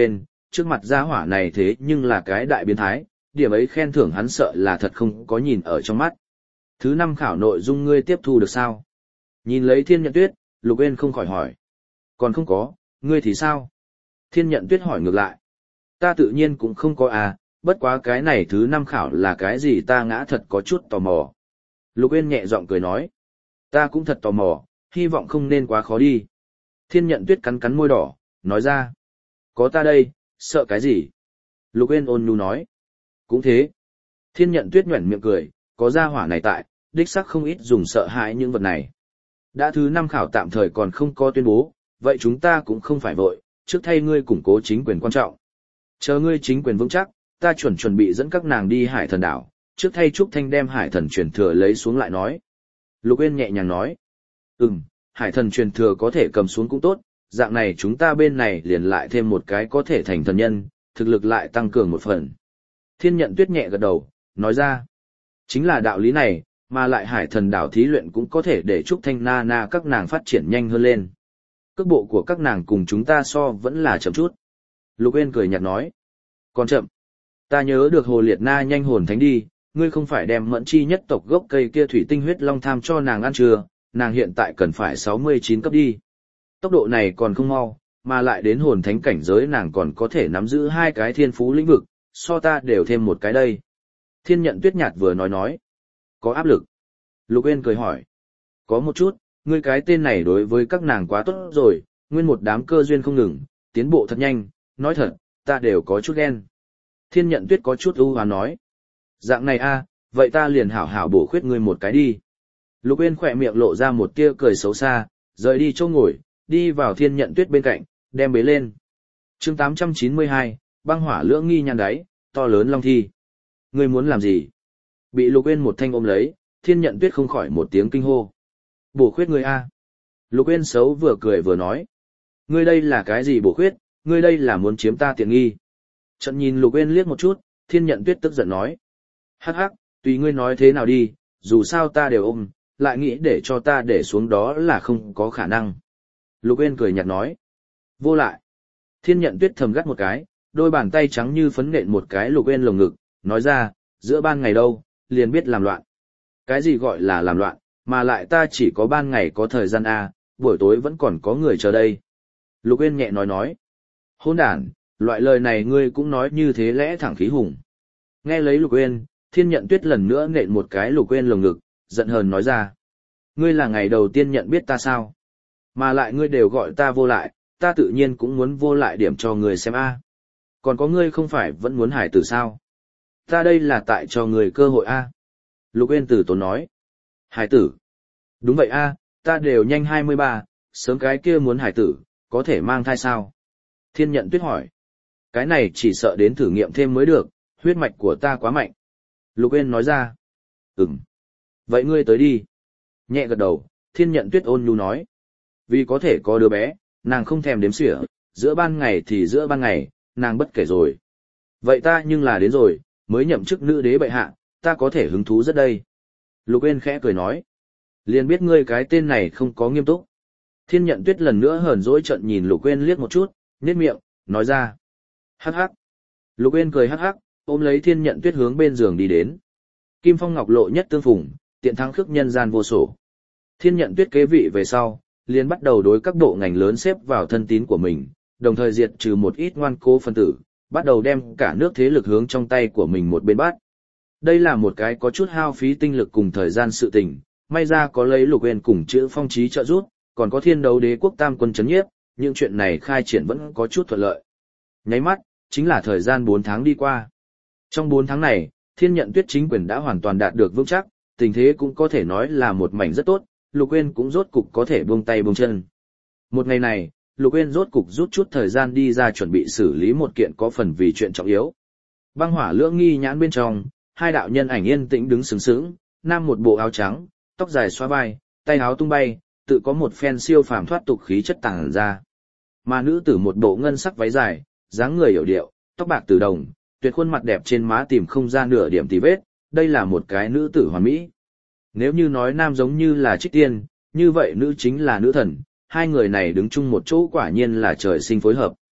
trước mặt gia hỏa này thế nhưng là cái đại biến thái, điểm ấy khen thưởng hắn sợ là thật không có nhìn ở trong mắt. Thứ năm khảo nội dung ngươi tiếp thu được sao? Nhìn lấy Thiên Nhận Tuyết, Lục Uyên không khỏi hỏi. Còn không có, ngươi thì sao? Thiên Nhận Tuyết hỏi ngược lại. Ta tự nhiên cũng không có à, bất quá cái này thứ năm khảo là cái gì ta ngã thật có chút tò mò. Lục Uyên nhẹ giọng cười nói. Ta cũng thật tò mò, hy vọng không nên quá khó đi. Thiên Nhận Tuyết cắn cắn môi đỏ, nói ra. Có ta đây, sợ cái gì? Lục Uyên ôn nhu nói. Cũng thế. Thiên Nhận Tuyết nhoẻn miệng cười, có gia hỏa này tại, đích xác không ít dùng sợ hãi những vật này. Đã thứ năm khảo tạm thời còn không có tuyên bố, vậy chúng ta cũng không phải vội, trước thay ngươi củng cố chính quyền quan trọng. Chờ ngươi chính quyền vững chắc, ta chuẩn chuẩn bị dẫn các nàng đi Hải Thần đảo, trước thay Trúc Thanh đem Hải Thần truyền thừa lấy xuống lại nói. Lục Uyên nhẹ nhàng nói. Ừm, Hải Thần truyền thừa có thể cầm xuống cũng tốt, dạng này chúng ta bên này liền lại thêm một cái có thể thành thần nhân, thực lực lại tăng cường một phần. Thiên Nhận Tuyết nhẹ gật đầu, nói ra. Chính là đạo lý này, mà lại Hải Thần đảo thí luyện cũng có thể để Trúc Thanh na na các nàng phát triển nhanh hơn lên. Cước bộ của các nàng cùng chúng ta so vẫn là chậm chút. Lục Uyên cười nhạt nói. Còn chậm. Ta nhớ được Hồ Liệt Na nhanh hồn thánh đi, ngươi không phải đem Mẫn Chi nhất tộc gốc cây kia thủy tinh huyết long tham cho nàng ăn chưa, nàng hiện tại cần phải sáu mươi chín cấp đi. Tốc độ này còn không mau, mà lại đến hồn thánh cảnh giới nàng còn có thể nắm giữ hai cái thiên phú lĩnh vực, so ta đều thêm một cái đây. Thiên Nhận Tuyết nhạt vừa nói nói. Có áp lực. Lục Uyên cười hỏi. Có một chút, ngươi cái tên này đối với các nàng quá tốt rồi, nguyên một đám cơ duyên không ngừng, tiến bộ thật nhanh, nói thật, ta đều có chút ghen. Thiên Nhận Tuyết có chút ưu hoán nói. Dạng này a, vậy ta liền hảo hảo bổ khuyết ngươi một cái đi. Lục Uyên khỏe miệng lộ ra một tia cười xấu xa, rời đi chỗ ngồi, đi vào Thiên Nhận Tuyết bên cạnh, đem bế lên. Chương tám trăm chín mươi hai, băng hỏa lưỡng nghi nhăn đáy, to lớn long thi. Ngươi muốn làm gì? Bị Lục Uyên một thanh ôm lấy, Thiên Nhận Tuyết không khỏi một tiếng kinh hô. Bổ khuyết ngươi a. Lục Uyên xấu vừa cười vừa nói. Ngươi đây là cái gì bổ khuyết, ngươi đây là muốn chiếm ta tiện nghi. Trận nhìn Lục Uyên liếc một chút, Thiên Nhận Tuyết tức giận nói. Hắc hắc, tùy ngươi nói thế nào đi, dù sao ta đều ôm, lại nghĩ để cho ta để xuống đó là không có khả năng. Lục Uyên cười nhạt nói. Vô lại. Thiên Nhận Tuyết thầm gắt một cái, đôi bàn tay trắng như phấn nện một cái Lục Uyên lồng ngực, nói ra, giữa ban ngày đâu, liền biết làm loạn. Cái gì gọi là làm loạn, mà lại ta chỉ có ban ngày có thời gian a, buổi tối vẫn còn có người chờ đây. Lục Uyên nhẹ nói nói. Hỗn đản, loại lời này ngươi cũng nói như thế lẽ thẳng khí hùng. Nghe lấy Lục Uyên, Thiên Nhận Tuyết lần nữa nện một cái Lục Uyên lồng ngực, giận hờn nói ra. Ngươi là ngày đầu tiên nhận biết ta sao? Mà lại ngươi đều gọi ta vô lại, ta tự nhiên cũng muốn vô lại điểm cho ngươi xem a. Còn có ngươi không phải vẫn muốn hải tử sao? Ta đây là tại cho ngươi cơ hội a. Lục Uyên từ tốn nói. Hải tử? Đúng vậy a, ta đều nhanh hai mươi ba, sớm cái kia muốn hải tử, có thể mang thai sao? Thiên Nhận Tuyết hỏi. Cái này chỉ sợ đến thử nghiệm thêm mới được, huyết mạch của ta quá mạnh. Lục Uyên nói ra. Ừm. Vậy ngươi tới đi. Nhẹ gật đầu, Thiên Nhận Tuyết ôn nhu nói. Vì có thể có đứa bé, nàng không thèm đếm xỉa, giữa ban ngày thì giữa ban ngày, nàng bất kể rồi. Vậy ta nhưng là đến rồi, mới nhậm chức nữ đế bệ hạ, ta có thể hứng thú rất đây. Lục Uyên khẽ cười nói. Liền biết ngươi cái tên này không có nghiêm túc. Thiên Nhận Tuyết lần nữa hờn dỗi trận nhìn Lục Uyên liếc một chút, nhếch miệng, nói ra. Hắc hắc. Lục Uyên cười hắc hắc, ôm lấy Thiên Nhận Tuyết hướng bên giường đi đến. Kim phong ngọc lộ nhất tương phùng, tiện thắng khước nhân gian vô sổ. Thiên Nhận Tuyết kế vị về sau, liền bắt đầu đối các bộ ngành lớn xếp vào thân tín của mình, đồng thời diệt trừ một ít ngoan cố phân tử, bắt đầu đem cả nước thế lực hướng trong tay của mình một bên bắt. Đây là một cái có chút hao phí tinh lực cùng thời gian sự tình, may ra có lấy Lục Uyên cùng chữ phong trí trợ giúp, còn có Thiên Đấu Đế quốc tam quân chấn nhiếp, những chuyện này khai triển vẫn có chút thuận lợi. Nháy mắt, chính là thời gian bốn tháng đi qua. Trong bốn tháng này, Thiên Nhận Tuyết chính quyền đã hoàn toàn đạt được vững chắc, tình thế cũng có thể nói là một mảnh rất tốt, Lục Uyên cũng rốt cục có thể buông tay buông chân. Một ngày này, Lục Uyên rốt cục rút chút thời gian đi ra chuẩn bị xử lý một kiện có phần vì chuyện trọng yếu. Băng hỏa lưỡng nghi nhãn bên trong, hai đạo nhân ảnh yên tĩnh đứng sướng sướng, nam một bộ áo trắng, tóc dài xóa vai, tay áo tung bay, tự có một phen siêu phàm thoát tục khí chất tàng ra. Mà nữ tử một bộ ngân sắc váy dài, dáng người hiểu điệu, tóc bạc từ đồng, tuyệt khuôn mặt đẹp trên má tìm không ra nửa điểm tì vết, đây là một cái nữ tử hoàn mỹ. Nếu như nói nam giống như là Trích Tiên, như vậy nữ chính là nữ thần, hai người này đứng chung một chỗ quả nhiên là trời sinh phối hợp.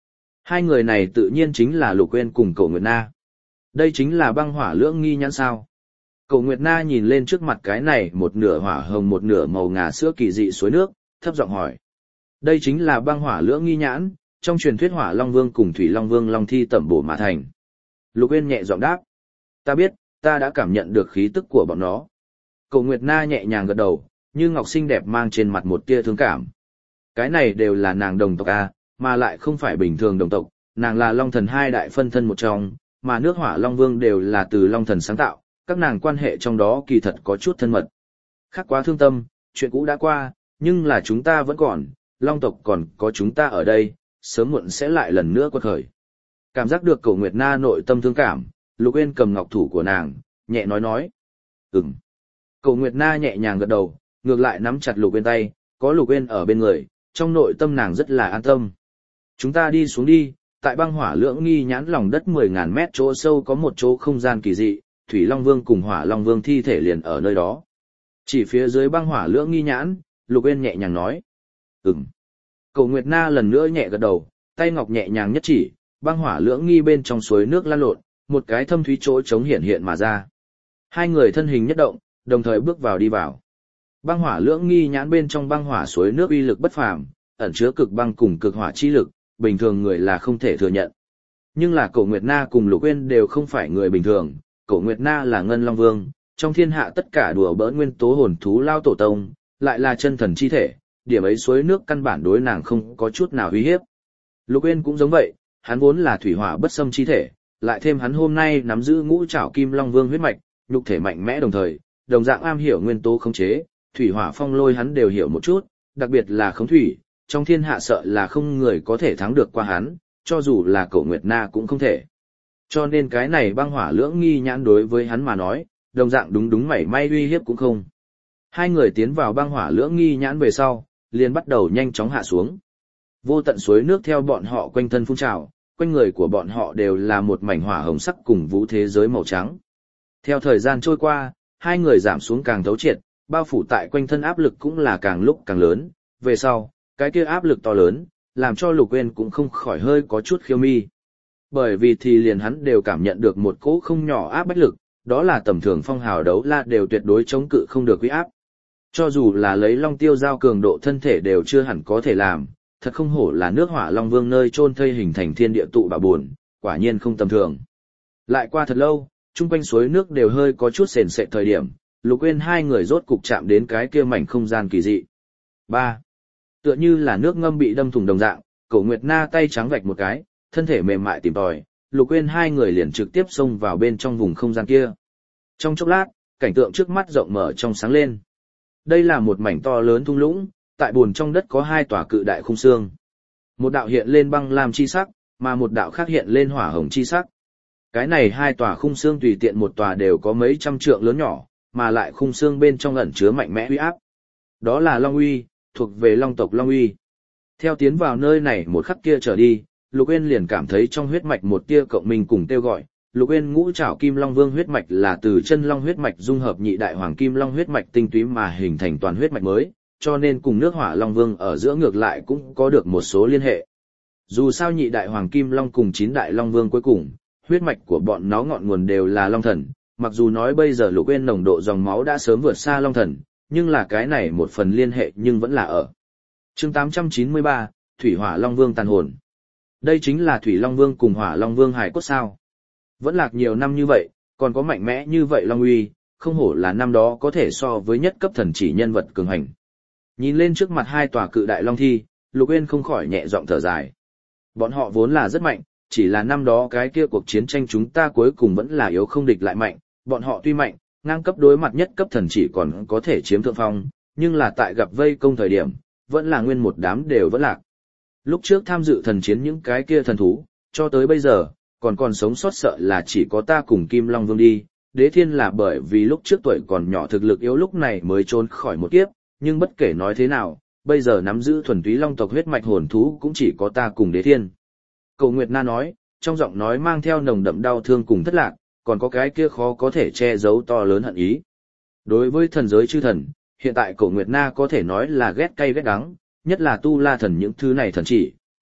Hai người này tự nhiên chính là Lục Uyên cùng Cổ Nguyệt Na. Đây chính là băng hỏa lưỡng nghi nhãn sao. Cổ Nguyệt Na nhìn lên trước mặt cái này một nửa hỏa hồng một nửa màu ngà sữa kỳ dị suối nước, thấp giọng hỏi. Đây chính là băng hỏa lưỡng nghi nhãn, trong truyền thuyết Hỏa Long Vương cùng Thủy Long Vương long thi tẩm bổ mà thành. Lục Uyên nhẹ giọng đáp. Ta biết, ta đã cảm nhận được khí tức của bọn nó. Cổ Nguyệt Na nhẹ nhàng gật đầu, như ngọc xinh đẹp mang trên mặt một tia thương cảm. Cái này đều là nàng đồng tộc A, mà lại không phải bình thường đồng tộc, nàng là Long Thần hai đại phân thân một trong, mà nước Hỏa Long Vương đều là từ Long Thần sáng tạo, các nàng quan hệ trong đó kỳ thật có chút thân mật. Khác quá thương tâm, chuyện cũ đã qua, nhưng là chúng ta vẫn còn, Long tộc còn có chúng ta ở đây, sớm muộn sẽ lại lần nữa quật khởi. Cảm giác được Cổ Nguyệt Na nội tâm thương cảm, Lục Uyên cầm ngọc thủ của nàng, nhẹ nói nói. Ừm. Cổ Nguyệt Na nhẹ nhàng gật đầu, ngược lại nắm chặt Lục Uyên tay, có Lục Uyên ở bên người, trong nội tâm nàng rất là an tâm. Chúng ta đi xuống đi, tại băng hỏa lưỡng nghi nhãn lòng đất mười ngàn mét chỗ sâu có một chỗ không gian kỳ dị, Thủy Long Vương cùng Hỏa Long Vương thi thể liền ở nơi đó. Chỉ phía dưới băng hỏa lưỡng nghi nhãn, Lục Uyên nhẹ nhàng nói. Ừm. Cổ Nguyệt Na lần nữa nhẹ gật đầu, tay ngọc nhẹ nhàng nhất chỉ, băng hỏa lưỡng nghi bên trong suối nước lan lộn, một cái thâm thúy chỗ trống hiện hiện mà ra. Hai người thân hình nhất động, đồng thời bước vào đi vào. Băng hỏa lưỡng nghi nhãn bên trong băng hỏa suối nước uy lực bất phàm, ẩn chứa cực băng cùng cực hỏa chi lực, bình thường người là không thể thừa nhận. Nhưng là Cổ Nguyệt Na cùng Lục Uyên đều không phải người bình thường, Cổ Nguyệt Na là Ngân Long Vương, trong thiên hạ tất cả đùa bỡn nguyên tố hồn thú lao tổ tông, lại là chân thần chi thể, điểm ấy suối nước căn bản đối nàng không có chút nào uy hiếp. Lục Uyên cũng giống vậy, hắn vốn là thủy hỏa bất xâm chi thể, lại thêm hắn hôm nay nắm giữ ngũ trảo kim long vương huyết mạch, nhục thể mạnh mẽ đồng thời, đồng dạng am hiểu nguyên tố khống chế, thủy hỏa phong lôi hắn đều hiểu một chút, đặc biệt là khống thủy, trong thiên hạ sợ là không người có thể thắng được qua hắn, cho dù là Cổ Nguyệt Na cũng không thể. Cho nên cái này băng hỏa lưỡng nghi nhãn đối với hắn mà nói, đồng dạng đúng đúng mảy may uy hiếp cũng không. Hai người tiến vào băng hỏa lưỡng nghi nhãn về sau, liền bắt đầu nhanh chóng hạ xuống. Vô tận suối nước theo bọn họ quanh thân phun trào, quanh người của bọn họ đều là một mảnh hỏa hồng sắc cùng vũ thế giới màu trắng. Theo thời gian trôi qua, hai người giảm xuống càng thấu triệt, bao phủ tại quanh thân áp lực cũng là càng lúc càng lớn, về sau, cái kia áp lực to lớn, làm cho Lục Uyên cũng không khỏi hơi có chút khiêu mi. Bởi vì thì liền hắn đều cảm nhận được một cỗ không nhỏ áp bách lực, đó là tầm thường phong hào đấu la đều tuyệt đối chống cự không được uy áp. Cho dù là lấy Long Tiêu giao cường độ thân thể đều chưa hẳn có thể làm, thật không hổ là nước Hỏa Long Vương nơi chôn thây hình thành thiên địa tụ bảo buồn, quả nhiên không tầm thường. Lại qua thật lâu, chung quanh suối nước đều hơi có chút sền sệt thời điểm, Lục Uyên hai người rốt cục chạm đến cái kia mảnh không gian kỳ dị. ba. Tựa như là nước ngâm bị đâm thủng đồng dạng, Cổ Nguyệt Na tay trắng vạch một cái, thân thể mềm mại tìm tòi, Lục Uyên hai người liền trực tiếp xông vào bên trong vùng không gian kia. Trong chốc lát, cảnh tượng trước mắt rộng mở trong sáng lên. Đây là một mảnh to lớn thung lũng, tại buồn trong đất có hai tòa cự đại khung xương. Một đạo hiện lên băng lam chi sắc, mà một đạo khác hiện lên hỏa hồng chi sắc. Cái này hai tòa khung xương tùy tiện một tòa đều có mấy trăm trượng lớn nhỏ, mà lại khung xương bên trong ẩn chứa mạnh mẽ uy áp. Đó là Long Uy, thuộc về Long tộc Long Uy. Theo tiến vào nơi này một khắc kia trở đi, Lục Uyên liền cảm thấy trong huyết mạch một tia cộng minh cùng tiêu gọi. Lục Uyên ngũ trảo kim long vương huyết mạch là từ chân long huyết mạch dung hợp nhị đại hoàng kim long huyết mạch tinh túy mà hình thành toàn huyết mạch mới, cho nên cùng nước Hỏa Long Vương ở giữa ngược lại cũng có được một số liên hệ. Dù sao nhị đại hoàng kim long cùng chín đại long vương cuối cùng, huyết mạch của bọn nó ngọn nguồn đều là long thần, mặc dù nói bây giờ Lục Uyên nồng độ dòng máu đã sớm vượt xa long thần, nhưng là cái này một phần liên hệ nhưng vẫn là ở. Chương tám trăm chín mươi ba, Thủy Hỏa Long Vương tàn hồn. Đây chính là Thủy Long Vương cùng Hỏa Long Vương hải cốt sao? Vẫn lạc nhiều năm như vậy, còn có mạnh mẽ như vậy Long Uy, không hổ là năm đó có thể so với nhất cấp thần chỉ nhân vật cường hành. Nhìn lên trước mặt hai tòa cự đại long thi, Lục Uyên không khỏi nhẹ giọng thở dài. Bọn họ vốn là rất mạnh, chỉ là năm đó cái kia cuộc chiến tranh chúng ta cuối cùng vẫn là yếu không địch lại mạnh, bọn họ tuy mạnh, ngang cấp đối mặt nhất cấp thần chỉ còn có thể chiếm thượng phong, nhưng là tại gặp vây công thời điểm, vẫn là nguyên một đám đều vẫn lạc. Lúc trước tham dự thần chiến những cái kia thần thú, cho tới bây giờ, còn còn sống sót sợ là chỉ có ta cùng Kim Long Vương đi, Đế Thiên là bởi vì lúc trước tuổi còn nhỏ thực lực yếu lúc này mới trốn khỏi một kiếp, nhưng bất kể nói thế nào, bây giờ nắm giữ thuần túy long tộc huyết mạch hồn thú cũng chỉ có ta cùng Đế Thiên. Cổ Nguyệt Na nói, trong giọng nói mang theo nồng đậm đau thương cùng thất lạc, còn có cái kia khó có thể che giấu to lớn hận ý. Đối với thần giới chư thần, hiện tại Cổ Nguyệt Na có thể nói là ghét cay ghét đắng, nhất là Tu La thần những thứ này thần chỉ,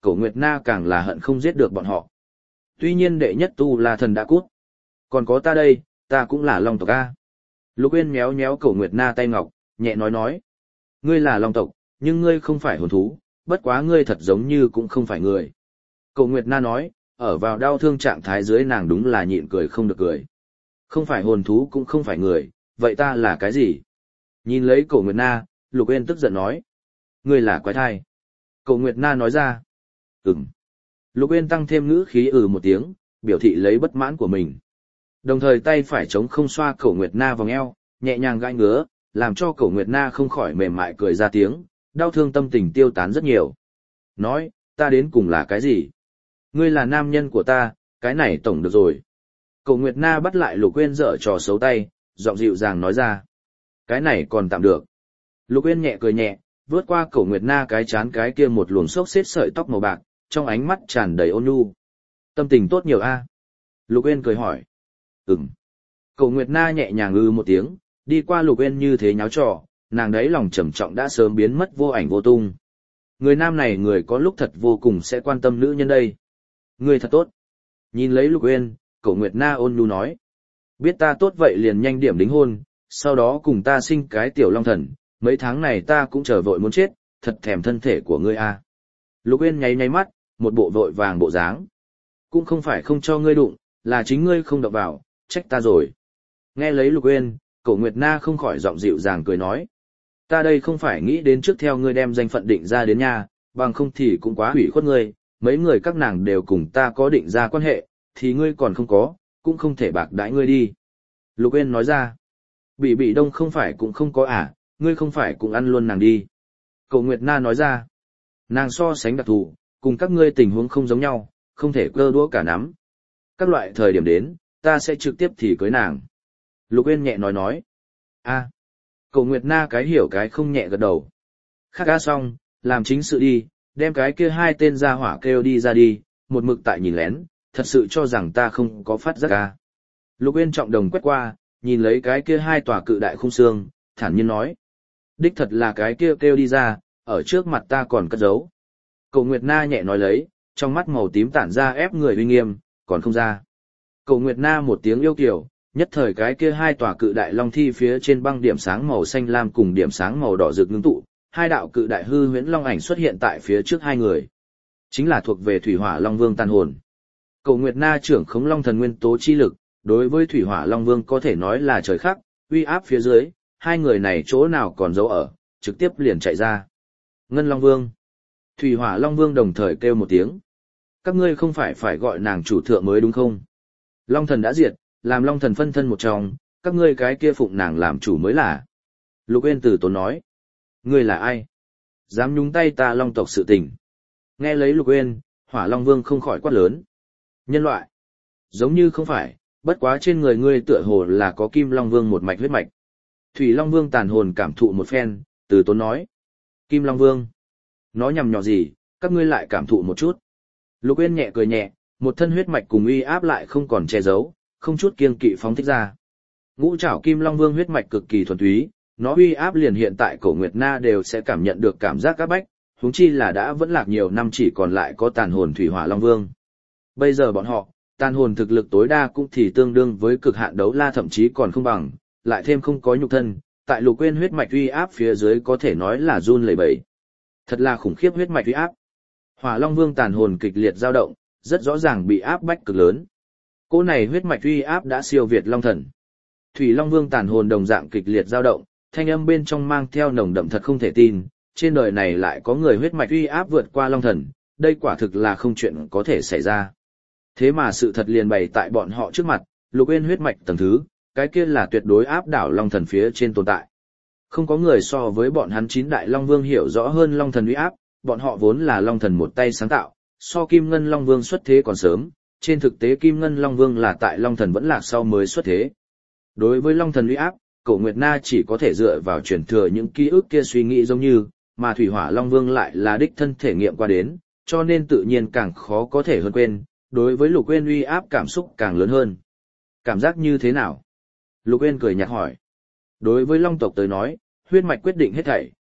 Cổ Nguyệt Na càng là hận không giết được bọn họ. Tuy nhiên đệ nhất tu la thần đã cút. Còn có ta đây, ta cũng là long tộc a. Lục Uyên méo méo Cổ Nguyệt Na tay ngọc, nhẹ nói nói. Ngươi là long tộc, nhưng ngươi không phải hồn thú, bất quá ngươi thật giống như cũng không phải người. Cổ Nguyệt Na nói, ở vào đau thương trạng thái dưới nàng đúng là nhịn cười không được cười. Không phải hồn thú cũng không phải người, vậy ta là cái gì? Nhìn lấy Cổ Nguyệt Na, Lục Uyên tức giận nói. Ngươi là quái thai. Cổ Nguyệt Na nói ra. Ừm. Lục Uyên tăng thêm ngữ khí ừ một tiếng, biểu thị lấy bất mãn của mình. Đồng thời tay phải chống không xoa Cổ Nguyệt Na vòng eo, nhẹ nhàng gãi ngứa, làm cho Cổ Nguyệt Na không khỏi mềm mại cười ra tiếng, đau thương tâm tình tiêu tán rất nhiều. Nói, ta đến cùng là cái gì? Ngươi là nam nhân của ta, cái này tổng được rồi. Cổ Nguyệt Na bắt lại Lục Uyên dở trò xấu tay, giọng dịu dàng nói ra. Cái này còn tạm được. Lục Uyên nhẹ cười nhẹ, vướt qua Cổ Nguyệt Na cái chán cái kia một luồng xốc xếp sợi tóc màu bạc, trong ánh mắt tràn đầy ôn nhu. Tâm tình tốt nhiều a? Lục Uyên cười hỏi. Ừm. Cổ Nguyệt Na nhẹ nhàng ư một tiếng, đi qua Lục Uyên như thế nháo trò, nàng đấy lòng trầm trọng đã sớm biến mất vô ảnh vô tung. Người nam này người có lúc thật vô cùng sẽ quan tâm nữ nhân đây. Người thật tốt. Nhìn lấy Lục Uyên, Cổ Nguyệt Na ôn nhu nói. Biết ta tốt vậy liền nhanh điểm đính hôn, sau đó cùng ta sinh cái tiểu long thần, mấy tháng này ta cũng chờ vội muốn chết, thật thèm thân thể của ngươi a. Lục Uyên nháy nháy mắt, một bộ vội vàng bộ dáng. Cũng không phải không cho ngươi đụng, là chính ngươi không động vào, trách ta rồi. Nghe lấy Lục Uyên, Cổ Nguyệt Na không khỏi giọng dịu dàng cười nói. Ta đây không phải nghĩ đến trước theo ngươi đem danh phận định ra đến nhà, bằng không thì cũng quá hủy khuất ngươi, mấy người các nàng đều cùng ta có định ra quan hệ, thì ngươi còn không có, cũng không thể bạc đãi ngươi đi. Lục Uyên nói ra. Bị bị đông không phải cũng không có à, ngươi không phải cũng ăn luôn nàng đi. Cổ Nguyệt Na nói ra. Nàng so sánh đặc thù, cùng các ngươi tình huống không giống nhau, không thể cơ đũa cả nắm. Các loại thời điểm đến, ta sẽ trực tiếp thì cưới nàng. Lục Uyên nhẹ nói nói. A. Cổ Nguyệt Na cái hiểu cái không nhẹ gật đầu. Khắc a xong, làm chính sự đi, đem cái kia hai tên gia hỏa kêu đi ra đi, một mực tại nhìn lén, thật sự cho rằng ta không có phát giác a. Lục Uyên trọng đồng quét qua, nhìn lấy cái kia hai tòa cự đại khung xương, thản nhiên nói. Đích thật là cái kia kêu, kêu đi ra, ở trước mặt ta còn cất giấu. Cổ Nguyệt Na nhẹ nói lấy, trong mắt màu tím tản ra ép người uy nghiêm, còn không ra. Cổ Nguyệt Na một tiếng yêu kiều, nhất thời cái kia hai tòa cự đại long thi phía trên băng điểm sáng màu xanh lam cùng điểm sáng màu đỏ rực ngưng tụ, hai đạo cự đại hư huyễn long ảnh xuất hiện tại phía trước hai người. Chính là thuộc về Thủy Hỏa Long Vương tàn hồn. Cổ Nguyệt Na trưởng khống long thần nguyên tố chi lực, đối với Thủy Hỏa Long Vương có thể nói là trời khắc, uy áp phía dưới, hai người này chỗ nào còn giấu ở, trực tiếp liền chạy ra. Ngân Long Vương. Thủy Hỏa Long Vương đồng thời kêu một tiếng. Các ngươi không phải phải gọi nàng chủ thượng mới đúng không? Long thần đã diệt, làm Long thần phân thân một trong, các ngươi cái kia phụng nàng làm chủ mới là. Lục Uyên từ tốn nói. Ngươi là ai? Dám nhúng tay ta Long tộc sự tình. Nghe lấy Lục Uyên, Hỏa Long Vương không khỏi quát lớn. Nhân loại. Giống như không phải, bất quá trên người ngươi tựa hồ là có Kim Long Vương một mạch huyết mạch. Thủy Long Vương tàn hồn cảm thụ một phen, từ tốn nói. Kim Long Vương. Nó nhằm nhỏ gì, các ngươi lại cảm thụ một chút. Lục Uyên nhẹ cười nhẹ, một thân huyết mạch cùng uy áp lại không còn che giấu, không chút kiêng kỵ phóng thích ra. Ngũ trảo Kim Long Vương huyết mạch cực kỳ thuần túy, nó uy áp liền hiện tại Cổ Nguyệt Na đều sẽ cảm nhận được cảm giác áp bách, huống chi là đã vẫn lạc nhiều năm chỉ còn lại có tàn hồn Thủy Hỏa Long Vương. Bây giờ bọn họ, tàn hồn thực lực tối đa cũng thì tương đương với cực hạn đấu la thậm chí còn không bằng, lại thêm không có nhục thân, tại Lục Uyên huyết mạch uy áp phía dưới có thể nói là run lẩy bẩy. Thật là khủng khiếp huyết mạch uy áp. Hỏa Long Vương tàn hồn kịch liệt dao động, rất rõ ràng bị áp bách cực lớn. Cỗ này huyết mạch uy áp đã siêu việt Long Thần. Thủy Long Vương tàn hồn đồng dạng kịch liệt dao động, thanh âm bên trong mang theo nồng đậm thật không thể tin, trên đời này lại có người huyết mạch uy áp vượt qua Long Thần, đây quả thực là không chuyện có thể xảy ra. Thế mà sự thật liền bày tại bọn họ trước mặt, Lục Uyên huyết mạch tầng thứ, cái kia là tuyệt đối áp đảo Long Thần phía trên tồn tại. Không có người so với bọn hắn chín đại Long Vương hiểu rõ hơn Long Thần uy áp, bọn họ vốn là Long Thần một tay sáng tạo, so Kim Ngân Long Vương xuất thế còn sớm, trên thực tế Kim Ngân Long Vương là tại Long Thần vẫn lạc sau mới xuất thế. Đối với Long Thần uy áp, Cổ Nguyệt Na chỉ có thể dựa vào truyền thừa những ký ức kia suy nghĩ giống như, mà Thủy Hỏa Long Vương lại là đích thân thể nghiệm qua đến, cho nên tự nhiên càng khó có thể hơn quên, đối với Lục Uyên uy áp cảm xúc càng lớn hơn. Cảm giác như thế nào? Lục Uyên cười nhạt hỏi. Đối với Long tộc tới nói, huyết mạch quyết định hết thảy,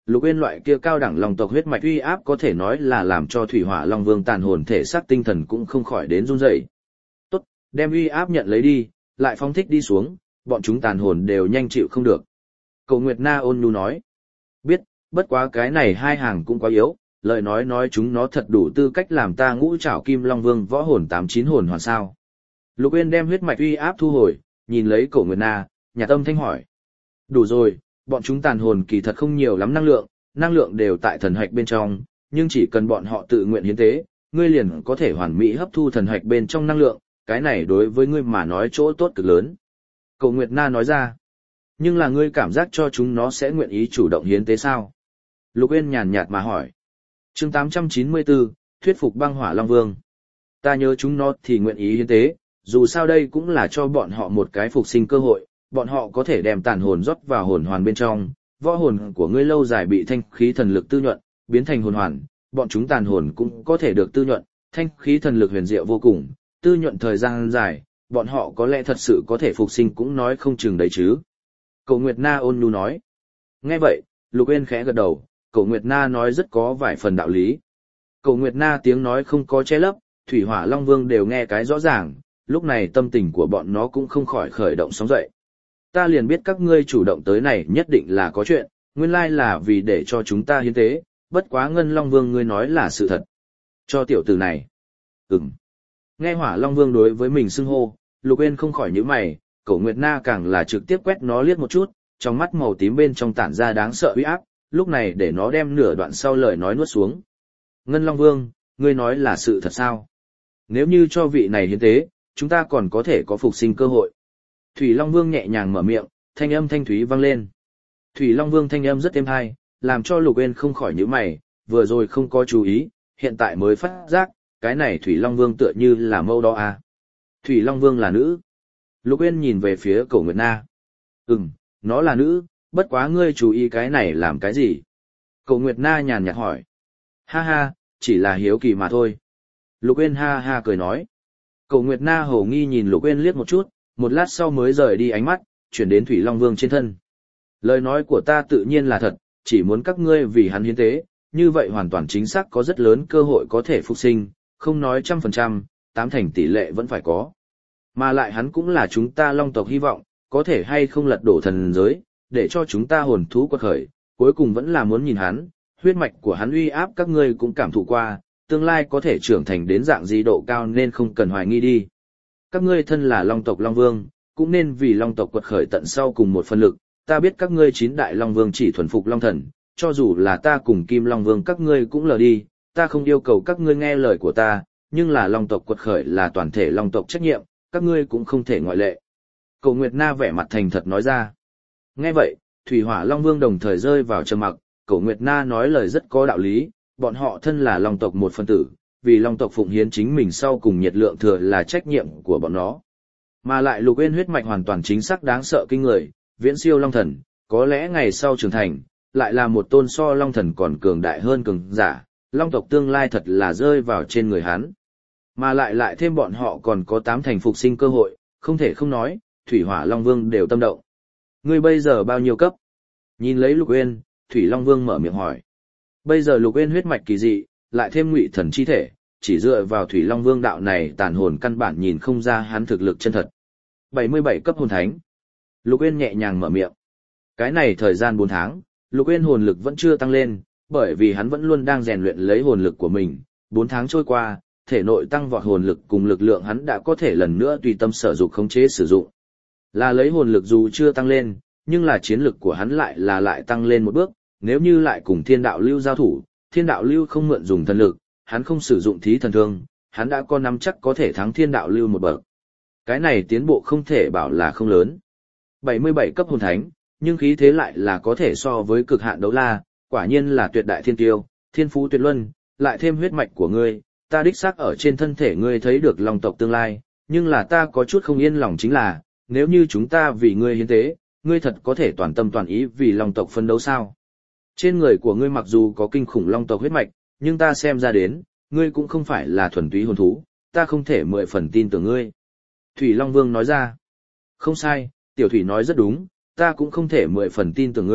Lục Uyên loại kia cao đẳng long tộc huyết mạch uy áp có thể nói là làm cho Thủy Hỏa Long Vương tàn hồn thể xác tinh thần cũng không khỏi đến run rẩy. Tốt, đem uy áp nhận lấy đi, lại phóng thích đi xuống, bọn chúng tàn hồn đều nhanh chịu không được. Cổ Nguyệt Na ôn nhu nói. Biết, bất quá cái này hai hàng cũng quá yếu, lời nói nói chúng nó thật đủ tư cách làm ta ngũ trảo kim long vương võ hồn tám chín hồn hoàn sao. Lục Uyên đem huyết mạch uy áp thu hồi, nhìn lấy Cổ Nguyệt Na, nhà tâm thanh hỏi. Đủ rồi, bọn chúng tàn hồn kỳ thật không nhiều lắm năng lượng, năng lượng đều tại thần hạch bên trong, nhưng chỉ cần bọn họ tự nguyện hiến tế, ngươi liền có thể hoàn mỹ hấp thu thần hạch bên trong năng lượng, cái này đối với ngươi mà nói chỗ tốt cực lớn. Cổ Nguyệt Na nói ra. Nhưng là ngươi cảm giác cho chúng nó sẽ nguyện ý chủ động hiến tế sao? Lục Uyên nhàn nhạt mà hỏi. Chương tám trăm chín mươi tư, thuyết phục băng hỏa Long Vương. Ta nhớ chúng nó thì nguyện ý hiến tế, dù sao đây cũng là cho bọn họ một cái phục sinh cơ hội, bọn họ có thể đem tàn hồn rót vào hồn hoàn bên trong, võ hồn của ngươi lâu dài bị thanh khí thần lực tư nhuận, biến thành hồn hoàn, bọn chúng tàn hồn cũng có thể được tư nhuận, thanh khí thần lực huyền diệu vô cùng, tư nhuận thời gian dài, bọn họ có lẽ thật sự có thể phục sinh cũng nói không chừng đấy chứ. Cổ Nguyệt Na ôn nhu nói. Nghe vậy, Lục Uyên khẽ gật đầu, Cổ Nguyệt Na nói rất có vài phần đạo lý. Cổ Nguyệt Na tiếng nói không có che lấp, Thủy Hỏa Long Vương đều nghe cái rõ ràng, lúc này tâm tình của bọn nó cũng không khỏi khởi động sóng dậy. Ta liền biết các ngươi chủ động tới này nhất định là có chuyện, nguyên lai là vì để cho chúng ta hiến tế, bất quá Ngân Long Vương ngươi nói là sự thật. Cho tiểu tử này. Ừm. Nghe Hỏa Long Vương đối với mình xưng hô, Lục Uyên không khỏi nhíu mày, Cổ Nguyệt Na càng là trực tiếp quét nó liếc một chút, trong mắt màu tím bên trong tản ra đáng sợ uy áp, lúc này để nó đem nửa đoạn sau lời nói nuốt xuống. Ngân Long Vương, ngươi nói là sự thật sao? Nếu như cho vị này hiến tế, chúng ta còn có thể có phục sinh cơ hội. Thủy Long Vương nhẹ nhàng mở miệng, thanh âm thanh thúy vang lên. Thủy Long Vương thanh âm rất êm tai, làm cho Lục Uyên không khỏi nhíu mày, vừa rồi không có chú ý, hiện tại mới phát giác, cái này Thủy Long Vương tựa như là mâu đó à. Thủy Long Vương là nữ. Lục Uyên nhìn về phía Cổ Nguyệt Na. Ừm, nó là nữ, bất quá ngươi chú ý cái này làm cái gì? Cổ Nguyệt Na nhàn nhạt hỏi. Ha ha, chỉ là hiếu kỳ mà thôi. Lục Uyên ha ha cười nói. Cổ Nguyệt Na hồ nghi nhìn Lục Uyên liếc một chút, một lát sau mới rời đi ánh mắt, chuyển đến Thủy Long Vương trên thân. Lời nói của ta tự nhiên là thật, chỉ muốn các ngươi vì hắn hiến tế, như vậy hoàn toàn chính xác có rất lớn cơ hội có thể phục sinh, không nói trăm phần trăm, tám thành tỷ lệ vẫn phải có. Mà lại hắn cũng là chúng ta Long tộc hy vọng, có thể hay không lật đổ thần giới, để cho chúng ta hồn thú quật khởi, cuối cùng vẫn là muốn nhìn hắn, huyết mạch của hắn uy áp các ngươi cũng cảm thụ qua, tương lai có thể trưởng thành đến dạng gì độ cao nên không cần hoài nghi đi. Các ngươi thân là Long tộc Long Vương, cũng nên vì Long tộc quật khởi tận sau cùng một phân lực, ta biết các ngươi chín đại Long Vương chỉ thuần phục Long Thần, cho dù là ta cùng Kim Long Vương các ngươi cũng lờ đi, ta không yêu cầu các ngươi nghe lời của ta, nhưng là Long tộc quật khởi là toàn thể Long tộc trách nhiệm, các ngươi cũng không thể ngoại lệ. Cổ Nguyệt Na vẻ mặt thành thật nói ra. Nghe vậy, Thủy Hỏa Long Vương đồng thời rơi vào trầm mặc, Cổ Nguyệt Na nói lời rất có đạo lý, bọn họ thân là Long tộc một phân tử, vì Long tộc phụng hiến chính mình sau cùng nhiệt lượng thừa là trách nhiệm của bọn nó. Mà lại Lục Uyên huyết mạch hoàn toàn chính xác đáng sợ kinh người, viễn siêu Long Thần, có lẽ ngày sau trưởng thành, lại là một tôn so Long Thần còn cường đại hơn cường giả, Long tộc tương lai thật là rơi vào trên người hắn. Mà lại lại thêm bọn họ còn có tám thành phục sinh cơ hội, không thể không nói, Thủy Hỏa Long Vương đều tâm động. Ngươi bây giờ bao nhiêu cấp? Nhìn lấy Lục Uyên, Thủy Long Vương mở miệng hỏi. Bây giờ Lục Uyên huyết mạch kỳ dị, lại thêm Ngụy Thần chi thể, chỉ dựa vào Thủy Long Vương đạo này tàn hồn căn bản nhìn không ra hắn thực lực chân thật. bảy mươi bảy cấp hồn thánh. Lục Uyên nhẹ nhàng mở miệng. Cái này thời gian bốn tháng, Lục Uyên hồn lực vẫn chưa tăng lên, bởi vì hắn vẫn luôn đang rèn luyện lấy hồn lực của mình. bốn tháng trôi qua, thể nội tăng vọt hồn lực cùng lực lượng hắn đã có thể lần nữa tùy tâm sở dụng khống chế sử dụng. Là lấy hồn lực dù chưa tăng lên, nhưng là chiến lực của hắn lại là lại tăng lên một bước, nếu như lại cùng Thiên Đạo Lưu giao thủ, Thiên Đạo Lưu không mượn dùng thần lực, hắn không sử dụng thí thần thương, hắn đã có nắm chắc có thể thắng Thiên Đạo Lưu một bậc. Cái này tiến bộ không thể bảo là không lớn. bảy mươi bảy cấp hồn thánh, nhưng khí thế lại là có thể so với cực hạn đấu la, quả nhiên là tuyệt đại thiên tiêu, thiên phú tuyệt luân, lại thêm huyết mạch của ngươi, ta đích xác ở trên thân thể ngươi thấy được Long tộc tương lai, nhưng là ta có chút không yên lòng chính là, nếu như chúng ta vì ngươi hiến tế, ngươi thật có thể toàn tâm toàn ý vì Long tộc phân đấu sao? Trên người của ngươi mặc dù có kinh khủng Long tộc huyết mạch, nhưng ta xem ra đến, ngươi cũng không phải là thuần túy hồn thú, ta không thể mười phần tin tưởng ngươi. Thủy Long Vương nói ra. Không sai, Tiểu Thủy nói rất đúng, ta cũng không thể mười phần tin tưởng ngươi,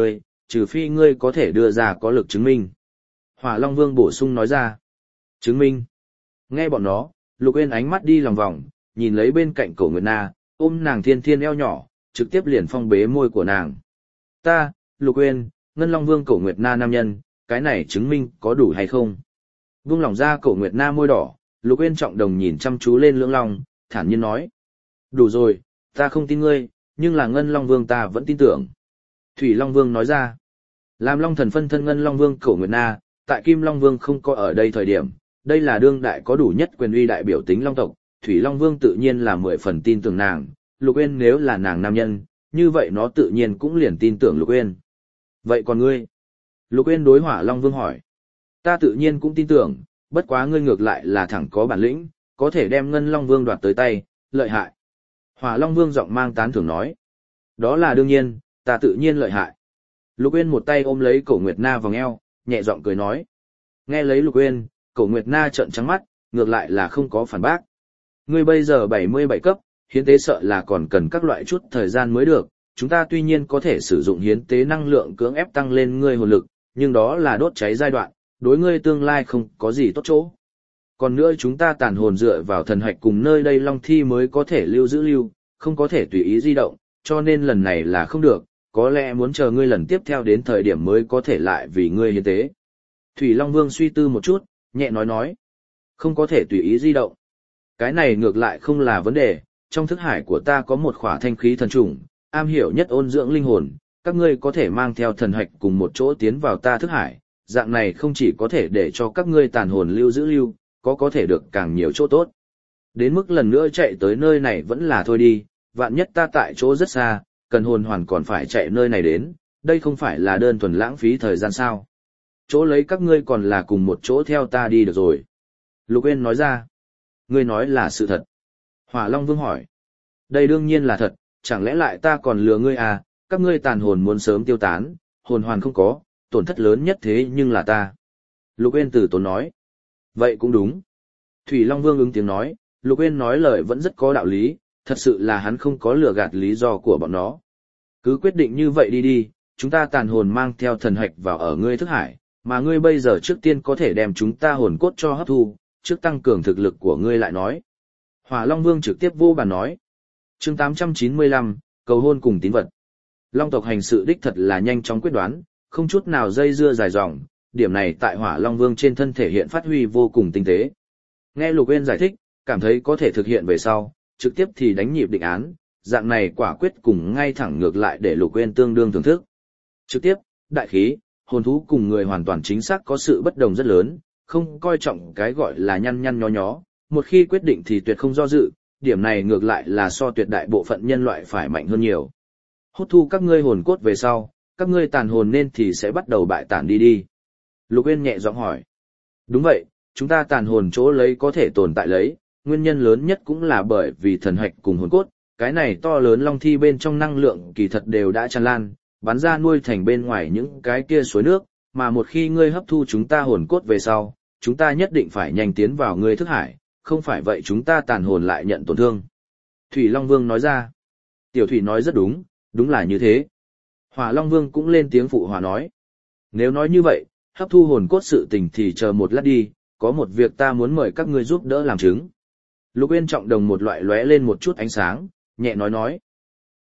trừ phi ngươi có thể đưa ra có lực chứng minh. Hỏa Long Vương bổ sung nói ra. Chứng minh. Nghe bọn nó, Lục Uyên ánh mắt đi lòng vòng, nhìn lấy bên cạnh Cổ Nguyệt Na, ôm nàng thiên thiên eo nhỏ, trực tiếp liền phong bế môi của nàng. Ta, Lục Uyên, Ngân Long Vương Cổ Nguyệt Na nam nhân, cái này chứng minh có đủ hay không? Vung lòng ra Cổ Nguyệt Na môi đỏ, Lục Uyên trọng đồng nhìn chăm chú lên Lưỡng Long, thản nhiên nói. Đủ rồi, ta không tin ngươi, nhưng là Ngân Long Vương ta vẫn tin tưởng. Thủy Long Vương nói ra. Làm Long thần phân thân Ngân Long Vương Cổ Nguyệt Na, tại Kim Long Vương không có ở đây thời điểm, đây là đương đại có đủ nhất quyền uy đại biểu tính Long tộc, Thủy Long Vương tự nhiên là mười phần tin tưởng nàng, Lục Uyên nếu là nàng nam nhân, như vậy nó tự nhiên cũng liền tin tưởng Lục Uyên. Vậy còn ngươi? Lục Uyên đối Hỏa Long Vương hỏi. Ta tự nhiên cũng tin tưởng, bất quá ngươi ngược lại là thẳng có bản lĩnh, có thể đem Ngân Long Vương đoạt tới tay, lợi hại. Hỏa Long Vương giọng mang tán thưởng nói. Đó là đương nhiên, ta tự nhiên lợi hại. Lục Uyên một tay ôm lấy Cổ Nguyệt Na vòng eo, nhẹ giọng cười nói. Nghe lấy Lục Uyên, Cổ Nguyệt Na trợn trắng mắt, ngược lại là không có phản bác. Ngươi bây giờ bảy mươi bảy cấp, hiến tế sợ là còn cần các loại chút thời gian mới được, chúng ta tuy nhiên có thể sử dụng hiến tế năng lượng cưỡng ép tăng lên ngươi hồn lực, nhưng đó là đốt cháy giai đoạn, đối ngươi tương lai không có gì tốt chỗ. Còn nữa chúng ta tàn hồn dựa vào thần hạch cùng nơi đây long thi mới có thể lưu giữ lưu, không có thể tùy ý di động, cho nên lần này là không được, có lẽ muốn chờ ngươi lần tiếp theo đến thời điểm mới có thể lại vì ngươi hiến tế. Thủy Long Vương suy tư một chút, nhẹ nói nói, không có thể tùy ý di động. Cái này ngược lại không là vấn đề, trong thức hải của ta có một khỏa thanh khí thần trùng, am hiểu nhất ôn dưỡng linh hồn, các ngươi có thể mang theo thần hạch cùng một chỗ tiến vào ta thức hải, dạng này không chỉ có thể để cho các ngươi tàn hồn lưu giữ lưu, có có thể được càng nhiều chỗ tốt. Đến mức lần nữa chạy tới nơi này vẫn là thôi đi, vạn nhất ta tại chỗ rất xa, cần hồn hoàn còn phải chạy nơi này đến, đây không phải là đơn thuần lãng phí thời gian sao. Chỗ lấy các ngươi còn là cùng một chỗ theo ta đi được rồi. Lục Uyên nói ra. Ngươi nói là sự thật. Hỏa Long Vương hỏi. Đây đương nhiên là thật, chẳng lẽ lại ta còn lừa ngươi à, các ngươi tàn hồn muốn sớm tiêu tán, hồn hoàn không có, tổn thất lớn nhất thế nhưng là ta. Lục Uyên từ tốn nói. Vậy cũng đúng. Thủy Long Vương ứng tiếng nói, Lục Uyên nói lời vẫn rất có đạo lý, thật sự là hắn không có lừa gạt lý do của bọn nó. Cứ quyết định như vậy đi đi, chúng ta tàn hồn mang theo thần hạch vào ở ngươi thức hải, mà ngươi bây giờ trước tiên có thể đem chúng ta hồn cốt cho hấp thu, trước tăng cường thực lực của ngươi lại nói. Hỏa Long Vương trực tiếp vô bàn nói. Chương tám trăm chín mươi lăm, cầu hôn cùng tín vật. Long tộc hành sự đích thật là nhanh chóng quyết đoán, không chút nào dây dưa dài dòng, điểm này tại Hỏa Long Vương trên thân thể hiện phát huy vô cùng tinh tế. Nghe Lục Uyên giải thích, cảm thấy có thể thực hiện về sau, trực tiếp thì đánh nhịp định án, dạng này quả quyết cùng ngay thẳng ngược lại để Lục Uyên tương đương thưởng thức. Trực tiếp, đại khí, hồn thú cùng người hoàn toàn chính xác có sự bất đồng rất lớn, không coi trọng cái gọi là nhăn nhăn nhó nhó, một khi quyết định thì tuyệt không do dự, điểm này ngược lại là so tuyệt đại bộ phận nhân loại phải mạnh hơn nhiều. Hút thu các ngươi hồn cốt về sau, các ngươi tàn hồn nên thì sẽ bắt đầu bại tản đi đi. Lục Uyên nhẹ giọng hỏi. Đúng vậy, chúng ta tàn hồn chỗ lấy có thể tồn tại lấy, nguyên nhân lớn nhất cũng là bởi vì thần hạch cùng hồn cốt, cái này to lớn long thi bên trong năng lượng kỳ thật đều đã tràn lan, bắn ra nuôi thành bên ngoài những cái kia suối nước, mà một khi ngươi hấp thu chúng ta hồn cốt về sau, chúng ta nhất định phải nhanh tiến vào ngươi thức hải, không phải vậy chúng ta tàn hồn lại nhận tổn thương. Thủy Long Vương nói ra. Tiểu Thủy nói rất đúng, đúng là như thế. Hỏa Long Vương cũng lên tiếng phụ hòa nói. Nếu nói như vậy, hấp thu hồn cốt sự tình thì chờ một lát đi, có một việc ta muốn mời các ngươi giúp đỡ làm chứng. Lục Uyên trọng đồng một loại lóe lên một chút ánh sáng, nhẹ nói nói.